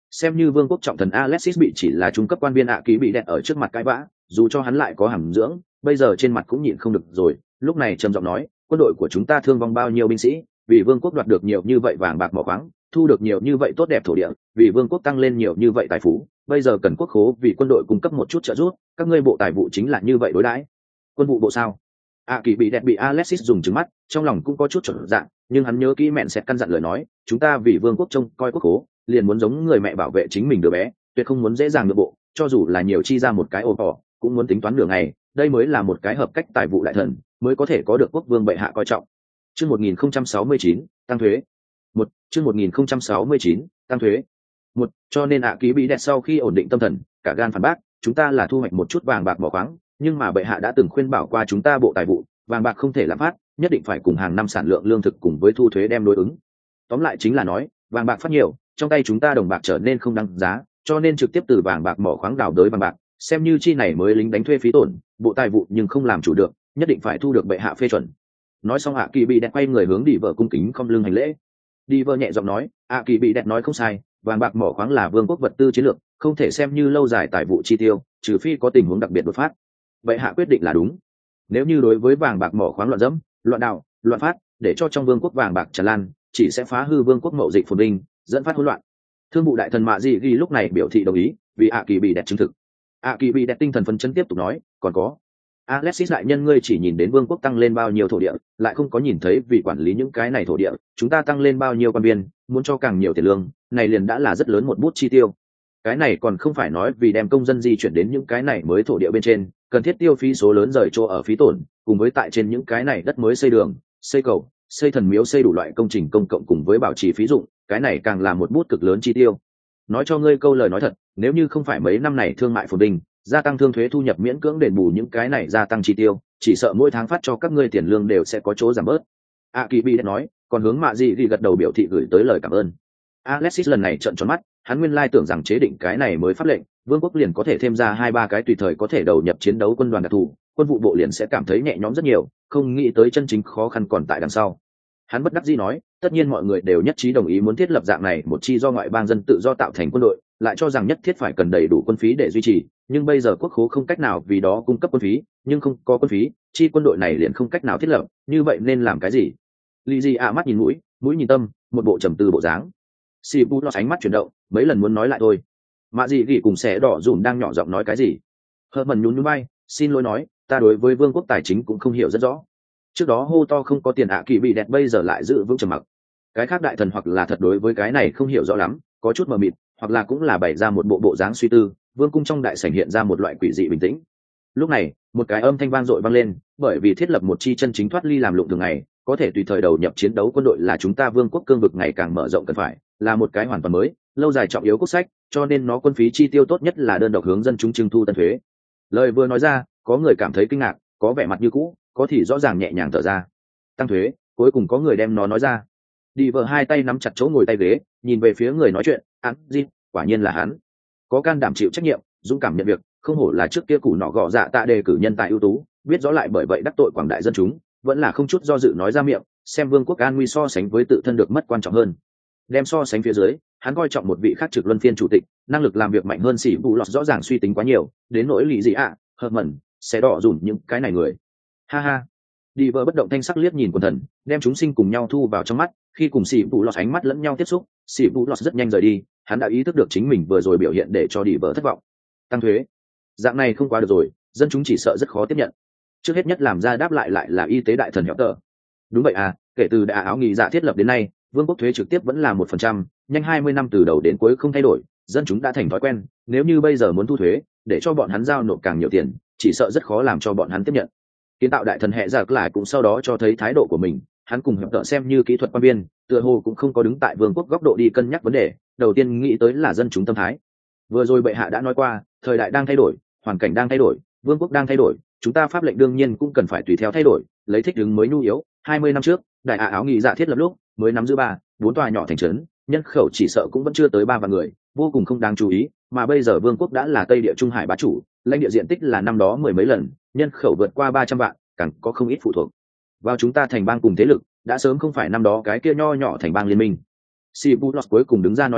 xem như vương quốc trọng thần Alexis bị chỉ là trung cấp quan viên ạ ký bị đẹp ở trước mặt cãi vã, dù cho hắn lại có hàm dưỡng, bây giờ trên mặt cũng nhịn không được rồi, lúc này trầm giọng nói, quân đội của chúng ta thương vong bao nhiêu binh sĩ, vì vương quốc đoạt được nhiều như vậy vàng bạc mỏ khoáng, thu được nhiều như vậy tốt đẹp thổ địa, vì vương quốc tăng lên nhiều như vậy tài phú, bây giờ cần quốc khố vì quân đội cung cấp một chút trợ giúp, các ngươi bộ tài vụ chính là như vậy đối đãi. Quân vụ bộ sao? ạ kỳ bị đẹp bị Alexis dùng trừng mắt, trong lòng cũng có chút chuẩn dạng, nhưng hắn nhớ kỹ mẹn sẹt căn dặn lời nói, chúng ta vì vương quốc trông coi quốc khố, liền muốn giống người mẹ bảo vệ chính mình đứa bé, tuyệt không muốn dễ dàng nhượng bộ, cho dù là nhiều chi ra một cái ổ cỏ, cũng muốn tính toán nửa ngày, đây mới là một cái hợp cách tài vụ đại thần, mới có thể có được quốc vương bệ hạ coi trọng. Chương một nghìn không trăm sáu mươi chín, tăng thuế. Một, chương một nghìn không trăm sáu mươi chín, tăng thuế. Một, cho nên ạ ký bị đẹp sau khi ổn định tâm thần, cả gan phản bác, chúng ta là thu hoạch một chút vàng bạc mỏ khoáng, nhưng mà bệ hạ đã từng khuyên bảo qua chúng ta bộ tài vụ, vàng bạc không thể lạm phát, nhất định phải cùng hàng năm sản lượng lương thực cùng với thu thuế đem đối ứng. Tóm lại chính là nói, vàng bạc phát nhiều, trong tay chúng ta đồng bạc trở nên không đăng giá, cho nên trực tiếp từ vàng bạc mỏ khoáng đào đới vàng bạc, xem như chi này mới lính đánh thuê phí tổn, bộ tài vụ nhưng không làm chủ được, nhất định phải thu được bệ hạ phê chuẩn. Nói xong ạ kỳ bị đẹp quay người hướng đi vợ cung kính không lưng hành lễ. Đi vợ nhẹ giọng nói, ạ kỳ bị đẹp nói không sai, vàng bạc mỏ khoáng là vương quốc vật tư chiến lược, không thể xem như lâu dài tài vụ chi tiêu, trừ phi có tình huống đặc biệt đột phát. Bệ hạ quyết định là đúng. Nếu như đối với vàng bạc mỏ khoáng loạn dẫm, loạn đào, loạn phát, để cho trong vương quốc vàng bạc tràn lan, chỉ sẽ phá hư vương quốc mậu dịch phồn vinh, dẫn phát hỗn loạn. Thương vụ đại thần Mạ Dị Ghi lúc này biểu thị đồng ý, vì ạ kỳ bị đẹp chứng thực. ạ kỳ bị đẹp tinh thần phấn chấn tiếp tục nói, còn có Alexis đại nhân, ngươi chỉ nhìn đến vương quốc tăng lên bao nhiêu thổ địa, lại không có nhìn thấy vì quản lý những cái này thổ địa, chúng ta tăng lên bao nhiêu quan viên, muốn cho càng nhiều tiền lương, này liền đã là rất lớn một bút chi tiêu. Cái này còn không phải nói vì đem công dân di chuyển đến những cái này mới thổ địa bên trên, cần thiết tiêu phí số lớn rời chỗ ở phí tổn, cùng với tại trên những cái này đất mới xây đường, xây cầu, xây thần miếu, xây đủ loại công trình công cộng cùng với bảo trì phí dụng, cái này càng là một bút cực lớn chi tiêu. Nói cho ngươi câu lời nói thật, nếu như không phải mấy năm này thương mại phồn vinh, gia tăng thương thuế thu nhập miễn cưỡng đền bù những cái này gia tăng chi tiêu, chỉ sợ mỗi tháng phát cho các ngươi tiền lương đều sẽ có chỗ giảm bớt. A Kỳ Bi đã nói, còn hướng Mạ Dị Ghi gật đầu biểu thị gửi tới lời cảm ơn. Alexis lần này trợn tròn mắt, hắn nguyên lai tưởng rằng chế định cái này mới pháp lệnh, vương quốc liền có thể thêm ra hai ba cái tùy thời có thể đầu nhập chiến đấu quân đoàn đặc thù, quân vụ bộ liền sẽ cảm thấy nhẹ nhõm rất nhiều, không nghĩ tới chân chính khó khăn còn tại đằng sau. Hắn bất đắc dĩ nói, tất nhiên mọi người đều nhất trí đồng ý muốn thiết lập dạng này một chi do ngoại bang dân tự do tạo thành quân đội, lại cho rằng nhất thiết phải cần đầy đủ quân phí để duy trì, nhưng bây giờ quốc khố không cách nào vì đó cung cấp quân phí, nhưng không có quân phí, chi quân đội này liền không cách nào thiết lập, như vậy nên làm cái gì? Lý Di ạ mắt nhìn mũi, mũi nhìn tâm, một bộ trầm tư bộ dáng. Si Bu lo ánh mắt chuyển động, mấy lần muốn nói lại thôi. Mạ Dị Gỉ cùng Xẻ Đỏ Dùm đang nhỏ giọng nói cái gì? Hờ Mẩn nhún nhún vai, xin lỗi nói, ta đối với vương quốc tài chính cũng không hiểu rất rõ. Trước đó hô to không có tiền ạ kỳ bị đẹp, bây giờ lại giữ vững trầm mặc. Cái khác đại thần hoặc là thật đối với cái này không hiểu rõ lắm, có chút mờ mịt, hoặc là cũng là bày ra một bộ bộ dáng suy tư. Vương cung trong đại sảnh hiện ra một loại quỷ dị bình tĩnh. Lúc này, một cái âm thanh vang dội vang lên, bởi vì thiết lập một chi chân chính thoát ly làm lụng thường ngày, có thể tùy thời đầu nhập chiến đấu quân đội là chúng ta vương quốc cương vực ngày càng mở rộng cần phải, là một cái hoàn toàn mới, lâu dài trọng yếu quốc sách, cho nên nó quân phí chi tiêu tốt nhất là đơn độc hướng dân chúng trưng thu tân thuế. Lời vừa nói ra, có người cảm thấy kinh ngạc, có vẻ mặt như cũ, có thì rõ ràng nhẹ nhàng thở ra. Tăng thuế, cuối cùng có người đem nó nói ra. Đi vợ hai tay nắm chặt chỗ ngồi tay ghế, nhìn về phía người nói chuyện, hắn, gì, quả nhiên là hắn. Có can đảm chịu trách nhiệm, dũng cảm nhận việc, không hổ là trước kia củ nọ gọ dạ tạ đề cử nhân tài ưu tú, biết rõ lại bởi vậy đắc tội quảng đại dân chúng, vẫn là không chút do dự nói ra miệng, xem vương quốc an nguy so sánh với tự thân được mất quan trọng hơn. Đem so sánh phía dưới, hắn coi trọng một vị khác trực luân phiên chủ tịch, năng lực làm việc mạnh hơn xỉ bù lọt rõ ràng suy tính quá nhiều, đến nỗi lý gì ạ, à, hợp mẩn, sẽ đỏ dùn những cái này người. Ha ha. Đi vợ bất động thanh sắc liếc nhìn quần thần, đem chúng sinh cùng nhau thu vào trong mắt, khi cùng xỉ bù lọt ánh mắt lẫn nhau tiếp xúc, xỉ bù lọt rất nhanh rời đi, hắn đã ý thức được chính mình vừa rồi biểu hiện để cho đi vợ thất vọng. Tăng thuế, dạng này không quá được rồi, dân chúng chỉ sợ rất khó tiếp nhận. Trước hết nhất làm ra đáp lại lại là y tế đại thần héo tờ. Đúng vậy à, kể từ đại áo nghị dạ thiết lập đến nay, vương quốc thuế trực tiếp vẫn là một phần trăm, nhanh hai mươi năm từ đầu đến cuối không thay đổi, dân chúng đã thành thói quen, nếu như bây giờ muốn thu thuế, để cho bọn hắn giao nộp càng nhiều tiền, chỉ sợ rất khó làm cho bọn hắn tiếp nhận. Kiến tạo đại thần hệ giặc lại cũng sau đó cho thấy thái độ của mình, hắn cùng hợp tợ xem như kỹ thuật quan viên, tựa hồ cũng không có đứng tại vương quốc góc độ đi cân nhắc vấn đề, đầu tiên nghĩ tới là dân chúng tâm thái. Vừa rồi bệ hạ đã nói qua, thời đại đang thay đổi, hoàn cảnh đang thay đổi, vương quốc đang thay đổi, chúng ta pháp lệnh đương nhiên cũng cần phải tùy theo thay đổi, lấy thích ứng mới nhu yếu. Hai mươi năm trước, đại ả áo nghị dạ thiết lập lúc mới nắm giữ ba bốn tòa nhỏ thành trấn, nhân khẩu chỉ sợ cũng vẫn chưa tới ba vạn người, vô cùng không đáng chú ý, mà bây giờ vương quốc đã là Tây Địa Trung Hải bá chủ, lãnh địa diện tích là năm đó mười mấy lần, nhân khẩu vượt qua ba trăm vạn, càng có không ít phụ thuộc vào chúng ta thành bang cùng thế lực, đã sớm không phải năm đó cái kia nho nhỏ thành bang liên minh. Sibulus cuối cùng đứng ra nói chuyện,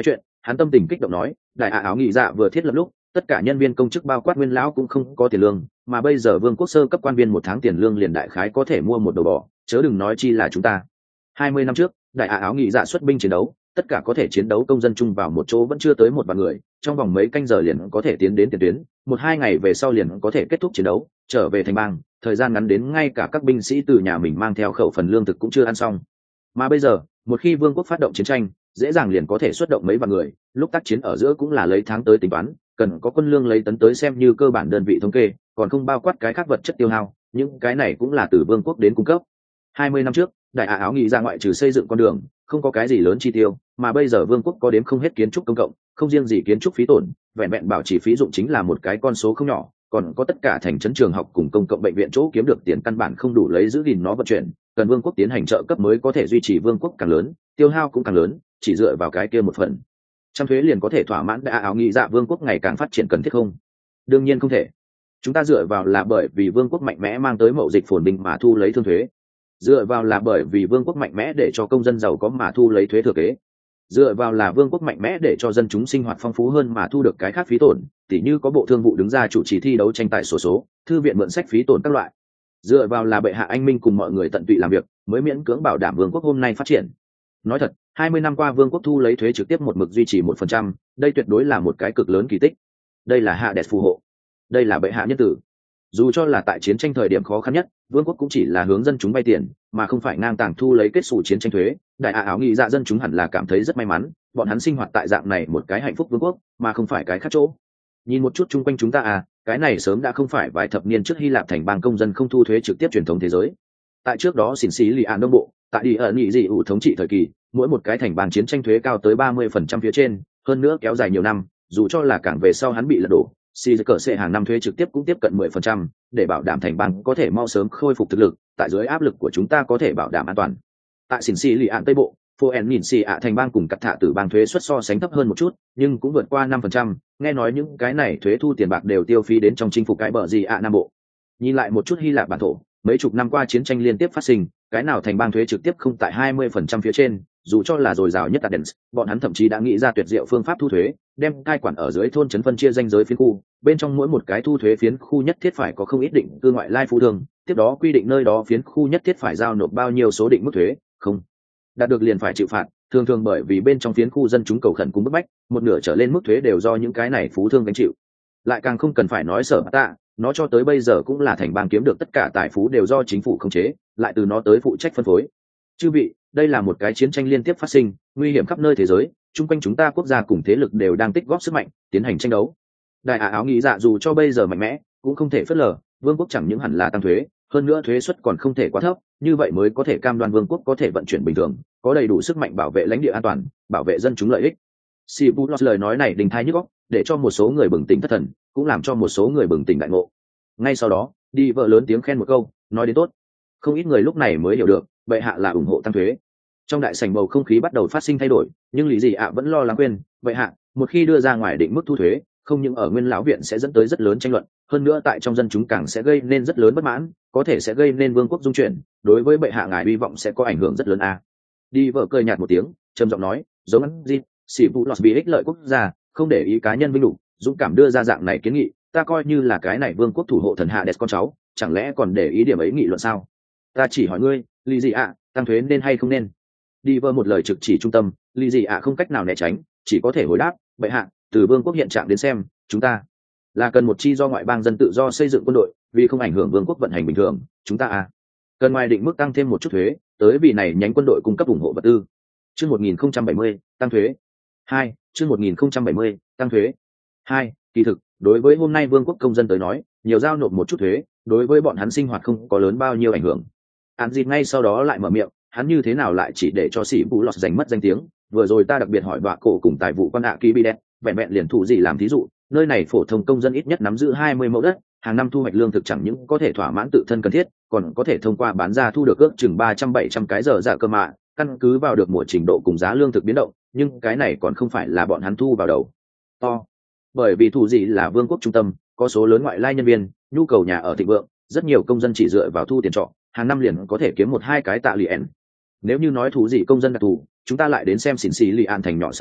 Hắn tâm tình kích động nói, đại ả áo nghị dạ vừa thiết lập lúc, tất cả nhân viên công chức bao quát nguyên lão cũng không có tiền lương, mà bây giờ vương quốc sơ cấp quan viên một tháng tiền lương liền đại khái có thể mua một đầu bò, chớ đừng nói chi là chúng ta. Hai mươi năm trước, đại ả áo nghị dạ xuất binh chiến đấu, tất cả có thể chiến đấu công dân chung vào một chỗ vẫn chưa tới một vạn người, trong vòng mấy canh giờ liền có thể tiến đến tiền tuyến, một hai ngày về sau liền có thể kết thúc chiến đấu, trở về thành bang, thời gian ngắn đến ngay cả các binh sĩ từ nhà mình mang theo khẩu phần lương thực cũng chưa ăn xong. Mà bây giờ, một khi vương quốc phát động chiến tranh, dễ dàng liền có thể xuất động mấy vạn người, lúc tác chiến ở giữa cũng là lấy tháng tới tính toán, cần có quân lương lấy tấn tới xem như cơ bản đơn vị thống kê, còn không bao quát cái khác vật chất tiêu hao, những cái này cũng là từ vương quốc đến cung cấp. Hai mươi năm trước, đại ả áo nghị ra ngoại trừ xây dựng con đường, không có cái gì lớn chi tiêu, mà bây giờ vương quốc có đếm không hết kiến trúc công cộng, không riêng gì kiến trúc phí tổn, vẹn vẹn bảo trì phí dụng chính là một cái con số không nhỏ, còn có tất cả thành trấn trường học cùng công cộng bệnh viện chỗ kiếm được tiền căn bản không đủ lấy giữ gìn nó vận chuyển, cần vương quốc tiến hành trợ cấp mới có thể duy trì vương quốc càng lớn, tiêu hao cũng càng lớn, chỉ dựa vào cái kia một phần trăm thuế liền có thể thỏa mãn đại ả áo nghị dạ vương quốc ngày càng phát triển cần thiết không? Đương nhiên không thể. Chúng ta dựa vào là bởi vì vương quốc mạnh mẽ mang tới mậu dịch phồn bình mà thu lấy thương thuế, dựa vào là bởi vì vương quốc mạnh mẽ để cho công dân giàu có mà thu lấy thuế thừa kế, dựa vào là vương quốc mạnh mẽ để cho dân chúng sinh hoạt phong phú hơn mà thu được cái khác phí tổn, tỉ như có bộ thương vụ đứng ra chủ trì thi đấu tranh tài sổ số, thư viện mượn sách phí tổn các loại. Dựa vào là bệ hạ anh minh cùng mọi người tận tụy làm việc mới miễn cưỡng bảo đảm vương quốc hôm nay phát triển. Nói thật, hai mươi năm qua vương quốc thu lấy thuế trực tiếp một mực duy trì một phần trăm, đây tuyệt đối là một cái cực lớn kỳ tích. Đây là hạ đẹp phù hộ, đây là bệ hạ nhân tử. Dù cho là tại chiến tranh thời điểm khó khăn nhất, vương quốc cũng chỉ là hướng dân chúng vay tiền mà không phải ngang tàng thu lấy kết xù chiến tranh thuế. Đại ả áo nghị dạ dân chúng hẳn là cảm thấy rất may mắn, bọn hắn sinh hoạt tại dạng này một cái hạnh phúc vương quốc mà không phải cái khác chỗ. Nhìn một chút chung quanh chúng ta à, cái này sớm đã không phải vài thập niên trước Hy Lạp thành bang công dân không thu thuế trực tiếp truyền thống thế giới. Tại trước đó xỉn xí lì ạn đông bộ, tại đi ở nghị dị ủ thống trị thời kỳ, mỗi một cái thành bang chiến tranh thuế cao tới ba mươi phần trăm phía trên, hơn nữa kéo dài nhiều năm, dù cho là càng về sau hắn bị lật đổ, xì cờ xệ hàng năm thuế trực tiếp cũng tiếp cận mười phần trăm, để bảo đảm thành bang có thể mau sớm khôi phục thực lực, tại dưới áp lực của chúng ta có thể bảo đảm an toàn. Tại xỉn xì lì ạn tây bộ, phố en nhìn xì ạ thành bang cùng cắt thạ tử bang thuế suất so sánh thấp hơn một chút, nhưng cũng vượt qua năm phần trăm, nghe nói những cái này thuế thu tiền bạc đều tiêu phí đến trong chinh phục cái bờ gì ạ nam bộ. Nhìn lại một chút Hy Lạp bản thổ, mấy chục năm qua chiến tranh liên tiếp phát sinh, cái nào thành bang thuế trực tiếp không tại hai mươi phần trăm phía trên, dù cho là dồi dào nhất Athens, bọn hắn thậm chí đã nghĩ ra tuyệt diệu phương pháp thu thuế, đem cai quản ở dưới thôn trấn phân chia ranh giới phiến khu, bên trong mỗi một cái thu thuế phiến khu nhất thiết phải có không ít định cư ngoại lai phú thương, tiếp đó quy định nơi đó phiến khu nhất thiết phải giao nộp bao nhiêu số định mức thuế, không đạt được liền phải chịu phạt, thường thường bởi vì bên trong phiến khu dân chúng cầu khẩn cùng bức bách, một nửa trở lên mức thuế đều do những cái này phú thương gánh chịu. Lại càng không cần phải nói sở tạ, nó cho tới bây giờ cũng là thành bang kiếm được tất cả tài phú đều do chính phủ khống chế, lại từ nó tới phụ trách phân phối. Chư vị, đây là một cái chiến tranh liên tiếp phát sinh, nguy hiểm khắp nơi thế giới, chung quanh chúng ta quốc gia cùng thế lực đều đang tích góp sức mạnh, tiến hành tranh đấu. Đại ả áo nghị dạ dù cho bây giờ mạnh mẽ, cũng không thể phớt lờ, vương quốc chẳng những hẳn là tăng thuế, hơn nữa thuế suất còn không thể quá thấp, như vậy mới có thể cam đoan vương quốc có thể vận chuyển bình thường, có đầy đủ sức mạnh bảo vệ lãnh địa an toàn, bảo vệ dân chúng lợi ích. Sibulos lời nói này đình thai nhức óc, để cho một số người bừng tỉnh thất thần, cũng làm cho một số người bừng tỉnh đại ngộ. Ngay sau đó, đi vợ lớn tiếng khen một câu, nói đến tốt. Không ít người lúc này mới hiểu được, bệ hạ là ủng hộ tăng thuế. Trong đại sảnh bầu không khí bắt đầu phát sinh thay đổi, nhưng lý gì ạ vẫn lo lắng khuyên, bệ hạ, một khi đưa ra ngoài định mức thu thuế, không những ở nguyên lão viện sẽ dẫn tới rất lớn tranh luận, hơn nữa tại trong dân chúng càng sẽ gây nên rất lớn bất mãn, có thể sẽ gây nên vương quốc dung chuyển, đối với bệ hạ ngài hy vọng sẽ có ảnh hưởng rất lớn a. À. Đi vợ cười nhạt một tiếng, trầm giọng nói, giống ăn gì, sĩ vụ lọt bị ích lợi quốc gia, không để ý cá nhân vinh đủ, dũng cảm đưa ra dạng này kiến nghị, ta coi như là cái này vương quốc thủ hộ thần hạ đẹp con cháu, chẳng lẽ còn để ý điểm ấy nghị luận sao? Ta chỉ hỏi ngươi, lý gì ạ, tăng thuế nên hay không nên? Đi vợ một lời trực chỉ trung tâm, lý gì ạ không cách nào né tránh, chỉ có thể hồi đáp, bệ hạ, từ vương quốc hiện trạng đến xem, chúng ta là cần một chi do ngoại bang dân tự do xây dựng quân đội, vì không ảnh hưởng vương quốc vận hành bình thường, chúng ta à cần ngoài định mức tăng thêm một chút thuế, tới vì này nhánh quân đội cung cấp ủng hộ vật tư. Chương một nghìn không trăm bảy mươi, tăng thuế. Hai, chương một nghìn không trăm bảy mươi, tăng thuế. Hai, kỳ thực, đối với hôm nay vương quốc công dân tới nói, nhiều giao nộp một chút thuế, đối với bọn hắn sinh hoạt không có lớn bao nhiêu ảnh hưởng. Án dịp ngay sau đó lại mở miệng, hắn như thế nào lại chỉ để cho sĩ Vũ Lọt giành mất danh tiếng, vừa rồi ta đặc biệt hỏi đọa cổ cùng tài vụ quan ạ kỳ bi đen, vẹn vẹn liền thủ gì làm thí dụ, nơi này phổ thông công dân ít nhất nắm giữ hai mươi mẫu đất, hàng năm thu hoạch lương thực chẳng những có thể thỏa mãn tự thân cần thiết, còn có thể thông qua bán ra thu được ước chừng ba trăm bảy trăm cái giờ dạ cơ mạ, căn cứ vào được mỗi trình độ cùng giá lương thực biến động, nhưng cái này còn không phải là bọn hắn thu vào đầu to. Bởi vì thủ gì là vương quốc trung tâm, có số lớn ngoại lai nhân viên, nhu cầu nhà ở thịnh vượng, rất nhiều công dân chỉ dựa vào thu tiền trọ, hàng năm liền có thể kiếm một hai cái tạ liền. Nếu như nói thủ gì công dân đặc thù, chúng ta lại đến xem xỉn xì lì an thành nhỏ Sally,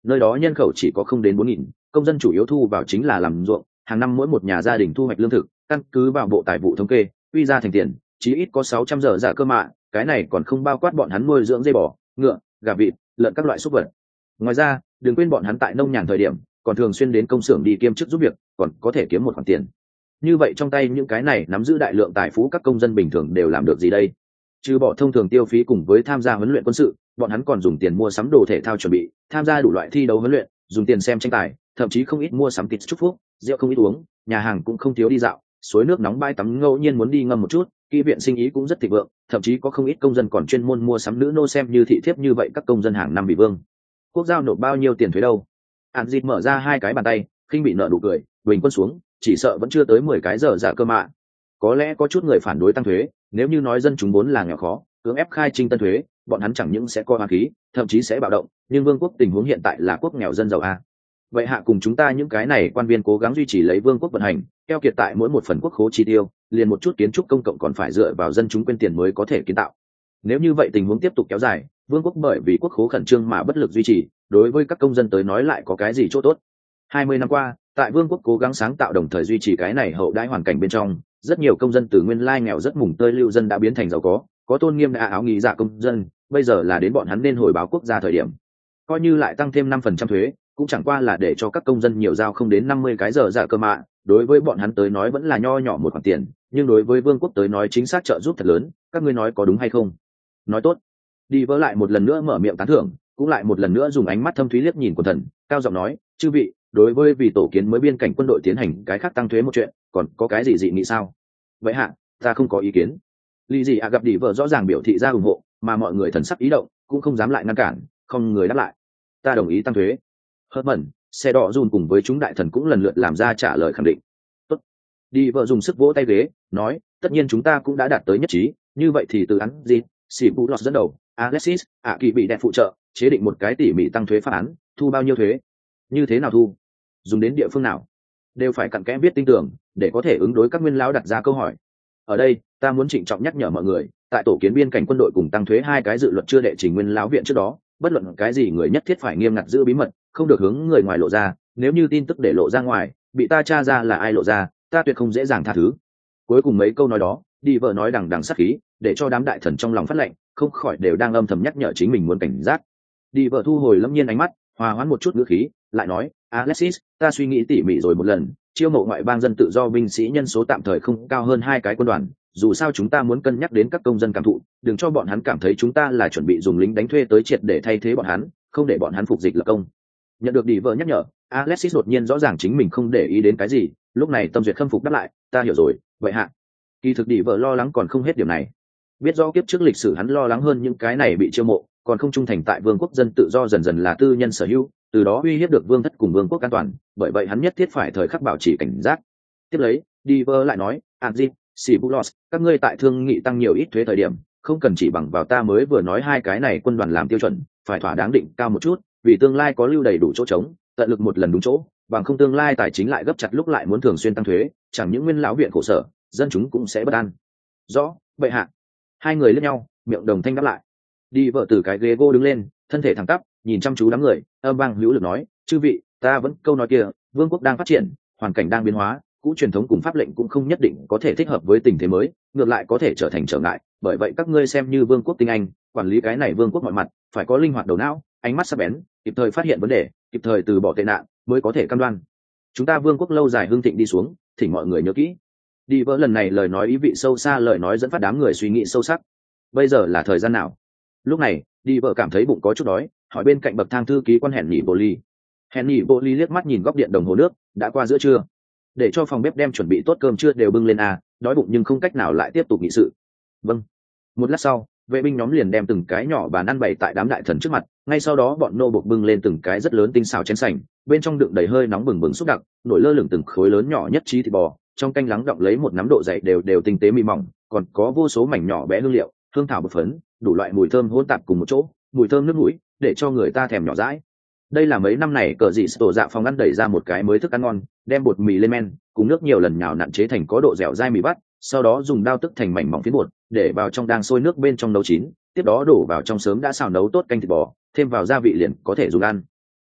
nơi đó nhân khẩu chỉ có không đến bốn nghìn, công dân chủ yếu thu vào chính là làm ruộng, hàng năm mỗi một nhà gia đình thu hoạch lương thực, căn cứ vào bộ tài vụ thống kê, quy ra thành tiền, chí ít có sáu trăm giờ giả cơ mạ, cái này còn không bao quát bọn hắn nuôi dưỡng dê bò, ngựa, gà vịt, lợn các loại súc vật. Ngoài ra, đừng quên bọn hắn tại nông nhàn thời điểm, còn thường xuyên đến công xưởng đi kiêm chức giúp việc, còn có thể kiếm một khoản tiền. Như vậy trong tay những cái này nắm giữ đại lượng tài phú các công dân bình thường đều làm được gì đây? Trừ bỏ thông thường tiêu phí cùng với tham gia huấn luyện quân sự, bọn hắn còn dùng tiền mua sắm đồ thể thao chuẩn bị, tham gia đủ loại thi đấu huấn luyện, dùng tiền xem tranh tài, thậm chí không ít mua sắm thịt chúc phúc, rượu không ít uống, nhà hàng cũng không thiếu đi dạo, suối nước nóng bãi tắm ngẫu nhiên muốn đi ngâm một chút, kỹ viện sinh ý cũng rất thịnh vượng, thậm chí có không ít công dân còn chuyên môn mua sắm nữ nô xem như thị thiếp như vậy các công dân hàng năm bị vương. Quốc giao nộp bao nhiêu tiền thuế đâu? Hàn Dịch mở ra hai cái bàn tay, khinh bị nợ nụ cười, bình quân xuống, chỉ sợ vẫn chưa tới mười cái giờ giả cơ mạ. Có lẽ có chút người phản đối tăng thuế, nếu như nói dân chúng vốn là nghèo khó, cưỡng ép khai trinh tân thuế, bọn hắn chẳng những sẽ coi hoa khí, thậm chí sẽ bạo động, nhưng vương quốc tình huống hiện tại là quốc nghèo dân giàu a. Vậy hạ cùng chúng ta những cái này quan viên cố gắng duy trì lấy vương quốc vận hành, keo kiệt tại mỗi một phần quốc khố chi tiêu, liền một chút kiến trúc công cộng còn phải dựa vào dân chúng quên tiền mới có thể kiến tạo. Nếu như vậy tình huống tiếp tục kéo dài, vương quốc bởi vì quốc khố khẩn trương mà bất lực duy trì, đối với các công dân tới nói lại có cái gì chỗ tốt? hai mươi năm qua, tại vương quốc cố gắng sáng tạo đồng thời duy trì cái này hậu đãi hoàn cảnh bên trong, rất nhiều công dân từ nguyên lai nghèo rất mùng tơi lưu dân đã biến thành giàu có, có tôn nghiêm đã áo nghĩ dạ công dân, bây giờ là đến bọn hắn nên hồi báo quốc gia thời điểm. Coi như lại tăng thêm năm phần trăm thuế, cũng chẳng qua là để cho các công dân nhiều giao không đến năm mươi cái giờ dạ cơ mạ, đối với bọn hắn tới nói vẫn là nho nhỏ một khoản tiền, nhưng đối với vương quốc tới nói chính xác trợ giúp thật lớn, các ngươi nói có đúng hay không? Nói tốt. Đi vỡ lại một lần nữa mở miệng tán thưởng, cũng lại một lần nữa dùng ánh mắt thâm thúy liếc nhìn quần thần, cao giọng nói, chư vị, đối với vì tổ kiến mới biên cảnh quân đội tiến hành cái khác tăng thuế một chuyện, còn có cái gì dị nghị sao? Vậy hạ, ta không có ý kiến. Lý gì à gặp đi vợ rõ ràng biểu thị ra ủng hộ, mà mọi người thần sắc ý động, cũng không dám lại ngăn cản, không người đáp lại. Ta đồng ý tăng thuế. Hớt mẩn, xe đỏ dùn cùng với chúng đại thần cũng lần lượt làm ra trả lời khẳng định. Tốt. Đi vợ dùng sức vỗ tay ghế, nói, tất nhiên chúng ta cũng đã đạt tới nhất trí, như vậy thì từ án gì, xì bù lọt dẫn đầu, Alexis, ạ kỳ bị đẹp phụ trợ, chế định một cái tỉ mỉ tăng thuế phá án, thu bao nhiêu thuế, như thế nào thu, dùng đến địa phương nào, đều phải cặn kẽ viết tinh tường, để có thể ứng đối các nguyên lão đặt ra câu hỏi. Ở đây, ta muốn trịnh trọng nhắc nhở mọi người, tại tổ kiến biên cảnh quân đội cùng tăng thuế hai cái dự luật chưa đệ trình nguyên lão viện trước đó, bất luận cái gì người nhất thiết phải nghiêm ngặt giữ bí mật, không được hướng người ngoài lộ ra, nếu như tin tức để lộ ra ngoài, bị ta tra ra là ai lộ ra, ta tuyệt không dễ dàng tha thứ. Cuối cùng mấy câu nói đó, đi vợ nói đằng đằng sát khí, để cho đám đại thần trong lòng phát lệnh, không khỏi đều đang âm thầm nhắc nhở chính mình muốn cảnh giác. Đi vợ thu hồi lâm nhiên ánh mắt, hòa hoãn một chút ngữ khí, lại nói, Alexis, ta suy nghĩ tỉ mỉ rồi một lần, chiêu mộ ngoại bang dân tự do binh sĩ nhân số tạm thời không cao hơn hai cái quân đoàn, dù sao chúng ta muốn cân nhắc đến các công dân cảm thụ, đừng cho bọn hắn cảm thấy chúng ta là chuẩn bị dùng lính đánh thuê tới triệt để thay thế bọn hắn, không để bọn hắn phục dịch lập công. Nhận được đi vợ nhắc nhở, Alexis đột nhiên rõ ràng chính mình không để ý đến cái gì, lúc này tâm duyệt khâm phục đáp lại, ta hiểu rồi, vậy hạ. Kỳ thực đi vợ lo lắng còn không hết điểm này, biết rõ kiếp trước lịch sử hắn lo lắng hơn những cái này bị chiêu mộ, còn không trung thành tại vương quốc dân tự do dần dần là tư nhân sở hữu, từ đó uy hiếp được vương thất cùng vương quốc an toàn, bởi vậy hắn nhất thiết phải thời khắc bảo trì cảnh giác. Tiếp lấy, Diver lại nói, Anjin, Sibulos, các ngươi tại thương nghị tăng nhiều ít thuế thời điểm, không cần chỉ bằng vào ta mới vừa nói hai cái này quân đoàn làm tiêu chuẩn, phải thỏa đáng định cao một chút, vì tương lai có lưu đầy đủ chỗ trống, tận lực một lần đúng chỗ, bằng không tương lai tài chính lại gấp chặt lúc lại muốn thường xuyên tăng thuế, chẳng những nguyên lão viện khổ sở, dân chúng cũng sẽ bất an. Rõ, bệ hạ. Hai người liếc nhau, miệng đồng thanh đáp lại. Đi vợ từ cái ghế gỗ đứng lên, thân thể thẳng tắp, nhìn chăm chú đám người, âm vang hữu lực nói, chư vị, ta vẫn câu nói kia, vương quốc đang phát triển, hoàn cảnh đang biến hóa, cũ truyền thống cùng pháp lệnh cũng không nhất định có thể thích hợp với tình thế mới, ngược lại có thể trở thành trở ngại, bởi vậy các ngươi xem như vương quốc tinh anh, quản lý cái này vương quốc mọi mặt, phải có linh hoạt đầu não, ánh mắt sắc bén, kịp thời phát hiện vấn đề, kịp thời từ bỏ tệ nạn, mới có thể cam đoan chúng ta vương quốc lâu dài hưng thịnh đi xuống. Thỉnh mọi người nhớ kỹ. Đi vỡ lần này lời nói ý vị sâu xa, lời nói dẫn phát đám người suy nghĩ sâu sắc. Bây giờ là thời gian nào? Lúc này, đi vợ cảm thấy bụng có chút đói, hỏi bên cạnh bậc thang thư ký quan hẹn nhỉ bồ ly. Hẹn nhỉ bồ ly liếc mắt nhìn góc điện đồng hồ nước, đã qua giữa trưa, để cho phòng bếp đem chuẩn bị tốt cơm trưa đều bưng lên à, đói bụng nhưng không cách nào lại tiếp tục nghị sự. Vâng. Một lát sau, vệ binh nhóm liền đem từng cái nhỏ bàn ăn bày tại đám đại thần trước mặt, ngay sau đó bọn nô buộc bưng lên từng cái rất lớn tinh xào chén sành, bên trong đựng đầy hơi nóng bừng bừng xúc đặc, nổi lơ lửng từng khối lớn nhỏ nhất trí thịt bò, trong canh lắng đọng lấy một nắm độ dày đều đều tinh tế mịn mỏng, còn có vô số mảnh nhỏ bé hương liệu, hương thảo bột phấn, đủ loại mùi thơm hỗn tạp cùng một chỗ, mùi thơm nước mũi, để cho người ta thèm nhỏ dãi. Đây là mấy năm này cờ dị tổ dạ phòng ăn đẩy ra một cái mới thức ăn ngon, đem bột mì lên men, cùng nước nhiều lần nhào nặn chế thành có độ dẻo dai mì bắt, sau đó dùng dao tức thành mảnh mỏng phiến bột, để vào trong đang sôi nước bên trong nấu chín, tiếp đó đổ vào trong sớm đã xào nấu tốt canh thịt bò, thêm vào gia vị liền có thể dùng ăn.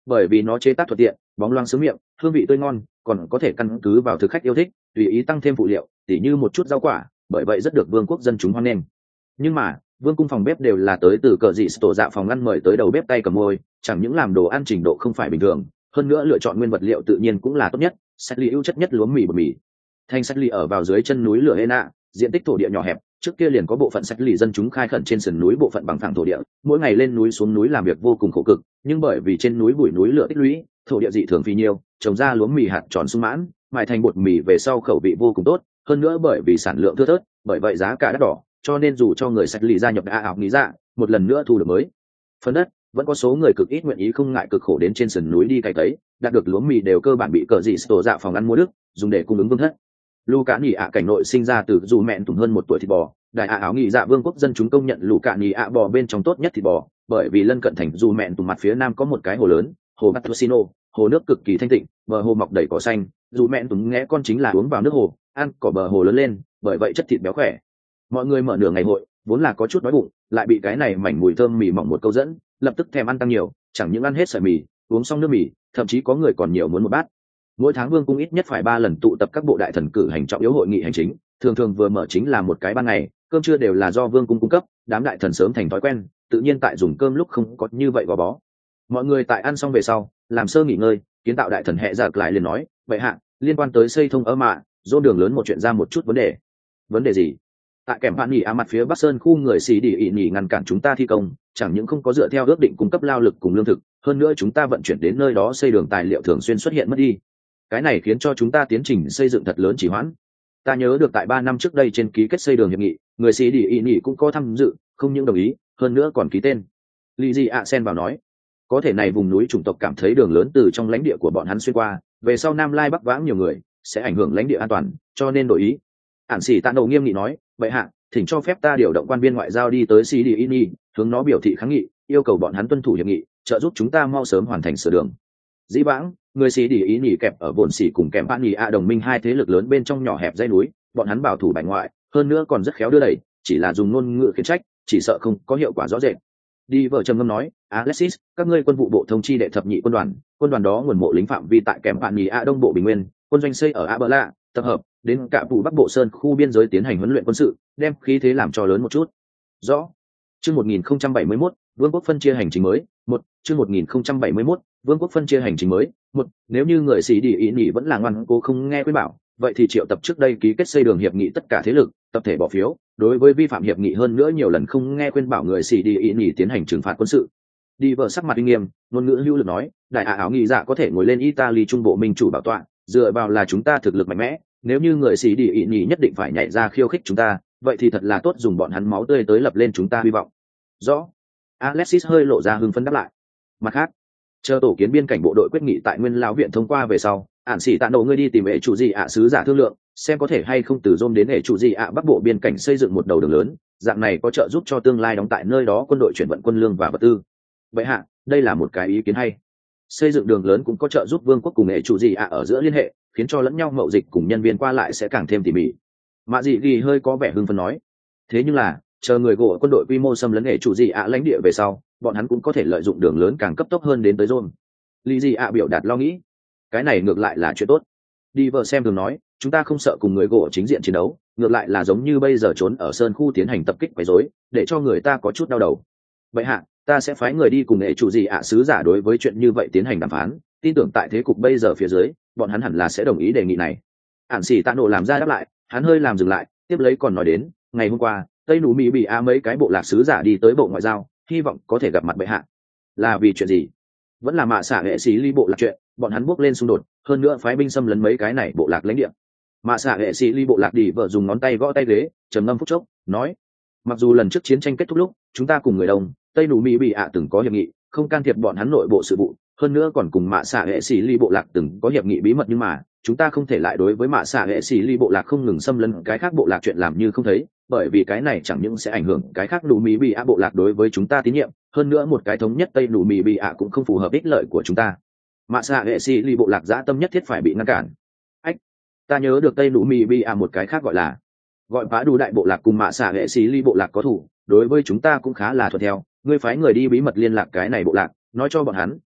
bởi vì nó chế tác thuận tiện, bóng loáng sướng miệng, hương vị tươi ngon, còn có thể căn cứ vào thực khách yêu thích tùy ý tăng thêm phụ liệu, tỉ như một chút rau quả, bởi vậy rất được vương quốc dân chúng hoan nghênh. Nhưng mà vương cung phòng bếp đều là tới từ cờ dị tổ dạ phòng ăn mời tới đầu bếp tay cầm môi, chẳng những làm đồ ăn trình độ không phải bình thường, hơn nữa lựa chọn nguyên vật liệu tự nhiên cũng là tốt nhất, sách ly ưu chất nhất lúa mì bột mì. Thành sách ly ở vào dưới chân núi lửa Hena, diện tích thổ địa nhỏ hẹp, trước kia liền có bộ phận sách ly dân chúng khai khẩn trên sườn núi bộ phận bằng phẳng thổ địa, mỗi ngày lên núi xuống núi làm việc vô cùng khổ cực, nhưng bởi vì trên núi bụi núi lửa tích lũy, thổ địa dị thường phi nhiêu, trồng ra lúa mì hạt tròn sung mãn, mài thành bột mì về sau khẩu vị vô cùng tốt, hơn nữa bởi vì sản lượng thưa thớt, bởi vậy giá cả đắt đỏ, cho nên dù cho người sách ly gia nhập đã ảo nghĩ ra, một lần nữa thu được mới phần đất, vẫn có số người cực ít nguyện ý không ngại cực khổ đến trên sườn núi đi cày cấy, đạt được lúa mì đều cơ bản bị cờ dị tổ dạ phòng ăn mua đức dùng để cung ứng vương thất. Lù Cạ Nhị ạ cảnh nội sinh ra từ dù mẹn tùng hơn một tuổi thịt bò, đại ạ áo nghị dạ vương quốc dân chúng công nhận Lù Cạ Nhị ạ bò bên trong tốt nhất thịt bò, bởi vì lân cận thành dù mẹn tùng mặt phía nam có một cái hồ lớn, hồ Patrocino, hồ nước cực kỳ thanh tịnh, bờ hồ mọc đầy cỏ xanh, dù mẹn tùng nghe con chính là uống vào nước hồ, ăn cỏ bờ hồ lớn lên, bởi vậy chất thịt béo khỏe. Mọi người mở nửa ngày hội, vốn là có chút đói bụng, lại bị cái này mảnh mùi thơm mì mỏng một câu dẫn, lập tức thèm ăn tăng nhiều, chẳng những ăn hết sợi mì, uống xong nước mì, thậm chí có người còn nhiều muốn một bát. Mỗi tháng vương cung ít nhất phải ba lần tụ tập các bộ đại thần cử hành trọng yếu hội nghị hành chính, thường thường vừa mở chính là một cái ban ngày, cơm trưa đều là do vương cung cung cấp, đám đại thần sớm thành thói quen, tự nhiên tại dùng cơm lúc không có như vậy gò bó. Mọi người tại ăn xong về sau, làm sơ nghỉ ngơi, kiến tạo đại thần hệ giặc lại liền nói, vậy hạ, liên quan tới xây thông ở mạ, dô đường lớn một chuyện ra một chút vấn đề. Vấn đề gì? Tại kèm bạn nghỉ á mặt phía bắc sơn khu người xì đi ị nghỉ ngăn cản chúng ta thi công, chẳng những không có dựa theo ước định cung cấp lao lực cùng lương thực, hơn nữa chúng ta vận chuyển đến nơi đó xây đường tài liệu thường xuyên xuất hiện mất đi. Cái này khiến cho chúng ta tiến trình xây dựng thật lớn trì hoãn. Ta nhớ được tại ba năm trước đây trên ký kết xây đường hiệp nghị, người xì đi ị nghỉ cũng có tham dự, không những đồng ý, hơn nữa còn ký tên. Lý Di ạ Sen vào nói, có thể này vùng núi chủng tộc cảm thấy đường lớn từ trong lãnh địa của bọn hắn xuyên qua, về sau Nam Lai Bắc vãng nhiều người, sẽ ảnh hưởng lãnh địa an toàn, cho nên đổi ý. Ản Sĩ Tạ Đầu nghiêm nghị nói, vậy hạ, thỉnh cho phép ta điều động quan viên ngoại giao đi tới xê đê i en i, hướng nó biểu thị kháng nghị, yêu cầu bọn hắn tuân thủ hiệp nghị, trợ giúp chúng ta mau sớm hoàn thành sửa đường. Dĩ vãng, người xê đê i en i kẹp ở bồn xỉ cùng kèm bạn nhì a đồng minh hai thế lực lớn bên trong nhỏ hẹp dãy núi, bọn hắn bảo thủ bài ngoại, hơn nữa còn rất khéo đưa đẩy, chỉ là dùng ngôn ngữ khiển trách, chỉ sợ không có hiệu quả rõ rệt. Đi vợ trầm ngâm nói, Alexis, các ngươi quân vụ bộ thông chi đệ thập nhị quân đoàn, quân đoàn đó nguồn mộ lính phạm vi tại kèm bạn nhì a đông bộ bình nguyên, quân doanh xây ở Abela, tập hợp đến cả vụ bắc bộ sơn khu biên giới tiến hành huấn luyện quân sự, đem khí thế làm cho lớn một chút. Rõ. Chương một nghìn không trăm bảy mươi mốt, Vương quốc phân chia hành trình mới. Một. Chương một nghìn không trăm bảy mươi mốt, Vương quốc phân chia hành trình mới. Một. Nếu như người sĩ đi ý nhị vẫn là ngoan cố không nghe khuyên bảo, vậy thì triệu tập trước đây ký kết xây đường hiệp nghị tất cả thế lực, tập thể bỏ phiếu, đối với vi phạm hiệp nghị hơn nữa nhiều lần không nghe khuyên bảo người sĩ đi ý nhị tiến hành trừng phạt quân sự. Đi vợ sắc mặt uy nghiêm, ngôn ngữ hữu lực nói, đại ả áo nghị dạ có thể ngồi lên Italy trung bộ minh chủ bảo tọa, dựa vào là chúng ta thực lực mạnh mẽ, nếu như người sĩ đi ị nhị nhất định phải nhảy ra khiêu khích chúng ta, vậy thì thật là tốt dùng bọn hắn máu tươi tới lập lên chúng ta hy vọng. Rõ. Alexis hơi lộ ra hưng phấn đáp lại. Mặt khác, chờ tổ kiến biên cảnh bộ đội quyết nghị tại Nguyên Lão viện thông qua về sau, Ản Sĩ Tạ Nổ ngươi đi tìm hệ chủ gì ạ sứ giả thương lượng, xem có thể hay không từ Rome đến hệ chủ gì ạ bắc bộ biên cảnh xây dựng một đầu đường lớn, dạng này có trợ giúp cho tương lai đóng tại nơi đó quân đội chuyển vận quân lương và vật tư. Vậy hạ, đây là một cái ý kiến hay. Xây dựng đường lớn cũng có trợ giúp vương quốc cùng hệ chủ gì ạ ở giữa liên hệ, khiến cho lẫn nhau mậu dịch cùng nhân viên qua lại sẽ càng thêm tỉ mỉ. Mạ dị ghi hơi có vẻ hưng phấn nói, thế nhưng là chờ người gỗ quân đội quy mô xâm lấn hệ chủ gì ạ lãnh địa về sau, bọn hắn cũng có thể lợi dụng đường lớn càng cấp tốc hơn đến tới Rome. Lý gì ạ biểu đạt lo nghĩ, cái này ngược lại là chuyện tốt. Đi vợ xem thường nói, chúng ta không sợ cùng người gỗ chính diện chiến đấu, ngược lại là giống như bây giờ trốn ở sơn khu tiến hành tập kích quấy rối, để cho người ta có chút đau đầu. Vậy hạ, ta sẽ phái người đi cùng hệ chủ gì ạ sứ giả đối với chuyện như vậy tiến hành đàm phán, tin tưởng tại thế cục bây giờ phía dưới, bọn hắn hẳn là sẽ đồng ý đề nghị này. Ản Sĩ Tạ Nổ làm ra đáp lại, hắn hơi làm dừng lại, tiếp lấy còn nói đến, ngày hôm qua tây nú mỹ bị a mấy cái bộ lạc sứ giả đi tới bộ ngoại giao, hy vọng có thể gặp mặt bệ hạ. Là vì chuyện gì? Vẫn là mạ xạ hệ sĩ ly bộ lạc chuyện, bọn hắn bước lên xung đột, hơn nữa phái binh xâm lấn mấy cái này bộ lạc lãnh địa. Mạ xạ hệ sĩ ly bộ lạc đi vợ dùng ngón tay gõ tay ghế, trầm ngâm phút chốc, nói, mặc dù lần trước chiến tranh kết thúc lúc chúng ta cùng người đông tây nú mỹ bị ạ từng có hiệp nghị không can thiệp bọn hắn nội bộ sự vụ, hơn nữa còn cùng mạ xạ hệ sĩ ly bộ lạc từng có hiệp nghị bí mật, nhưng mà chúng ta không thể lại đối với mạ xạ hệ sĩ ly bộ lạc không ngừng xâm lấn cái khác bộ lạc chuyện làm như không thấy, bởi vì cái này chẳng những sẽ ảnh hưởng cái khác nú mỹ bị ạ bộ lạc đối với chúng ta tín nhiệm, hơn nữa một cái thống nhất tây nú mỹ bị ạ cũng không phù hợp ích lợi của chúng ta. Mạ xạ hệ sĩ ly bộ lạc dã tâm nhất thiết phải bị ngăn cản. Ách, ta nhớ được tây nú mỹ bị ạ một cái khác gọi là gọi phá đủ đại bộ lạc cùng mạ xạ hệ sĩ ly bộ lạc có thủ, đối với chúng ta cũng khá là thuận theo, ngươi phái người đi bí mật liên lạc cái này bộ lạc, nói cho bọn hắn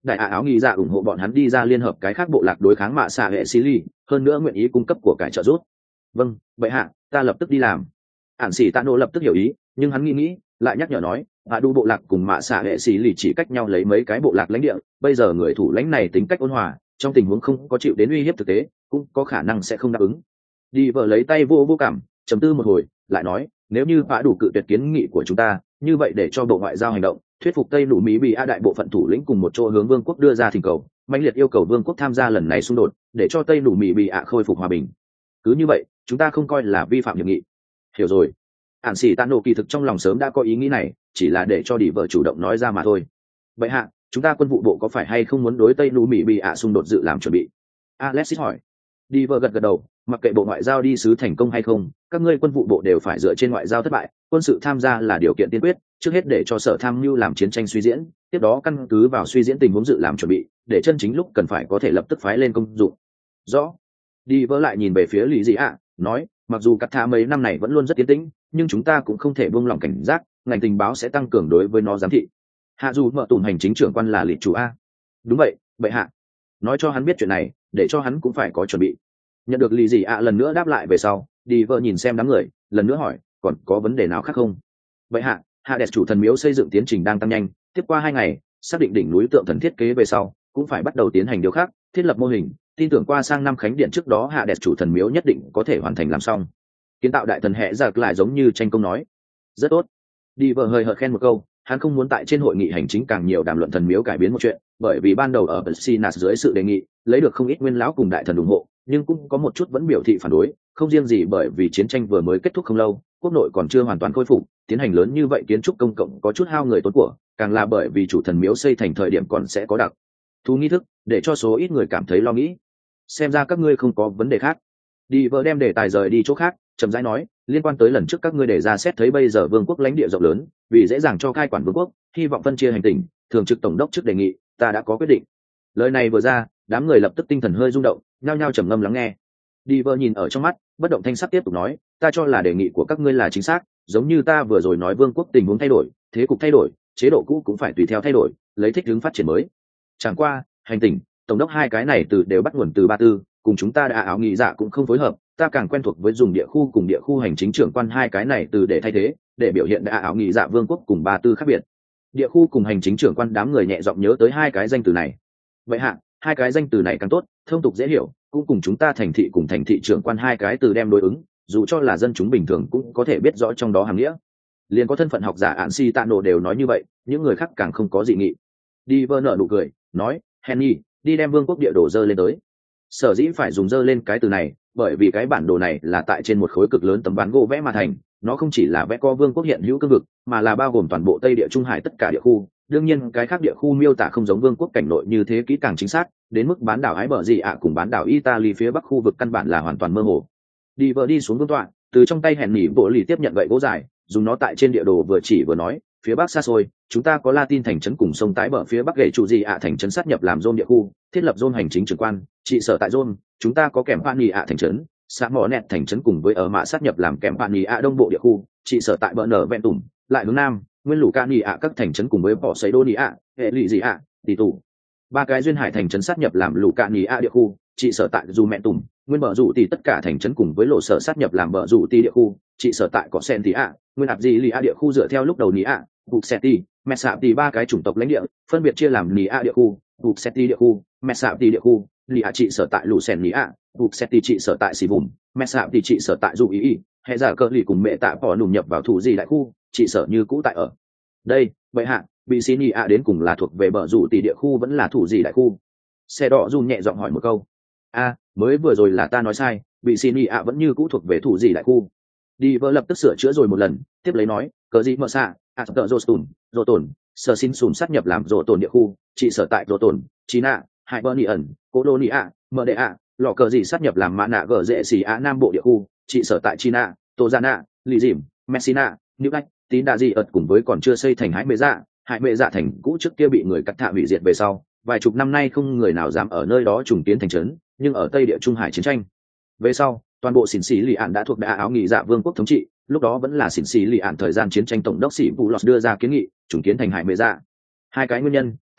đại ả áo nghĩ dạ ủng hộ bọn hắn đi ra liên hợp cái khác bộ lạc đối kháng mạ xạ hệ xí ly, hơn nữa nguyện ý cung cấp của cải trợ giúp. Vâng, vậy hạ, ta lập tức đi làm. Ản Sĩ Tạ Nộ lập tức hiểu ý, nhưng hắn nghĩ nghĩ lại nhắc nhở nói, hạ đủ bộ lạc cùng mạ xạ hệ xí ly chỉ cách nhau lấy mấy cái bộ lạc lãnh địa, bây giờ người thủ lãnh này tính cách ôn hòa, trong tình huống không có chịu đến uy hiếp thực tế cũng có khả năng sẽ không đáp ứng. Đi vợ lấy tay vô vô cảm, trầm tư một hồi lại nói, nếu như hạ đủ cự tuyệt kiến nghị của chúng ta, như vậy để cho bộ ngoại giao hành động thuyết phục tây nụ mỹ bị a đại bộ phận thủ lĩnh cùng một chỗ hướng vương quốc đưa ra thỉnh cầu, mãnh liệt yêu cầu vương quốc tham gia lần này xung đột để cho tây nụ mỹ bị a khôi phục hòa bình. Cứ như vậy chúng ta không coi là vi phạm hiệp nghị. Hiểu rồi. Ản Sĩ Tạ Nộ kỳ thực trong lòng sớm đã có ý nghĩ này, chỉ là để cho đi vợ chủ động nói ra mà thôi. Vậy hạ, chúng ta quân vụ bộ có phải hay không muốn đối tây nụ mỹ bị a xung đột dự làm chuẩn bị? Alexis hỏi. Đi vợ gật gật đầu, mặc kệ bộ ngoại giao đi sứ thành công hay không, các ngươi quân vụ bộ đều phải dựa trên ngoại giao thất bại, quân sự tham gia là điều kiện tiên quyết, trước hết để cho sở tham mưu làm chiến tranh suy diễn, tiếp đó căn cứ vào suy diễn tình huống dự làm chuẩn bị, để chân chính lúc cần phải có thể lập tức phái lên công dụng. Rõ. Đi vỡ lại nhìn về phía Lý Dị ạ, nói, mặc dù cắt thả mấy năm này vẫn luôn rất tiến tĩnh, nhưng chúng ta cũng không thể buông lỏng cảnh giác, ngành tình báo sẽ tăng cường đối với nó giám thị. Hạ dù mở tùn hành chính trưởng quan là lỵ chủ a. Đúng vậy, bệ hạ. Nói cho hắn biết chuyện này, để cho hắn cũng phải có chuẩn bị. Nhận được Lý Dị ạ lần nữa đáp lại về sau, đi vợ nhìn xem đám người, lần nữa hỏi, còn có vấn đề nào khác không? Bệ hạ, hạ đẹp chủ thần miếu xây dựng tiến trình đang tăng nhanh, tiếp qua hai ngày xác định đỉnh núi tượng thần thiết kế về sau cũng phải bắt đầu tiến hành điều khác, thiết lập mô hình, tin tưởng qua sang năm khánh điện trước đó hạ đẹp chủ thần miếu nhất định có thể hoàn thành làm xong. Kiến tạo đại thần hệ giặc lại giống như tranh công nói, rất tốt. Đi vợ hơi hợt khen một câu, hắn không muốn tại trên hội nghị hành chính càng nhiều đàm luận thần miếu cải biến một chuyện, bởi vì ban đầu ở Belsinas dưới sự đề nghị lấy được không ít nguyên lão cùng đại thần ủng hộ, nhưng cũng có một chút vẫn biểu thị phản đối, không riêng gì bởi vì chiến tranh vừa mới kết thúc không lâu, quốc nội còn chưa hoàn toàn khôi phục, tiến hành lớn như vậy kiến trúc công cộng có chút hao người tốn của, càng là bởi vì chủ thần miếu xây thành thời điểm còn sẽ có đặc thú nghi thức, để cho số ít người cảm thấy lo nghĩ. Xem ra các ngươi không có vấn đề khác. Đi vợ đem đề tài rời đi chỗ khác, chậm rãi nói, liên quan tới lần trước các ngươi đề ra xét thấy bây giờ vương quốc lãnh địa rộng lớn, vì dễ dàng cho khai quản vương quốc, hy vọng phân chia hành tinh, thường trực tổng đốc trước đề nghị, ta đã có quyết định. Lời này vừa ra, đám người lập tức tinh thần hơi rung động, nhao nhao trầm ngâm lắng nghe. Đi vợ nhìn ở trong mắt, bất động thanh sắc tiếp tục nói, ta cho là đề nghị của các ngươi là chính xác, giống như ta vừa rồi nói vương quốc tình huống thay đổi, thế cục thay đổi, chế độ cũ cũng phải tùy theo thay đổi, lấy thích ứng phát triển mới. Chẳng qua, hành tinh, tổng đốc hai cái này từ đều bắt nguồn từ ba tư, cùng chúng ta đã áo nghị dạ cũng không phối hợp, ta càng quen thuộc với dùng địa khu cùng địa khu hành chính trưởng quan hai cái này từ để thay thế, để biểu hiện đã áo nghị dạ vương quốc cùng ba tư khác biệt. Địa khu cùng hành chính trưởng quan đám người nhẹ giọng nhớ tới hai cái danh từ này. Vậy hạ, hai cái danh từ này càng tốt, thông tục dễ hiểu, cũng cùng chúng ta thành thị cùng thành thị trưởng quan hai cái từ đem đối ứng, dù cho là dân chúng bình thường cũng có thể biết rõ trong đó hàm nghĩa. Liền có thân phận học giả Ản Si Tạ Nộ đều nói như vậy, những người khác càng không có dị nghị. Đi vơ nợ nụ cười, nói, Henry, đi đem vương quốc địa đồ dơ lên tới. Sở dĩ phải dùng dơ lên cái từ này, bởi vì cái bản đồ này là tại trên một khối cực lớn tấm ván gỗ vẽ mà thành, nó không chỉ là vẽ co vương quốc hiện hữu cương vực, mà là bao gồm toàn bộ Tây Địa Trung Hải tất cả địa khu. Đương nhiên cái khác địa khu miêu tả không giống vương quốc cảnh nội như thế kỹ càng chính xác, đến mức bán đảo Ái Bờ gì ạ cùng bán đảo Italy phía bắc khu vực căn bản là hoàn toàn mơ hồ. Đi vợ đi xuống vương tọa, từ trong tay hẹn nỉ bộ lì tiếp nhận gậy gỗ dài, dùng nó tại trên địa đồ vừa chỉ vừa nói, phía bắc xa xôi, chúng ta có Latin thành trấn cùng sông tái bờ phía bắc gậy chủ gì ạ thành trấn sát nhập làm zone địa khu, thiết lập zone hành chính trưởng quan, trị sở tại zone, chúng ta có kèm Pani ạ thành trấn, xã mỏ nẹt thành trấn cùng với ở mạ sát nhập làm kèm Pani ạ đông bộ địa khu, trị sở tại bờ nở ven tủm, lại hướng nam, nguyên lũ Cani ạ các thành trấn cùng với bỏ sấy đô nị ạ, hệ lụy gì ạ, tỷ tụ. Ba cái duyên hải thành trấn sát nhập làm lũ Cani ạ địa khu, trị sở tại dù mẹ tủm, nguyên bờ rủ tỷ tất cả thành trấn cùng với lộ sở sát nhập làm bờ rủ tỷ địa khu, trị sở tại có sen tỷ ạ, nguyên ạp gì lì ạ địa khu dựa theo lúc đầu nị ạ, bục seti, mẹ sạp tỷ ba cái chủng tộc lãnh địa, phân biệt chia làm nị ạ địa khu, bục seti địa khu, mẹ sạp tỷ địa khu, lì ạ trị sở tại lũ sen nị ạ, bục seti trị sở tại xì vùng, mẹ sạp tỷ trị sở tại dù ý ý, hệ giả cơ lì cùng mẹ tạ bỏ nùm nhập vào thủ gì đại khu, trị sở như cũ tại ở đây. Vậy hạ, bị xin nị ạ đến cùng là thuộc về bờ rủ tỷ địa khu vẫn là thủ gì đại khu? Xe đỏ run nhẹ giọng hỏi một câu. A, mới vừa rồi là ta nói sai, bị xin nị ạ vẫn như cũ thuộc về thủ gì đại khu. Đi vợ lập tức sửa chữa rồi một lần, tiếp lấy nói, cờ gì mờ xạ, à tờ rô tồn, rô tồn, sở xin sùn sát nhập làm rô tồn địa khu, trị sở tại rô tồn, trí nạ, hải bơ nị ẩn, cố đô nị ạ, mờ đệ ạ, lò cờ gì sát nhập làm mạ nạ gờ dễ xì ạ nam bộ địa khu, trị sở tại chi nạ, tô gia nạ, lì dìm, messina, new lách, tín đa di ợt cùng với còn chưa xây thành hải mệ dạ, hải mệ dạ thành cũ trước kia bị người cắt thạ hủy diệt về sau, vài chục năm nay không người nào dám ở nơi đó trùng kiến thành trấn, nhưng ở Tây Địa Trung Hải chiến tranh về sau, toàn bộ xỉn xì lì ạn đã thuộc đại áo nghị dạ vương quốc thống trị, lúc đó vẫn là xỉn xì lì ạn thời gian chiến tranh tổng đốc sĩ Vũ Lọt đưa ra kiến nghị trùng kiến thành hải mệ dạ. Hai cái nguyên nhân, thứ nhất,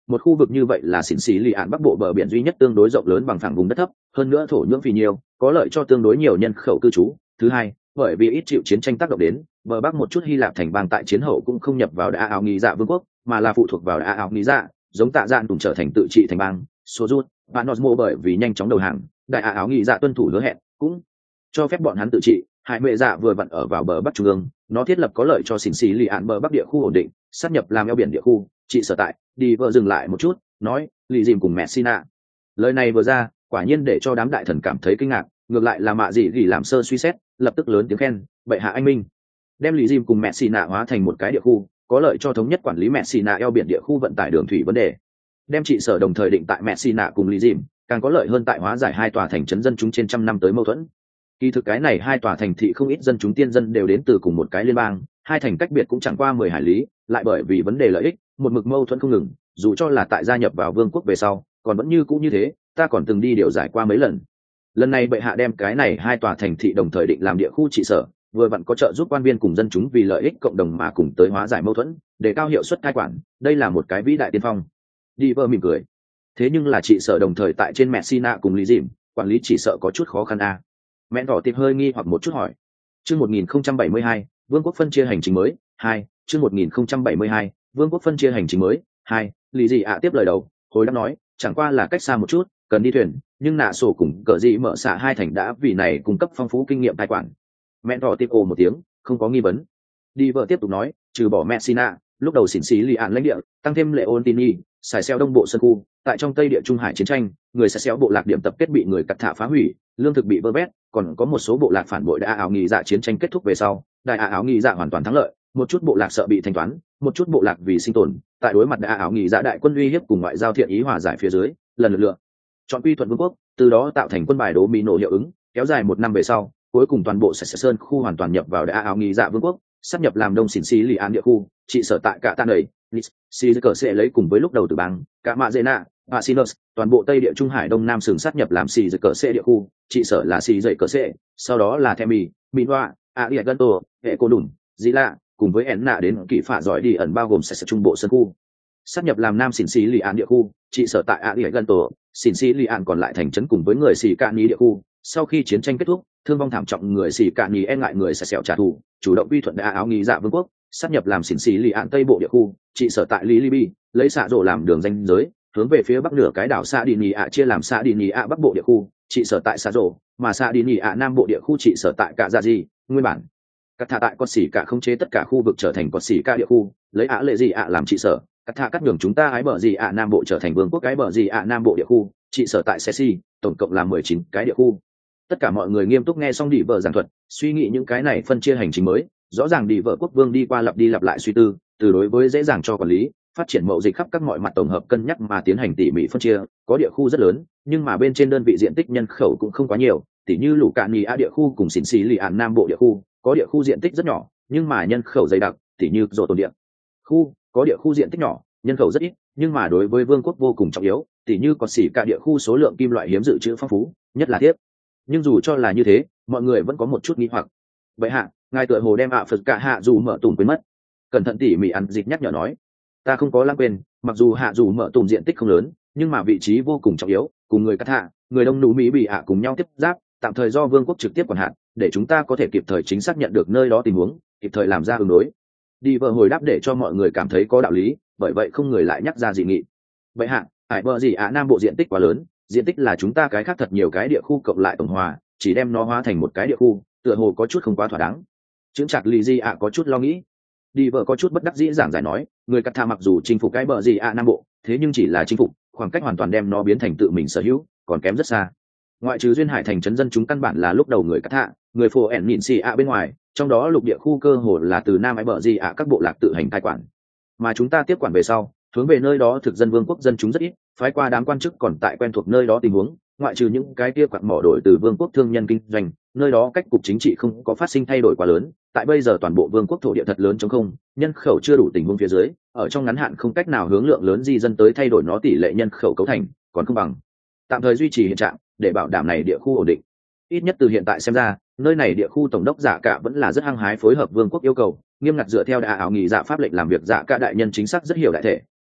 một khu vực như vậy là xỉn xì lì ạn bắc bộ bờ biển duy nhất tương đối rộng lớn bằng phẳng vùng đất thấp, hơn nữa thổ nhưỡng phì nhiều, có lợi cho tương đối nhiều nhân khẩu cư trú. Thứ hai, bởi vì ít chịu chiến tranh tác động đến, bờ bắc một chút Hy Lạp thành bang tại chiến hậu cũng không nhập vào Đại Áo Nghĩ Dạ vương quốc, mà là phụ thuộc vào Đại Áo Nghĩ Dạ, giống Tạ Dạn tùng trở thành tự trị thành bang. Số rút, bạn Nosmo bởi vì nhanh chóng đầu hàng, Đại Áo Nghĩ Dạ tuân thủ hứa hẹn, cũng cho phép bọn hắn tự trị. Hải Mệ Dạ vừa vặn ở vào bờ bắc trung ương, nó thiết lập có lợi cho xỉn xì lì ạn bờ bắc địa khu ổn định, sát nhập làm eo biển địa khu. Chị sở tại, đi vợ dừng lại một chút, nói, lì dìm cùng Messina. Lời này vừa ra, quả nhiên để cho đám đại thần cảm thấy kinh ngạc, ngược lại là mạ dị gỉ làm sơ suy xét, lập tức lớn tiếng khen, bệ hạ anh minh, đem lì dìm cùng Messina hóa thành một cái địa khu, có lợi cho thống nhất quản lý Messina eo biển địa khu vận tải đường thủy vấn đề. Đem trị sở đồng thời định tại Messina cùng lì dìm, càng có lợi hơn tại hóa giải hai tòa thành trấn dân chúng trên trăm năm tới mâu thuẫn. Kỳ thực cái này hai tòa thành thị không ít dân chúng tiên dân đều đến từ cùng một cái liên bang, hai thành cách biệt cũng chẳng qua mười hải lý, lại bởi vì vấn đề lợi ích, một mực mâu thuẫn không ngừng, dù cho là tại gia nhập vào vương quốc về sau, còn vẫn như cũ như thế, ta còn từng đi điều giải qua mấy lần. Lần này bệ hạ đem cái này hai tòa thành thị đồng thời định làm địa khu trị sở, vừa vặn có trợ giúp quan viên cùng dân chúng vì lợi ích cộng đồng mà cùng tới hóa giải mâu thuẫn, để cao hiệu suất cai quản, đây là một cái vĩ đại tiên phong. Đi vợ mỉm cười. Thế nhưng là trị sở đồng thời tại trên Messina cùng Lý Dìm, quản lý chỉ sợ có chút khó khăn a. À. Mẹn đỏ tiệp hơi nghi hoặc một chút hỏi. Chương một nghìn không trăm bảy mươi hai, vương quốc phân chia hành chính mới, hai, chương một nghìn không trăm bảy mươi hai, vương quốc phân chia hành chính mới, hai, Lý gì ạ tiếp lời đầu, hồi đáp nói, chẳng qua là cách xa một chút, cần đi thuyền, nhưng nạ sổ cùng cờ gì mở xạ hai thành đã vì này cung cấp phong phú kinh nghiệm tài quản. Mẹn đỏ tiệp ồ một tiếng, không có nghi vấn. Đi vợ tiếp tục nói, trừ bỏ Messina, lúc đầu xỉn xí lì ạn lãnh địa, tăng thêm Leontini, xài xeo đông bộ sân khu, tại trong Tây Địa Trung Hải chiến tranh, người xài xeo bộ lạc điểm tập kết bị người cắt thả phá hủy, lương thực bị vơ vét, còn có một số bộ lạc phản bội Đại Áo Nghĩ Dạ chiến tranh kết thúc về sau, Đại Áo Nghĩ Dạ hoàn toàn thắng lợi, một chút bộ lạc sợ bị thanh toán, một chút bộ lạc vì sinh tồn, tại đối mặt Đại Áo Nghĩ Dạ đại quân uy hiếp cùng ngoại giao thiện ý hòa giải phía dưới, lần lượt lựa chọn quy thuận vương quốc, từ đó tạo thành quân bài đố mỹ nổ hiệu ứng, kéo dài một năm về sau, cuối cùng toàn bộ Sài Sơn khu hoàn toàn nhập vào Đại Áo Nghĩ Dạ vương quốc, sắp nhập làm đông xỉn xí lì án địa khu, trị sở tại cả tan đầy, xì cờ sẽ lấy cùng với lúc đầu từ bang, cả mạ dê nạ, Asinus, toàn bộ Tây Địa Trung Hải Đông Nam sừng sát nhập làm xì cờ sẽ địa khu, trị sở là xì dậy cờ sẽ, sau đó là Themi, Mỹ Hoa, Ariganto, hệ cô đùn, Dĩ Lạ, cùng với ẻn nạ đến kỳ phạ giỏi đi ẩn bao gồm sẽ trung bộ sân khu, sát nhập làm Nam xỉn xí lì án địa khu, trị sở tại Ariganto, xỉn xí lì án còn lại thành trấn cùng với người xì cạn ní địa khu. Sau khi chiến tranh kết thúc, thương vong thảm trọng người xì cạn ní e ngại người sẽ sẹo trả thù, chủ động quy thuận Đại Áo Nghĩ Dạ vương quốc, sát nhập làm xỉn xì lì án tây bộ địa khu, trị sở tại Lý Libya, lấy xạ rổ làm đường ranh giới, hướng về phía bắc nửa cái đảo Sa Đi Nhì ạ chia làm Sa Đi Nhì ạ bắc bộ địa khu, trị sở tại xạ rổ, mà Sa Đi Nhì ạ nam bộ địa khu trị sở tại Cạ Dạ Di, nguyên bản cắt thả tại con xỉ cả không chế tất cả khu vực trở thành con xỉ ca địa khu, lấy Á Lệ Gì ạ làm trị sở, cắt thả cắt đường chúng ta ái bờ gì ạ nam bộ trở thành vương quốc cái bờ gì ạ nam bộ địa khu, trị sở tại Sesi, tổng cộng là mười chín cái địa khu. Tất cả mọi người nghiêm túc nghe xong đi vợ giảng thuật, suy nghĩ những cái này phân chia hành chính mới, rõ ràng đi vợ quốc vương đi qua lặp đi lặp lại suy tư, từ đối với dễ dàng cho quản lý, phát triển mậu dịch khắp các mọi mặt tổng hợp cân nhắc mà tiến hành tỉ mỉ phân chia, có địa khu rất lớn, nhưng mà bên trên đơn vị diện tích nhân khẩu cũng không quá nhiều, tỉ như lũ cạn nhì a địa khu cùng xỉn xì lì ạn nam bộ địa khu, có địa khu diện tích rất nhỏ, nhưng mà nhân khẩu dày đặc, tỉ như rổ tồn địa khu, có địa khu diện tích nhỏ, nhân khẩu rất ít, nhưng mà đối với vương quốc vô cùng trọng yếu, tỉ như còn xỉ cả địa khu số lượng kim loại hiếm dự trữ phong phú, nhất là thiếp. Nhưng dù cho là như thế, mọi người vẫn có một chút nghi hoặc. Vậy hạ, ngài tựa hồ đem ạ Phật cả hạ dù mở tùng quên mất. Cẩn thận tỉ mỉ ăn dịch nhắc nhở nói, ta không có lãng quên, mặc dù hạ dù mở tùng diện tích không lớn, nhưng mà vị trí vô cùng trọng yếu, cùng người cắt hạ, người đông nú mỹ bị ạ cùng nhau tiếp giáp, tạm thời do vương quốc trực tiếp quản hạt, để chúng ta có thể kịp thời chính xác nhận được nơi đó tình huống, kịp thời làm ra ứng đối. Đi vợ hồi đáp để cho mọi người cảm thấy có đạo lý, bởi vậy không người lại nhắc ra dị nghị. Vậy hạ, hải bờ gì ạ nam bộ diện tích quá lớn, diện tích là chúng ta cái khác thật nhiều cái địa khu cộng lại tổng hòa, chỉ đem nó hóa thành một cái địa khu, tựa hồ có chút không quá thỏa đáng. Chứng chặt lì gì ạ có chút lo nghĩ. Đi vợ có chút bất đắc dĩ giảng giải nói, người cắt tha mặc dù chinh phục cái bờ gì ạ nam bộ, thế nhưng chỉ là chinh phục, khoảng cách hoàn toàn đem nó biến thành tự mình sở hữu, còn kém rất xa. Ngoại trừ duyên hải thành trấn dân chúng căn bản là lúc đầu người cắt hạ, người phổ ẻn nhịn xì ạ bên ngoài, trong đó lục địa khu cơ hồ là từ nam ái bờ gì ạ các bộ lạc tự hành cai quản, mà chúng ta tiếp quản về sau, hướng về nơi đó thực dân vương quốc dân chúng rất ít, phái qua đám quan chức còn tại quen thuộc nơi đó tình huống, ngoại trừ những cái kia quặng mỏ đổi từ vương quốc thương nhân kinh doanh, nơi đó cách cục chính trị không có phát sinh thay đổi quá lớn. Tại bây giờ toàn bộ vương quốc thổ địa thật lớn trống không, nhân khẩu chưa đủ tình huống phía dưới, ở trong ngắn hạn không cách nào hướng lượng lớn di dân tới thay đổi nó tỷ lệ nhân khẩu cấu thành, còn không bằng tạm thời duy trì hiện trạng để bảo đảm này địa khu ổn định. Ít nhất từ hiện tại xem ra, nơi này địa khu tổng đốc Dạ Cả vẫn là rất hăng hái phối hợp vương quốc yêu cầu, nghiêm ngặt dựa theo Đại Áo Nghĩ Dạ pháp lệnh làm việc. Dạ Cả đại nhân chính xác rất hiểu đại thể,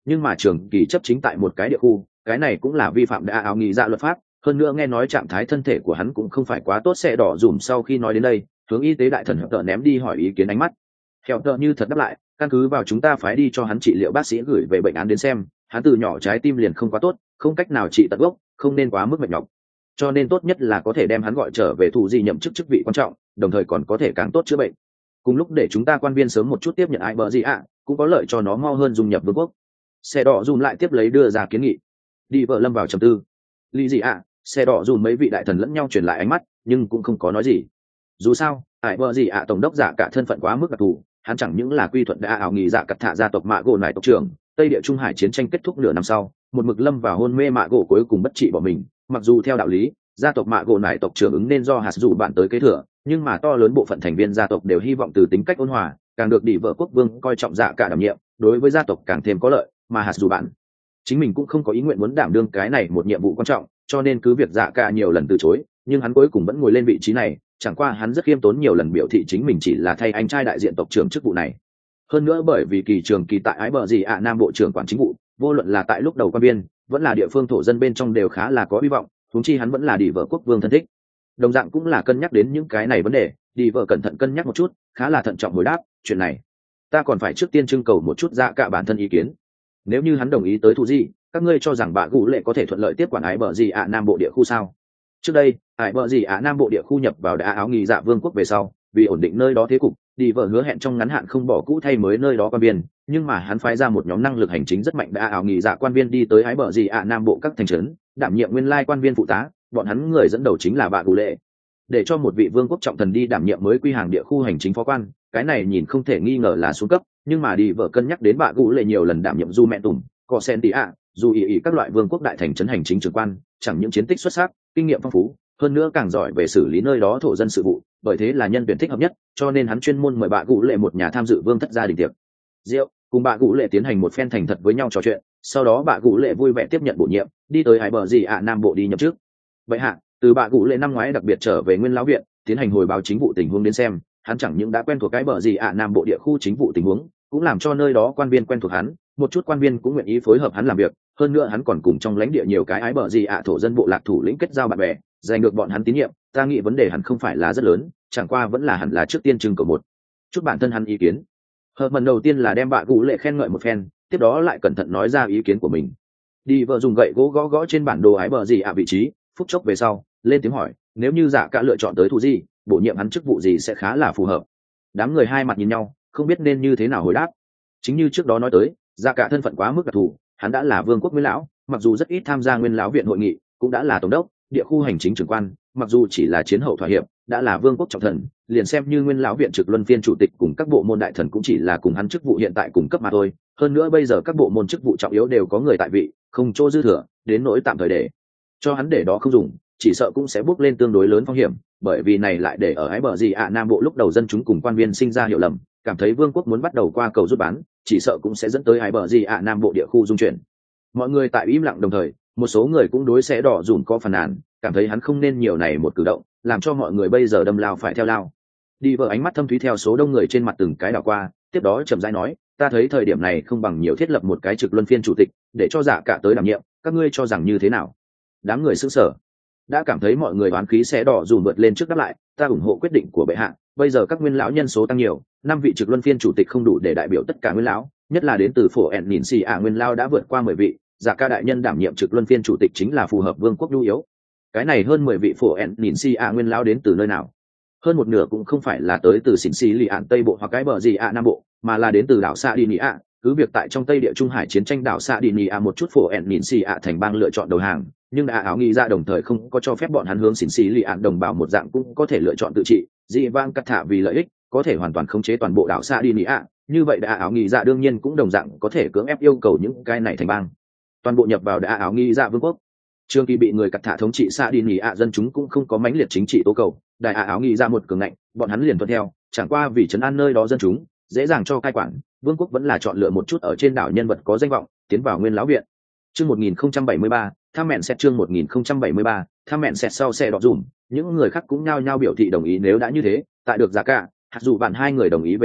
nhưng mà trường kỳ chấp chính tại một cái địa khu, cái này cũng là vi phạm đã áo nghị dạ luật pháp. Hơn nữa nghe nói trạng thái thân thể của hắn cũng không phải quá tốt. Sẽ đỏ dùm sau khi nói đến đây, hướng y tế đại thần Hẹo Tợ ném đi hỏi ý kiến ánh mắt. Hẹo Tợ như thật đáp lại, căn cứ vào chúng ta phái đi cho hắn trị liệu bác sĩ gửi về bệnh án đến xem, hắn từ nhỏ trái tim liền không quá tốt, không cách nào trị tận gốc, không nên quá mức mệt nhọc, cho nên tốt nhất là có thể đem hắn gọi trở về thủ gì nhậm chức chức vị quan trọng, đồng thời còn có thể càng tốt chữa bệnh. Cùng lúc để chúng ta quan viên sớm một chút tiếp nhận ai bờ gì ạ, cũng có lợi cho nó mau hơn dung nhập vương quốc. Xe đỏ dùm lại tiếp lấy đưa ra kiến nghị. Đi vợ lâm vào trầm tư. Lý gì ạ? Xe đỏ dùm mấy vị đại thần lẫn nhau truyền lại ánh mắt, nhưng cũng không có nói gì. Dù sao, ai bờ gì ạ tổng đốc giả cả thân phận quá mức đặc thù, hắn chẳng những là quy thuận đã ảo nghị dạ cật thạ gia tộc mạ gỗ nải tộc trưởng, Tây Địa Trung Hải chiến tranh kết thúc nửa năm sau, một mực lâm vào hôn mê mạ gỗ cuối cùng bất trị bỏ mình. Mặc dù theo đạo lý, gia tộc mạ gỗ nải tộc trưởng ứng nên do hạt dù bạn tới kế thừa, nhưng mà to lớn bộ phận thành viên gia tộc đều hy vọng từ tính cách ôn hòa, càng được đi vợ quốc vương coi trọng dạ cả đảm nhiệm, đối với gia tộc càng thêm có lợi, mà hạt dù bạn chính mình cũng không có ý nguyện muốn đảm đương cái này một nhiệm vụ quan trọng, cho nên cứ việc dạ cả nhiều lần từ chối, nhưng hắn cuối cùng vẫn ngồi lên vị trí này. Chẳng qua hắn rất khiêm tốn nhiều lần biểu thị chính mình chỉ là thay anh trai đại diện tộc trưởng chức vụ này. Hơn nữa bởi vì kỳ trường kỳ tại ái bờ gì ạ nam bộ trưởng quản chính vụ, vô luận là tại lúc đầu quan biên vẫn là địa phương thổ dân bên trong đều khá là có hy vọng, huống chi hắn vẫn là đi vợ quốc vương thân thích. Đồng dạng cũng là cân nhắc đến những cái này vấn đề, đi vợ cẩn thận cân nhắc một chút, khá là thận trọng hồi đáp, chuyện này ta còn phải trước tiên trưng cầu một chút dạ cả bản thân ý kiến. Nếu như hắn đồng ý tới thủ gì, các ngươi cho rằng bạ gù lệ có thể thuận lợi tiếp quản ái bờ gì ạ nam bộ địa khu sao? Trước đây, ái bờ gì ạ nam bộ địa khu nhập vào đã áo nghị dạ vương quốc về sau, vì ổn định nơi đó thế cục, đi vợ hứa hẹn trong ngắn hạn không bỏ cũ thay mới nơi đó quan viên, nhưng mà hắn phái ra một nhóm năng lực hành chính rất mạnh đã áo nghị dạ quan viên đi tới ái bờ gì ạ nam bộ các thành trấn, đảm nhiệm nguyên lai quan viên phụ tá, bọn hắn người dẫn đầu chính là bạ gù lệ. Để cho một vị vương quốc trọng thần đi đảm nhiệm mới quy hàng địa khu hành chính phó quan, cái này nhìn không thể nghi ngờ là xuống cấp, nhưng mà đi vợ cân nhắc đến bạ gù lệ nhiều lần đảm nhiệm du mẹ tùng, cọ sen tỉ ạ, dù ý ý các loại vương quốc đại thành trấn hành chính trưởng quan, chẳng những chiến tích xuất sắc, kinh nghiệm phong phú, hơn nữa càng giỏi về xử lý nơi đó thổ dân sự vụ, bởi thế là nhân tuyển thích hợp nhất, cho nên hắn chuyên môn mời bạ gù lệ một nhà tham dự vương thất gia đình tiệc rượu, cùng bạ gù lệ tiến hành một phen thành thật với nhau trò chuyện. Sau đó bạ gù lệ vui vẻ tiếp nhận bổ nhiệm, đi tới hải bờ gì ạ nam bộ đi nhậm chức. Vậy hạ, từ bạ gù lệ năm ngoái đặc biệt trở về nguyên lão viện, tiến hành hồi báo chính vụ tình huống đến xem, hắn chẳng những đã quen thuộc cái bờ gì ạ nam bộ địa khu chính vụ tình huống, cũng làm cho nơi đó quan viên quen thuộc hắn, một chút quan viên cũng nguyện ý phối hợp hắn làm việc. Hơn nữa hắn còn cùng trong lãnh địa nhiều cái ái bờ gì ạ thổ dân bộ lạc thủ lĩnh kết giao bạn bè, giành được bọn hắn tín nhiệm. Ta nghĩ vấn đề hẳn không phải là rất lớn, chẳng qua vẫn là hẳn là trước tiên trưng cầu một chút bản thân hắn ý kiến. Hợp mần đầu tiên là đem bạ gù lệ khen ngợi một phen, tiếp đó lại cẩn thận nói ra ý kiến của mình. Đi vợ dùng gậy gỗ gõ gõ trên bản đồ ái bờ gì ạ vị trí, phút chốc về sau lên tiếng hỏi, nếu như dạ cả lựa chọn tới thủ gì, bổ nhiệm hắn chức vụ gì sẽ khá là phù hợp. Đám người hai mặt nhìn nhau, không biết nên như thế nào hồi đáp. Chính như trước đó nói tới, dạ cả thân phận quá mức đặc thù, hắn đã là vương quốc nguyên lão, mặc dù rất ít tham gia nguyên lão viện hội nghị, cũng đã là tổng đốc, địa khu hành chính trưởng quan, mặc dù chỉ là chiến hậu thỏa hiệp, đã là vương quốc trọng thần, liền xem như nguyên lão viện trực luân phiên chủ tịch cùng các bộ môn đại thần cũng chỉ là cùng hắn chức vụ hiện tại cùng cấp mà thôi. Hơn nữa bây giờ các bộ môn chức vụ trọng yếu đều có người tại vị, không chỗ dư thừa, đến nỗi tạm thời để cho hắn để đó không dùng, chỉ sợ cũng sẽ bước lên tương đối lớn phong hiểm, bởi vì này lại để ở ái bờ gì ạ nam bộ lúc đầu dân chúng cùng quan viên sinh ra hiểu lầm, cảm thấy vương quốc muốn bắt đầu qua cầu rút bán, chỉ sợ cũng sẽ dẫn tới ái bờ gì ạ nam bộ địa khu dung chuyển. Mọi người tại im lặng đồng thời, một số người cũng đối sẽ đỏ dùn có phàn nàn, cảm thấy hắn không nên nhiều này một cử động, làm cho mọi người bây giờ đâm lao phải theo lao. Đi vợ ánh mắt thâm thúy theo số đông người trên mặt từng cái đảo qua, tiếp đó chậm rãi nói, ta thấy thời điểm này không bằng nhiều thiết lập một cái trực luân phiên chủ tịch, để cho dạ cả tới đảm nhiệm, các ngươi cho rằng như thế nào? Đám người sững sờ, đã cảm thấy mọi người oán khí sẽ đỏ dùn vượt lên trước đáp lại, ta ủng hộ quyết định của bệ hạ. Bây giờ các nguyên lão nhân số tăng nhiều, năm vị trực luân phiên chủ tịch không đủ để đại biểu tất cả nguyên lão, nhất là đến từ phổ ẹn nhìn xì ạ nguyên lão đã vượt qua mười vị, dạ ca đại nhân đảm nhiệm trực luân phiên chủ tịch chính là phù hợp vương quốc nhu yếu. Cái này hơn mười vị phổ ẹn nhìn xì ạ nguyên lão đến từ nơi nào? Hơn một nửa cũng không phải là tới từ xỉn xì lì ạn tây bộ hoặc cái bờ gì ạ nam bộ, mà là đến từ đảo Sa Đi Nị ạ. Cứ việc tại trong Tây Địa Trung Hải chiến tranh đảo Sa Đi Nị ạ một chút phổ ẹn nhìn xì ạ thành bang lựa chọn đầu hàng, nhưng đã áo nghĩ ra đồng thời không có cho phép bọn hắn hướng xỉn xì lì ạn đồng bào một dạng cũng có thể lựa chọn tự trị. Dị vang cắt thả vì lợi ích có thể hoàn toàn khống chế toàn bộ đảo Sa Đi Nị ạ, như vậy đã áo nghĩ ra đương nhiên cũng đồng dạng có thể cưỡng ép yêu cầu những cái này thành bang toàn bộ nhập vào đã áo nghĩ ra vương quốc. Trương Kỳ bị người cắt thả thống trị Sa Đi Nị ạ dân chúng cũng không có mãnh liệt chính trị tố cầu, đại áo nghĩ ra một cường ngạnh, bọn hắn liền tuân theo, chẳng qua vì trấn an nơi đó dân chúng dễ dàng cho cai quản, vương quốc vẫn là chọn lựa một chút ở trên đảo nhân vật có danh vọng tiến vào nguyên lão viện. Chương một nghìn không trăm bảy mươi ba, tham mẹn xét chương một nghìn không trăm bảy mươi ba, tham mẹn xét sau xe đỏ dùm, những người khác cũng nhao nhao biểu thị đồng ý. Nếu đã như thế, tại được giá cả, hạt dù bạn hai người đồng ý về sau,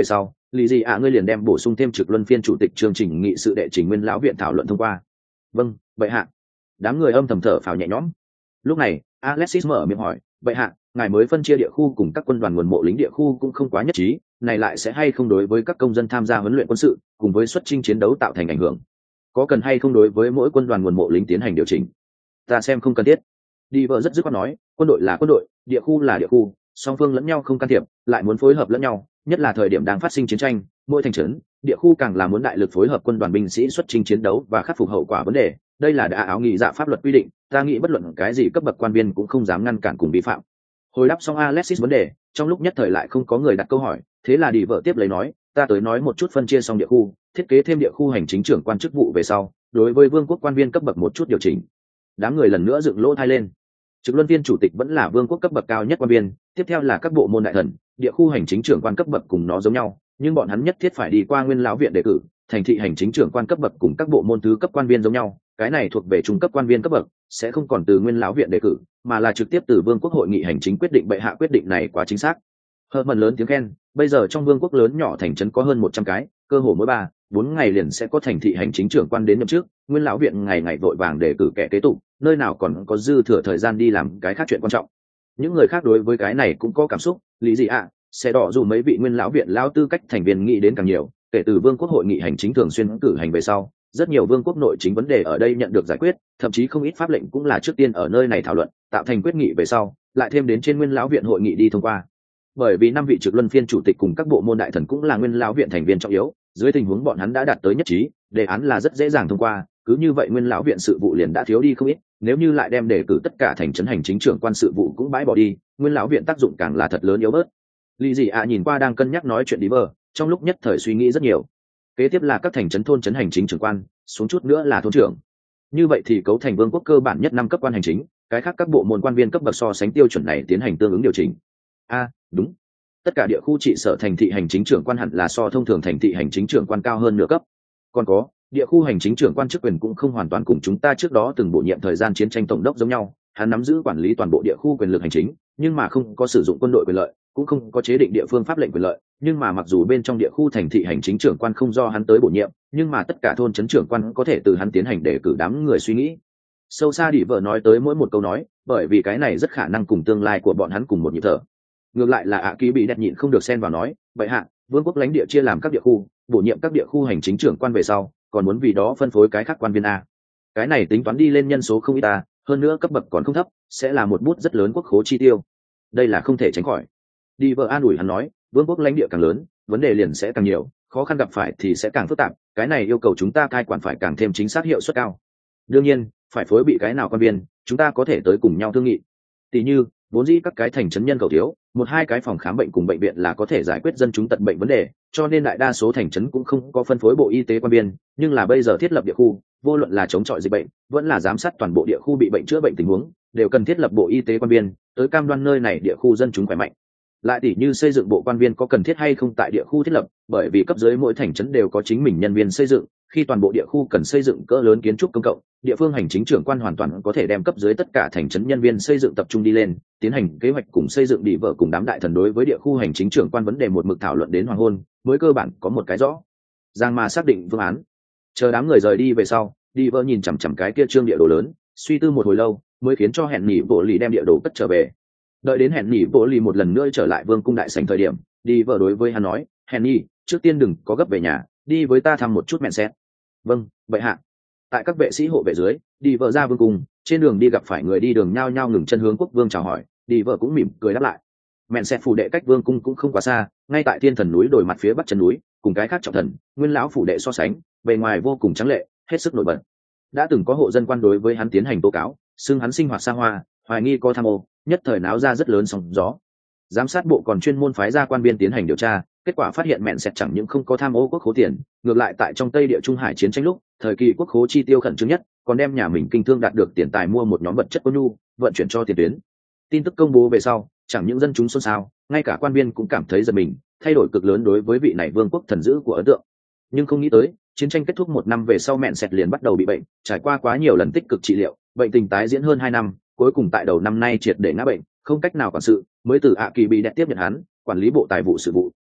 lý gì ạ ngươi liền đem bổ sung thêm trực luân phiên chủ tịch chương trình nghị sự đệ trình nguyên lão viện thảo luận thông qua. Vâng bệ hạ. Đám người âm thầm thở phào nhẹ nhõm. Lúc này Alexis mở miệng hỏi, bệ hạ ngài mới phân chia địa khu cùng các quân đoàn nguồn mộ lính địa khu cũng không quá nhất trí, này lại sẽ hay không đối với các công dân tham gia huấn luyện quân sự cùng với xuất chinh chiến đấu tạo thành ảnh hưởng? Có cần hay không đối với mỗi quân đoàn nguồn mộ lính tiến hành điều chỉnh? Ta xem không cần thiết. Đi vợ rất dứt khoát nói, quân đội là quân đội, địa khu là địa khu, song phương lẫn nhau không can thiệp, lại muốn phối hợp lẫn nhau, nhất là thời điểm đang phát sinh chiến tranh, mỗi thành trấn địa khu càng là muốn đại lực phối hợp quân đoàn binh sĩ xuất chinh chiến đấu và khắc phục hậu quả vấn đề. Đây là đã áo nghị dạ pháp luật quy định, ta nghĩ bất luận cái gì cấp bậc quan viên cũng không dám ngăn cản cùng vi phạm. Hồi đáp xong Alexis vấn đề, trong lúc nhất thời lại không có người đặt câu hỏi, thế là đi vợ tiếp lấy nói, ta tới nói một chút phân chia xong địa khu, thiết kế thêm địa khu hành chính trưởng quan chức vụ về sau, đối với vương quốc quan viên cấp bậc một chút điều chỉnh. Đám người lần nữa dựng lỗ tai lên. Trực luân viên chủ tịch vẫn là vương quốc cấp bậc cao nhất quan viên, tiếp theo là các bộ môn đại thần, địa khu hành chính trưởng quan cấp bậc cùng nó giống nhau, nhưng bọn hắn nhất thiết phải đi qua nguyên lão viện đề cử, thành thị hành chính trưởng quan cấp bậc cùng các bộ môn thứ cấp quan viên giống nhau, cái này thuộc về trung cấp quan viên cấp bậc, sẽ không còn từ nguyên lão viện đề cử, mà là trực tiếp từ vương quốc hội nghị hành chính quyết định. Bệ hạ quyết định này quá chính xác. Herman lớn tiếng khen, bây giờ trong vương quốc lớn nhỏ thành trấn có hơn một trăm cái, cơ hồ mỗi ba bốn ngày liền sẽ có thành thị hành chính trưởng quan đến nhậm chức, nguyên lão viện ngày ngày vội vàng đề cử kẻ kế tục, nơi nào còn có dư thừa thời gian đi làm cái khác chuyện quan trọng. Những người khác đối với cái này cũng có cảm xúc, lý gì ạ, à, sẽ đỏ dù mấy vị nguyên lão viện lão tư cách thành viên nghĩ đến càng nhiều, kể từ vương quốc hội nghị hành chính thường xuyên cử hành về sau, rất nhiều vương quốc nội chính vấn đề ở đây nhận được giải quyết, thậm chí không ít pháp lệnh cũng là trước tiên ở nơi này thảo luận, tạo thành quyết nghị về sau, lại thêm đến trên nguyên lão viện hội nghị đi thông qua. Bởi vì năm vị trực luân phiên chủ tịch cùng các bộ môn đại thần cũng là nguyên lão viện thành viên trọng yếu, dưới tình huống bọn hắn đã đạt tới nhất trí, đề án là rất dễ dàng thông qua, cứ như vậy nguyên lão viện sự vụ liền đã thiếu đi không ít, nếu như lại đem đề cử tất cả thành trấn hành chính trưởng quan sự vụ cũng bãi bỏ đi, nguyên lão viện tác dụng càng là thật lớn yếu bớt. Lý gì ạ nhìn qua đang cân nhắc nói chuyện đi vờ, trong lúc nhất thời suy nghĩ rất nhiều. Kế tiếp là các thành trấn thôn trấn hành chính trưởng quan, xuống chút nữa là thôn trưởng. Như vậy thì cấu thành vương quốc cơ bản nhất năm cấp quan hành chính, cái khác các bộ môn quan viên cấp bậc so sánh tiêu chuẩn này tiến hành tương ứng điều chỉnh. A, à, đúng. Tất cả địa khu trị sở thành thị hành chính trưởng quan hẳn là so thông thường thành thị hành chính trưởng quan cao hơn nửa cấp. Còn có, địa khu hành chính trưởng quan chức quyền cũng không hoàn toàn cùng chúng ta trước đó từng bổ nhiệm thời gian chiến tranh tổng đốc giống nhau, hắn nắm giữ quản lý toàn bộ địa khu quyền lực hành chính, nhưng mà không có sử dụng quân đội quyền lợi, cũng không có chế định địa phương pháp lệnh quyền lợi, nhưng mà mặc dù bên trong địa khu thành thị hành chính trưởng quan không do hắn tới bổ nhiệm, nhưng mà tất cả thôn trấn trưởng quan có thể từ hắn tiến hành để cử đám người suy nghĩ. Sâu xa đỉ vợ nói tới mỗi một câu nói, bởi vì cái này rất khả năng cùng tương lai của bọn hắn cùng một nhịp thở. Ngược lại là ạ ký bị đẹp nhịn không được xen vào nói, vậy hạ, vương quốc lãnh địa chia làm các địa khu, bổ nhiệm các địa khu hành chính trưởng quan về sau, còn muốn vì đó phân phối cái khác quan viên a. Cái này tính toán đi lên nhân số không ít ta, hơn nữa cấp bậc còn không thấp, sẽ là một bút rất lớn quốc khố chi tiêu. Đây là không thể tránh khỏi. Đi vợ an ủi hắn nói, vương quốc lãnh địa càng lớn, vấn đề liền sẽ càng nhiều, khó khăn gặp phải thì sẽ càng phức tạp, cái này yêu cầu chúng ta cai quản phải càng thêm chính xác hiệu suất cao. Đương nhiên, phải phối bị cái nào quan viên, chúng ta có thể tới cùng nhau thương nghị. Tỷ như, vốn dĩ các cái thành trấn nhân cầu thiếu, một hai cái phòng khám bệnh cùng bệnh viện là có thể giải quyết dân chúng tật bệnh vấn đề, cho nên đại đa số thành trấn cũng không có phân phối bộ y tế quan viên, nhưng là bây giờ thiết lập địa khu, vô luận là chống chọi dịch bệnh, vẫn là giám sát toàn bộ địa khu bị bệnh chữa bệnh tình huống, đều cần thiết lập bộ y tế quan viên, tới cam đoan nơi này địa khu dân chúng khỏe mạnh. Lại tỷ như xây dựng bộ quan viên có cần thiết hay không tại địa khu thiết lập, bởi vì cấp dưới mỗi thành trấn đều có chính mình nhân viên xây dựng, khi toàn bộ địa khu cần xây dựng cỡ lớn kiến trúc công cộng, địa phương hành chính trưởng quan hoàn toàn có thể đem cấp dưới tất cả thành trấn nhân viên xây dựng tập trung đi lên, tiến hành kế hoạch cùng xây dựng đi vợ cùng đám đại thần đối với địa khu hành chính trưởng quan vấn đề một mực thảo luận đến hoàng hôn, mới cơ bản có một cái rõ ràng mà xác định phương án. Chờ đám người rời đi về sau, đi vợ nhìn chằm chằm cái kia trương địa đồ lớn, suy tư một hồi lâu, mới khiến cho hẹn nhỉ bộ lì đem địa đồ cất trở về. Đợi đến hẹn nhỉ bộ lì một lần nữa trở lại vương cung đại sảnh thời điểm, đi vợ đối với hắn nói, hẹn nhỉ, trước tiên đừng có gấp về nhà, đi với ta thăm một chút mẹn xét. Vâng vậy hạ. Tại các vệ sĩ hộ vệ dưới, đi vợ ra vương cung, trên đường đi gặp phải người đi đường nhao nhao ngừng chân hướng quốc vương chào hỏi, đi vợ cũng mỉm cười đáp lại. Mẹn xét phủ đệ cách vương cung cũng không quá xa, ngay tại thiên thần núi đồi mặt phía bắc chân núi, cùng cái khác trọng thần nguyên lão phủ đệ so sánh, bề ngoài vô cùng trắng lệ, hết sức nổi bật. Đã từng có hộ dân quan đối với hắn tiến hành tố cáo, xưng hắn sinh hoạt xa hoa, hoài nghi có tham ô, nhất thời náo ra rất lớn sóng gió. Giám sát bộ còn chuyên môn phái ra quan viên tiến hành điều tra, kết quả phát hiện mẹn sẹt chẳng những không có tham ô quốc khố tiền, ngược lại tại trong Tây Địa Trung Hải chiến tranh lúc, thời kỳ quốc khố chi tiêu khẩn trương nhất, còn đem nhà mình kinh thương đạt được tiền tài mua một nhóm vật chất ôn nhu, vận chuyển cho tiền tuyến. Tin tức công bố về sau, chẳng những dân chúng xôn xao, ngay cả quan viên cũng cảm thấy giật mình, thay đổi cực lớn đối với vị này vương quốc thần dữ của ấn tượng. Nhưng không nghĩ tới, chiến tranh kết thúc một năm về sau mẹn sẹt liền bắt đầu bị bệnh, trải qua quá nhiều lần tích cực trị liệu, bệnh tình tái diễn hơn hai năm, cuối cùng tại đầu năm nay triệt để ngã bệnh, không cách nào quản sự, mới từ ạ kỳ bị đẹp tiếp nhận hắn, quản lý bộ tài vụ sự vụ.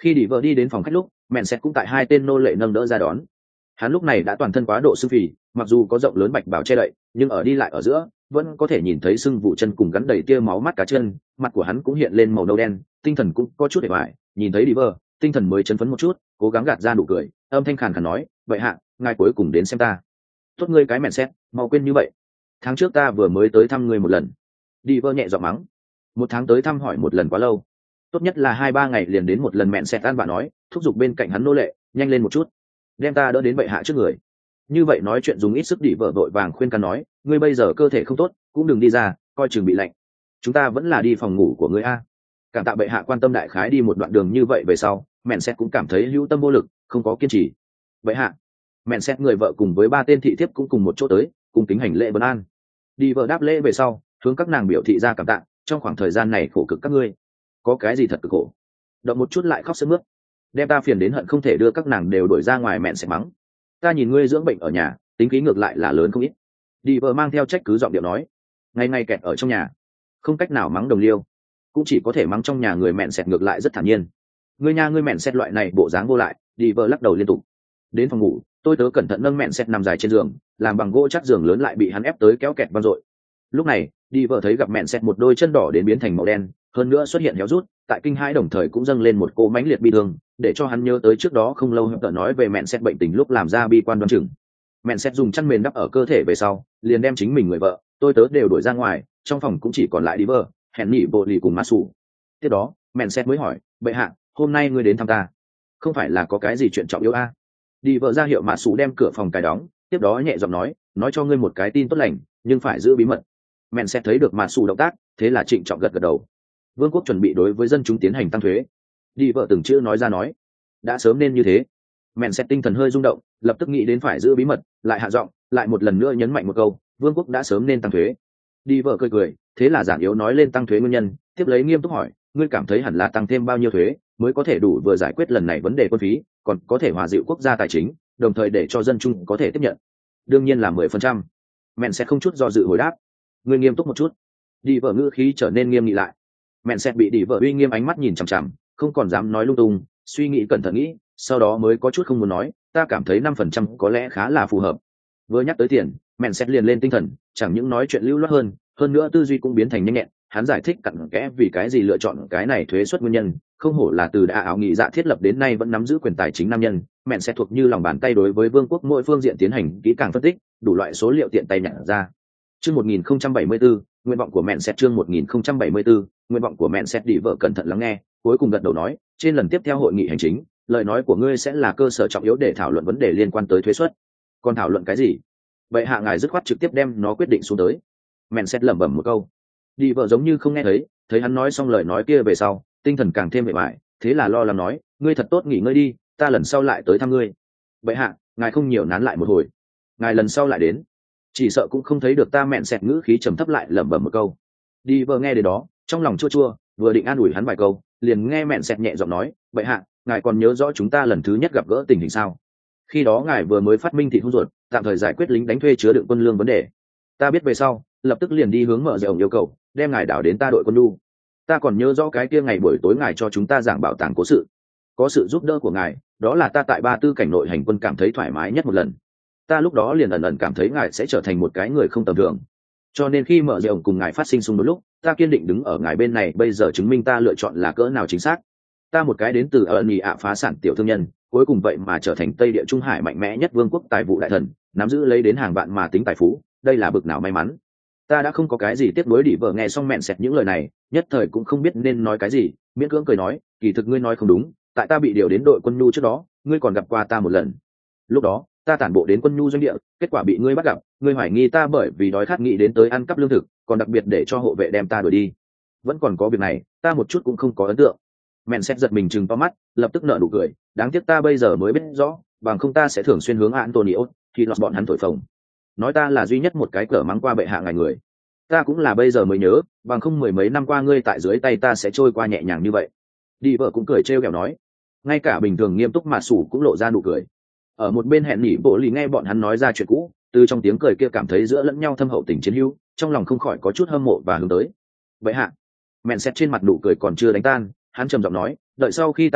Khi đi vợ đi đến phòng khách lúc, mẹn xét cũng tại hai tên nô lệ nâng đỡ ra đón. Hắn lúc này đã toàn thân quá độ sưng phì, mặc dù có rộng lớn bạch bào che đậy, nhưng ở đi lại ở giữa vẫn có thể nhìn thấy sưng vụ chân cùng gắn đầy tia máu mắt cá chân. Mặt của hắn cũng hiện lên màu nâu đen, tinh thần cũng có chút để hoài. Nhìn thấy đi vợ, tinh thần mới chấn phấn một chút, cố gắng gạt ra nụ cười, âm thanh khàn khàn nói: vậy hạ, ngài cuối cùng đến xem ta. Tốt ngươi cái mẹn xét, mau quên như vậy. Tháng trước ta vừa mới tới thăm ngươi một lần. Đi vợ nhẹ giọng mắng. Một tháng tới thăm hỏi một lần quá lâu, tốt nhất là hai ba ngày liền đến một lần. Mẹn xét an bạn nói, thúc giục bên cạnh hắn nô lệ nhanh lên một chút, đem ta đỡ đến bệ hạ trước người. Như vậy nói chuyện dùng ít sức. Đi vợ vội vàng khuyên can nói, ngươi bây giờ cơ thể không tốt, cũng đừng đi ra, coi chừng bị lạnh. Chúng ta vẫn là đi phòng ngủ của ngươi a. Cảm tạ bệ hạ quan tâm. Đại khái đi một đoạn đường như vậy về sau, mẹn xét cũng cảm thấy hữu tâm vô lực, không có kiên trì. Bệ hạ. Mẹn xét người vợ cùng với ba tên thị thiếp cũng cùng một chỗ tới, cùng kính hành lễ vân an. Đi vợ đáp lễ về sau, hướng các nàng biểu thị ra cảm tạ, trong khoảng thời gian này khổ cực các ngươi. Có cái gì thật cực khổ, động một chút lại khóc sướt mướt, đem ta phiền đến hận không thể đưa các nàng đều đuổi ra ngoài. Mẹn sẽ mắng, ta nhìn ngươi dưỡng bệnh ở nhà, tính khí ngược lại là lớn không ít. Đi vợ mang theo trách cứ giọng điệu nói, ngày ngày kẹt ở trong nhà, không cách nào mắng đồng liêu, cũng chỉ có thể mắng trong nhà người. Mẹn sẹt ngược lại rất thản nhiên, ngươi nha ngươi mẹn sẹt loại này bộ dáng vô lại. Đi vợ lắc đầu liên tục. Đến phòng ngủ, tôi tớ cẩn thận nâng mẹn sẹt nằm dài trên giường, làm bằng gỗ chắc giường lớn lại bị hắn ép tới kéo kẹt vang dội. Lúc này đi vợ thấy gặp mẹn sẹt một đôi chân đỏ đến biến thành màu đen, hơn nữa xuất hiện héo rút, tại kinh hãi đồng thời cũng dâng lên một cô mãnh liệt bi thương, để cho hắn nhớ tới trước đó không lâu hấp nói về mẹn sẹt bệnh tình lúc làm ra bi quan đoan chừng. Mẹn sẹt dùng chăn mền đắp ở cơ thể về sau, liền đem chính mình người vợ tôi tớ đều đuổi ra ngoài, trong phòng cũng chỉ còn lại đi vợ, hẹn nhị bộ lì cùng mã sủ. Tiếp đó mẹn sẹt mới hỏi, bệ hạ, hôm nay ngươi đến thăm ta, không phải là có cái gì chuyện trọng yếu a? Đi vợ ra hiệu mã sủ đem cửa phòng cài đóng, tiếp đó nhẹ giọng nói, nói cho ngươi một cái tin tốt lành, nhưng phải giữ bí mật. Mẹn sẹt thấy được mã sủ động tác, thế là trịnh trọng gật gật đầu. Vương quốc chuẩn bị đối với dân chúng tiến hành tăng thuế. Đi vợ từng chữ nói ra nói, đã sớm nên như thế. Mẹn sẹt tinh thần hơi rung động, lập tức nghĩ đến phải giữ bí mật, lại hạ giọng, lại một lần nữa nhấn mạnh một câu, vương quốc đã sớm nên tăng thuế. Đi vợ cười cười, thế là giản yếu nói lên tăng thuế nguyên nhân, tiếp lấy nghiêm túc hỏi, ngươi cảm thấy hẳn là tăng thêm bao nhiêu thuế mới có thể đủ vừa giải quyết lần này vấn đề quân phí, còn có thể hòa dịu quốc gia tài chính, đồng thời để cho dân chúng có thể tiếp nhận? Đương nhiên là mười phần trăm. Mẹn sẹt không chút do dự hồi đáp. Ngươi nghiêm túc một chút. Đi vợ ngữ khí trở nên nghiêm nghị lại. Mẹn sẹt bị đi vợ uy nghiêm ánh mắt nhìn chằm chằm, không còn dám nói lung tung, suy nghĩ cẩn thận nghĩ, sau đó mới có chút không muốn nói, ta cảm thấy năm phần trăm có lẽ khá là phù hợp. Vừa nhắc tới tiền, mẹn sẹt liền lên tinh thần, chẳng những nói chuyện lưu loát hơn, hơn nữa tư duy cũng biến thành nhanh nhẹn. Hắn giải thích cặn kẽ vì cái gì lựa chọn cái này thuế suất nguyên nhân, không hổ là từ đã áo nghị dạ thiết lập đến nay vẫn nắm giữ quyền tài chính nam nhân. Mẹn sẹt thuộc như lòng bàn tay đối với vương quốc mỗi phương diện tiến hành kỹ càng phân tích, đủ loại số liệu tiện tay nhận ra. Chương một nghìn không trăm bảy mươi tư, nguyện vọng của mẹn sẹt. Chương một nghìn không trăm bảy mươi tư, nguyện vọng của mẹn sẹt. Đi vợ cẩn thận lắng nghe, cuối cùng gật đầu nói, trên lần tiếp theo hội nghị hành chính, lời nói của ngươi sẽ là cơ sở trọng yếu để thảo luận vấn đề liên quan tới thuế suất. Còn thảo luận cái gì? Vậy hạ ngài dứt khoát trực tiếp đem nó quyết định xuống tới. Mẹn sẹt lẩm bẩm một câu. Đi vợ giống như không nghe thấy, thấy hắn nói xong lời nói kia về sau, tinh thần càng thêm mệt mỏi, thế là lo lắng nói, ngươi thật tốt nghỉ ngơi đi, ta lần sau lại tới thăm ngươi. Vậy hạ ngài không nhiều nán lại một hồi, ngài lần sau lại đến chỉ sợ cũng không thấy được ta. Mẹn sẹt ngữ khí trầm thấp lại lẩm bẩm một câu. Đi vợ nghe đến đó, trong lòng chua chua, vừa định an ủi hắn vài câu, liền nghe mẹn sẹt nhẹ giọng nói, vậy hạ ngài còn nhớ rõ chúng ta lần thứ nhất gặp gỡ tình hình sao? Khi đó ngài vừa mới phát minh thị hôn ruột, tạm thời giải quyết lính đánh thuê chứa đựng quân lương vấn đề. Ta biết về sau, lập tức liền đi hướng mở rộng yêu cầu, đem ngài đảo đến ta đội quân lu. Ta còn nhớ rõ cái kia ngày buổi tối ngài cho chúng ta giảng bảo tàng cố sự, có sự giúp đỡ của ngài, đó là ta tại ba tư cảnh nội hành quân cảm thấy thoải mái nhất một lần. Ta lúc đó liền ẩn ẩn cảm thấy ngài sẽ trở thành một cái người không tầm thường, cho nên khi mở rộng cùng ngài phát sinh xung đột lúc, ta kiên định đứng ở ngài bên này. Bây giờ chứng minh ta lựa chọn là cỡ nào chính xác. Ta một cái đến từ ẩn nhị ạ phá sản tiểu thương nhân, cuối cùng vậy mà trở thành Tây Địa Trung Hải mạnh mẽ nhất vương quốc tài vụ đại thần, nắm giữ lấy đến hàng vạn mà tính tài phú, đây là bực nào may mắn. Ta đã không có cái gì tiếp nối. Đi vợ nghe xong mẹn sẹt những lời này, nhất thời cũng không biết nên nói cái gì, miễn cưỡng cười nói, kỳ thực ngươi nói không đúng, tại ta bị điều đến đội quân nhu trước đó, ngươi còn gặp qua ta một lần. Lúc đó ta tản bộ đến quân nhu doanh địa, kết quả bị ngươi bắt gặp, ngươi hoài nghi ta bởi vì đói khát nghĩ đến tới ăn cắp lương thực, còn đặc biệt để cho hộ vệ đem ta đuổi đi. Vẫn còn có việc này, ta một chút cũng không có ấn tượng. Mẹn sẹt giật mình chừng to mắt, lập tức nở nụ cười, đáng tiếc ta bây giờ mới biết rõ, bằng không ta sẽ thường xuyên hướng Antonio thì lọt bọn hắn thổi phồng, nói ta là duy nhất một cái cỡ mắng qua bệ hạ ngài người. Ta cũng là bây giờ mới nhớ, bằng không mười mấy năm qua ngươi tại dưới tay ta sẽ trôi qua nhẹ nhàng như vậy. Đi vợ cũng cười trêu ghẹo nói, ngay cả bình thường nghiêm túc mà sủ cũng lộ ra nụ cười. Ở một bên hẹn nhỉ bộ lì nghe bọn hắn nói ra chuyện cũ, từ trong tiếng cười kia cảm thấy giữa lẫn nhau thâm hậu tình chiến hữu, trong lòng không khỏi có chút hâm mộ và hướng tới. Bệ hạ. Mẹn sẹt trên mặt nụ cười còn chưa đánh tan, hắn trầm giọng nói, đợi sau khi ta chết,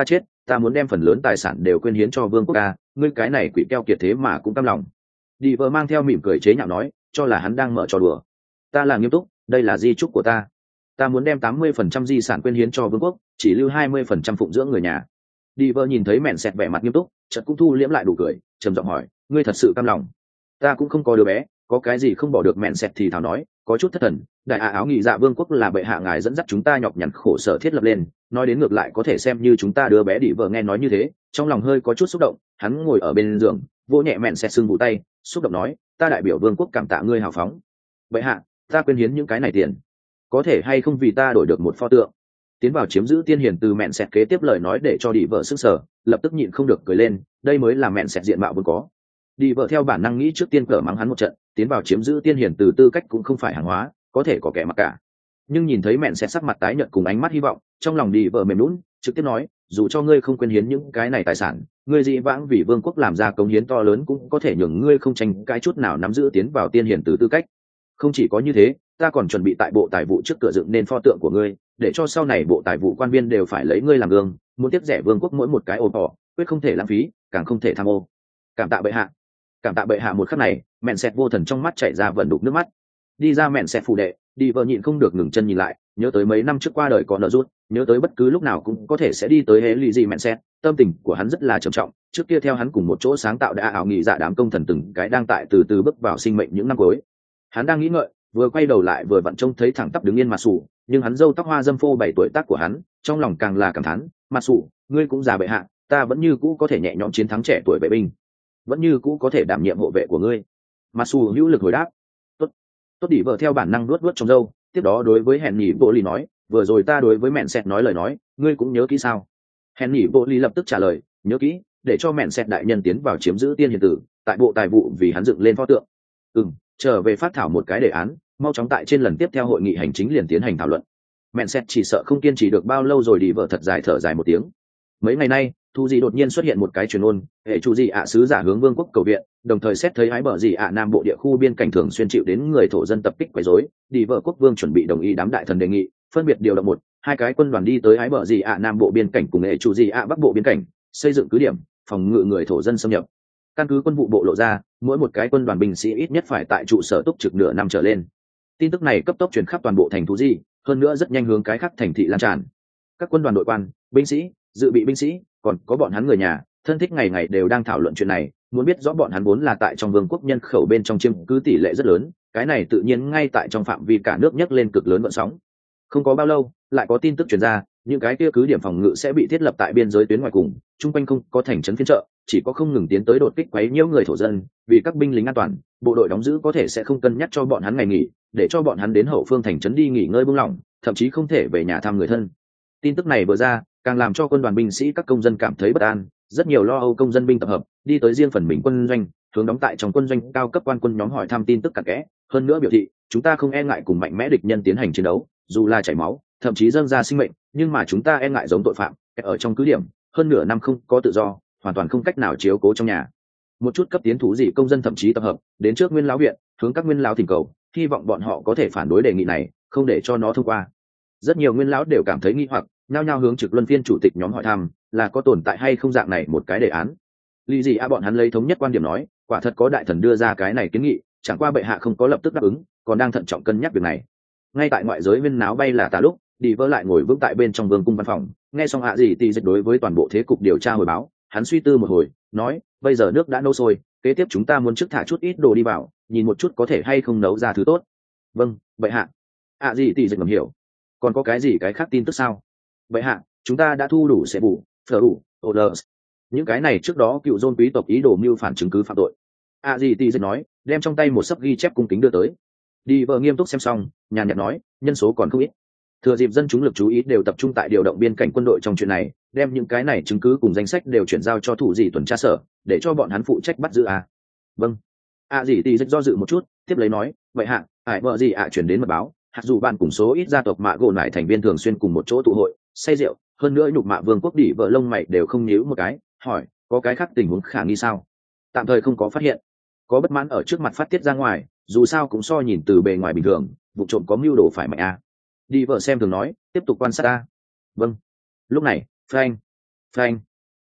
ta muốn đem phần lớn tài sản đều quên hiến cho vương quốc a, ngươi cái này quỷ keo kiệt thế mà cũng cam lòng. Đi vợ mang theo mỉm cười chế nhạo nói, cho là hắn đang mở trò đùa. Ta là nghiêm túc, đây là di chúc của ta. Ta muốn đem tám mươi phần trăm di sản quên hiến cho vương quốc, chỉ lưu hai mươi phần trăm phụng dưỡng người nhà. Đi vợ nhìn thấy mẹn sẹt vẻ mặt nghiêm túc, chợt cũng thu liễm lại đủ cười, trầm giọng hỏi, ngươi thật sự cam lòng? Ta cũng không có đứa bé, có cái gì không bỏ được. Mẹn sẹt thì thào nói, có chút thất thần. Đại ả áo nghị dạ vương quốc là bệ hạ ngài dẫn dắt chúng ta nhọc nhằn khổ sở thiết lập lên, nói đến ngược lại có thể xem như chúng ta đứa bé. Đi vợ nghe nói như thế, trong lòng hơi có chút xúc động, hắn ngồi ở bên giường, vỗ nhẹ mẹn sẹt xương vụ tay, xúc động nói, ta đại biểu vương quốc cảm tạ ngươi hào phóng. Bệ hạ, ta quên hiến những cái này tiền, có thể hay không vì ta đổi được một pho tượng? Tiến vào chiếm giữ tiên hiền từ mẹn sẹt kế tiếp lời nói để cho đi vợ sức sở, lập tức nhịn không được cười lên, đây mới là mẹn sẹt diện mạo vốn có. Đi vợ theo bản năng nghĩ trước tiên cở mắng hắn một trận, tiến vào chiếm giữ tiên hiền từ tư cách cũng không phải hàng hóa, có thể có kẻ mặc cả. Nhưng nhìn thấy mẹn sẹt sắc mặt tái nhợt cùng ánh mắt hy vọng, trong lòng đi vợ mềm lún, trực tiếp nói, dù cho ngươi không quên hiến những cái này tài sản, ngươi dị vãng vì vương quốc làm ra cống hiến to lớn cũng có thể nhường ngươi không tranh cái chút nào nắm giữ tiến vào tiên hiền từ tư cách. Không chỉ có như thế, ta còn chuẩn bị tại bộ tài vụ trước cửa dựng nên pho tượng của ngươi, để cho sau này bộ tài vụ quan viên đều phải lấy ngươi làm gương, muốn tiếp rẻ vương quốc mỗi một cái ồ bỏ, quyết không thể lãng phí, càng không thể tham ô. Cảm tạ bệ hạ. Cảm tạ bệ hạ. Một khắc này, mẹn sẹt vô thần trong mắt chảy ra vẩn đục nước mắt. Đi ra mẹn sẹt phủ đệ, đi vợ nhịn không được ngừng chân nhìn lại, nhớ tới mấy năm trước qua đời có nợ rút, nhớ tới bất cứ lúc nào cũng có thể sẽ đi tới hễ lì gì mẹn sẹt, tâm tình của hắn rất là trầm trọng. Trước kia theo hắn cùng một chỗ sáng tạo đã ảo nghị dạ đám công thần từng cái đang tại từ từ bước vào sinh mệnh những năm cuối. Hắn đang nghĩ ngợi, vừa quay đầu lại vừa vặn trông thấy thẳng tắp đứng yên mặt sủ, nhưng hắn râu tóc hoa dâm phô bảy tuổi tác của hắn, trong lòng càng là cảm thán, mặt sủ, ngươi cũng già bệ hạ, ta vẫn như cũ có thể nhẹ nhõm chiến thắng trẻ tuổi vệ binh, vẫn như cũ có thể đảm nhiệm hộ vệ của ngươi. Mặt sủ hữu lực hồi đáp, tốt. Tốt. Đi vợ theo bản năng luốt luốt trong râu, tiếp đó đối với hẹn nhỉ bộ ly nói, vừa rồi ta đối với mẹn sẹt nói lời nói, ngươi cũng nhớ kỹ sao? Hẹn nhỉ bộ ly lập tức trả lời, nhớ kỹ, để cho mẹn sẹt đại nhân tiến vào chiếm giữ tiên hiền tử, tại bộ tài vụ vì hắn dựng lên pho tượng. Ừm, trở về phát thảo một cái đề án, mau chóng tại trên lần tiếp theo hội nghị hành chính liền tiến hành thảo luận. Mẹn sẹt chỉ sợ không kiên trì được bao lâu rồi. Đi vợ thật dài thở dài một tiếng. Mấy ngày nay, thu gì đột nhiên xuất hiện một cái truyền ôn, hệ chủ gì ạ sứ giả hướng vương quốc cầu viện, đồng thời xét thấy ái bờ gì ạ nam bộ địa khu biên cảnh thường xuyên chịu đến người thổ dân tập kích quấy rối. Đi vợ quốc vương chuẩn bị đồng ý đám đại thần đề nghị, phân biệt điều động một hai cái quân đoàn đi tới ái bờ gì ạ nam bộ biên cảnh cùng hệ chủ gì ạ bắc bộ biên cảnh, xây dựng cứ điểm phòng ngự người thổ dân xâm nhập. Căn cứ quân vụ bộ lộ ra, mỗi một cái quân đoàn binh sĩ ít nhất phải tại trụ sở túc trực nửa năm trở lên. Tin tức này cấp tốc truyền khắp toàn bộ thành thú di, hơn nữa rất nhanh hướng cái khác thành thị lan tràn. Các quân đoàn đội quan, binh sĩ, dự bị binh sĩ, còn có bọn hắn người nhà, thân thích ngày ngày đều đang thảo luận chuyện này, muốn biết rõ bọn hắn vốn là tại trong vương quốc nhân khẩu bên trong chiếm cứ tỷ lệ rất lớn, cái này tự nhiên ngay tại trong phạm vi cả nước nhấc lên cực lớn vận sóng. Không có bao lâu, lại có tin tức truyền ra, những cái kia cứ điểm phòng ngự sẽ bị thiết lập tại biên giới tuyến ngoài cùng, chung quanh không có thành trấn phiên trợ, chỉ có không ngừng tiến tới đột kích quấy nhiễu người thổ dân, vì các binh lính an toàn, bộ đội đóng giữ có thể sẽ không cân nhắc cho bọn hắn ngày nghỉ, để cho bọn hắn đến hậu phương thành trấn đi nghỉ ngơi buông lỏng, thậm chí không thể về nhà thăm người thân. Tin tức này vừa ra, càng làm cho quân đoàn binh sĩ các công dân cảm thấy bất an, rất nhiều lo âu công dân binh tập hợp, đi tới riêng phần mình quân doanh, hướng đóng tại trong quân doanh cao cấp quan quân nhóm hỏi thăm tin tức cặn kẽ, hơn nữa biểu thị, chúng ta không e ngại cùng mạnh mẽ địch nhân tiến hành chiến đấu, dù là chảy máu, thậm chí dâng ra sinh mệnh, nhưng mà chúng ta e ngại giống tội phạm, ở trong cứ điểm, hơn nửa năm không có tự do, hoàn toàn không cách nào chiếu cố trong nhà. Một chút cấp tiến thủ gì công dân thậm chí tập hợp đến trước nguyên lão viện, hướng các nguyên lão thỉnh cầu, hy vọng bọn họ có thể phản đối đề nghị này, không để cho nó thông qua. Rất nhiều nguyên lão đều cảm thấy nghi hoặc, nhao nhao hướng trực luân phiên chủ tịch nhóm hỏi thăm, là có tồn tại hay không dạng này một cái đề án. Lý gì a bọn hắn lấy thống nhất quan điểm nói, quả thật có đại thần đưa ra cái này kiến nghị, chẳng qua bệ hạ không có lập tức đáp ứng, còn đang thận trọng cân nhắc việc này. Ngay tại ngoại giới viên náo bay là tà lúc, đi vỡ lại ngồi vững tại bên trong vương cung văn phòng, nghe xong ạ gì thì dịch đối với toàn bộ thế cục điều tra hồi báo, hắn suy tư một hồi, nói, bây giờ nước đã nấu sôi, kế tiếp chúng ta muốn trước thả chút ít đồ đi vào, nhìn một chút có thể hay không nấu ra thứ tốt. Vâng, bệ hạ. ạ gì thì dịch ngầm hiểu. Còn có cái gì cái khác tin tức sao? Bệ hạ, chúng ta đã thu đủ sẽ bù, phở đủ, orders. Những cái này trước đó cựu dôn quý tộc ý đồ mưu phản chứng cứ phạm tội. ạ gì thì dịch nói, đem trong tay một sấp ghi chép cung kính đưa tới. Đi vợ nghiêm túc xem xong, nhàn nhạt nói, nhân số còn không ít. Thừa dịp dân chúng lực chú ý đều tập trung tại điều động biên cảnh quân đội trong chuyện này, đem những cái này chứng cứ cùng danh sách đều chuyển giao cho thủ dị tuần tra sở, để cho bọn hắn phụ trách bắt giữ à. Vâng. À gì thì rất do dự một chút, tiếp lấy nói, vậy hạ, ải vợ gì ạ chuyển đến mật báo, hạt dù ban cùng số ít gia tộc mạ gỗ lại thành viên thường xuyên cùng một chỗ tụ hội, say rượu, hơn nữa nhục mạ vương quốc đỉ vợ lông mày đều không nhíu một cái, hỏi, có cái khác tình huống khả nghi sao? Tạm thời không có phát hiện. Có bất mãn ở trước mặt phát tiết ra ngoài, dù sao cũng so nhìn từ bề ngoài bình thường, vụ trộm có mưu đồ phải mạnh à. Đi vợ xem thường nói, tiếp tục quan sát ta. Vâng. Lúc này, Frank, Frank,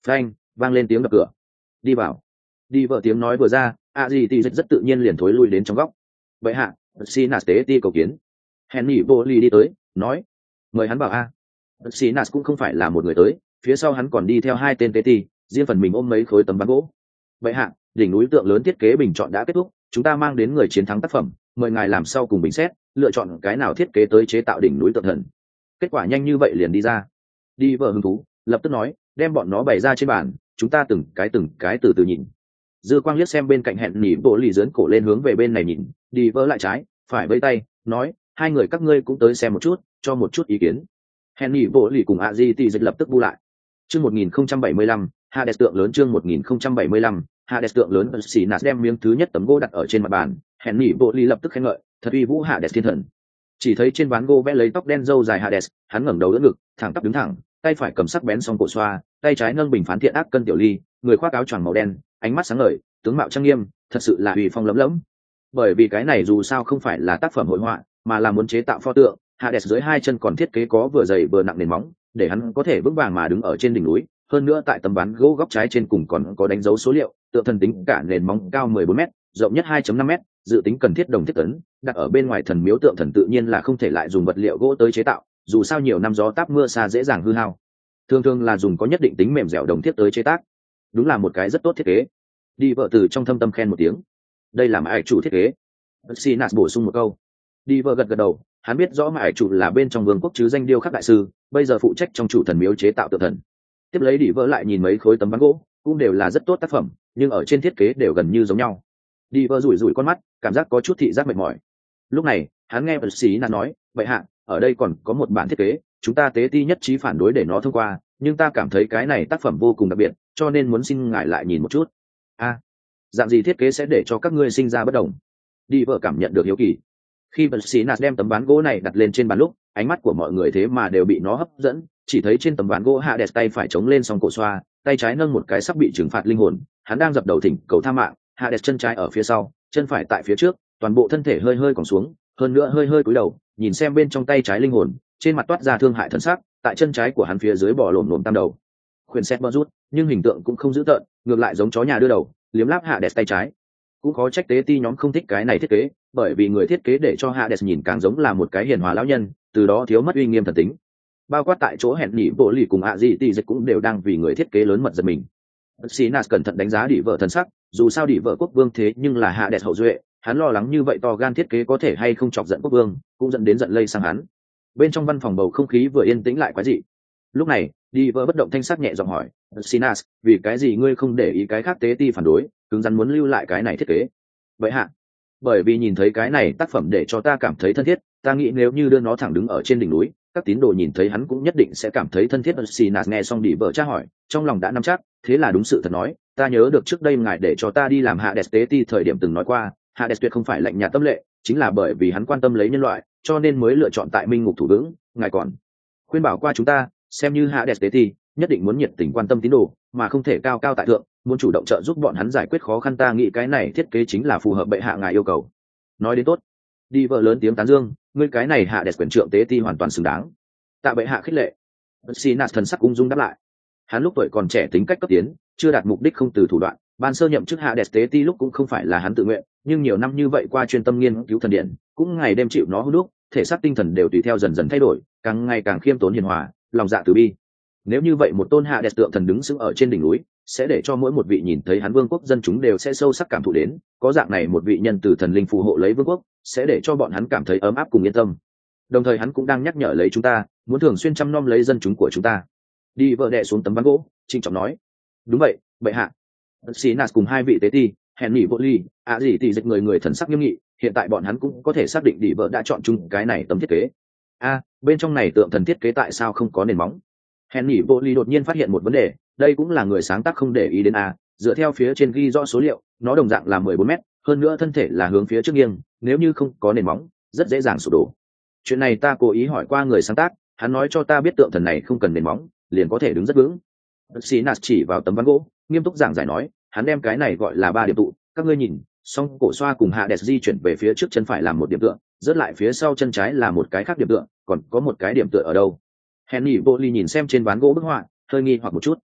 phanh vang lên tiếng đập cửa. Đi vào. Đi vợ tiếng nói vừa ra, a gì thì rất, rất tự nhiên liền thối lui đến trong góc. Vậy hạ, Sinas tế ti cầu kiến. Henry vô ly đi tới, nói, mời hắn vào a. Sinas cũng không phải là một người tới, phía sau hắn còn đi theo hai tên tế ti, riêng phần mình ôm mấy khối tấm ván gỗ. Vậy hạ, đỉnh núi tượng lớn thiết kế bình chọn đã kết thúc, chúng ta mang đến người chiến thắng tác phẩm, mời ngài làm sau cùng bình xét, lựa chọn cái nào thiết kế tới chế tạo đỉnh núi tượng thần. Kết quả nhanh như vậy liền đi ra. Đi vợ hứng thú, lập tức nói, đem bọn nó bày ra trên bàn, chúng ta từng cái từng cái từ từ nhìn. Dư quang liếc xem bên cạnh hẹn nỉ bộ lì dướn cổ lên hướng về bên này nhìn, đi vỡ lại trái phải vây tay nói, hai người các ngươi cũng tới xem một chút, cho một chút ý kiến. Hẹn nỉ bộ lì cùng a di thì dịch lập tức bu lại. Chương một nghìn không trăm bảy mươi lăm, Hades tượng lớn. Chương một nghìn không trăm bảy mươi lăm, Hades tượng lớn. Xì nạt đem miếng thứ nhất tấm gỗ đặt ở trên mặt bàn, hẹn nỉ bộ lì lập tức khen ngợi, thật uy vũ Hades thiên thần. Chỉ thấy trên ván gỗ vẽ lấy tóc đen râu dài Hades, hắn ngẩng đầu đỡ ngực, thẳng tắp đứng thẳng, tay phải cầm sắc bén song cổ xoa, tay trái nâng bình phán thiện ác cân tiểu ly, người khoác áo choàng màu đen, ánh mắt sáng ngời, tướng mạo trang nghiêm, thật sự là uy phong lấm lẫm. Bởi vì cái này dù sao không phải là tác phẩm hội họa, mà là muốn chế tạo pho tượng, Hades dưới hai chân còn thiết kế có vừa dày vừa nặng nền móng, để hắn có thể vững vàng mà đứng ở trên đỉnh núi. Hơn nữa tại tấm ván gỗ góc trái trên cùng còn có đánh dấu số liệu, tượng thần tính cả nền móng cao mười bốn mét, rộng nhất hai phẩy năm mét, dự tính cần thiết đồng thiết tấn, đặt ở bên ngoài thần miếu tượng thần tự nhiên là không thể lại dùng vật liệu gỗ tới chế tạo, dù sao nhiều năm gió táp mưa xa dễ dàng hư hao. Thường thường là dùng có nhất định tính mềm dẻo đồng thiết tới chế tác. Đúng là một cái rất tốt thiết kế. Đi vợ từ trong thâm tâm khen một tiếng. Đây là mãi chủ thiết kế. Sinas bổ sung một câu. Đi vợ gật gật đầu, hắn biết rõ mãi chủ là bên trong vương quốc chứ danh điêu khắc đại sư, bây giờ phụ trách trong chủ thần miếu chế tạo tượng thần. Tiếp lấy đi vợ lại nhìn mấy khối tấm ván gỗ, cũng đều là rất tốt tác phẩm, nhưng ở trên thiết kế đều gần như giống nhau. Đi vợ rủi rủi con mắt, cảm giác có chút thị giác mệt mỏi. Lúc này hắn nghe Sinas nói, vậy hạ, ở đây còn có một bản thiết kế, chúng ta tế ti nhất trí phản đối để nó thông qua, nhưng ta cảm thấy cái này tác phẩm vô cùng đặc biệt, cho nên muốn xin ngài lại nhìn một chút. A, à, dạng gì thiết kế sẽ để cho các ngươi sinh ra bất đồng? Đi vợ cảm nhận được hiếu kỳ. Khi Sinas đem tấm ván gỗ này đặt lên trên bàn lúc, ánh mắt của mọi người thế mà đều bị nó hấp dẫn, chỉ thấy trên tấm ván gỗ Hades tay phải chống lên song cổ xoa, tay trái nâng một cái sắp bị trừng phạt linh hồn, hắn đang dập đầu thỉnh cầu tha mạng. Hades chân trái ở phía sau, chân phải tại phía trước, toàn bộ thân thể hơi hơi còng xuống, hơn nữa hơi hơi cúi đầu, nhìn xem bên trong tay trái linh hồn, trên mặt toát ra thương hại thần sắc, tại chân trái của hắn phía dưới bò lổm lổm tam đầu. Khuyên xét bơ rút, nhưng hình tượng cũng không dữ tợn, ngược lại giống chó nhà đưa đầu, liếm láp Hades tay trái. Cũng khó trách tế ti nhóm không thích cái này thiết kế, bởi vì người thiết kế để cho Hades nhìn càng giống là một cái hiền hòa lão nhân, từ đó thiếu mất uy nghiêm thần tính. Bao quát tại chỗ hẹn nhỉ bộ lì cùng ạ gì tỷ dịch cũng đều đang vì người thiết kế lớn mật giật mình. Sinas cẩn thận đánh giá đỉ vợ thần sắc, dù sao đỉ vợ quốc vương thế nhưng là Hades hậu duệ, hắn lo lắng như vậy to gan thiết kế có thể hay không chọc giận quốc vương, cũng dẫn đến giận lây sang hắn. Bên trong văn phòng bầu không khí vừa yên tĩnh lại quái dị. Lúc này đi vợ bất động thanh sắc nhẹ giọng hỏi, Sinas, vì cái gì ngươi không để ý cái khác tế ti phản đối, cứng rắn muốn lưu lại cái này thiết kế? Vậy hạ, bởi vì nhìn thấy cái này tác phẩm để cho ta cảm thấy thân thiết, ta nghĩ nếu như đưa nó thẳng đứng ở trên đỉnh núi, các tín đồ nhìn thấy hắn cũng nhất định sẽ cảm thấy thân thiết. Sinas nghe xong đi vợ tra hỏi, trong lòng đã nắm chắc, thế là đúng sự thật nói, ta nhớ được trước đây ngài để cho ta đi làm Hades tế ti thời điểm từng nói qua, Hades tuyệt không phải lạnh nhạt tâm lệ, chính là bởi vì hắn quan tâm lấy nhân loại, cho nên mới lựa chọn tại minh ngục thủ vững. Ngài còn khuyên bảo qua chúng ta, xem như Hades tế ti nhất định muốn nhiệt tình quan tâm tín đồ, mà không thể cao cao tại thượng, muốn chủ động trợ giúp bọn hắn giải quyết khó khăn. Ta nghĩ cái này thiết kế chính là phù hợp bệ hạ ngài yêu cầu. Nói đến tốt. Đi vợ lớn tiếng tán dương, ngươi cái này Hades quyền trượng tế ti hoàn toàn xứng đáng. Tạ bệ hạ khích lệ. Sinas thần sắc ung dung đáp lại. Hắn lúc tuổi còn trẻ tính cách cấp tiến, chưa đạt mục đích không từ thủ đoạn, ban sơ nhậm chức Hades tế ti lúc cũng không phải là hắn tự nguyện, nhưng nhiều năm như vậy qua chuyên tâm nghiên cứu thần điện, cũng ngày đêm chịu nó hút đúc, thể xác tinh thần đều tùy theo dần dần thay đổi, càng ngày càng khiêm tốn hiền hòa, lòng dạ từ bi. Nếu như vậy một tôn Hades tượng thần đứng sững ở trên đỉnh núi, sẽ để cho mỗi một vị nhìn thấy hắn vương quốc dân chúng đều sẽ sâu sắc cảm thụ đến, có dạng này một vị nhân từ thần linh phù hộ lấy vương quốc, sẽ để cho bọn hắn cảm thấy ấm áp cùng yên tâm. Đồng thời hắn cũng đang nhắc nhở lấy chúng ta, muốn thường xuyên chăm nom lấy dân chúng của chúng ta. Đi vợ đè xuống tấm ván gỗ, trịnh trọng nói, đúng vậy, bệ hạ. Sinas cùng hai vị tế ti, Henry Bolly, ạ gì thì dịch người người thần sắc nghiêm nghị, hiện tại bọn hắn cũng có thể xác định đi vợ đã chọn chung cái này tấm thiết kế. A, bên trong này tượng thần thiết kế tại sao không có nền móng? Henry Bolly đột nhiên phát hiện một vấn đề, đây cũng là người sáng tác không để ý đến a, dựa theo phía trên ghi rõ số liệu, nó đồng dạng là mười bốn mét, hơn nữa thân thể là hướng phía trước nghiêng, nếu như không có nền móng, rất dễ dàng sụp đổ. Chuyện này ta cố ý hỏi qua người sáng tác, hắn nói cho ta biết tượng thần này không cần nền móng, liền có thể đứng rất vững. Sinas chỉ vào tấm ván gỗ, nghiêm túc giảng giải nói, hắn đem cái này gọi là ba điểm tụ, các ngươi nhìn, song cổ xoa cùng Hades di chuyển về phía trước chân phải làm một điểm tựa, rớt lại phía sau chân trái là một cái khác điểm tựa, còn có một cái điểm tựa ở đâu? Henry Bolly nhìn xem trên ván gỗ bức họa, hơi nghi hoặc một chút.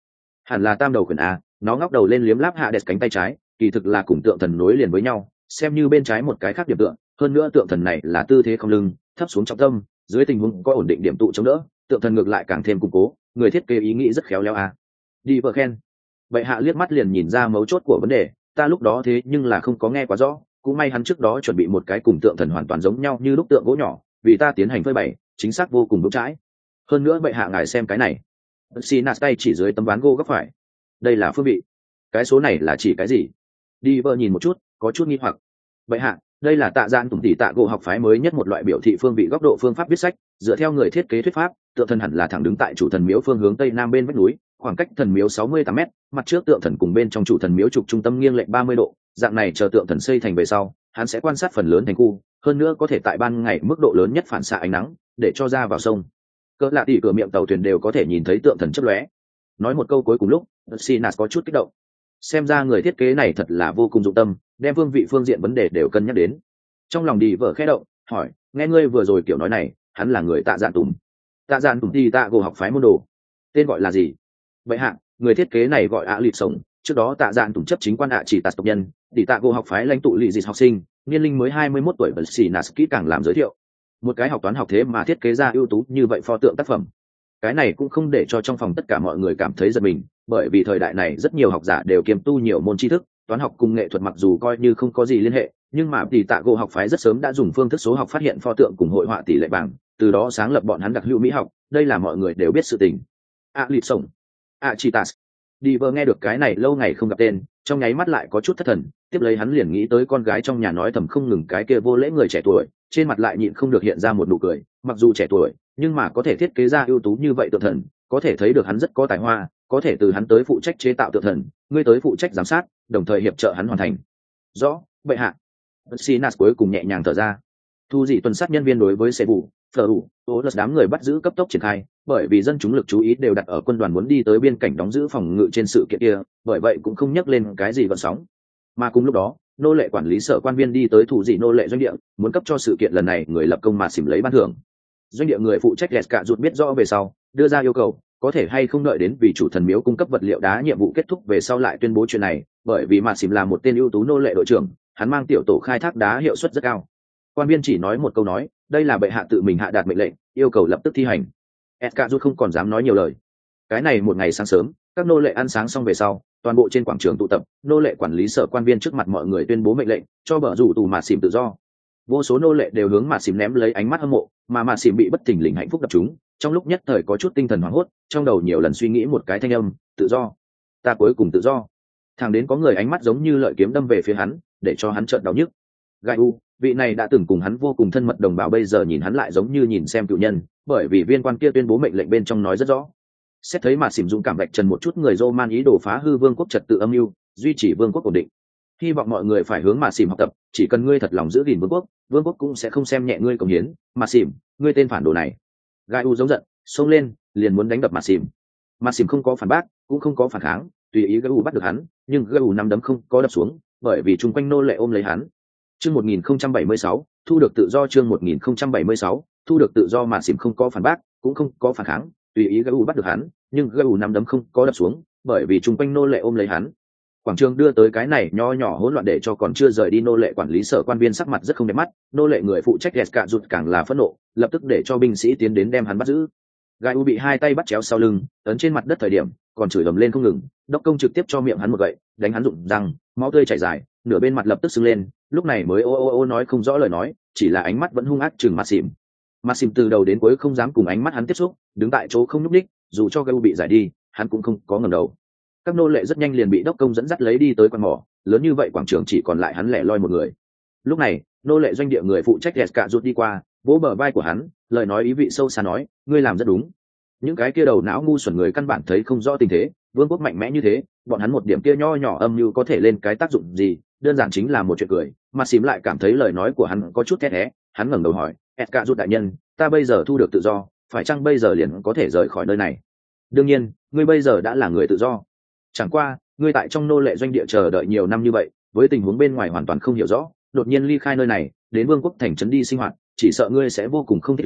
Hẳn là tam đầu khuyển a, nó ngóc đầu lên liếm láp hạ đẹp cánh tay trái, kỳ thực là cùng tượng thần nối liền với nhau, xem như bên trái một cái khác điểm tượng. Hơn nữa tượng thần này là tư thế không lưng, thấp xuống trọng tâm, dưới tình huống có ổn định điểm tụ chống đỡ, tượng thần ngược lại càng thêm củng cố. Người thiết kế ý nghĩ rất khéo léo a. Đi vợ khen. Vậy hạ liếc mắt liền nhìn ra mấu chốt của vấn đề, ta lúc đó thế nhưng là không có nghe quá rõ, cũng may hắn trước đó chuẩn bị một cái cùng tượng thần hoàn toàn giống nhau như lúc tượng gỗ nhỏ, vì ta tiến hành phơi bày, chính xác vô cùng vững chãi. Hơn nữa vậy hạ ngài xem cái này. Sinas tay chỉ dưới tấm ván gỗ góc phải. Đây là phương vị. Cái số này là chỉ cái gì? Đi vợ nhìn một chút, có chút nghi hoặc. Vậy hạ, đây là tạ gian tùng tỷ tạ gỗ học phái mới nhất một loại biểu thị phương vị góc độ phương pháp viết sách, dựa theo người thiết kế thuyết pháp, tượng thần hẳn là thẳng đứng tại chủ thần miếu phương hướng tây nam bên vách núi, khoảng cách thần miếu sáu mươi tám mét, mặt trước tượng thần cùng bên trong chủ thần miếu trục trung tâm nghiêng lệch ba mươi độ, dạng này chờ tượng thần xây thành về sau, hắn sẽ quan sát phần lớn thành khu, hơn nữa có thể tại ban ngày mức độ lớn nhất phản xạ ánh nắng, để cho ra vào sông. Cỡ lạ tỷ cửa miệng tàu thuyền đều có thể nhìn thấy tượng thần chớp lóe. Nói một câu cuối cùng lúc, Sinas có chút kích động. Xem ra người thiết kế này thật là vô cùng dụng tâm, đem phương vị phương diện vấn đề đều cân nhắc đến. Trong lòng đi vợ khẽ động, hỏi, nghe ngươi vừa rồi kiểu nói này, hắn là người tạ dạn tùng. Tạ dạn tùng thì tạ gỗ học phái môn đồ. Tên gọi là gì? Vậy hạ, người thiết kế này gọi ạ lịt sống, trước đó tạ dạn tùng chấp chính quan ạ chỉ tạt tộc nhân, tỷ tạ gỗ học phái lãnh tụ lì dịch học sinh, niên linh mới hai mươi mốt tuổi, bật xì nà kỹ càng làm giới thiệu. Một cái học toán học thế mà thiết kế ra ưu tú như vậy pho tượng tác phẩm. Cái này cũng không để cho trong phòng tất cả mọi người cảm thấy giật mình, bởi vì thời đại này rất nhiều học giả đều kiêm tu nhiều môn tri thức, toán học cùng nghệ thuật mặc dù coi như không có gì liên hệ, nhưng mà tỷ tạ gỗ học phái rất sớm đã dùng phương thức số học phát hiện pho tượng cùng hội họa tỷ lệ bảng, từ đó sáng lập bọn hắn đặc hữu mỹ học, đây là mọi người đều biết sự tình. A lịt sống, a chitas. Đi vợ nghe được cái này lâu ngày không gặp tên, trong nháy mắt lại có chút thất thần, tiếp lấy hắn liền nghĩ tới con gái trong nhà nói thầm không ngừng cái kia vô lễ người trẻ tuổi, trên mặt lại nhịn không được hiện ra một nụ cười, mặc dù trẻ tuổi, nhưng mà có thể thiết kế ra ưu tú như vậy tượng thần, có thể thấy được hắn rất có tài hoa, có thể từ hắn tới phụ trách chế tạo tượng thần, ngươi tới phụ trách giám sát, đồng thời hiệp trợ hắn hoàn thành. Rõ, bệ hạ. Sinas cuối cùng nhẹ nhàng thở ra. Thu dị tuần sát nhân viên đối với xe bù, phở ủ, tố lật đám người bắt giữ cấp tốc triển khai, bởi vì dân chúng lực chú ý đều đặt ở quân đoàn muốn đi tới biên cảnh đóng giữ phòng ngự trên sự kiện kia, bởi vậy cũng không nhắc lên cái gì gợn sóng. Mà cùng lúc đó, nô lệ quản lý sở quan viên đi tới thủ dị nô lệ doanh địa, muốn cấp cho sự kiện lần này người lập công mà xỉm lấy ban thưởng. Doanh địa người phụ trách Lẹt Cạ rụt biết rõ về sau, đưa ra yêu cầu, có thể hay không đợi đến vì chủ thần miếu cung cấp vật liệu đá nhiệm vụ kết thúc về sau lại tuyên bố chuyện này, bởi vì mà xỉm là một tên ưu tú nô lệ đội trưởng, hắn mang tiểu tổ khai thác đá hiệu suất rất cao. Quan viên chỉ nói một câu nói, đây là bệ hạ tự mình hạ đạt mệnh lệnh, yêu cầu lập tức thi hành. Lẹt Cạ rụt không còn dám nói nhiều lời. Cái này một ngày sáng sớm, các nô lệ ăn sáng xong về sau, toàn bộ trên quảng trường tụ tập, nô lệ quản lý sở quan viên trước mặt mọi người tuyên bố mệnh lệnh, cho bờ rủ tù mà xỉm tự do. Vô số nô lệ đều hướng mà xỉm ném lấy ánh mắt hâm mộ, mà mà xỉm bị bất thình lình hạnh phúc đập chúng, trong lúc nhất thời có chút tinh thần hoảng hốt, trong đầu nhiều lần suy nghĩ một cái thanh âm, tự do, ta cuối cùng tự do. Thằng đến có người ánh mắt giống như lợi kiếm đâm về phía hắn, để cho hắn trợn đau nhức. Gai u, vị này đã từng cùng hắn vô cùng thân mật đồng bào bây giờ nhìn hắn lại giống như nhìn xem cựu nhân, bởi vì viên quan kia tuyên bố mệnh lệnh bên trong nói rất rõ. Xét thấy mà xỉm dũng cảm vạch trần một chút người Roman ý đồ phá hư vương quốc trật tự âm mưu, duy trì vương quốc ổn định. Hy vọng mọi người phải hướng mà xỉm học tập, chỉ cần ngươi thật lòng giữ gìn vương quốc, vương quốc cũng sẽ không xem nhẹ ngươi cống hiến. Mà xỉm, ngươi tên phản đồ này. Gai u giống giận, xông lên, liền muốn đánh đập mà xỉm. Mà xỉm không có phản bác, cũng không có phản kháng, tùy ý Gai u bắt được hắn, nhưng Gai u nắm đấm không có đập xuống, bởi vì chung quanh nô lệ ôm lấy hắn. Chương một nghìn không trăm bảy mươi sáu, thu được tự do. Chương một nghìn không trăm bảy mươi sáu, thu được tự do. Mà xỉm không có phản bác, cũng không có phản kháng, tùy ý Gai u bắt được hắn, nhưng Gai u nắm đấm không có đập xuống, bởi vì chung quanh nô lệ ôm lấy hắn. Quảng trường đưa tới cái này nho nhỏ hỗn loạn để cho còn chưa rời đi nô lệ quản lý sở quan viên sắc mặt rất không đẹp mắt, nô lệ người phụ trách Lẹt Cạ rụt càng là phẫn nộ, lập tức để cho binh sĩ tiến đến đem hắn bắt giữ. Gai u bị hai tay bắt chéo sau lưng, ấn trên mặt đất thời điểm, còn chửi ầm lên không ngừng, đốc công trực tiếp cho miệng hắn một gậy, đánh hắn rụng răng, máu tươi chảy dài, nửa bên mặt lập tức sưng lên, lúc này mới ô ô ô nói không rõ lời nói, chỉ là ánh mắt vẫn hung ác chừng mặt xỉm. Mặt xỉm từ đầu đến cuối không dám cùng ánh mắt hắn tiếp xúc, đứng tại chỗ không nhúc nhích, dù cho Gai u bị giải đi, hắn cũng không có ngẩng đầu. Các nô lệ rất nhanh liền bị đốc công dẫn dắt lấy đi tới quan mỏ, lớn như vậy quảng trường chỉ còn lại hắn lẻ loi một người. Lúc này, nô lệ doanh địa người phụ trách Lẹt Cạ rụt đi qua, vỗ bờ vai của hắn, lời nói ý vị sâu xa nói, ngươi làm rất đúng. Những cái kia đầu não ngu xuẩn người căn bản thấy không rõ tình thế, vương quốc mạnh mẽ như thế, bọn hắn một điểm kia nho nhỏ âm mưu có thể lên cái tác dụng gì, đơn giản chính là một chuyện cười. Mà xím lại cảm thấy lời nói của hắn có chút thét thé, hắn ngẩng đầu hỏi, Lẹt Cạ rụt đại nhân, ta bây giờ thu được tự do, phải chăng bây giờ liền có thể rời khỏi nơi này? Đương nhiên, ngươi bây giờ đã là người tự do. Chẳng qua, ngươi tại trong nô lệ doanh địa chờ đợi nhiều năm như vậy, với tình huống bên ngoài hoàn toàn không hiểu rõ, đột nhiên ly khai nơi này, đến vương quốc thành trấn đi sinh hoạt, chỉ sợ ngươi sẽ vô cùng không thích ứng,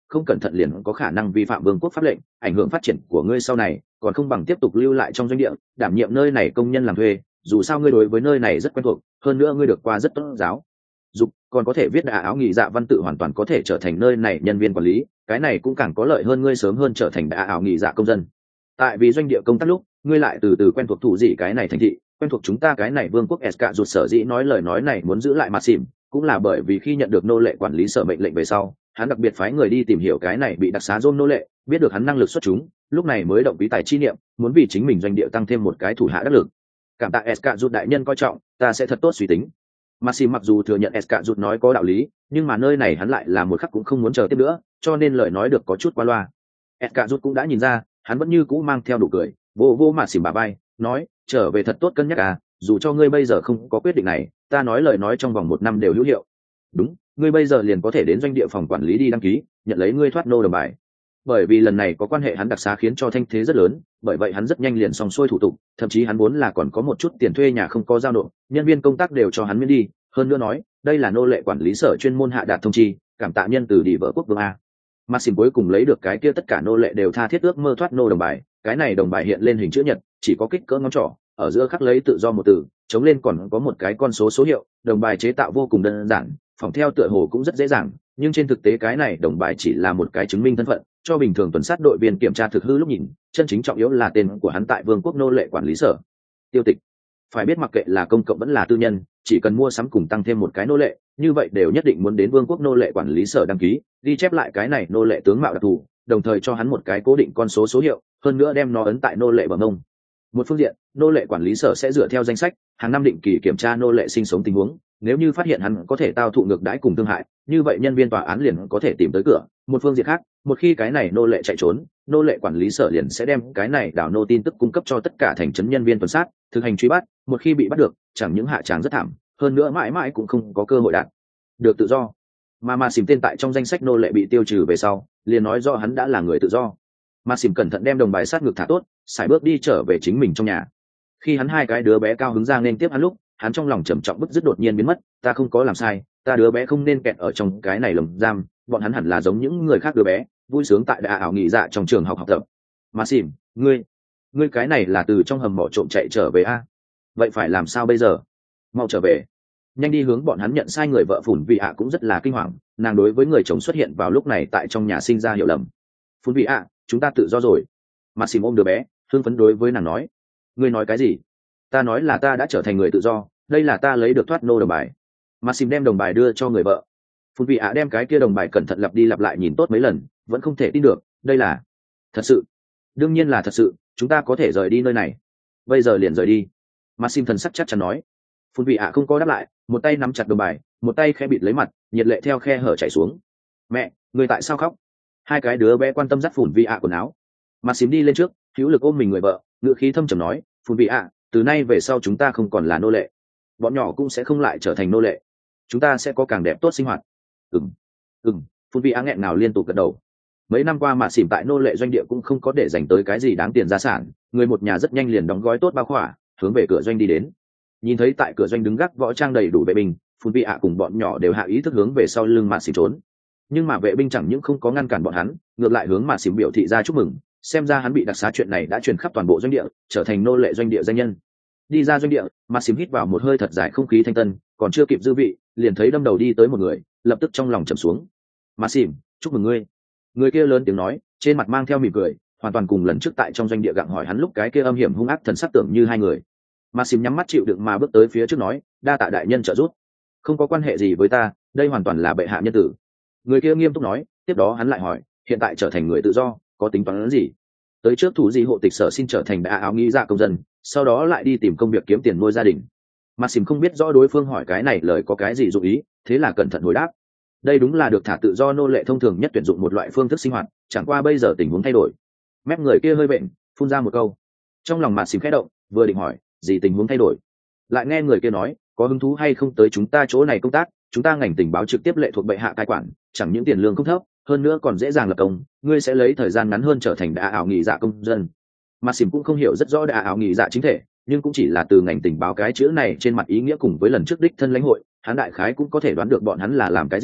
không cẩn thận liền có khả năng vi phạm vương quốc pháp lệnh, ảnh hưởng phát triển của ngươi sau này, còn không bằng tiếp tục lưu lại trong doanh địa, đảm nhiệm nơi này công nhân làm thuê, dù sao ngươi đối với nơi này rất quen thuộc, hơn nữa ngươi được qua rất tốt giáo dục, còn có thể viết đạ áo nghỉ dạ văn tự, hoàn toàn có thể trở thành nơi này nhân viên quản lý, cái này cũng càng có lợi hơn ngươi sớm hơn trở thành đạ áo nghỉ dạ công dân. Tại vì doanh địa công tác lúc, ngươi lại từ từ quen thuộc thủ gì cái này thành thị, quen thuộc chúng ta cái này vương quốc Eska rụt sở dĩ nói lời nói này muốn giữ lại mặt xỉm, cũng là bởi vì khi nhận được nô lệ quản lý sở mệnh lệnh về sau, hắn đặc biệt phái người đi tìm hiểu cái này bị đặc xá dôm nô lệ, biết được hắn năng lực xuất chúng, lúc này mới động quý tài chi niệm, muốn vì chính mình doanh địa tăng thêm một cái thủ hạ đắc lực. Cảm tạ Eska rụt đại nhân coi trọng, ta sẽ thật tốt suy tính. Maxim mặc dù thừa nhận Eska rụt nói có đạo lý, nhưng mà nơi này hắn lại là một khắc cũng không muốn chờ tiếp nữa, cho nên lời nói được có chút qua loa. Eska rụt cũng đã nhìn ra, hắn vẫn như cũ mang theo đủ cười, vô vô Maxim bà bay, nói, trở về thật tốt cân nhắc à, dù cho ngươi bây giờ không có quyết định này, ta nói lời nói trong vòng một năm đều hữu hiệu. Đúng, ngươi bây giờ liền có thể đến doanh địa phòng quản lý đi đăng ký, nhận lấy ngươi thoát nô đồng bài. Bởi vì lần này có quan hệ hắn đặc xá khiến cho thanh thế rất lớn, bởi vậy hắn rất nhanh liền xong xuôi thủ tục, thậm chí hắn muốn là còn có một chút tiền thuê nhà không có giao nộp, nhân viên công tác đều cho hắn miễn đi, hơn nữa nói, đây là nô lệ quản lý sở chuyên môn hạ đạt thông chi, cảm tạ nhân từ đi vợ quốc vương a. Maxim cuối cùng lấy được cái kia tất cả nô lệ đều tha thiết ước mơ thoát nô đồng bài, cái này đồng bài hiện lên hình chữ nhật, chỉ có kích cỡ ngón trỏ, ở giữa khắc lấy tự do một từ, chống lên còn có một cái con số số hiệu, đồng bài chế tạo vô cùng đơn giản, phòng theo tựa hồ cũng rất dễ dàng, nhưng trên thực tế cái này đồng bài chỉ là một cái chứng minh thân phận, cho bình thường tuần sát đội viên kiểm tra thực hư lúc nhìn, chân chính trọng yếu là tên của hắn tại vương quốc nô lệ quản lý sở. Tiêu tịch. Phải biết mặc kệ là công cộng vẫn là tư nhân, chỉ cần mua sắm cùng tăng thêm một cái nô lệ, như vậy đều nhất định muốn đến vương quốc nô lệ quản lý sở đăng ký, ghi chép lại cái này nô lệ tướng mạo đặc thù, đồng thời cho hắn một cái cố định con số số hiệu, hơn nữa đem nó ấn tại nô lệ bờ mông. Một phương diện, nô lệ quản lý sở sẽ dựa theo danh sách, hàng năm định kỳ kiểm tra nô lệ sinh sống tình huống, nếu như phát hiện hắn có thể tao thụ ngược đãi cùng thương hại, như vậy nhân viên tòa án liền có thể tìm tới cửa. Một phương diện khác, một khi cái này nô lệ chạy trốn, nô lệ quản lý sở liền sẽ đem cái này đảo nô tin tức cung cấp cho tất cả thành trấn nhân viên tuần sát, thực hành truy bắt, một khi bị bắt được, chẳng những hạ tràng rất thảm, hơn nữa mãi mãi cũng không có cơ hội đạt được tự do. Mà mà xỉm tên tại trong danh sách nô lệ bị tiêu trừ về sau, liền nói do hắn đã là người tự do. Mà xỉm cẩn thận đem đồng bài sát ngược thả tốt, sải bước đi trở về chính mình trong nhà. Khi hắn hai cái đứa bé cao hứng ra nên tiếp hắn lúc, hắn trong lòng trầm trọng bức dứt đột nhiên biến mất, ta không có làm sai, ta đứa bé không nên kẹt ở trong cái này lồng giam, bọn hắn hẳn là giống những người khác đứa bé, vui sướng tại đà ảo nghỉ dạ trong trường học học tập. Mà xỉm, ngươi, ngươi cái này là từ trong hầm mỏ trộm chạy trở về a? Vậy phải làm sao bây giờ? Mau trở về, nhanh đi hướng bọn hắn nhận sai người vợ Phủn Vị ạ cũng rất là kinh hoàng, nàng đối với người chồng xuất hiện vào lúc này tại trong nhà sinh ra hiểu lầm. Phủn Vị ạ, chúng ta tự do rồi. Mà xỉm ôm đứa bé, hưng phấn đối với nàng nói, ngươi nói cái gì? Ta nói là ta đã trở thành người tự do, đây là ta lấy được thoát nô đồng bài. Mà xỉm đem đồng bài đưa cho người vợ. Phủn Vị ạ đem cái kia đồng bài cẩn thận lặp đi lặp lại nhìn tốt mấy lần, vẫn không thể tin được, đây là thật sự. Đương nhiên là thật sự, chúng ta có thể rời đi nơi này. Bây giờ liền rời đi. Mà xỉm thần sắc chắc chắn nói. Phủn Vị ạ không có đáp lại, một tay nắm chặt đồng bài, một tay khẽ bịt lấy mặt, nhiệt lệ theo khe hở chảy xuống. Mẹ, người tại sao khóc? Hai cái đứa bé quan tâm dắt Phủn Vị ạ quần áo. Mà xỉm đi lên trước, hữu lực ôm mình người vợ, ngựa khí thâm trầm nói, Phủn Vị ạ, từ nay về sau chúng ta không còn là nô lệ, bọn nhỏ cũng sẽ không lại trở thành nô lệ, chúng ta sẽ có càng đẹp tốt sinh hoạt. Ừm, ừm. Phủn Vị ạ nghẹn ngào liên tục gật đầu. Mấy năm qua mà xỉm tại nô lệ doanh địa cũng không có để dành tới cái gì đáng tiền gia sản, người một nhà rất nhanh liền đóng gói tốt bao khỏa, hướng về cửa doanh đi đến. Nhìn thấy tại cửa doanh đứng gác võ trang đầy đủ vệ binh, Phủn Vị ạ cùng bọn nhỏ đều hạ ý thức hướng về sau lưng mà xỉm trốn. Nhưng mà vệ binh chẳng những không có ngăn cản bọn hắn, ngược lại hướng mà xỉm biểu thị ra chúc mừng, xem ra hắn bị đặc xá chuyện này đã truyền khắp toàn bộ doanh địa, trở thành nô lệ doanh địa danh nhân. Đi ra doanh địa, mà xỉm hít vào một hơi thật dài không khí thanh tân, còn chưa kịp dư vị, liền thấy đâm đầu đi tới một người, lập tức trong lòng trầm xuống. Mà xỉm, chúc mừng ngươi. Người kia lớn tiếng nói, trên mặt mang theo mỉm cười, hoàn toàn cùng lần trước tại trong doanh địa gặng hỏi hắn lúc cái kia âm hiểm hung ác thần sắc tưởng như hai người. Mà xỉm nhắm mắt chịu đựng mà bước tới phía trước nói, đa tạ đại nhân trợ giúp. Không có quan hệ gì với ta, đây hoàn toàn là bệ hạ nhân tử. Người kia nghiêm túc nói, tiếp đó hắn lại hỏi, hiện tại trở thành người tự do, có tính toán gì? Tới trước thủ gì hộ tịch sở xin trở thành đại áo nghĩ ra công dân, sau đó lại đi tìm công việc kiếm tiền nuôi gia đình. Mà xỉm không biết rõ đối phương hỏi cái này lời có cái gì dụng ý, thế là cẩn thận hồi đáp. Đây đúng là được thả tự do nô lệ thông thường nhất tuyển dụng một loại phương thức sinh hoạt, chẳng qua bây giờ tình huống thay đổi. Mép người kia hơi bệnh, phun ra một câu. Trong lòng mà xỉm khẽ động, vừa định hỏi, gì tình huống thay đổi? Lại nghe người kia nói, có hứng thú hay không tới chúng ta chỗ này công tác, chúng ta ngành tình báo trực tiếp lệ thuộc bệ hạ cai quản, chẳng những tiền lương không thấp, hơn nữa còn dễ dàng lập công, ngươi sẽ lấy thời gian ngắn hơn trở thành đại ảo nghỉ dạ công dân. Mà xỉm cũng không hiểu rất rõ đại ảo nghỉ dạ chính thể, nhưng cũng chỉ là từ ngành tình báo cái chữ này trên mặt ý nghĩa cùng với lần trước đích thân lãnh hội, hắn đại khái cũng có thể đoán được bọn hắn là làm cái gì,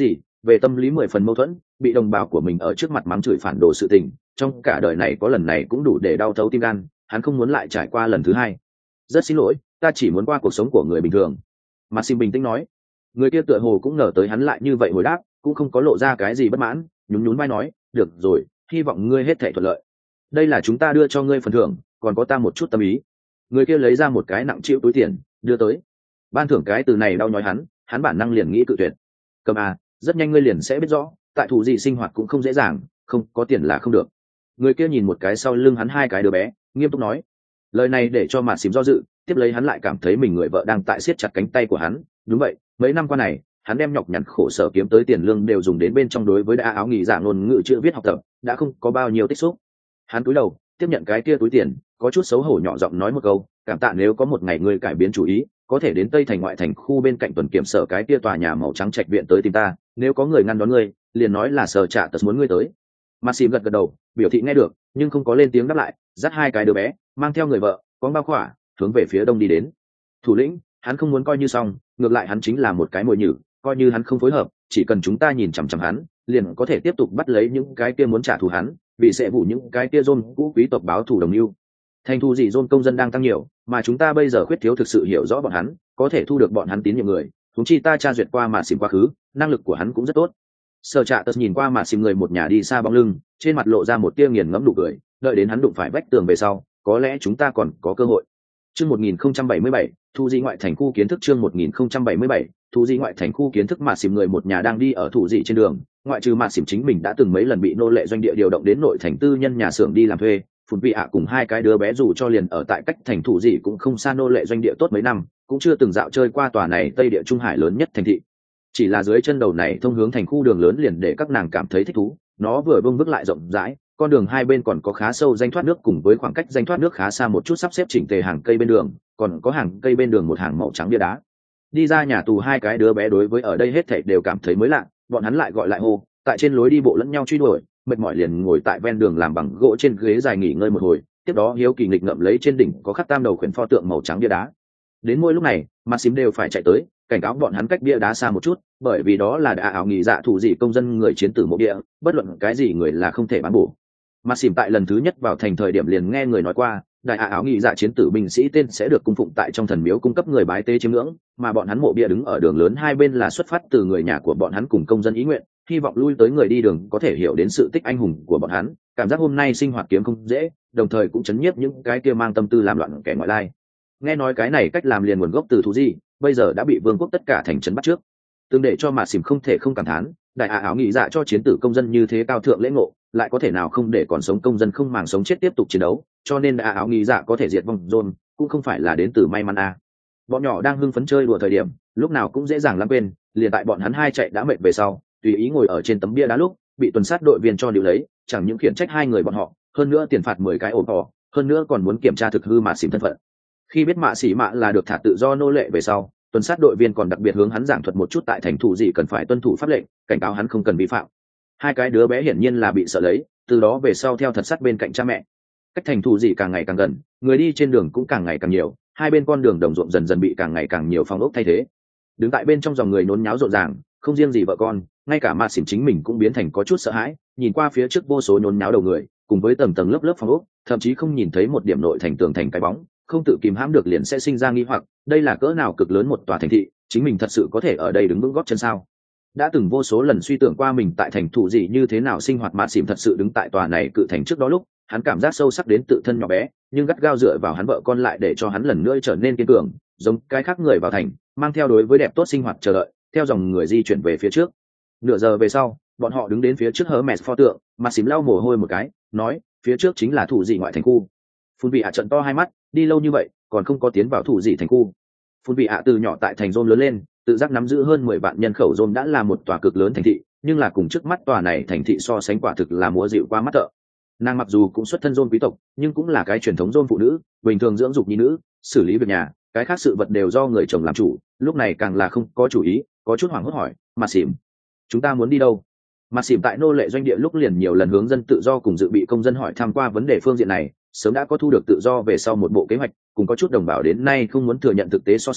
về tâm lý mười phần mâu thuẫn, bị đồng bào của mình ở trước mặt mắng chửi phản đồ sự tình, trong cả đời này có lần này cũng đủ để đau thấu tim gan, hắn không muốn lại trải qua lần thứ hai. Rất xin lỗi, ta chỉ muốn qua cuộc sống của người bình thường. Maxim bình tĩnh nói. Người kia tựa hồ cũng ngờ tới hắn lại như vậy hồi đáp, cũng không có lộ ra cái gì bất mãn, nhún nhún vai nói, được rồi, hy vọng ngươi hết thảy thuận lợi. Đây là chúng ta đưa cho ngươi phần thưởng, còn có ta một chút tâm ý. Người kia lấy ra một cái nặng trĩu túi tiền, đưa tới. Ban thưởng cái từ này đau nhói hắn, hắn bản năng liền nghĩ cự tuyệt. Cầm à, rất nhanh ngươi liền sẽ biết rõ, tại thủ gì sinh hoạt cũng không dễ dàng, không có tiền là không được. Người kia nhìn một cái sau lưng hắn hai cái đứa bé, nghiêm túc nói. Lời này để cho Mạt Xím do dự, tiếp lấy hắn lại cảm thấy mình người vợ đang tại siết chặt cánh tay của hắn. Đúng vậy, mấy năm qua này, hắn đem nhọc nhằn khổ sở kiếm tới tiền lương đều dùng đến bên trong đối với đã áo nghỉ giả ngôn ngữ chữ viết học tập, đã không có bao nhiêu tích xúc. Hắn cúi đầu, tiếp nhận cái kia túi tiền, có chút xấu hổ nhỏ giọng nói một câu, cảm tạ nếu có một ngày ngươi cải biến chủ ý, có thể đến Tây thành ngoại thành khu bên cạnh tuần kiểm sở cái kia tòa nhà màu trắng trạch viện tới tìm ta, nếu có người ngăn đón ngươi, liền nói là sở trả tật muốn ngươi tới. Maxim gật gật đầu, biểu thị nghe được, nhưng không có lên tiếng đáp lại, dắt hai cái đứa bé, mang theo người vợ, có bao khỏa, hướng về phía đông đi đến. Thủ lĩnh, hắn không muốn coi như xong, ngược lại hắn chính là một cái mồi nhử, coi như hắn không phối hợp, chỉ cần chúng ta nhìn chằm chằm hắn, liền có thể tiếp tục bắt lấy những cái kia muốn trả thù hắn, vì sẽ vụ những cái kia rôn cũ quý tộc báo thù đồng lưu. Thành thu gì rôn công dân đang tăng nhiều, mà chúng ta bây giờ khuyết thiếu thực sự hiểu rõ bọn hắn, có thể thu được bọn hắn tín nhiệm người. Chúng chi ta tra duyệt qua mà xỉm quá khứ, năng lực của hắn cũng rất tốt. Sở Trạ Tật nhìn qua mà xỉm người một nhà đi xa bóng lưng, trên mặt lộ ra một tia nghiền ngẫm nụ cười, đợi đến hắn đụng phải vách tường về sau, có lẽ chúng ta còn có cơ hội. Chương một nghìn không trăm bảy mươi bảy, thu di ngoại thành khu kiến thức chương một nghìn không trăm bảy mươi bảy, thu di ngoại thành khu kiến thức mà xỉm người một nhà đang đi ở thủ dị trên đường, ngoại trừ mà xỉm chính mình đã từng mấy lần bị nô lệ doanh địa điều động đến nội thành tư nhân nhà xưởng đi làm thuê, Phùn Vị ạ cùng hai cái đứa bé dù cho liền ở tại cách thành thủ dị cũng không xa nô lệ doanh địa tốt mấy năm, cũng chưa từng dạo chơi qua tòa này Tây địa Trung Hải lớn nhất thành thị. Chỉ là dưới chân đầu này thông hướng thành khu đường lớn liền để các nàng cảm thấy thích thú, nó vừa bông vức lại rộng rãi, con đường hai bên còn có khá sâu danh thoát nước cùng với khoảng cách danh thoát nước khá xa một chút sắp xếp chỉnh tề hàng cây bên đường, còn có hàng cây bên đường một hàng màu trắng bia đá. Đi ra nhà tù hai cái đứa bé đối với ở đây hết thảy đều cảm thấy mới lạ, bọn hắn lại gọi lại hô, tại trên lối đi bộ lẫn nhau truy đuổi, mệt mỏi liền ngồi tại ven đường làm bằng gỗ trên ghế dài nghỉ ngơi một hồi, tiếp đó hiếu kỳ nghịch ngậm lấy trên đỉnh có khắc tam đầu khuyển pho tượng màu trắng bia đá. Đến mỗi lúc này, Maxim đều phải chạy tới, cảnh cáo bọn hắn cách bia đá xa một chút, bởi vì đó là đã ảo nghỉ dạ thủ dị công dân người chiến tử mộ địa, bất luận cái gì người là không thể bán bổ. Maxim tại lần thứ nhất vào thành thời điểm liền nghe người nói qua, đại ảo nghỉ dạ chiến tử binh sĩ tên sẽ được cung phụng tại trong thần miếu cung cấp người bái tế chiêm ngưỡng, mà bọn hắn mộ bia đứng ở đường lớn hai bên là xuất phát từ người nhà của bọn hắn cùng công dân ý nguyện, hy vọng lui tới người đi đường có thể hiểu đến sự tích anh hùng của bọn hắn, cảm giác hôm nay sinh hoạt kiếm không dễ, đồng thời cũng chấn nhiếp những cái kia mang tâm tư làm loạn kẻ ngoại lai. Nghe nói cái này cách làm liền nguồn gốc từ thú gì, bây giờ đã bị vương quốc tất cả thành trấn bắt trước. Từng để cho mà xỉm không thể không cảm thán, đại ả áo nghĩ dạ cho chiến tử công dân như thế cao thượng lễ ngộ, lại có thể nào không để còn sống công dân không màng sống chết tiếp tục chiến đấu, cho nên đại ả áo nghĩ dạ có thể diệt vong John, cũng không phải là đến từ may mắn à. Bọn nhỏ đang hưng phấn chơi đùa thời điểm, lúc nào cũng dễ dàng lắm quên, liền tại bọn hắn hai chạy đã mệt về sau, tùy ý ngồi ở trên tấm bia đá lúc, bị tuần sát đội viên cho điều lấy, chẳng những khiển trách hai người bọn họ, hơn nữa tiền phạt mười cái ổ cỏ, hơn nữa còn muốn kiểm tra thực hư mà xỉm thân phận. Khi biết mạ xỉ mạ là được thả tự do nô lệ về sau, tuần sát đội viên còn đặc biệt hướng hắn giảng thuật một chút tại thành thủ gì cần phải tuân thủ pháp lệnh, cảnh cáo hắn không cần vi phạm. Hai cái đứa bé hiển nhiên là bị sợ lấy, từ đó về sau theo thật sát bên cạnh cha mẹ. Cách thành thủ gì càng ngày càng gần, người đi trên đường cũng càng ngày càng nhiều, hai bên con đường đồng ruộng dần dần bị càng ngày càng nhiều phòng ốc thay thế. Đứng tại bên trong dòng người nôn nháo rộn ràng, không riêng gì vợ con, ngay cả mạ xỉm chính mình cũng biến thành có chút sợ hãi, nhìn qua phía trước vô số nôn nháo đầu người, cùng với tầng tầng lớp lớp phòng ốc, thậm chí không nhìn thấy một điểm nội thành tường thành cái bóng, không tự kìm hãm được liền sẽ sinh ra nghi hoặc, đây là cỡ nào cực lớn một tòa thành thị, chính mình thật sự có thể ở đây đứng vững gót chân sao? Đã từng vô số lần suy tưởng qua mình tại thành thủ gì như thế nào sinh hoạt, mạ xỉm thật sự đứng tại tòa này cự thành trước đó lúc, hắn cảm giác sâu sắc đến tự thân nhỏ bé, nhưng gắt gao dựa vào hắn vợ con lại để cho hắn lần nữa trở nên kiên cường, giống cái khác người vào thành, mang theo đối với đẹp tốt sinh hoạt chờ đợi, theo dòng người di chuyển về phía trước. Nửa giờ về sau, bọn họ đứng đến phía trước hớ mẹ pho tượng, mạ xỉm lau mồ hôi một cái, nói, phía trước chính là thủ dị ngoại thành khu. Phun Vị ạ trận to hai mắt, đi lâu như vậy, còn không có tiến vào thủ dị thành khu. Phun Vị ạ từ nhỏ tại thành Rome lớn lên, tự giác nắm giữ hơn mười vạn nhân khẩu Rome đã là một tòa cực lớn thành thị, nhưng là cùng trước mắt tòa này thành thị so sánh quả thực là múa dịu qua mắt thợ. Nàng mặc dù cũng xuất thân Rome quý tộc, nhưng cũng là cái truyền thống Rome phụ nữ, bình thường dưỡng dục nhi nữ, xử lý việc nhà, cái khác sự vật đều do người chồng làm chủ, lúc này càng là không có chủ ý, có chút hoảng hốt hỏi, "Mà xỉm, chúng ta muốn đi đâu?" Mà xỉm tại nô lệ doanh địa lúc liền nhiều lần hướng dân tự do cùng dự bị công dân hỏi tham qua vấn đề phương diện này, sớm đã có thu được tự do về sau một bộ kế hoạch, cùng có chút đồng bào đến nay không muốn thừa nhận thực tế so sánh,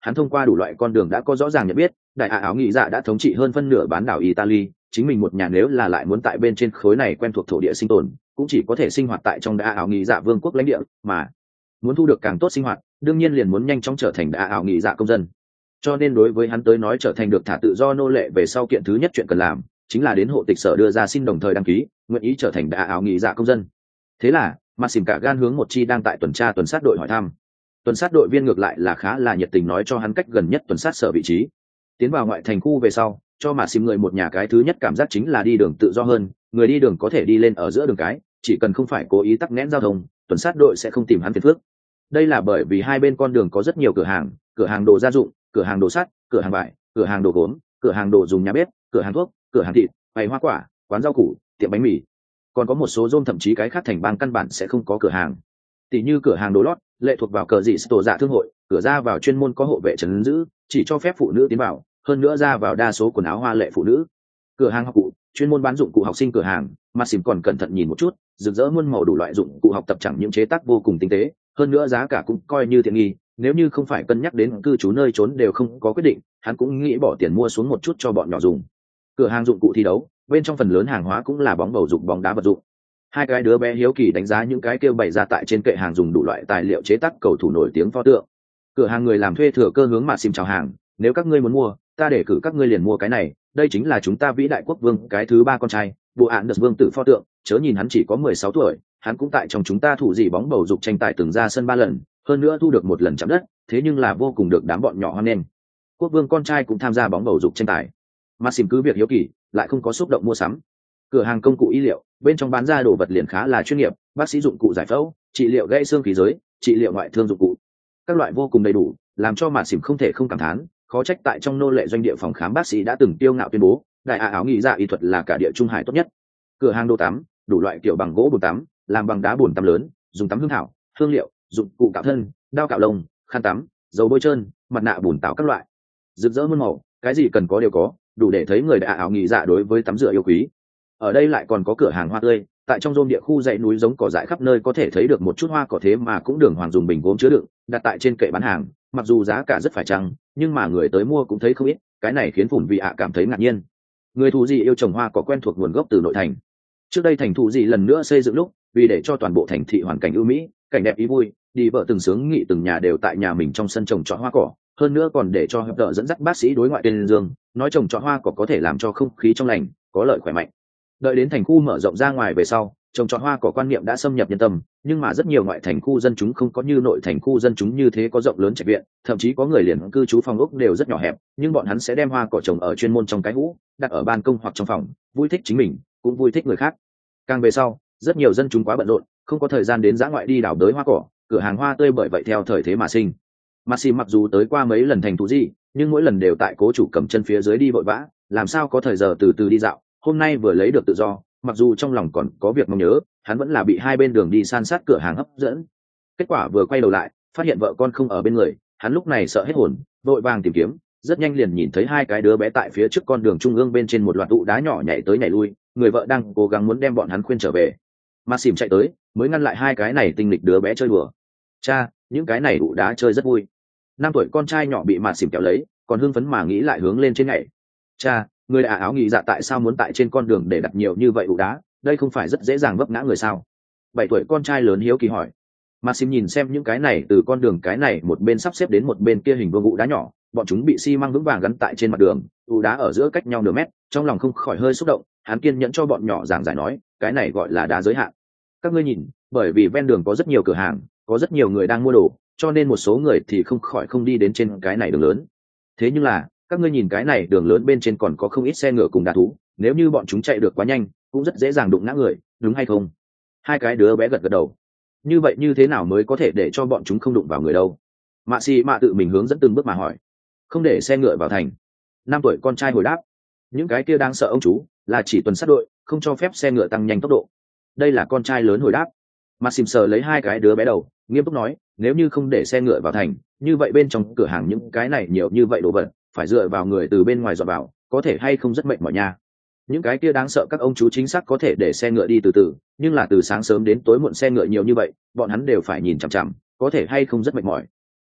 hắn thông qua đủ loại con đường đã có rõ ràng nhận biết đại ạ áo nghị dạ đã thống trị hơn phân nửa bán đảo Italy, chính mình một nhà nếu là lại muốn tại bên trên khối này quen thuộc thổ địa sinh tồn cũng chỉ có thể sinh hoạt tại trong đại áo nghị dạ vương quốc lãnh địa, mà muốn thu được càng tốt sinh hoạt đương nhiên liền muốn nhanh chóng trở thành đại áo nghị dạ công dân. Cho nên đối với hắn tới nói trở thành được thả tự do nô lệ về sau kiện thứ nhất chuyện cần làm chính là đến hộ tịch sở đưa ra xin đồng thời đăng ký nguyện ý trở thành đại áo nghị dạ công dân. Thế là mà xỉm cả gan hướng một chi đang tại tuần tra tuần sát đội hỏi thăm. Tuần sát đội viên ngược lại là khá là nhiệt tình nói cho hắn cách gần nhất tuần sát sở vị trí. Tiến vào ngoại thành khu về sau cho mà xỉm người một nhà cái thứ nhất cảm giác chính là đi đường tự do hơn, người đi đường có thể đi lên ở giữa đường cái, chỉ cần không phải cố ý tắc nghẽn giao thông tuần sát đội sẽ không tìm hắn phiền phức. Đây là bởi vì hai bên con đường có rất nhiều cửa hàng, cửa hàng đồ gia dụng, cửa hàng đồ sắt, cửa hàng vải, cửa hàng đồ gốm, cửa hàng đồ dùng nhà bếp, cửa hàng thuốc, cửa hàng thịt, bày hoa quả, quán rau củ, tiệm bánh mì, còn có một số rôm thậm chí cái khác thành bang căn bản sẽ không có cửa hàng. Tỷ như cửa hàng đồ lót lệ thuộc vào cờ dị tổ dạ thương hội, cửa ra vào chuyên môn có hộ vệ trấn giữ, chỉ cho phép phụ nữ tiến vào, hơn nữa ra vào đa số quần áo hoa lệ phụ nữ. Cửa hàng học cụ chuyên môn bán dụng cụ học sinh cửa hàng, mà xỉm còn cẩn thận nhìn một chút, rực rỡ muôn màu đủ loại dụng cụ học tập chẳng những chế tác vô cùng tinh tế, hơn nữa giá cả cũng coi như tiện nghi, nếu như không phải cân nhắc đến cư trú nơi trốn đều không có quyết định, hắn cũng nghĩ bỏ tiền mua xuống một chút cho bọn nhỏ dùng. Cửa hàng dụng cụ thi đấu bên trong phần lớn hàng hóa cũng là bóng bầu dục bóng đá vật dụng. Hai cái đứa bé hiếu kỳ đánh giá những cái kêu bày ra tại trên kệ hàng dùng đủ loại tài liệu chế tác cầu thủ nổi tiếng pho tượng. Cửa hàng người làm thuê thừa cơ hướng mà xìm chào hàng, nếu các ngươi muốn mua ta để cử các ngươi liền mua cái này, đây chính là chúng ta vĩ đại quốc vương cái thứ ba con trai bộ ạn đợt vương tử pho tượng, chớ nhìn hắn chỉ có mười sáu tuổi, hắn cũng tại trong chúng ta thủ dị bóng bầu dục tranh tài từng ra sân ba lần, hơn nữa thu được một lần chạm đất, thế nhưng là vô cùng được đám bọn nhỏ hoan nghênh. Quốc vương con trai cũng tham gia bóng bầu dục tranh tài. Mà xìm cứ việc hiếu kỳ lại không có xúc động mua sắm. Cửa hàng công cụ y liệu bên trong bán ra đồ vật liền khá là chuyên nghiệp, bác sĩ dụng cụ giải phẫu, trị liệu gãy xương khí giới, trị liệu ngoại thương dụng cụ, các loại vô cùng đầy đủ, làm cho mà xỉm không thể không cảm thán, khó trách tại trong nô lệ doanh địa phòng khám bác sĩ đã từng tiêu ngạo tuyên bố đại ạ áo nghị dạ y thuật là cả địa trung hải tốt nhất. Cửa hàng đồ tắm đủ loại kiểu bằng gỗ bồn tắm, làm bằng đá bồn tắm lớn, dùng tắm hương thảo, hương liệu, dụng cụ cạo thân, đao cạo lông, khăn tắm, dầu bôi trơn, mặt nạ bùn tảo các loại, rực rỡ muôn màu, cái gì cần có đều có, đủ để thấy người đại áo nghị dạ đối với tắm rửa yêu quý. Ở đây lại còn có cửa hàng hoa tươi, tại trong rôm địa khu dãy núi giống cỏ dại khắp nơi có thể thấy được một chút hoa cỏ, thế mà cũng đường hoàng dùng bình gốm chứa đựng đặt tại trên kệ bán hàng, mặc dù giá cả rất phải chăng nhưng mà người tới mua cũng thấy không ít, cái này khiến phủn vị ạ cảm thấy ngạc nhiên. Người thủ dị yêu trồng hoa cỏ quen thuộc nguồn gốc từ nội thành. Trước đây thành thủ dị lần nữa xây dựng lúc, vì để cho toàn bộ thành thị hoàn cảnh ưu mỹ, cảnh đẹp ý vui, đi vợ từng sướng nghị từng nhà đều tại nhà mình trong sân trồng trọt hoa cỏ, hơn nữa còn để cho hợp đỡ dẫn dắt bác sĩ đối ngoại tên dương, nói trồng trọt hoa cỏ có thể làm cho không khí trong lành, có lợi khỏe mạnh. Đợi đến thành khu mở rộng ra ngoài về sau, trồng trọt hoa cỏ quan niệm đã xâm nhập nhân tâm, nhưng mà rất nhiều ngoại thành khu dân chúng không có như nội thành khu dân chúng như thế có rộng lớn trạch viện, thậm chí có người liền cư trú phòng ốc đều rất nhỏ hẹp, nhưng bọn hắn sẽ đem hoa cỏ trồng ở chuyên môn trong cái hũ, đặt ở ban công hoặc trong phòng, vui thích chính mình, cũng vui thích người khác. Càng về sau, rất nhiều dân chúng quá bận rộn, không có thời gian đến dã ngoại đi đào đới hoa cỏ, cửa hàng hoa tươi bởi vậy theo thời thế mà sinh. Maxi mặc dù tới qua mấy lần thành thú gì, nhưng mỗi lần đều tại cố chủ cầm chân phía dưới đi vội vã, làm sao có thời giờ từ từ đi dạo. Hôm nay vừa lấy được tự do, mặc dù trong lòng còn có việc mong nhớ, hắn vẫn là bị hai bên đường đi san sát cửa hàng hấp dẫn. Kết quả vừa quay đầu lại, phát hiện vợ con không ở bên người, hắn lúc này sợ hết hồn, vội vàng tìm kiếm, rất nhanh liền nhìn thấy hai cái đứa bé tại phía trước con đường trung ương bên trên một loạt tụ đá nhỏ nhảy tới nhảy lui, người vợ đang cố gắng muốn đem bọn hắn khuyên trở về. Mà xỉm chạy tới, mới ngăn lại hai cái này tinh lịch đứa bé chơi đùa. Cha, những cái này tụ đá chơi rất vui. Năm tuổi con trai nhỏ bị Mạt xỉm kéo lấy, còn hưng phấn mà nghĩ lại hướng lên trên nhảy. Cha, người ả áo nghị dạ tại sao muốn tại trên con đường để đặt nhiều như vậy ụ đá, đây không phải rất dễ dàng vấp ngã người sao? Bảy tuổi con trai lớn hiếu kỳ hỏi. Mà xím nhìn xem những cái này từ con đường cái này một bên sắp xếp đến một bên kia hình vuông ụ đá nhỏ, bọn chúng bị xi măng vững vàng gắn tại trên mặt đường, ụ đá ở giữa cách nhau nửa mét, trong lòng không khỏi hơi xúc động, hắn kiên nhẫn cho bọn nhỏ giảng giải nói, cái này gọi là đá giới hạn. Các ngươi nhìn, bởi vì ven đường có rất nhiều cửa hàng, có rất nhiều người đang mua đồ, cho nên một số người thì không khỏi không đi đến trên cái này đường lớn. Thế nhưng là các ngươi nhìn cái này đường lớn bên trên còn có không ít xe ngựa cùng đá thú, nếu như bọn chúng chạy được quá nhanh cũng rất dễ dàng đụng ngã người, đúng hay không? Hai cái đứa bé gật gật đầu. Như vậy như thế nào mới có thể để cho bọn chúng không đụng vào người đâu? Mạ xì mạ tự mình hướng dẫn từng bước mà hỏi. Không để xe ngựa vào thành. Năm tuổi con trai hồi đáp. Những cái kia đang sợ ông chú là chỉ tuần sát đội, không cho phép xe ngựa tăng nhanh tốc độ. Đây là con trai lớn hồi đáp. Mạ xìm sờ lấy hai cái đứa bé đầu, nghiêm túc nói, nếu như không để xe ngựa vào thành, như vậy bên trong cửa hàng những cái này nhiều như vậy đồ vật, phải dựa vào người từ bên ngoài dọn vào, có thể hay không rất mệt mỏi nha. Những cái kia đáng sợ các ông chú chính xác có thể để xe ngựa đi từ từ, nhưng là từ sáng sớm đến tối muộn xe ngựa nhiều như vậy, bọn hắn đều phải nhìn chằm chằm, có thể hay không rất mệt mỏi.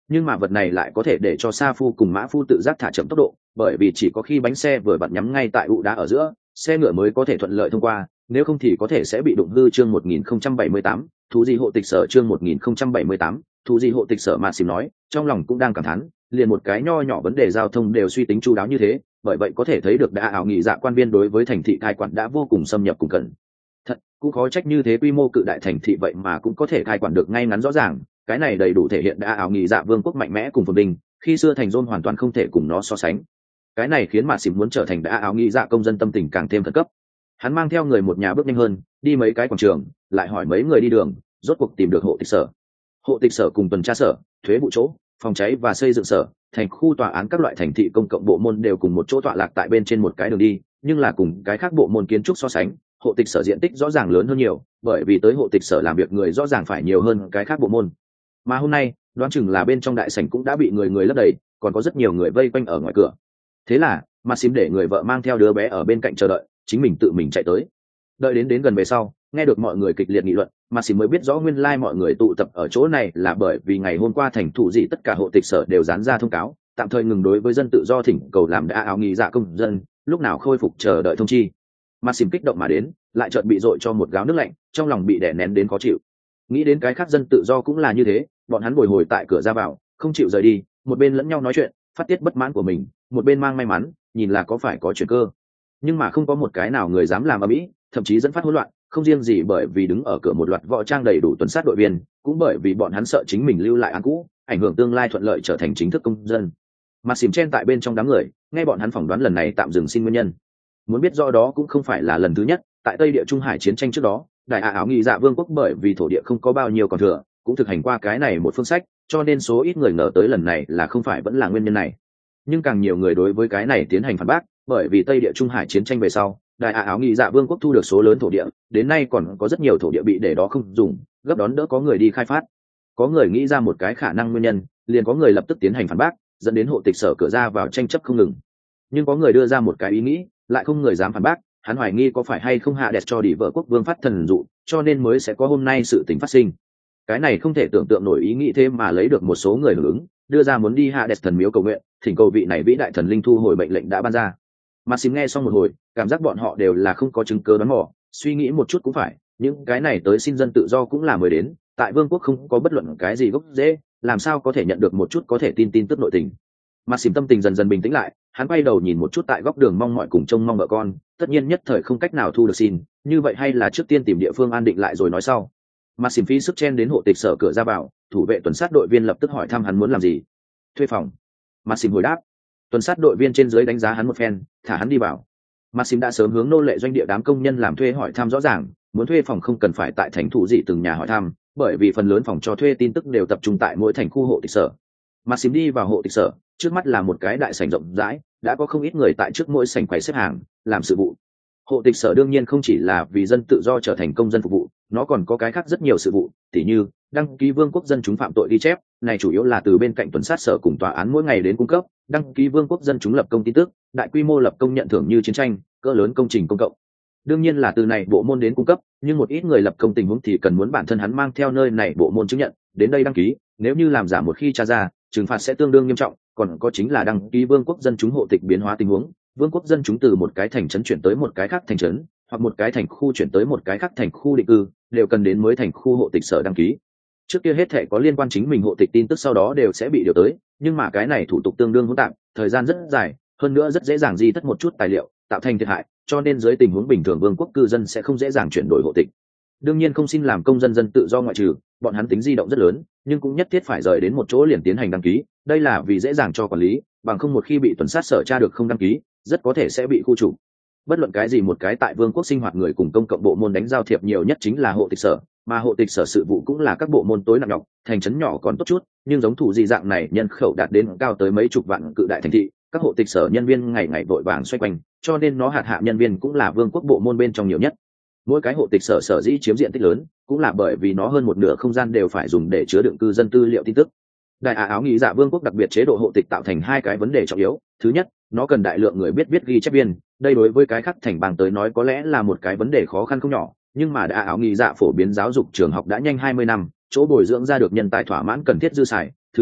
nhưng mà vật này lại có thể để cho sa phu cùng mã phu tự giác thả chậm tốc độ, bởi vì chỉ có khi bánh xe vừa vặn nhắm ngay tại ụ đá ở giữa, xe ngựa mới có thể thuận lợi thông qua, nếu không thì có thể sẽ bị đụng hư. Chương một nghìn không trăm bảy mươi tám, thú gì hộ tịch sở. Chương một nghìn không trăm bảy mươi tám, thú gì hộ tịch sở. Mà xìm nói, trong lòng cũng đang cảm thán, liền một cái nho nhỏ vấn đề giao thông đều suy tính chu đáo như thế, bởi vậy có thể thấy được đã ảo nghị dạ quan viên đối với thành thị cai quản đã vô cùng xâm nhập cùng cẩn thật, cũng khó trách như thế quy mô cự đại thành thị vậy mà cũng có thể cai quản được ngay ngắn rõ ràng, cái này đầy đủ thể hiện đã ảo nghị dạ vương quốc mạnh mẽ cùng phồn vinh, khi xưa thành Rome hoàn toàn không thể cùng nó so sánh. Cái này khiến Mạt Xỉm muốn trở thành đã ảo nghị dạ công dân tâm tình càng thêm khẩn cấp. Hắn mang theo người một nhà bước nhanh hơn, đi mấy cái quảng trường, lại hỏi mấy người đi đường, rốt cuộc tìm được hộ tịch sở. Hộ tịch sở cùng tuần tra sở, thuế vụ chỗ, phòng cháy và xây dựng sở, thành khu tòa án các loại thành thị công cộng bộ môn đều cùng một chỗ tọa lạc tại bên trên một cái đường đi, nhưng là cùng cái khác bộ môn kiến trúc so sánh, hộ tịch sở diện tích rõ ràng lớn hơn nhiều, bởi vì tới hộ tịch sở làm việc người rõ ràng phải nhiều hơn cái khác bộ môn. Mà hôm nay, đoán chừng là bên trong đại sảnh cũng đã bị người người lấp đầy, còn có rất nhiều người vây quanh ở ngoài cửa. Thế là, Mạt Xỉm để người vợ mang theo đứa bé ở bên cạnh chờ đợi, chính mình tự mình chạy tới. Đợi đến đến gần về sau, nghe được mọi người kịch liệt nghị luận, Mạt Xỉm mới biết rõ nguyên lai mọi người tụ tập ở chỗ này là bởi vì ngày hôm qua thành thủ dị tất cả hộ tịch sở đều dán ra thông cáo, tạm thời ngừng đối với dân tự do thỉnh cầu làm đã áo nghị dạ công dân, lúc nào khôi phục chờ đợi thông chi. Mạt Xỉm kích động mà đến, lại chợt bị dội cho một gáo nước lạnh, trong lòng bị đè nén đến khó chịu. Nghĩ đến cái khác dân tự do cũng là như thế, bọn hắn bồi hồi tại cửa ra vào, không chịu rời đi, một bên lẫn nhau nói chuyện, phát tiết bất mãn của mình, một bên mang may mắn, nhìn là có phải có chuyện cơ. Nhưng mà không có một cái nào người dám làm ầm ĩ, thậm chí dẫn phát hỗn loạn, không riêng gì bởi vì đứng ở cửa một loạt võ trang đầy đủ tuần sát đội viên, cũng bởi vì bọn hắn sợ chính mình lưu lại án cũ, ảnh hưởng tương lai thuận lợi trở thành chính thức công dân. Mà xỉm chen tại bên trong đám người, nghe bọn hắn phỏng đoán lần này tạm dừng xin nguyên nhân. Muốn biết do đó cũng không phải là lần thứ nhất, tại Tây Địa Trung Hải chiến tranh trước đó, Đại Ả áo nghị dạ vương quốc bởi vì thổ địa không có bao nhiêu còn thừa, cũng thực hành qua cái này một phương sách, cho nên số ít người ngờ tới lần này là không phải vẫn là nguyên nhân này. Nhưng càng nhiều người đối với cái này tiến hành phản bác, bởi vì Tây Địa Trung Hải chiến tranh về sau, Đại Ả áo nghị dạ vương quốc thu được số lớn thổ địa, đến nay còn có rất nhiều thổ địa bị để đó không dùng, gấp đón đỡ có người đi khai phát. Có người nghĩ ra một cái khả năng nguyên nhân, liền có người lập tức tiến hành phản bác, dẫn đến hộ tịch sở cửa ra vào tranh chấp không ngừng. Nhưng có người đưa ra một cái ý nghĩ, lại không người dám phản bác, hắn hoài nghi có phải hay không hạ đẹp cho đỉ vợ quốc vương phát thần dụ, cho nên mới sẽ có hôm nay sự tình phát sinh. Cái này không thể tưởng tượng nổi ý nghĩ thêm mà lấy được một số người hưởng ứng, đưa ra muốn đi hạ đẹp thần miếu cầu nguyện, thỉnh cầu vị này vĩ đại thần linh thu hồi mệnh lệnh đã ban ra. Mà xin nghe xong một hồi, cảm giác bọn họ đều là không có chứng cứ đoán mò, suy nghĩ một chút cũng phải, những cái này tới xin dân tự do cũng là mới đến, tại vương quốc không có bất luận cái gì gốc rễ, làm sao có thể nhận được một chút có thể tin tin tức nội tình. Mà xỉm tâm tình dần dần bình tĩnh lại, hắn quay đầu nhìn một chút tại góc đường mong mọi cùng trông mong vợ con, tất nhiên nhất thời không cách nào thu được xin, như vậy hay là trước tiên tìm địa phương an định lại rồi nói sau. Mà xỉm phí sức chen đến hộ tịch sở cửa ra vào, thủ vệ tuần sát đội viên lập tức hỏi thăm hắn muốn làm gì. Thuê phòng. Mà xỉm hồi đáp. Tuần sát đội viên trên dưới đánh giá hắn một phen, thả hắn đi vào. Mà xỉm đã sớm hướng nô lệ doanh địa đám công nhân làm thuê hỏi thăm rõ ràng, muốn thuê phòng không cần phải tại thành thủ dị từng nhà hỏi thăm, bởi vì phần lớn phòng cho thuê tin tức đều tập trung tại mỗi thành khu hộ tịch sở. Mà xỉm đi vào hộ tịch sở, trước mắt là một cái đại sảnh rộng rãi, đã có không ít người tại trước mỗi sảnh quầy xếp hàng làm sự vụ. Hộ tịch sở đương nhiên không chỉ là vì dân tự do trở thành công dân phục vụ, nó còn có cái khác rất nhiều sự vụ, tỉ như đăng ký vương quốc dân chúng phạm tội ghi chép, này chủ yếu là từ bên cạnh tuần sát sở cùng tòa án mỗi ngày đến cung cấp, đăng ký vương quốc dân chúng lập công tin tức, đại quy mô lập công nhận thưởng như chiến tranh, cỡ lớn công trình công cộng. Đương nhiên là từ này bộ môn đến cung cấp, nhưng một ít người lập công tình huống thì cần muốn bản thân hắn mang theo nơi này bộ môn chứng nhận, đến đây đăng ký, nếu như làm giả một khi tra ra, trừng phạt sẽ tương đương nghiêm trọng, còn có chính là đăng ký vương quốc dân chúng hộ tịch biến hóa tình huống, vương quốc dân chúng từ một cái thành trấn chuyển tới một cái khác thành trấn, hoặc một cái thành khu chuyển tới một cái khác thành khu định cư, đều cần đến mới thành khu hộ tịch sở đăng ký. Trước kia hết thảy có liên quan chính mình hộ tịch tin tức sau đó đều sẽ bị điều tới, nhưng mà cái này thủ tục tương đương hỗn tạp, thời gian rất dài, hơn nữa rất dễ dàng di thất một chút tài liệu, tạo thành thiệt hại, cho nên dưới tình huống bình thường vương quốc cư dân sẽ không dễ dàng chuyển đổi hộ tịch. Đương nhiên không xin làm công dân dân tự do ngoại trừ, bọn hắn tính di động rất lớn, nhưng cũng nhất thiết phải rời đến một chỗ liền tiến hành đăng ký, đây là vì dễ dàng cho quản lý, bằng không một khi bị tuần sát sở tra được không đăng ký, rất có thể sẽ bị khu trục. Bất luận cái gì một cái tại vương quốc sinh hoạt người cùng công cộng bộ môn đánh giao thiệp nhiều nhất chính là hộ tịch sở, mà hộ tịch sở sự vụ cũng là các bộ môn tối nặng nhọc, thành trấn nhỏ còn tốt chút, nhưng giống thủ dị dạng này nhân khẩu đạt đến cao tới mấy chục vạn cự đại thành thị, các hộ tịch sở nhân viên ngày ngày vội vàng xoay quanh, cho nên nó hạt hạ nhân viên cũng là vương quốc bộ môn bên trong nhiều nhất. Mỗi cái hộ tịch sở sở dĩ chiếm diện tích lớn, cũng là bởi vì nó hơn một nửa không gian đều phải dùng để chứa đựng cư dân tư liệu tin tức. Đại Ả áo nghị dạ vương quốc đặc biệt chế độ hộ tịch tạo thành hai cái vấn đề trọng yếu, thứ nhất, nó cần đại lượng người biết viết ghi chép viên, đây đối với cái khác thành bang tới nói có lẽ là một cái vấn đề khó khăn không nhỏ, nhưng mà Đại Ả áo nghị dạ phổ biến giáo dục trường học đã nhanh hai mươi năm, chỗ bồi dưỡng ra được nhân tài thỏa mãn cần thiết dư xài. Thứ hai,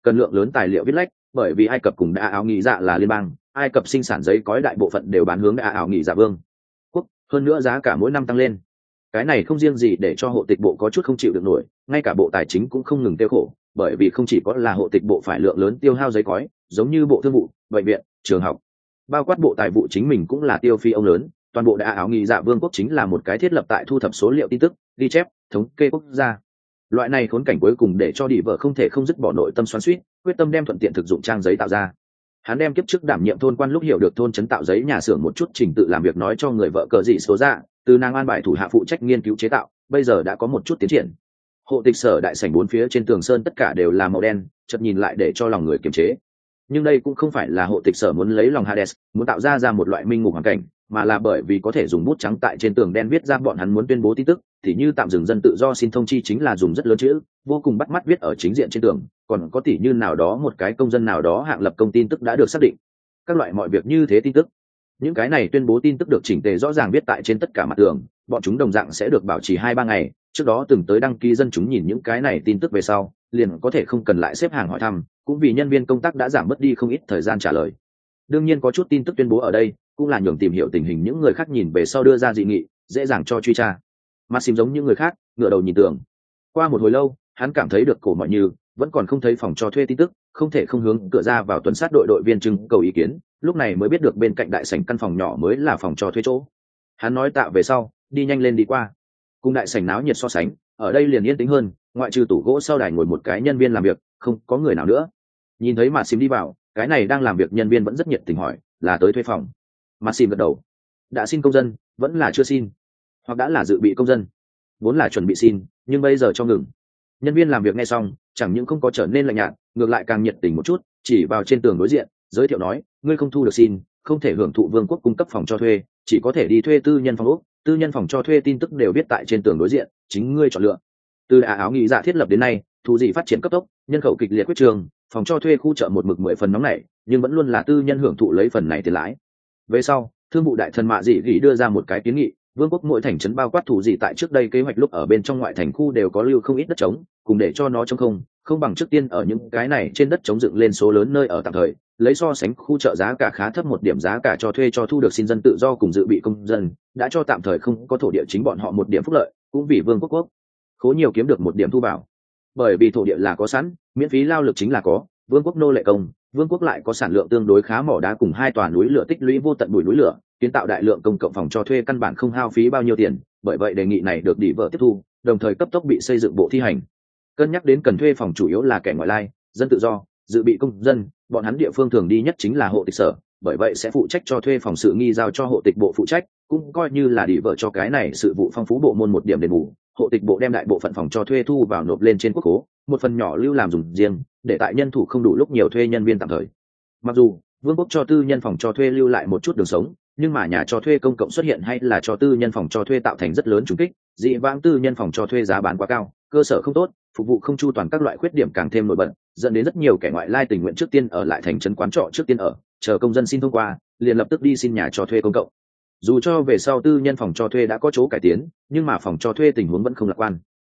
cần lượng lớn tài liệu viết lách, bởi vì Ai Cập cùng Đa Áo Nghị Dạ là liên bang, Ai Cập sinh sản giấy cói đại bộ phận đều bán hướng Đa Áo Nghị Dạ vương quốc, hơn nữa giá cả mỗi năm tăng lên. Cái này không riêng gì để cho hộ tịch bộ có chút không chịu được nổi, ngay cả bộ tài chính cũng không ngừng tiêu khổ, bởi vì không chỉ có là hộ tịch bộ phải lượng lớn tiêu hao giấy cói, giống như bộ thương vụ, bệnh viện, trường học, bao quát bộ tài vụ chính mình cũng là tiêu phi ông lớn. Toàn bộ Đa Áo Nghị Dạ vương quốc chính là một cái thiết lập tại thu thập số liệu tin tức, ghi chép, thống kê quốc gia. Loại này khốn cảnh cuối cùng để cho Đi vợ không thể không dứt bỏ nội tâm xoắn xuýt, quyết tâm đem thuận tiện thực dụng trang giấy tạo ra. Hắn đem kiếp trước đảm nhiệm thôn quan lúc hiểu được thôn trấn tạo giấy nhà xưởng một chút trình tự làm việc nói cho người vợ cờ dị số ra, từ nàng an bài thủ hạ phụ trách nghiên cứu chế tạo, bây giờ đã có một chút tiến triển. Hộ tịch sở đại sảnh bốn phía trên tường sơn tất cả đều là màu đen, chợt nhìn lại để cho lòng người kiềm chế. Nhưng đây cũng không phải là hộ tịch sở muốn lấy lòng Hades, muốn tạo ra ra một loại minh ngục hoàn cảnh, mà là bởi vì có thể dùng bút trắng tại trên tường đen viết ra bọn hắn muốn tuyên bố tin tức, thì như tạm dừng dân tự do xin thông chi chính là dùng rất lớn chữ, vô cùng bắt mắt viết ở chính diện trên tường, còn có tỉ như nào đó một cái công dân nào đó hạng lập công tin tức đã được xác định. Các loại mọi việc như thế tin tức. Những cái này tuyên bố tin tức được chỉnh tề rõ ràng viết tại trên tất cả mặt tường, bọn chúng đồng dạng sẽ được bảo trì hai ba ngày, trước đó từng tới đăng ký dân chúng nhìn những cái này tin tức về sau, liền có thể không cần lại xếp hàng hỏi thăm, cũng vì nhân viên công tác đã giảm mất đi không ít thời gian trả lời. Đương nhiên có chút tin tức tuyên bố ở đây, cũng là nhường tìm hiểu tình hình những người khác nhìn về sau đưa ra dị nghị, dễ dàng cho truy tra. Maxim giống những người khác, ngửa đầu nhìn tường. Qua một hồi lâu, hắn cảm thấy được cổ mọi như vẫn còn không thấy phòng cho thuê tin tức, không thể không hướng cửa ra vào tuần sát đội đội viên trưng cầu ý kiến, lúc này mới biết được bên cạnh đại sảnh căn phòng nhỏ mới là phòng cho thuê chỗ. Hắn nói tạ về sau, đi nhanh lên đi qua. Cùng đại sảnh náo nhiệt so sánh, ở đây liền yên tĩnh hơn, ngoại trừ tủ gỗ sau đài ngồi một cái nhân viên làm việc, không có người nào nữa. Nhìn thấy Maxim đi vào, cái này đang làm việc nhân viên vẫn rất nhiệt tình hỏi, là tới thuê phòng. Maxim gật đầu. Đã xin công dân, vẫn là chưa xin, hoặc đã là dự bị công dân, vốn là chuẩn bị xin, nhưng bây giờ cho ngừng. Nhân viên làm việc nghe xong, chẳng những không có trở nên lạnh nhạt, ngược lại càng nhiệt tình một chút, chỉ vào trên tường đối diện, giới thiệu nói, ngươi không thu được xin, không thể hưởng thụ vương quốc cung cấp phòng cho thuê, chỉ có thể đi thuê tư nhân phòng ốc, tư nhân phòng cho thuê tin tức đều viết tại trên tường đối diện, chính ngươi chọn lựa. Từ Đa Áo Nghị Dạ thiết lập đến nay, thú gì phát triển cấp tốc, nhân khẩu kịch liệt quyết trường, phòng cho thuê khu chợ một mực mười phần nóng nảy, nhưng vẫn luôn là tư nhân hưởng thụ lấy phần này tiền lãi. Về sau, thương vụ đại thần Mạ Dị Gỉ đưa ra một cái kiến nghị, vương quốc mỗi thành trấn bao quát thủ gì tại trước đây kế hoạch lúc ở bên trong ngoại thành khu đều có lưu không ít đất trống, cùng để cho nó trống không, không bằng trước tiên ở những cái này trên đất trống dựng lên số lớn nơi ở tạm thời, lấy so sánh khu chợ giá cả khá thấp một điểm giá cả cho thuê cho thu được xin dân tự do cùng dự bị công dân, đã cho tạm thời không có thổ địa chính bọn họ một điểm phúc lợi, cũng vì vương quốc quốc khố nhiều kiếm được một điểm thu vào. Bởi vì thổ địa là có sẵn, miễn phí lao lực chính là có, vương quốc nô lệ công, vương quốc lại có sản lượng tương đối khá mỏ đá cùng hai tòa núi lửa tích lũy vô tận bụi núi lửa, kiến tạo đại lượng công cộng phòng cho thuê căn bản không hao phí bao nhiêu tiền, bởi vậy đề nghị này được Đi vợ tiếp thu, đồng thời cấp tốc bị xây dựng bộ thi hành. Cân nhắc đến cần thuê phòng chủ yếu là kẻ ngoại lai, dân tự do, dự bị công dân, bọn hắn địa phương thường đi nhất chính là hộ tịch sở, bởi vậy sẽ phụ trách cho thuê phòng sự nghi giao cho hộ tịch bộ phụ trách, cũng coi như là Đi vợ cho cái này sự vụ phong phú bộ môn một điểm đền bù. Hộ tịch bộ đem đại bộ phận phòng cho thuê thu vào nộp lên trên quốc khố, một phần nhỏ lưu làm dùng riêng, để tại nhân thủ không đủ lúc nhiều thuê nhân viên tạm thời. Mặc dù vương quốc cho tư nhân phòng cho thuê lưu lại một chút đường sống, nhưng mà nhà cho thuê công cộng xuất hiện hay là cho tư nhân phòng cho thuê tạo thành rất lớn trùng kích. Dị vãng tư nhân phòng cho thuê giá bán quá cao, cơ sở không tốt, phục vụ không chu toàn, các loại khuyết điểm càng thêm nổi bật, dẫn đến rất nhiều kẻ ngoại lai tình nguyện trước tiên ở lại thành trấn quán trọ trước tiên ở, chờ công dân xin thông qua, liền lập tức đi xin nhà cho thuê công cộng. Dù cho về sau tư nhân phòng cho thuê đã có chỗ cải tiến, nhưng mà phòng cho thuê tình huống vẫn không lạc quan.